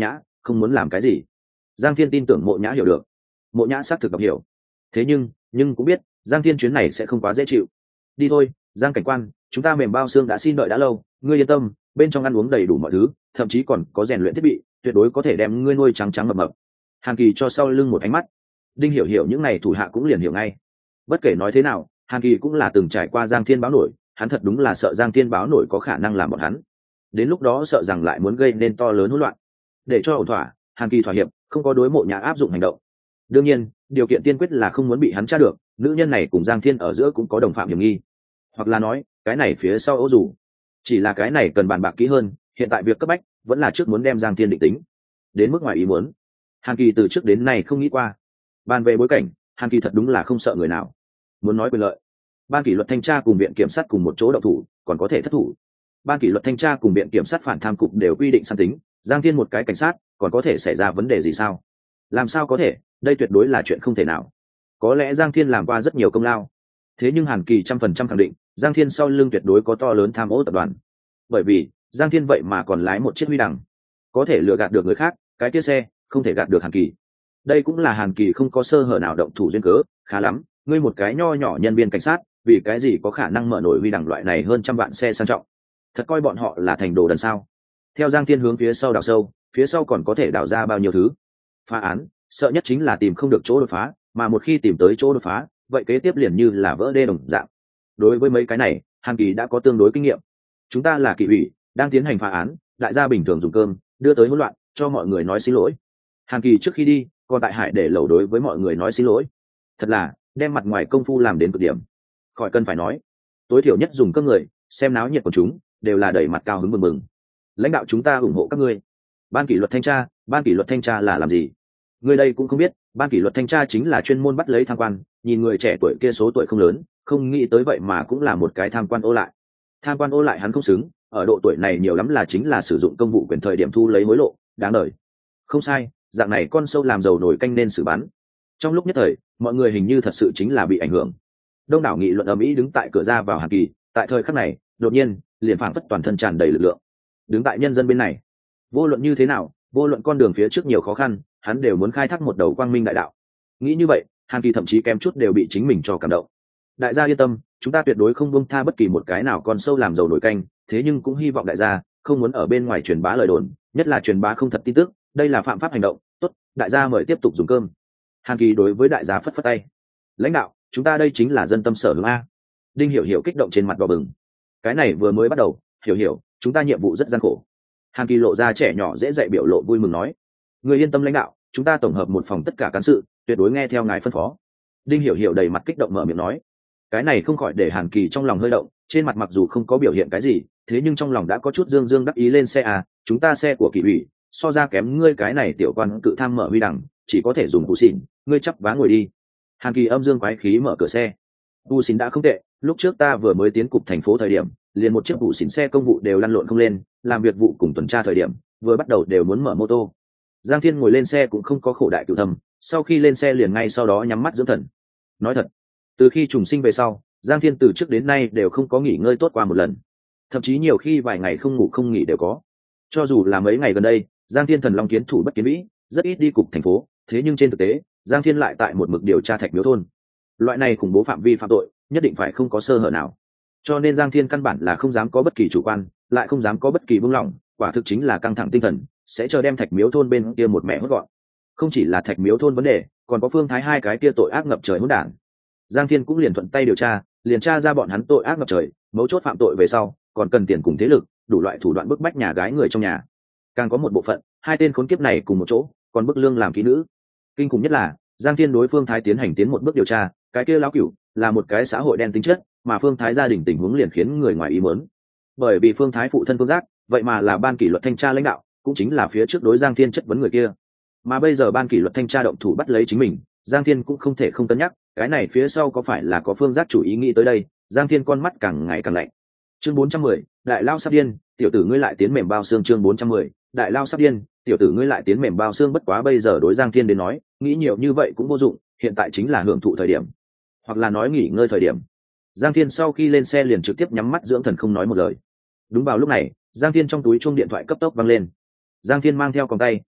[SPEAKER 1] không muốn làm cái gì. Giang Thiên tin tưởng Mộ Nhã hiểu được, Mộ Nhã xác thực đọc hiểu. Thế nhưng nhưng cũng biết Giang Thiên chuyến này sẽ không quá dễ chịu. Đi thôi, Giang cảnh quan, chúng ta mềm bao xương đã xin đợi đã lâu, ngươi yên tâm, bên trong ăn uống đầy đủ mọi thứ, thậm chí còn có rèn luyện thiết bị, tuyệt đối có thể đem ngươi nuôi trắng trắng mập mập. Hàn Kỳ cho sau lưng một ánh mắt. Đinh Hiểu Hiểu những này thủ hạ cũng liền hiểu ngay. Bất kể nói thế nào, Hàn Kỳ cũng là từng trải qua Giang Thiên báo nổi, hắn thật đúng là sợ Giang Thiên báo nổi có khả năng làm bọn hắn. Đến lúc đó sợ rằng lại muốn gây nên to lớn hỗn loạn. Để cho ổn thỏa, Hàn Kỳ thỏa hiệp, không có đối Mộ Nhã áp dụng hành động. Đương nhiên, điều kiện tiên quyết là không muốn bị hắn tra được, nữ nhân này cùng Giang Thiên ở giữa cũng có đồng phạm hiểm nghi. Hoặc là nói, cái này phía sau ố dù. Chỉ là cái này cần bàn bạc kỹ hơn, hiện tại việc cấp bách vẫn là trước muốn đem Giang Thiên định tính. Đến mức ngoài ý muốn, Hàn Kỳ từ trước đến nay không nghĩ qua. Bàn về bối cảnh, Hàn Kỳ thật đúng là không sợ người nào. Muốn nói quyền lợi, ban kỷ luật thanh tra cùng viện kiểm sát cùng một chỗ động thủ, còn có thể thất thủ. Ban kỷ luật thanh tra cùng viện kiểm sát phản tham cục đều quy định săn tính, Giang Thiên một cái cảnh sát, còn có thể xảy ra vấn đề gì sao? Làm sao có thể, đây tuyệt đối là chuyện không thể nào. Có lẽ Giang Thiên làm qua rất nhiều công lao, thế nhưng Hàn Kỳ trăm phần trăm khẳng định, Giang Thiên sau lưng tuyệt đối có to lớn tham ô tập đoàn. Bởi vì Giang Thiên vậy mà còn lái một chiếc huy đằng, có thể lừa gạt được người khác, cái kia xe không thể gạt được Hàn Kỳ. Đây cũng là Hàn Kỳ không có sơ hở nào động thủ duyên cớ. Khá lắm, ngươi một cái nho nhỏ nhân viên cảnh sát, vì cái gì có khả năng mở nổi huy đằng loại này hơn trăm vạn xe sang trọng? Thật coi bọn họ là thành đồ đần sao? Theo Giang Thiên hướng phía sau đào sâu, phía sau còn có thể đào ra bao nhiêu thứ? Phá án, sợ nhất chính là tìm không được chỗ đột phá, mà một khi tìm tới chỗ đột phá, vậy kế tiếp liền như là vỡ đê đồng dạng. Đối với mấy cái này, Hàn Kỳ đã có tương đối kinh nghiệm. Chúng ta là kỵ ủy, đang tiến hành phá án, đại gia bình thường dùng cơm, đưa tới hỗn loạn, cho mọi người nói xin lỗi. Hàn Kỳ trước khi đi, còn tại Hải để lầu đối với mọi người nói xin lỗi. Thật là đem mặt ngoài công phu làm đến cực điểm. Khỏi cần phải nói, tối thiểu nhất dùng cơm người, xem náo nhiệt của chúng, đều là đẩy mặt cao hứng mừng mừng. Lãnh đạo chúng ta ủng hộ các ngươi. Ban kỷ luật thanh tra, ban kỷ luật thanh tra là làm gì? Người đây cũng không biết, ban kỷ luật thanh tra chính là chuyên môn bắt lấy tham quan, nhìn người trẻ tuổi kia số tuổi không lớn, không nghĩ tới vậy mà cũng là một cái tham quan ô lại. Tham quan ô lại hắn không xứng, ở độ tuổi này nhiều lắm là chính là sử dụng công vụ quyền thời điểm thu lấy hối lộ, đáng đời. Không sai, dạng này con sâu làm dầu nổi canh nên xử bắn. Trong lúc nhất thời, mọi người hình như thật sự chính là bị ảnh hưởng. Đông đảo nghị luận ầm ĩ đứng tại cửa ra vào Hàn Kỳ, tại thời khắc này, đột nhiên, liền phảng phất toàn thân tràn đầy lực lượng. Đứng tại nhân dân bên này, vô luận như thế nào, vô luận con đường phía trước nhiều khó khăn, hắn đều muốn khai thác một đầu quang minh đại đạo. Nghĩ như vậy, Hàn Kỳ thậm chí kém chút đều bị chính mình cho cảm động. Đại gia yên tâm, chúng ta tuyệt đối không buông tha bất kỳ một cái nào con sâu làm dầu nổi canh, thế nhưng cũng hy vọng đại gia không muốn ở bên ngoài truyền bá lời đồn, nhất là truyền bá không thật tin tức, đây là phạm pháp hành động. Tốt, đại gia mời tiếp tục dùng cơm. Hàn Kỳ đối với đại gia phất phất tay. Lãnh đạo, chúng ta đây chính là dân tâm sở hướng a. Đinh Hiểu Hiểu kích động trên mặt đỏ bừng. Cái này vừa mới bắt đầu, Hiểu Hiểu, chúng ta nhiệm vụ rất gian khổ. Hàn Kỳ lộ ra trẻ nhỏ dễ dạy biểu lộ vui mừng nói. Người yên tâm lãnh đạo, chúng ta tổng hợp một phòng tất cả cán sự, tuyệt đối nghe theo ngài phân phó. Đinh Hiểu Hiểu đầy mặt kích động mở miệng nói. Cái này không khỏi để Hàn Kỳ trong lòng hơi động, trên mặt mặc dù không có biểu hiện cái gì, thế nhưng trong lòng đã có chút dương dương đắc ý lên xe à, chúng ta xe của kỵ ủy, so ra kém ngươi cái này tiểu quan cự tham mở huy đẳng, chỉ có thể dùng cụ xỉn, ngươi chắp vá ngồi đi. Hàn Kỳ âm dương quái khí mở cửa xe. Cụ xỉn đã không tệ, lúc trước ta vừa mới tiến cục thành phố thời điểm, liền một chiếc cụ xỉn xe công vụ đều lăn lộn không lên, làm việc vụ cùng tuần tra thời điểm, vừa bắt đầu đều muốn mở mô tô. Giang Thiên ngồi lên xe cũng không có khổ đại cửu thầm, sau khi lên xe liền ngay sau đó nhắm mắt dưỡng thần. Nói thật, từ khi trùng sinh về sau, Giang Thiên từ trước đến nay đều không có nghỉ ngơi tốt qua một lần, thậm chí nhiều khi vài ngày không ngủ không nghỉ đều có. Cho dù là mấy ngày gần đây, Giang Thiên thần long kiến thủ bất kiến vĩ, rất ít đi cục thành phố, thế nhưng trên thực tế, Giang Thiên lại tại một mực điều tra Thạch Miếu thôn. Loại này khủng bố phạm vi phạm tội, nhất định phải không có sơ hở nào. Cho nên Giang Thiên căn bản là không dám có bất kỳ chủ quan, lại không dám có bất kỳ buông lỏng, quả thực chính là căng thẳng tinh thần, sẽ chờ đem Thạch Miếu thôn bên kia một mẹ hốt gọn. Không chỉ là Thạch Miếu thôn vấn đề, còn có Phương Thái hai cái kia tội ác ngập trời hỗn đản. Giang Thiên cũng liền thuận tay điều tra, liền tra ra bọn hắn tội ác ngập trời, mấu chốt phạm tội về sau, còn cần tiền cùng thế lực, đủ loại thủ đoạn bức bách nhà gái người trong nhà. Càng có một bộ phận, hai tên khốn kiếp này cùng một chỗ, còn bức lương làm kỹ nữ. Kinh khủng nhất là, Giang Thiên đối Phương Thái tiến hành tiến một bước điều tra, cái kia lão cửu là một cái xã hội đen tính chất, mà Phương Thái gia đình tình huống liền khiến người ngoài ý muốn. Bởi vì Phương Thái phụ thân Phương Giác, vậy mà là ban kỷ luật thanh tra lãnh đạo, cũng chính là phía trước đối Giang Thiên chất vấn người kia. Mà bây giờ ban kỷ luật thanh tra động thủ bắt lấy chính mình, Giang Thiên cũng không thể không cân nhắc, cái này phía sau có phải là có Phương Giác chủ ý nghĩ tới đây. Giang Thiên con mắt càng ngày càng lạnh. Chương bốn trăm mười, đại lao sắp điên, tiểu tử ngươi lại tiến mềm bao xương. Chương bốn trăm mười, đại lao sắp điên, tiểu tử ngươi lại tiến mềm bao xương. Bất quá bây giờ đối Giang Thiên đến nói, nghĩ nhiều như vậy cũng vô dụng, hiện tại chính là hưởng thụ thời điểm, hoặc là nói nghỉ ngơi thời điểm. Giang Thiên sau khi lên xe liền trực tiếp nhắm mắt dưỡng thần không nói một lời. Đúng vào lúc này, Giang Thiên trong túi chuông điện thoại cấp tốc vang lên. Giang Thiên mang theo còng tay,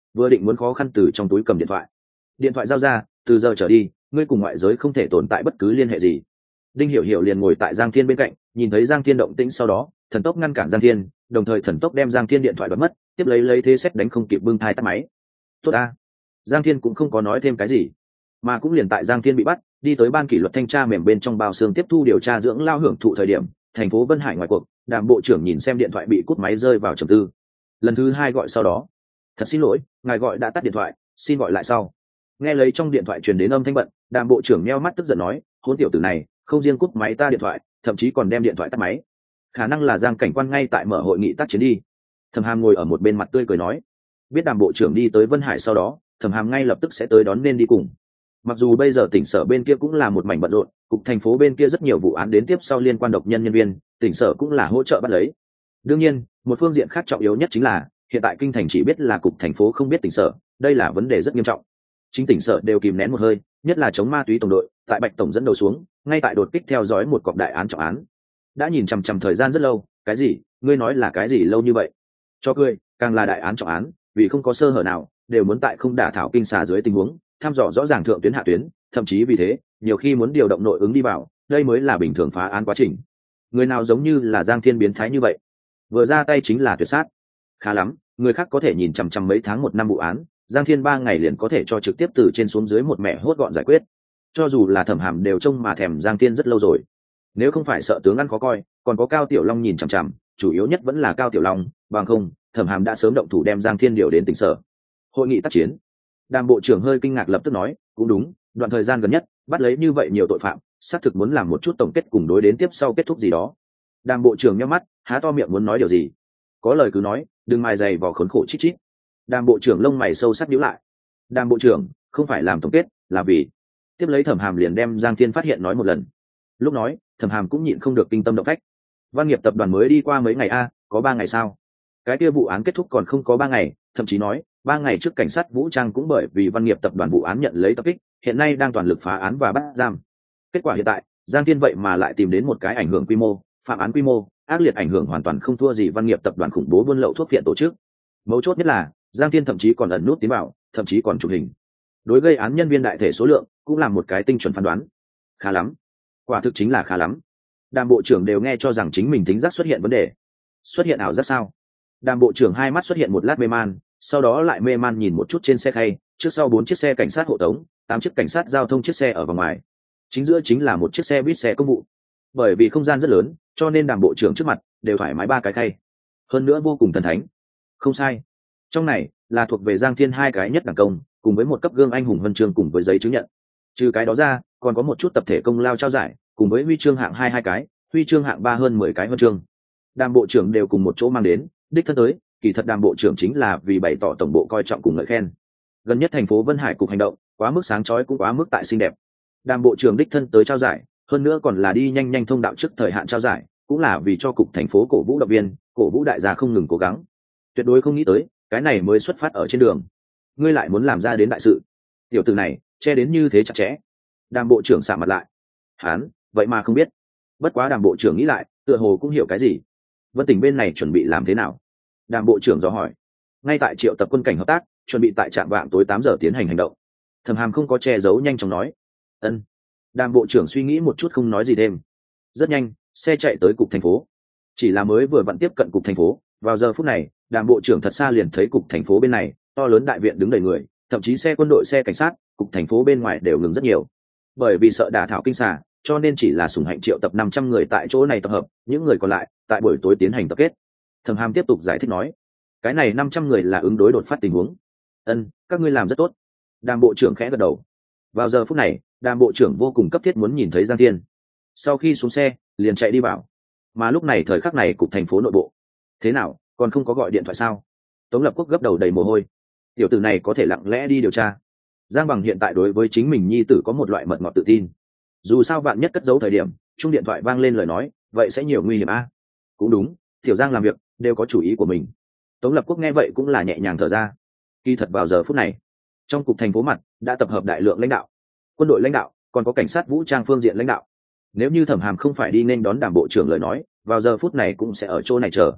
[SPEAKER 1] vừa định muốn khó khăn từ trong túi cầm điện thoại. Điện thoại giao ra, từ giờ trở đi ngươi cùng ngoại giới không thể tồn tại bất cứ liên hệ gì. Đinh Hiểu Hiểu liền ngồi tại Giang Thiên bên cạnh, nhìn thấy Giang Thiên động tĩnh sau đó thần tốc ngăn cản Giang Thiên, đồng thời thần tốc đem Giang Thiên điện thoại đoạt mất, tiếp lấy lấy thế xét đánh không kịp bưng thai tắt máy. Tốt a. Giang Thiên cũng không có nói thêm cái gì, mà cũng liền tại Giang Thiên bị bắt đi tới ban kỷ luật thanh tra mềm bên trong bao xương tiếp thu điều tra dưỡng lao hưởng thụ thời điểm, thành phố Vân Hải ngoài cuộc, Đàm bộ trưởng nhìn xem điện thoại bị cút máy rơi vào trầm tư. Lần thứ hai gọi sau đó, thật xin lỗi, ngài gọi đã tắt điện thoại, xin gọi lại sau. Nghe lấy trong điện thoại truyền đến âm thanh bận, Đàm bộ trưởng meo mắt tức giận nói, hôn tiểu tử này không riêng cút máy ta điện thoại, thậm chí còn đem điện thoại tắt máy. Khả năng là Giang cảnh quan ngay tại mở hội nghị tác chiến đi. Thẩm Hàm ngồi ở một bên mặt tươi cười nói, biết Đàm bộ trưởng đi tới Vân Hải sau đó, Thẩm Hàm ngay lập tức sẽ tới đón nên đi cùng. Mặc dù bây giờ tỉnh sở bên kia cũng là một mảnh bận rộn, cục thành phố bên kia rất nhiều vụ án đến tiếp sau liên quan độc nhân nhân viên, tỉnh sở cũng là hỗ trợ bắt lấy. Đương nhiên, một phương diện khác trọng yếu nhất chính là hiện tại kinh thành chỉ biết là cục thành phố không biết tỉnh sở, đây là vấn đề rất nghiêm trọng. Chính tỉnh sở đều kìm nén một hơi, nhất là chống ma túy tổng đội, tại Bạch tổng dẫn đầu xuống, ngay tại đột kích theo dõi một cọc đại án trọng án. Đã nhìn chằm chằm thời gian rất lâu, cái gì? Ngươi nói là cái gì lâu như vậy? Cho cười, càng là đại án trọng án, vì không có sơ hở nào, đều muốn tại không đả thảo kinh xà dưới tình huống, thăm dò rõ ràng thượng tuyến hạ tuyến, thậm chí vì thế, nhiều khi muốn điều động nội ứng đi vào, đây mới là bình thường phá án quá trình. Người nào giống như là Giang Thiên biến thái như vậy, vừa ra tay chính là tuyệt sát. Khá lắm, người khác có thể nhìn chằm chằm mấy tháng một năm vụ án, Giang Thiên ba ngày liền có thể cho trực tiếp từ trên xuống dưới một mẹ hốt gọn giải quyết. Cho dù là Thẩm Hàm đều trông mà thèm Giang Thiên rất lâu rồi. Nếu không phải sợ tướng ăn khó coi, còn có Cao Tiểu Long nhìn chằm chằm, chủ yếu nhất vẫn là Cao Tiểu Long, bằng không, Thẩm Hàm đã sớm động thủ đem Giang Thiên điều đến tỉnh sở. Hội nghị tác chiến. Đàm bộ trưởng hơi kinh ngạc lập tức nói, cũng đúng, đoạn thời gian gần nhất bắt lấy như vậy nhiều tội phạm, xác thực muốn làm một chút tổng kết cùng đối đến tiếp sau kết thúc gì đó. Đàm bộ trưởng nhắm mắt, há to miệng muốn nói điều gì, có lời cứ nói, đừng mài dày vò khốn khổ chít chít. Đàm bộ trưởng lông mày sâu sắc nhíu lại. Đàm bộ trưởng không phải làm tổng kết, là vì tiếp lấy Thẩm Hàm liền đem Giang Thiên phát hiện nói một lần. Lúc nói, Thẩm Hàm cũng nhịn không được kinh tâm động phách. Văn nghiệp tập đoàn mới đi qua mấy ngày a, có ba ngày sao? Cái kia vụ án kết thúc còn không có ba ngày, thậm chí nói ba ngày trước cảnh sát vũ trang cũng bởi vì Văn nghiệp tập đoàn vụ án nhận lấy tập kích, hiện nay đang toàn lực phá án và bắt giam. Kết quả hiện tại, Giang Thiên vậy mà lại tìm đến một cái ảnh hưởng quy mô, phạm án quy mô, ác liệt ảnh hưởng hoàn toàn không thua gì Văn nghiệp tập đoàn khủng bố buôn lậu thuốc phiện tổ chức. Mấu chốt nhất là, Giang Thiên thậm chí còn ẩn nút tiến vào, thậm chí còn chụp hình. Đối gây án nhân viên đại thể số lượng, cũng là một cái tinh chuẩn phán đoán. Khá lắm, quả thực chính là khá lắm. Đàm bộ trưởng đều nghe cho rằng chính mình tính giác xuất hiện vấn đề. Xuất hiện ảo giác sao? Đàm bộ trưởng hai mắt xuất hiện một lát mê man, sau đó lại mê man nhìn một chút trên xe khay, trước sau bốn chiếc xe cảnh sát hộ tống, tám chiếc cảnh sát giao thông chiếc xe ở vòng ngoài, chính giữa chính là một chiếc xe buýt xe công vụ. Bởi vì không gian rất lớn, cho nên Đàm bộ trưởng trước mặt đều thoải mái ba cái khay, hơn nữa vô cùng thần thánh. Không sai, trong này là thuộc về Giang Thiên hai cái nhất đẳng công, cùng với một cấp gương anh hùng huân chương cùng với giấy chứng nhận. Trừ cái đó ra, còn có một chút tập thể công lao trao giải, cùng với huy chương hạng hai hai cái, huy chương hạng ba hơn mười cái huân chương. Đàm bộ trưởng đều cùng một chỗ mang đến, đích thân tới, kỳ thật Đàm bộ trưởng chính là vì bày tỏ tổng bộ coi trọng cùng ngợi khen. Gần nhất thành phố Vân Hải cục hành động, quá mức sáng chói cũng quá mức tại xinh đẹp. Đàm bộ trưởng đích thân tới trao giải, hơn nữa còn là đi nhanh nhanh thông đạo trước thời hạn trao giải, cũng là vì cho cục thành phố cổ vũ động viên, cổ vũ đại gia không ngừng cố gắng. Tuyệt đối không nghĩ tới, cái này mới xuất phát ở trên đường, ngươi lại muốn làm ra đến đại sự. Tiểu tử này, che đến như thế chặt chẽ. Đàm bộ trưởng sạ mặt lại. Hán, vậy mà không biết. Bất quá Đàm bộ trưởng nghĩ lại, tựa hồ cũng hiểu cái gì. Vân Tỉnh bên này chuẩn bị làm thế nào? Đàm bộ trưởng dò hỏi. Ngay tại triệu tập quân cảnh hợp tác, chuẩn bị tại trạm vạng tối tám giờ tiến hành hành động. Thẩm Hàm không có che giấu nhanh chóng nói. Ân. Đàm bộ trưởng suy nghĩ một chút không nói gì thêm. Rất nhanh, xe chạy tới cục thành phố. Chỉ là mới vừa vặn tiếp cận cục thành phố, vào giờ phút này, Đàm bộ trưởng thật xa liền thấy cục thành phố bên này, to lớn đại viện đứng đầy người, thậm chí xe quân đội, xe cảnh sát, cục thành phố bên ngoài đều ngừng rất nhiều. Bởi vì sợ đả thảo kinh xà, cho nên chỉ là sủng hạnh triệu tập năm trăm người tại chỗ này tập hợp, những người còn lại tại buổi tối tiến hành tập kết. Thẩm Hàm tiếp tục giải thích nói, cái này năm trăm người là ứng đối đột phát tình huống. Ân, các ngươi làm rất tốt. Đàm bộ trưởng khẽ gật đầu. Vào giờ phút này, Đàm bộ trưởng vô cùng cấp thiết muốn nhìn thấy Giang Thiên. Sau khi xuống xe, liền chạy đi vào. Mà lúc này thời khắc này cục thành phố nội bộ, thế nào, còn không có gọi điện thoại sao? Tống Lập Quốc gấp đầu đầy mồ hôi. Tiểu tử này có thể lặng lẽ đi điều tra. Giang Bằng hiện tại đối với chính mình nhi tử có một loại mật ngọt tự tin. Dù sao vạn nhất cất giấu thời điểm, chung điện thoại vang lên lời nói, vậy sẽ nhiều nguy hiểm a. Cũng đúng, Tiểu Giang làm việc đều có chủ ý của mình. Tống Lập Quốc nghe vậy cũng là nhẹ nhàng thở ra. Kỳ thật vào giờ phút này, trong cục thành phố mặt đã tập hợp đại lượng lãnh đạo, quân đội lãnh đạo, còn có cảnh sát vũ trang phương diện lãnh đạo. Nếu như Thẩm Hàm không phải đi nên đón Đàm bộ trưởng lời nói, vào giờ phút này cũng sẽ ở chỗ này chờ.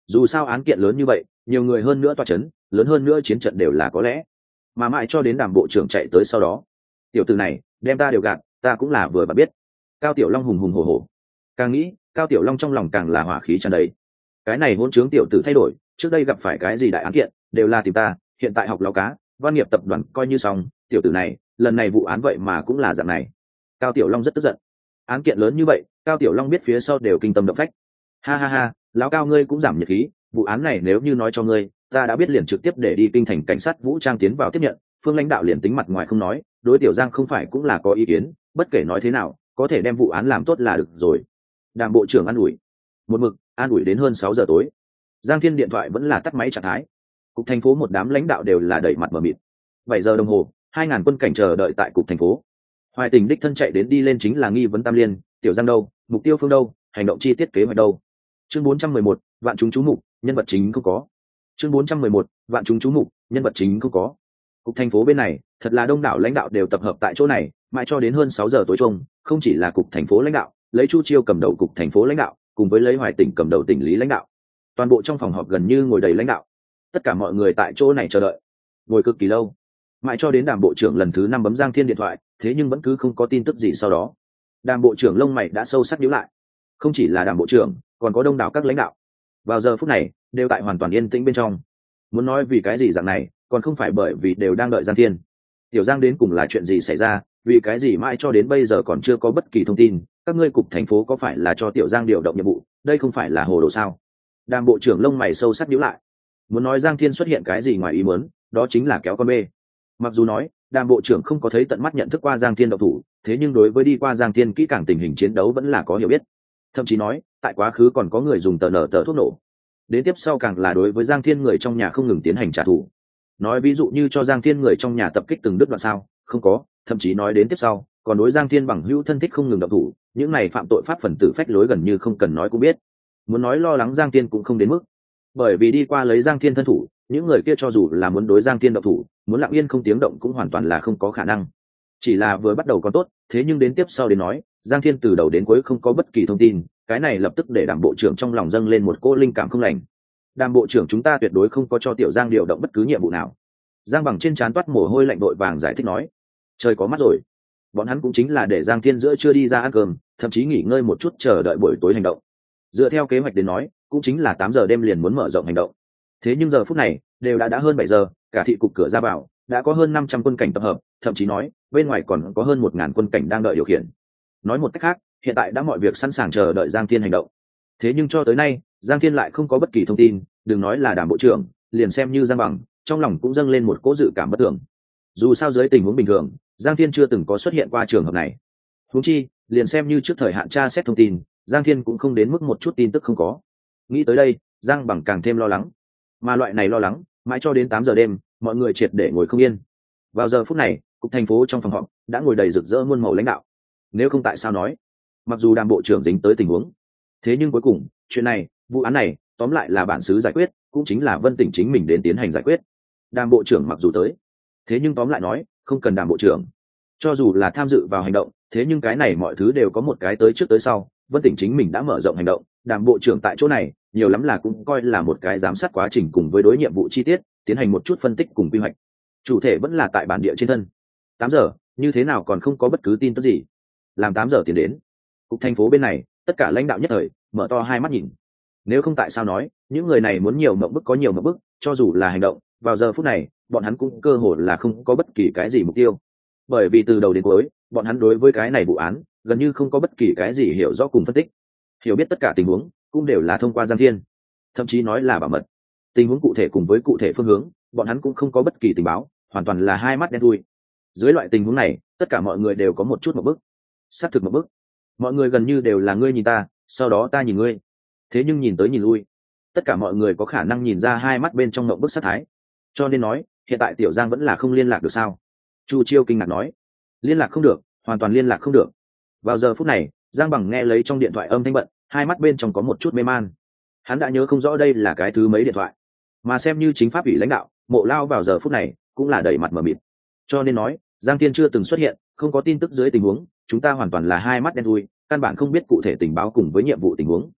[SPEAKER 1] Dù sao án kiện lớn như vậy, nhiều người hơn nữa tòa chấn, lớn hơn nữa chiến trận đều là có lẽ. Mà mãi cho đến Đàm bộ trưởng chạy tới sau đó, tiểu tử này đem ta đều gạt, ta cũng là vừa và biết. Cao Tiểu Long hùng hùng hổ hổ, càng nghĩ Cao Tiểu Long trong lòng càng là hỏa khí tràn đầy. Cái này hỗn trướng tiểu tử thay đổi, trước đây gặp phải cái gì đại án kiện đều là tìm ta, hiện tại học láo cá, văn nghiệp tập đoàn coi như xong, tiểu tử này lần này vụ án vậy mà cũng là dạng này. Cao Tiểu Long rất tức giận. Án kiện lớn như vậy, Cao Tiểu Long biết phía sau đều kinh tâm động phách. Ha ha ha, lão Cao ngươi cũng giảm nhiệt khí, vụ án này nếu như nói cho ngươi, ta đã biết liền trực tiếp để đi kinh thành cảnh sát vũ trang tiến vào tiếp nhận. Phương lãnh đạo liền tính mặt ngoài không nói, đối Tiểu Giang không phải cũng là có ý kiến, bất kể nói thế nào, có thể đem vụ án làm tốt là được rồi. Đàm bộ trưởng an ủi. Một mực an ủi đến hơn sáu giờ tối. Giang Thiên điện thoại vẫn là tắt máy trạng thái. Cục thành phố một đám lãnh đạo đều là đẩy mặt mờ mịt. Bảy giờ đồng hồ, hai ngàn quân cảnh chờ đợi tại cục thành phố. Hoài Tình đích thân chạy đến đi lên chính là nghi vấn Tam Liên, Tiểu Giang đâu, mục tiêu phương đâu, hành động chi tiết kế hoạch đâu. Chương bốn trăm mười một, vạn chúng chú mục, nhân vật chính không có. Chương bốn trăm mười một, vạn chúng chú mục, nhân vật chính không có. Cục thành phố bên này, thật là đông đảo lãnh đạo đều tập hợp tại chỗ này, mãi cho đến hơn sáu giờ tối chung, không chỉ là cục thành phố lãnh đạo, lấy Chu Chiêu cầm đầu cục thành phố lãnh đạo, cùng với lấy Hoài Tỉnh cầm đầu tỉnh lý lãnh đạo. Toàn bộ trong phòng họp gần như ngồi đầy lãnh đạo. Tất cả mọi người tại chỗ này chờ đợi, ngồi cực kỳ lâu. Mãi cho đến Đàm bộ trưởng lần thứ năm bấm Giang Thiên điện thoại, thế nhưng vẫn cứ không có tin tức gì sau đó. Đàm bộ trưởng lông mày đã sâu sắc nhíu lại. Không chỉ là Đàm bộ trưởng, còn có đông đảo các lãnh đạo. Vào giờ phút này, đều tại hoàn toàn yên tĩnh bên trong. Muốn nói vì cái gì dạng này, còn không phải bởi vì đều đang đợi Giang Thiên. Tiểu Giang đến cùng là chuyện gì xảy ra, vì cái gì mãi cho đến bây giờ còn chưa có bất kỳ thông tin, các ngươi cục thành phố có phải là cho Tiểu Giang điều động nhiệm vụ, đây không phải là hồ đồ sao? Đàm bộ trưởng lông mày sâu sắc nhíu lại. Muốn nói Giang Thiên xuất hiện cái gì ngoài ý muốn, đó chính là kéo con bê. Mặc dù nói Đàm bộ trưởng không có thấy tận mắt nhận thức qua Giang Thiên độc thủ, thế nhưng đối với đi qua Giang Thiên kỹ càng tình hình chiến đấu vẫn là có hiểu biết. Thậm chí nói tại quá khứ còn có người dùng tờ nở tờ thuốc nổ. Đến tiếp sau càng là đối với Giang Thiên người trong nhà không ngừng tiến hành trả thù. Nói ví dụ như cho Giang Thiên người trong nhà tập kích từng đứt đoạn sao, không có, thậm chí nói đến tiếp sau còn đối Giang Thiên bằng hữu thân thích không ngừng động thủ, những này phạm tội pháp phần tử phách lối gần như không cần nói cũng biết. Muốn nói lo lắng Giang Thiên cũng không đến mức, bởi vì đi qua lấy Giang Thiên thân thủ, những người kia cho dù là muốn đối Giang Thiên động thủ, muốn lặng yên không tiếng động cũng hoàn toàn là không có khả năng. Chỉ là vừa bắt đầu còn tốt, thế nhưng đến tiếp sau đến nói Giang Thiên từ đầu đến cuối không có bất kỳ thông tin, cái này lập tức để Đàm bộ trưởng trong lòng dâng lên một cỗ linh cảm không lành. Đàm bộ trưởng chúng ta tuyệt đối không có cho Tiểu Giang điều động bất cứ nhiệm vụ nào. Giang Bằng trên trán toát mồ hôi lạnh đội vàng giải thích nói. Trời có mắt rồi, bọn hắn cũng chính là để Giang Thiên giữa chưa đi ra ăn cơm, thậm chí nghỉ ngơi một chút chờ đợi buổi tối hành động. Dựa theo kế hoạch đến nói cũng chính là tám giờ đêm liền muốn mở rộng hành động. Thế nhưng giờ phút này đều đã đã hơn bảy giờ, cả thị cục cửa ra vào đã có hơn năm trăm quân cảnh tập hợp, thậm chí nói bên ngoài còn có hơn một ngàn quân cảnh đang đợi điều khiển. Nói một cách khác, hiện tại đã mọi việc sẵn sàng chờ đợi Giang Thiên hành động. Thế nhưng cho tới nay Giang Thiên lại không có bất kỳ thông tin, đừng nói là Đàm bộ trưởng, liền xem như Giang Bằng trong lòng cũng dâng lên một cỗ dự cảm bất tưởng. Dù sao dưới tình huống bình thường Giang Thiên chưa từng có xuất hiện qua trường hợp này. Huống chi liền xem như trước thời hạn tra xét thông tin, Giang Thiên cũng không đến mức một chút tin tức không có. Nghĩ tới đây Giang Bằng càng thêm lo lắng, mà loại này lo lắng mãi cho đến tám giờ đêm mọi người triệt để ngồi không yên. Vào giờ phút này cục thành phố trong phòng họp đã ngồi đầy rực rỡ muôn màu lãnh đạo. Nếu không tại sao nói mặc dù Đàm bộ trưởng dính tới tình huống, thế nhưng cuối cùng chuyện này, vụ án này tóm lại là bản xứ giải quyết, cũng chính là Vân Tỉnh chính mình đến tiến hành giải quyết. Đàm bộ trưởng mặc dù tới, thế nhưng tóm lại nói không cần Đàm bộ trưởng, cho dù là tham dự vào hành động, thế nhưng cái này mọi thứ đều có một cái tới trước tới sau. Vân Tỉnh chính mình đã mở rộng hành động, Đàm bộ trưởng tại chỗ này nhiều lắm là cũng coi là một cái giám sát quá trình cùng với đối nhiệm vụ chi tiết, tiến hành một chút phân tích cùng quy hoạch. Chủ thể vẫn là tại bản địa trên thân. Tám giờ như thế nào còn không có bất cứ tin tức gì. Làm tám giờ tiến đến, cục thành phố bên này tất cả lãnh đạo nhất thời mở to hai mắt nhìn. Nếu không tại sao nói những người này muốn nhiều mộng bức có nhiều mộng bức, cho dù là hành động vào giờ phút này bọn hắn cũng cơ hồ là không có bất kỳ cái gì mục tiêu, bởi vì từ đầu đến cuối bọn hắn đối với cái này vụ án gần như không có bất kỳ cái gì hiểu rõ cùng phân tích. Hiểu biết tất cả tình huống cũng đều là thông qua Giang Thiên, thậm chí nói là bảo mật. Tình huống cụ thể cùng với cụ thể phương hướng bọn hắn cũng không có bất kỳ tình báo, hoàn toàn là hai mắt đen thui. Dưới loại tình huống này tất cả mọi người đều có một chút một bức, xác thực một bức. Mọi người gần như đều là ngươi nhìn ta, sau đó ta nhìn ngươi. Thế nhưng nhìn tới nhìn lui, tất cả mọi người có khả năng nhìn ra hai mắt bên trong mộng bức sát thái. Cho nên nói hiện tại Tiểu Giang vẫn là không liên lạc được sao? Chu Chiêu kinh ngạc nói. Liên lạc không được, hoàn toàn liên lạc không được. Vào giờ phút này Giang Bằng nghe lấy trong điện thoại âm thanh bận, hai mắt bên trong có một chút mê man. Hắn đã nhớ không rõ đây là cái thứ mấy điện thoại, mà xem như chính pháp ủy lãnh đạo Mộ Lao vào giờ phút này cũng là đầy mặt mờ mịt. Cho nên nói Giang Thiên chưa từng xuất hiện, không có tin tức dưới tình huống chúng ta hoàn toàn là hai mắt đen thui, căn bản không biết cụ thể tình báo cùng với nhiệm vụ tình huống.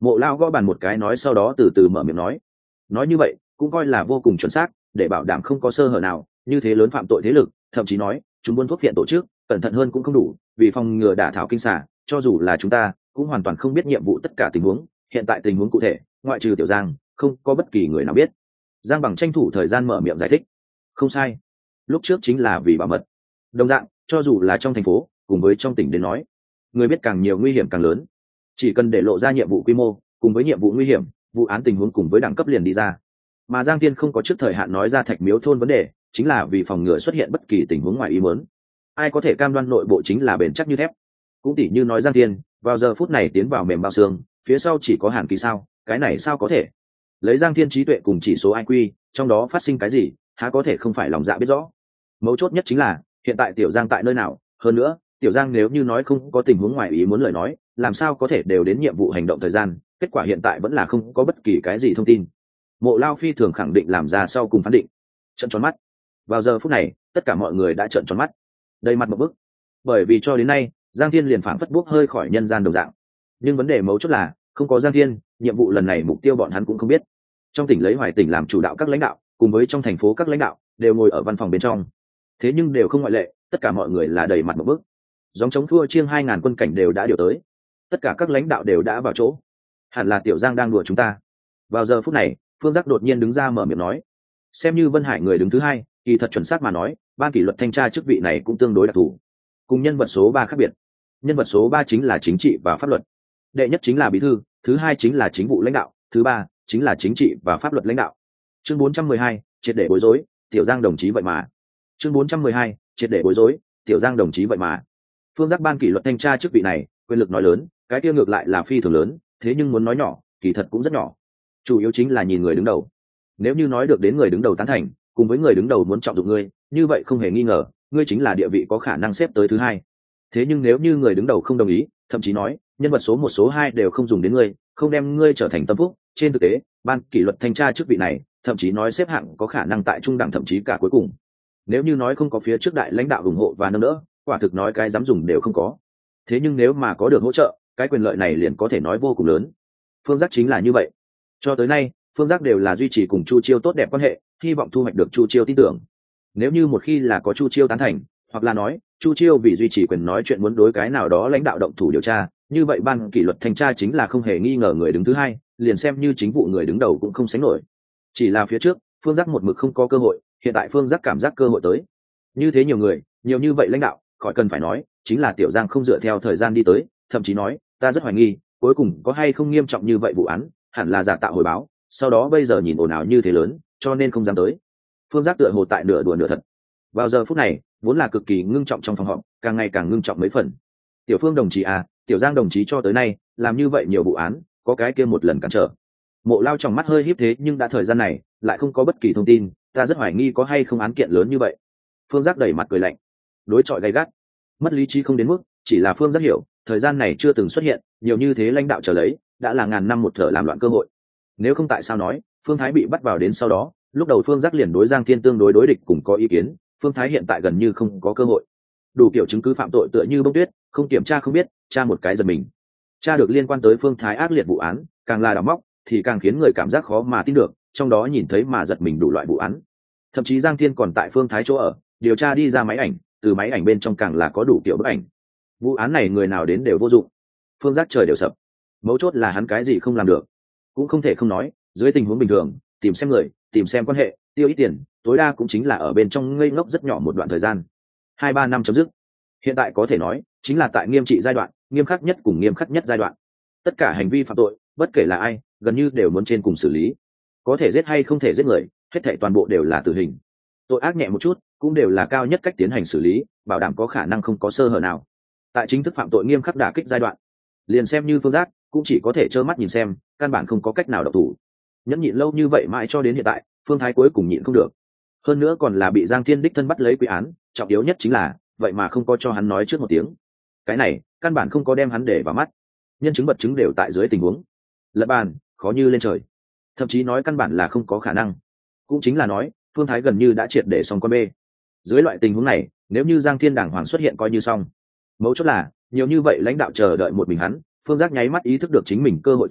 [SPEAKER 1] Mộ Lao gõ bàn một cái nói, sau đó từ từ mở miệng nói. Nói như vậy cũng coi là vô cùng chuẩn xác, để bảo đảm không có sơ hở nào. Như thế lớn phạm tội thế lực, thậm chí nói chúng buôn thuốc phiện tổ chức, cẩn thận hơn cũng không đủ, vì phòng ngừa đả thảo kinh xà, cho dù là chúng ta cũng hoàn toàn không biết nhiệm vụ tất cả tình huống. Hiện tại tình huống cụ thể, ngoại trừ Tiểu Giang, không có bất kỳ người nào biết. Giang Bằng tranh thủ thời gian mở miệng giải thích. Không sai, lúc trước chính là vì bảo mật. Đồng dạng, cho dù là trong thành phố cùng với trong tỉnh đến nói, người biết càng nhiều nguy hiểm càng lớn. Chỉ cần để lộ ra nhiệm vụ quy mô cùng với nhiệm vụ nguy hiểm, vụ án tình huống cùng với đẳng cấp liền đi ra. Mà Giang Thiên không có trước thời hạn nói ra Thạch Miếu thôn vấn đề, chính là vì phòng ngừa xuất hiện bất kỳ tình huống ngoài ý muốn. Ai có thể cam đoan nội bộ chính là bền chắc như thép. Cũng tỉ như nói Giang Thiên vào giờ phút này tiến vào mềm bao xương, phía sau chỉ có Hàn Kỳ sao, cái này sao có thể? Lấy Giang Thiên trí tuệ cùng chỉ số i kiu, trong đó phát sinh cái gì, há có thể không phải lòng dạ biết rõ. Mấu chốt nhất chính là hiện tại Tiểu Giang tại nơi nào, hơn nữa Tiểu Giang nếu như nói không có tình huống ngoài ý muốn lời nói, làm sao có thể đều đến nhiệm vụ hành động thời gian, kết quả hiện tại vẫn là không có bất kỳ cái gì thông tin. Mộ Lao phi thường khẳng định làm ra sau cùng phán định. Trợn tròn mắt. Vào giờ phút này tất cả mọi người đã trợn tròn mắt, đầy mặt một bức, bởi vì cho đến nay Giang Thiên liền phảng phất bốc hơi khỏi nhân gian đồng dạng. Nhưng vấn đề mấu chốt là không có Giang Thiên, nhiệm vụ lần này mục tiêu bọn hắn cũng không biết. Trong tỉnh lấy Hoài tỉnh làm chủ đạo các lãnh đạo cùng với trong thành phố các lãnh đạo đều ngồi ở văn phòng bên trong, thế nhưng đều không ngoại lệ, tất cả mọi người là đầy mặt một bức. Giống chống thua chiêng hai ngàn quân cảnh đều đã điều tới, tất cả các lãnh đạo đều đã vào chỗ. Hẳn là Tiểu Giang đang đùa chúng ta. Vào giờ phút này Phương Giác đột nhiên đứng ra mở miệng nói, xem như Vân Hải người đứng thứ hai, kỳ thật chuẩn xác mà nói ban kỷ luật thanh tra chức vị này cũng tương đối đặc thù, cùng nhân vật số ba khác biệt. Nhân vật số ba chính là chính trị và pháp luật, đệ nhất chính là bí thư, thứ hai chính là chính vụ lãnh đạo, thứ ba chính là chính trị và pháp luật lãnh đạo. Chương bốn trăm mười hai, triệt để bối rối, Tiểu Giang đồng chí vậy mà. Chương bốn trăm mười hai, triệt để bối rối, Tiểu Giang đồng chí vậy mà. Phương Giác ban kỷ luật thanh tra chức vị này quyền lực nói lớn, cái kia ngược lại là phi thường lớn, thế nhưng muốn nói nhỏ kỳ thật cũng rất nhỏ. Chủ yếu chính là nhìn người đứng đầu. Nếu như nói được đến người đứng đầu tán thành, cùng với người đứng đầu muốn trọng dụng ngươi, như vậy không hề nghi ngờ ngươi chính là địa vị có khả năng xếp tới thứ hai. Thế nhưng nếu như người đứng đầu không đồng ý, thậm chí nói nhân vật số một số hai đều không dùng đến ngươi, không đem ngươi trở thành tâm phúc, trên thực tế ban kỷ luật thanh tra chức vị này thậm chí nói xếp hạng có khả năng tại trung đẳng, thậm chí cả cuối cùng. Nếu như nói không có phía trước đại lãnh đạo ủng hộ và nâng đỡ, quả thực nói cái dám dùng đều không có. Thế nhưng nếu mà có được hỗ trợ, cái quyền lợi này liền có thể nói vô cùng lớn. Phương Giác chính là như vậy. Cho tới nay Phương Giác đều là duy trì cùng Chu Chiêu tốt đẹp quan hệ, hy vọng thu hoạch được Chu Chiêu tin tưởng. Nếu như một khi là có Chu Chiêu tán thành, hoặc là nói Chu Chiêu vì duy trì quyền nói chuyện muốn đối cái nào đó lãnh đạo động thủ điều tra, như vậy ban kỷ luật thanh tra chính là không hề nghi ngờ người đứng thứ hai, liền xem như chính vụ người đứng đầu cũng không sánh nổi. Chỉ là phía trước Phương Giác một mực không có cơ hội, hiện tại Phương Giác cảm giác cơ hội tới. Như thế nhiều người, nhiều như vậy lãnh đạo, khỏi cần phải nói, chính là Tiểu Giang không dựa theo thời gian đi tới, thậm chí nói ta rất hoài nghi cuối cùng có hay không nghiêm trọng như vậy vụ án, hẳn là giả tạo hồi báo, sau đó bây giờ nhìn ồn ào như thế lớn, cho nên không dám tới. Phương Giác tựa hồ tại nửa đùa nửa thật. Vào giờ phút này vốn là cực kỳ ngưng trọng trong phòng họp, càng ngày càng ngưng trọng mấy phần. Tiểu Phương đồng chí à, Tiểu Giang đồng chí cho tới nay làm như vậy nhiều vụ án, có cái kia một lần cản trở. Mộ Lao trong mắt hơi híp, thế nhưng đã thời gian này lại không có bất kỳ thông tin, ta rất hoài nghi có hay không án kiện lớn như vậy. Phương Giác đẩy mặt cười lạnh, đối chọi gay gắt. Mất lý trí không đến mức, chỉ là Phương Giác hiểu thời gian này chưa từng xuất hiện nhiều như thế lãnh đạo trở lấy, đã là ngàn năm một thở làm loạn cơ hội. Nếu không tại sao nói Phương Thái bị bắt vào đến sau đó, lúc đầu Phương Giác liền đối Giang Thiên tương đối đối địch cùng có ý kiến, Phương Thái hiện tại gần như không có cơ hội. Đủ kiểu chứng cứ phạm tội tựa như bông tuyết, không kiểm tra không biết, tra một cái giật mình. Tra được liên quan tới Phương Thái ác liệt vụ án, càng là đào móc thì càng khiến người cảm giác khó mà tin được, trong đó nhìn thấy mà giật mình đủ loại vụ án. Thậm chí Giang Thiên còn tại Phương Thái chỗ ở điều tra đi ra máy ảnh, từ máy ảnh bên trong càng là có đủ kiểu bức ảnh. Vụ án này người nào đến đều vô dụng, Phương Giác trời đều sập. Mấu chốt là hắn cái gì không làm được. Cũng không thể không nói, dưới tình huống bình thường tìm xem người, tìm xem quan hệ, tiêu ít tiền, tối đa cũng chính là ở bên trong ngây ngốc rất nhỏ một đoạn thời gian, hai ba năm chấm dứt. Hiện tại có thể nói chính là tại nghiêm trị giai đoạn, nghiêm khắc nhất cùng nghiêm khắc nhất giai đoạn. Tất cả hành vi phạm tội bất kể là ai gần như đều muốn trên cùng xử lý. Có thể giết hay không thể giết người, hết thảy toàn bộ đều là tử hình. Tội ác nhẹ một chút cũng đều là cao nhất cách tiến hành xử lý, bảo đảm có khả năng không có sơ hở nào. Tại chính thức phạm tội nghiêm khắc đả kích giai đoạn, liền xem như Phương Giác cũng chỉ có thể trơ mắt nhìn xem, căn bản không có cách nào động thủ. Nhẫn nhịn lâu như vậy mãi cho đến hiện tại, Phương Thái cuối cùng nhịn không được. Hơn nữa còn là bị Giang Thiên đích thân bắt lấy quy án, trọng yếu nhất chính là vậy mà không có cho hắn nói trước một tiếng. Cái này căn bản không có đem hắn để vào mắt. Nhân chứng vật chứng đều tại dưới tình huống lật bàn, khó như lên trời. Thậm chí nói căn bản là không có khả năng. Cũng chính là nói Phương Thái gần như đã triệt để xong con bê. Dưới loại tình huống này, nếu như Giang Thiên đàng hoàng xuất hiện coi như xong. Mấu chốt là nhiều như vậy lãnh đạo chờ đợi một mình hắn, Phương Giác nháy mắt ý thức được chính mình cơ hội tới,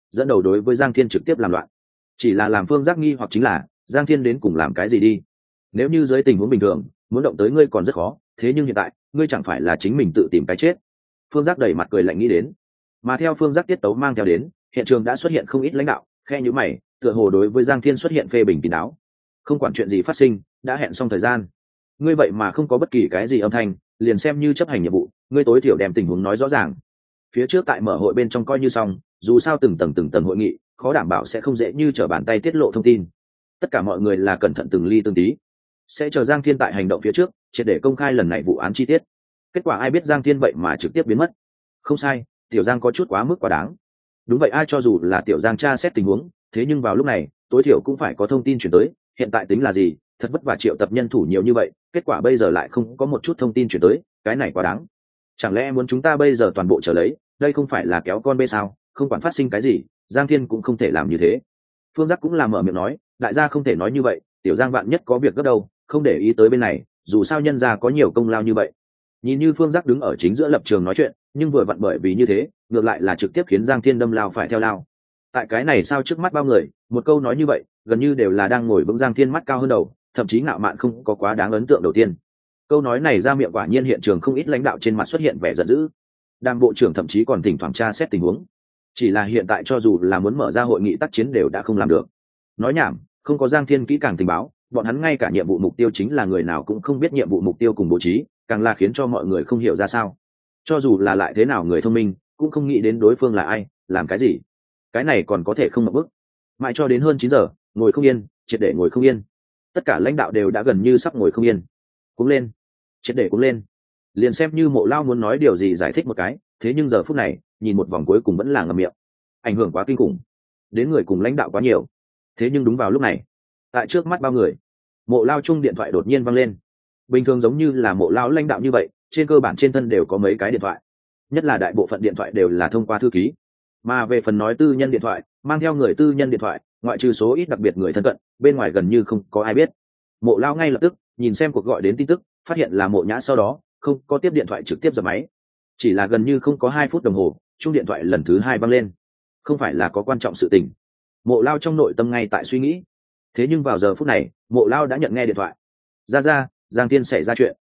[SPEAKER 1] dẫn đầu đối với Giang Thiên trực tiếp làm loạn. Chỉ là làm Phương Giác nghi hoặc chính là Giang Thiên đến cùng làm cái gì đi. Nếu như dưới tình huống bình thường muốn động tới ngươi còn rất khó, thế nhưng hiện tại ngươi chẳng phải là chính mình tự tìm cái chết. Phương Giác đầy mặt cười lạnh nghĩ đến. Mà theo Phương Giác tiết tấu mang theo đến, hiện trường đã xuất hiện không ít lãnh đạo khe nhíu mày, tựa hồ đối với Giang Thiên xuất hiện phê bình kín đáo. Không quản chuyện gì phát sinh, đã hẹn xong thời gian, ngươi vậy mà không có bất kỳ cái gì âm thanh, liền xem như chấp hành nhiệm vụ, ngươi tối thiểu đem tình huống nói rõ ràng. Phía trước tại mở hội bên trong coi như xong, dù sao từng tầng từng tầng hội nghị, khó đảm bảo sẽ không dễ như trở bàn tay tiết lộ thông tin. Tất cả mọi người là cẩn thận từng ly từng tí, sẽ chờ Giang Thiên tại hành động phía trước triệt để công khai lần này vụ án chi tiết. Kết quả ai biết Giang Thiên vậy mà trực tiếp biến mất. Không sai, Tiểu Giang có chút quá mức quá đáng. Đúng vậy, ai cho dù là Tiểu Giang tra xét tình huống, thế nhưng vào lúc này tối thiểu cũng phải có thông tin chuyển tới. Hiện tại tính là gì, thật vất vả triệu tập nhân thủ nhiều như vậy, kết quả bây giờ lại không có một chút thông tin chuyển tới, cái này quá đáng. Chẳng lẽ muốn chúng ta bây giờ toàn bộ trở lấy, đây không phải là kéo con bê sao? Không quản phát sinh cái gì, Giang Thiên cũng không thể làm như thế. Phương Giác cũng làm mở miệng nói, đại gia không thể nói như vậy, Tiểu Giang vạn nhất có việc gấp đâu, không để ý tới bên này, dù sao nhân gia có nhiều công lao như vậy. Nhìn như Phương Giác đứng ở chính giữa lập trường nói chuyện, nhưng vừa vặn bởi vì như thế, ngược lại là trực tiếp khiến Giang Thiên đâm lao phải theo lao. Tại cái này sao trước mắt bao người, một câu nói như vậy, gần như đều là đang ngồi vững Giang Thiên mắt cao hơn đầu, thậm chí ngạo mạn không có quá đáng ấn tượng đầu tiên. Câu nói này ra miệng quả nhiên hiện trường không ít lãnh đạo trên mặt xuất hiện vẻ giận dữ. Đàm bộ trưởng thậm chí còn thỉnh thoảng tra xét tình huống. Chỉ là hiện tại cho dù là muốn mở ra hội nghị tác chiến đều đã không làm được. Nói nhảm, không có Giang Thiên kỹ càng tình báo, bọn hắn ngay cả nhiệm vụ mục tiêu chính là người nào cũng không biết nhiệm vụ mục tiêu cùng bố trí, càng là khiến cho mọi người không hiểu ra sao. Cho dù là lại thế nào người thông minh, cũng không nghĩ đến đối phương là ai, làm cái gì. Cái này còn có thể không ngậm bức. Mãi cho đến hơn chín giờ, ngồi không yên, triệt để ngồi không yên. Tất cả lãnh đạo đều đã gần như sắp ngồi không yên. Cũng lên, triệt để cũng lên. Liền xem như Mộ Lao muốn nói điều gì giải thích một cái, thế nhưng giờ phút này, nhìn một vòng cuối cùng vẫn là ngậm miệng. Ảnh hưởng quá kinh khủng, đến người cùng lãnh đạo quá nhiều. Thế nhưng đúng vào lúc này, tại trước mắt bao người, Mộ Lao chung điện thoại đột nhiên vang lên. Bình thường giống như là Mộ Lao lãnh đạo như vậy, trên cơ bản trên thân đều có mấy cái điện thoại, nhất là đại bộ phận điện thoại đều là thông qua thư ký. Mà về phần nói tư nhân điện thoại, mang theo người tư nhân điện thoại, ngoại trừ số ít đặc biệt người thân cận, bên ngoài gần như không có ai biết. Mộ Lao ngay lập tức nhìn xem cuộc gọi đến tin tức, phát hiện là Mộ Nhã, sau đó không có tiếp điện thoại trực tiếp giật máy. Chỉ là gần như không có hai phút đồng hồ, chuông điện thoại lần thứ hai vang lên. Không phải là có quan trọng sự tình. Mộ Lao trong nội tâm ngay tại suy nghĩ. Thế nhưng vào giờ phút này, Mộ Lao đã nhận nghe điện thoại. Ra ra, Giang Thiên xảy ra chuyện.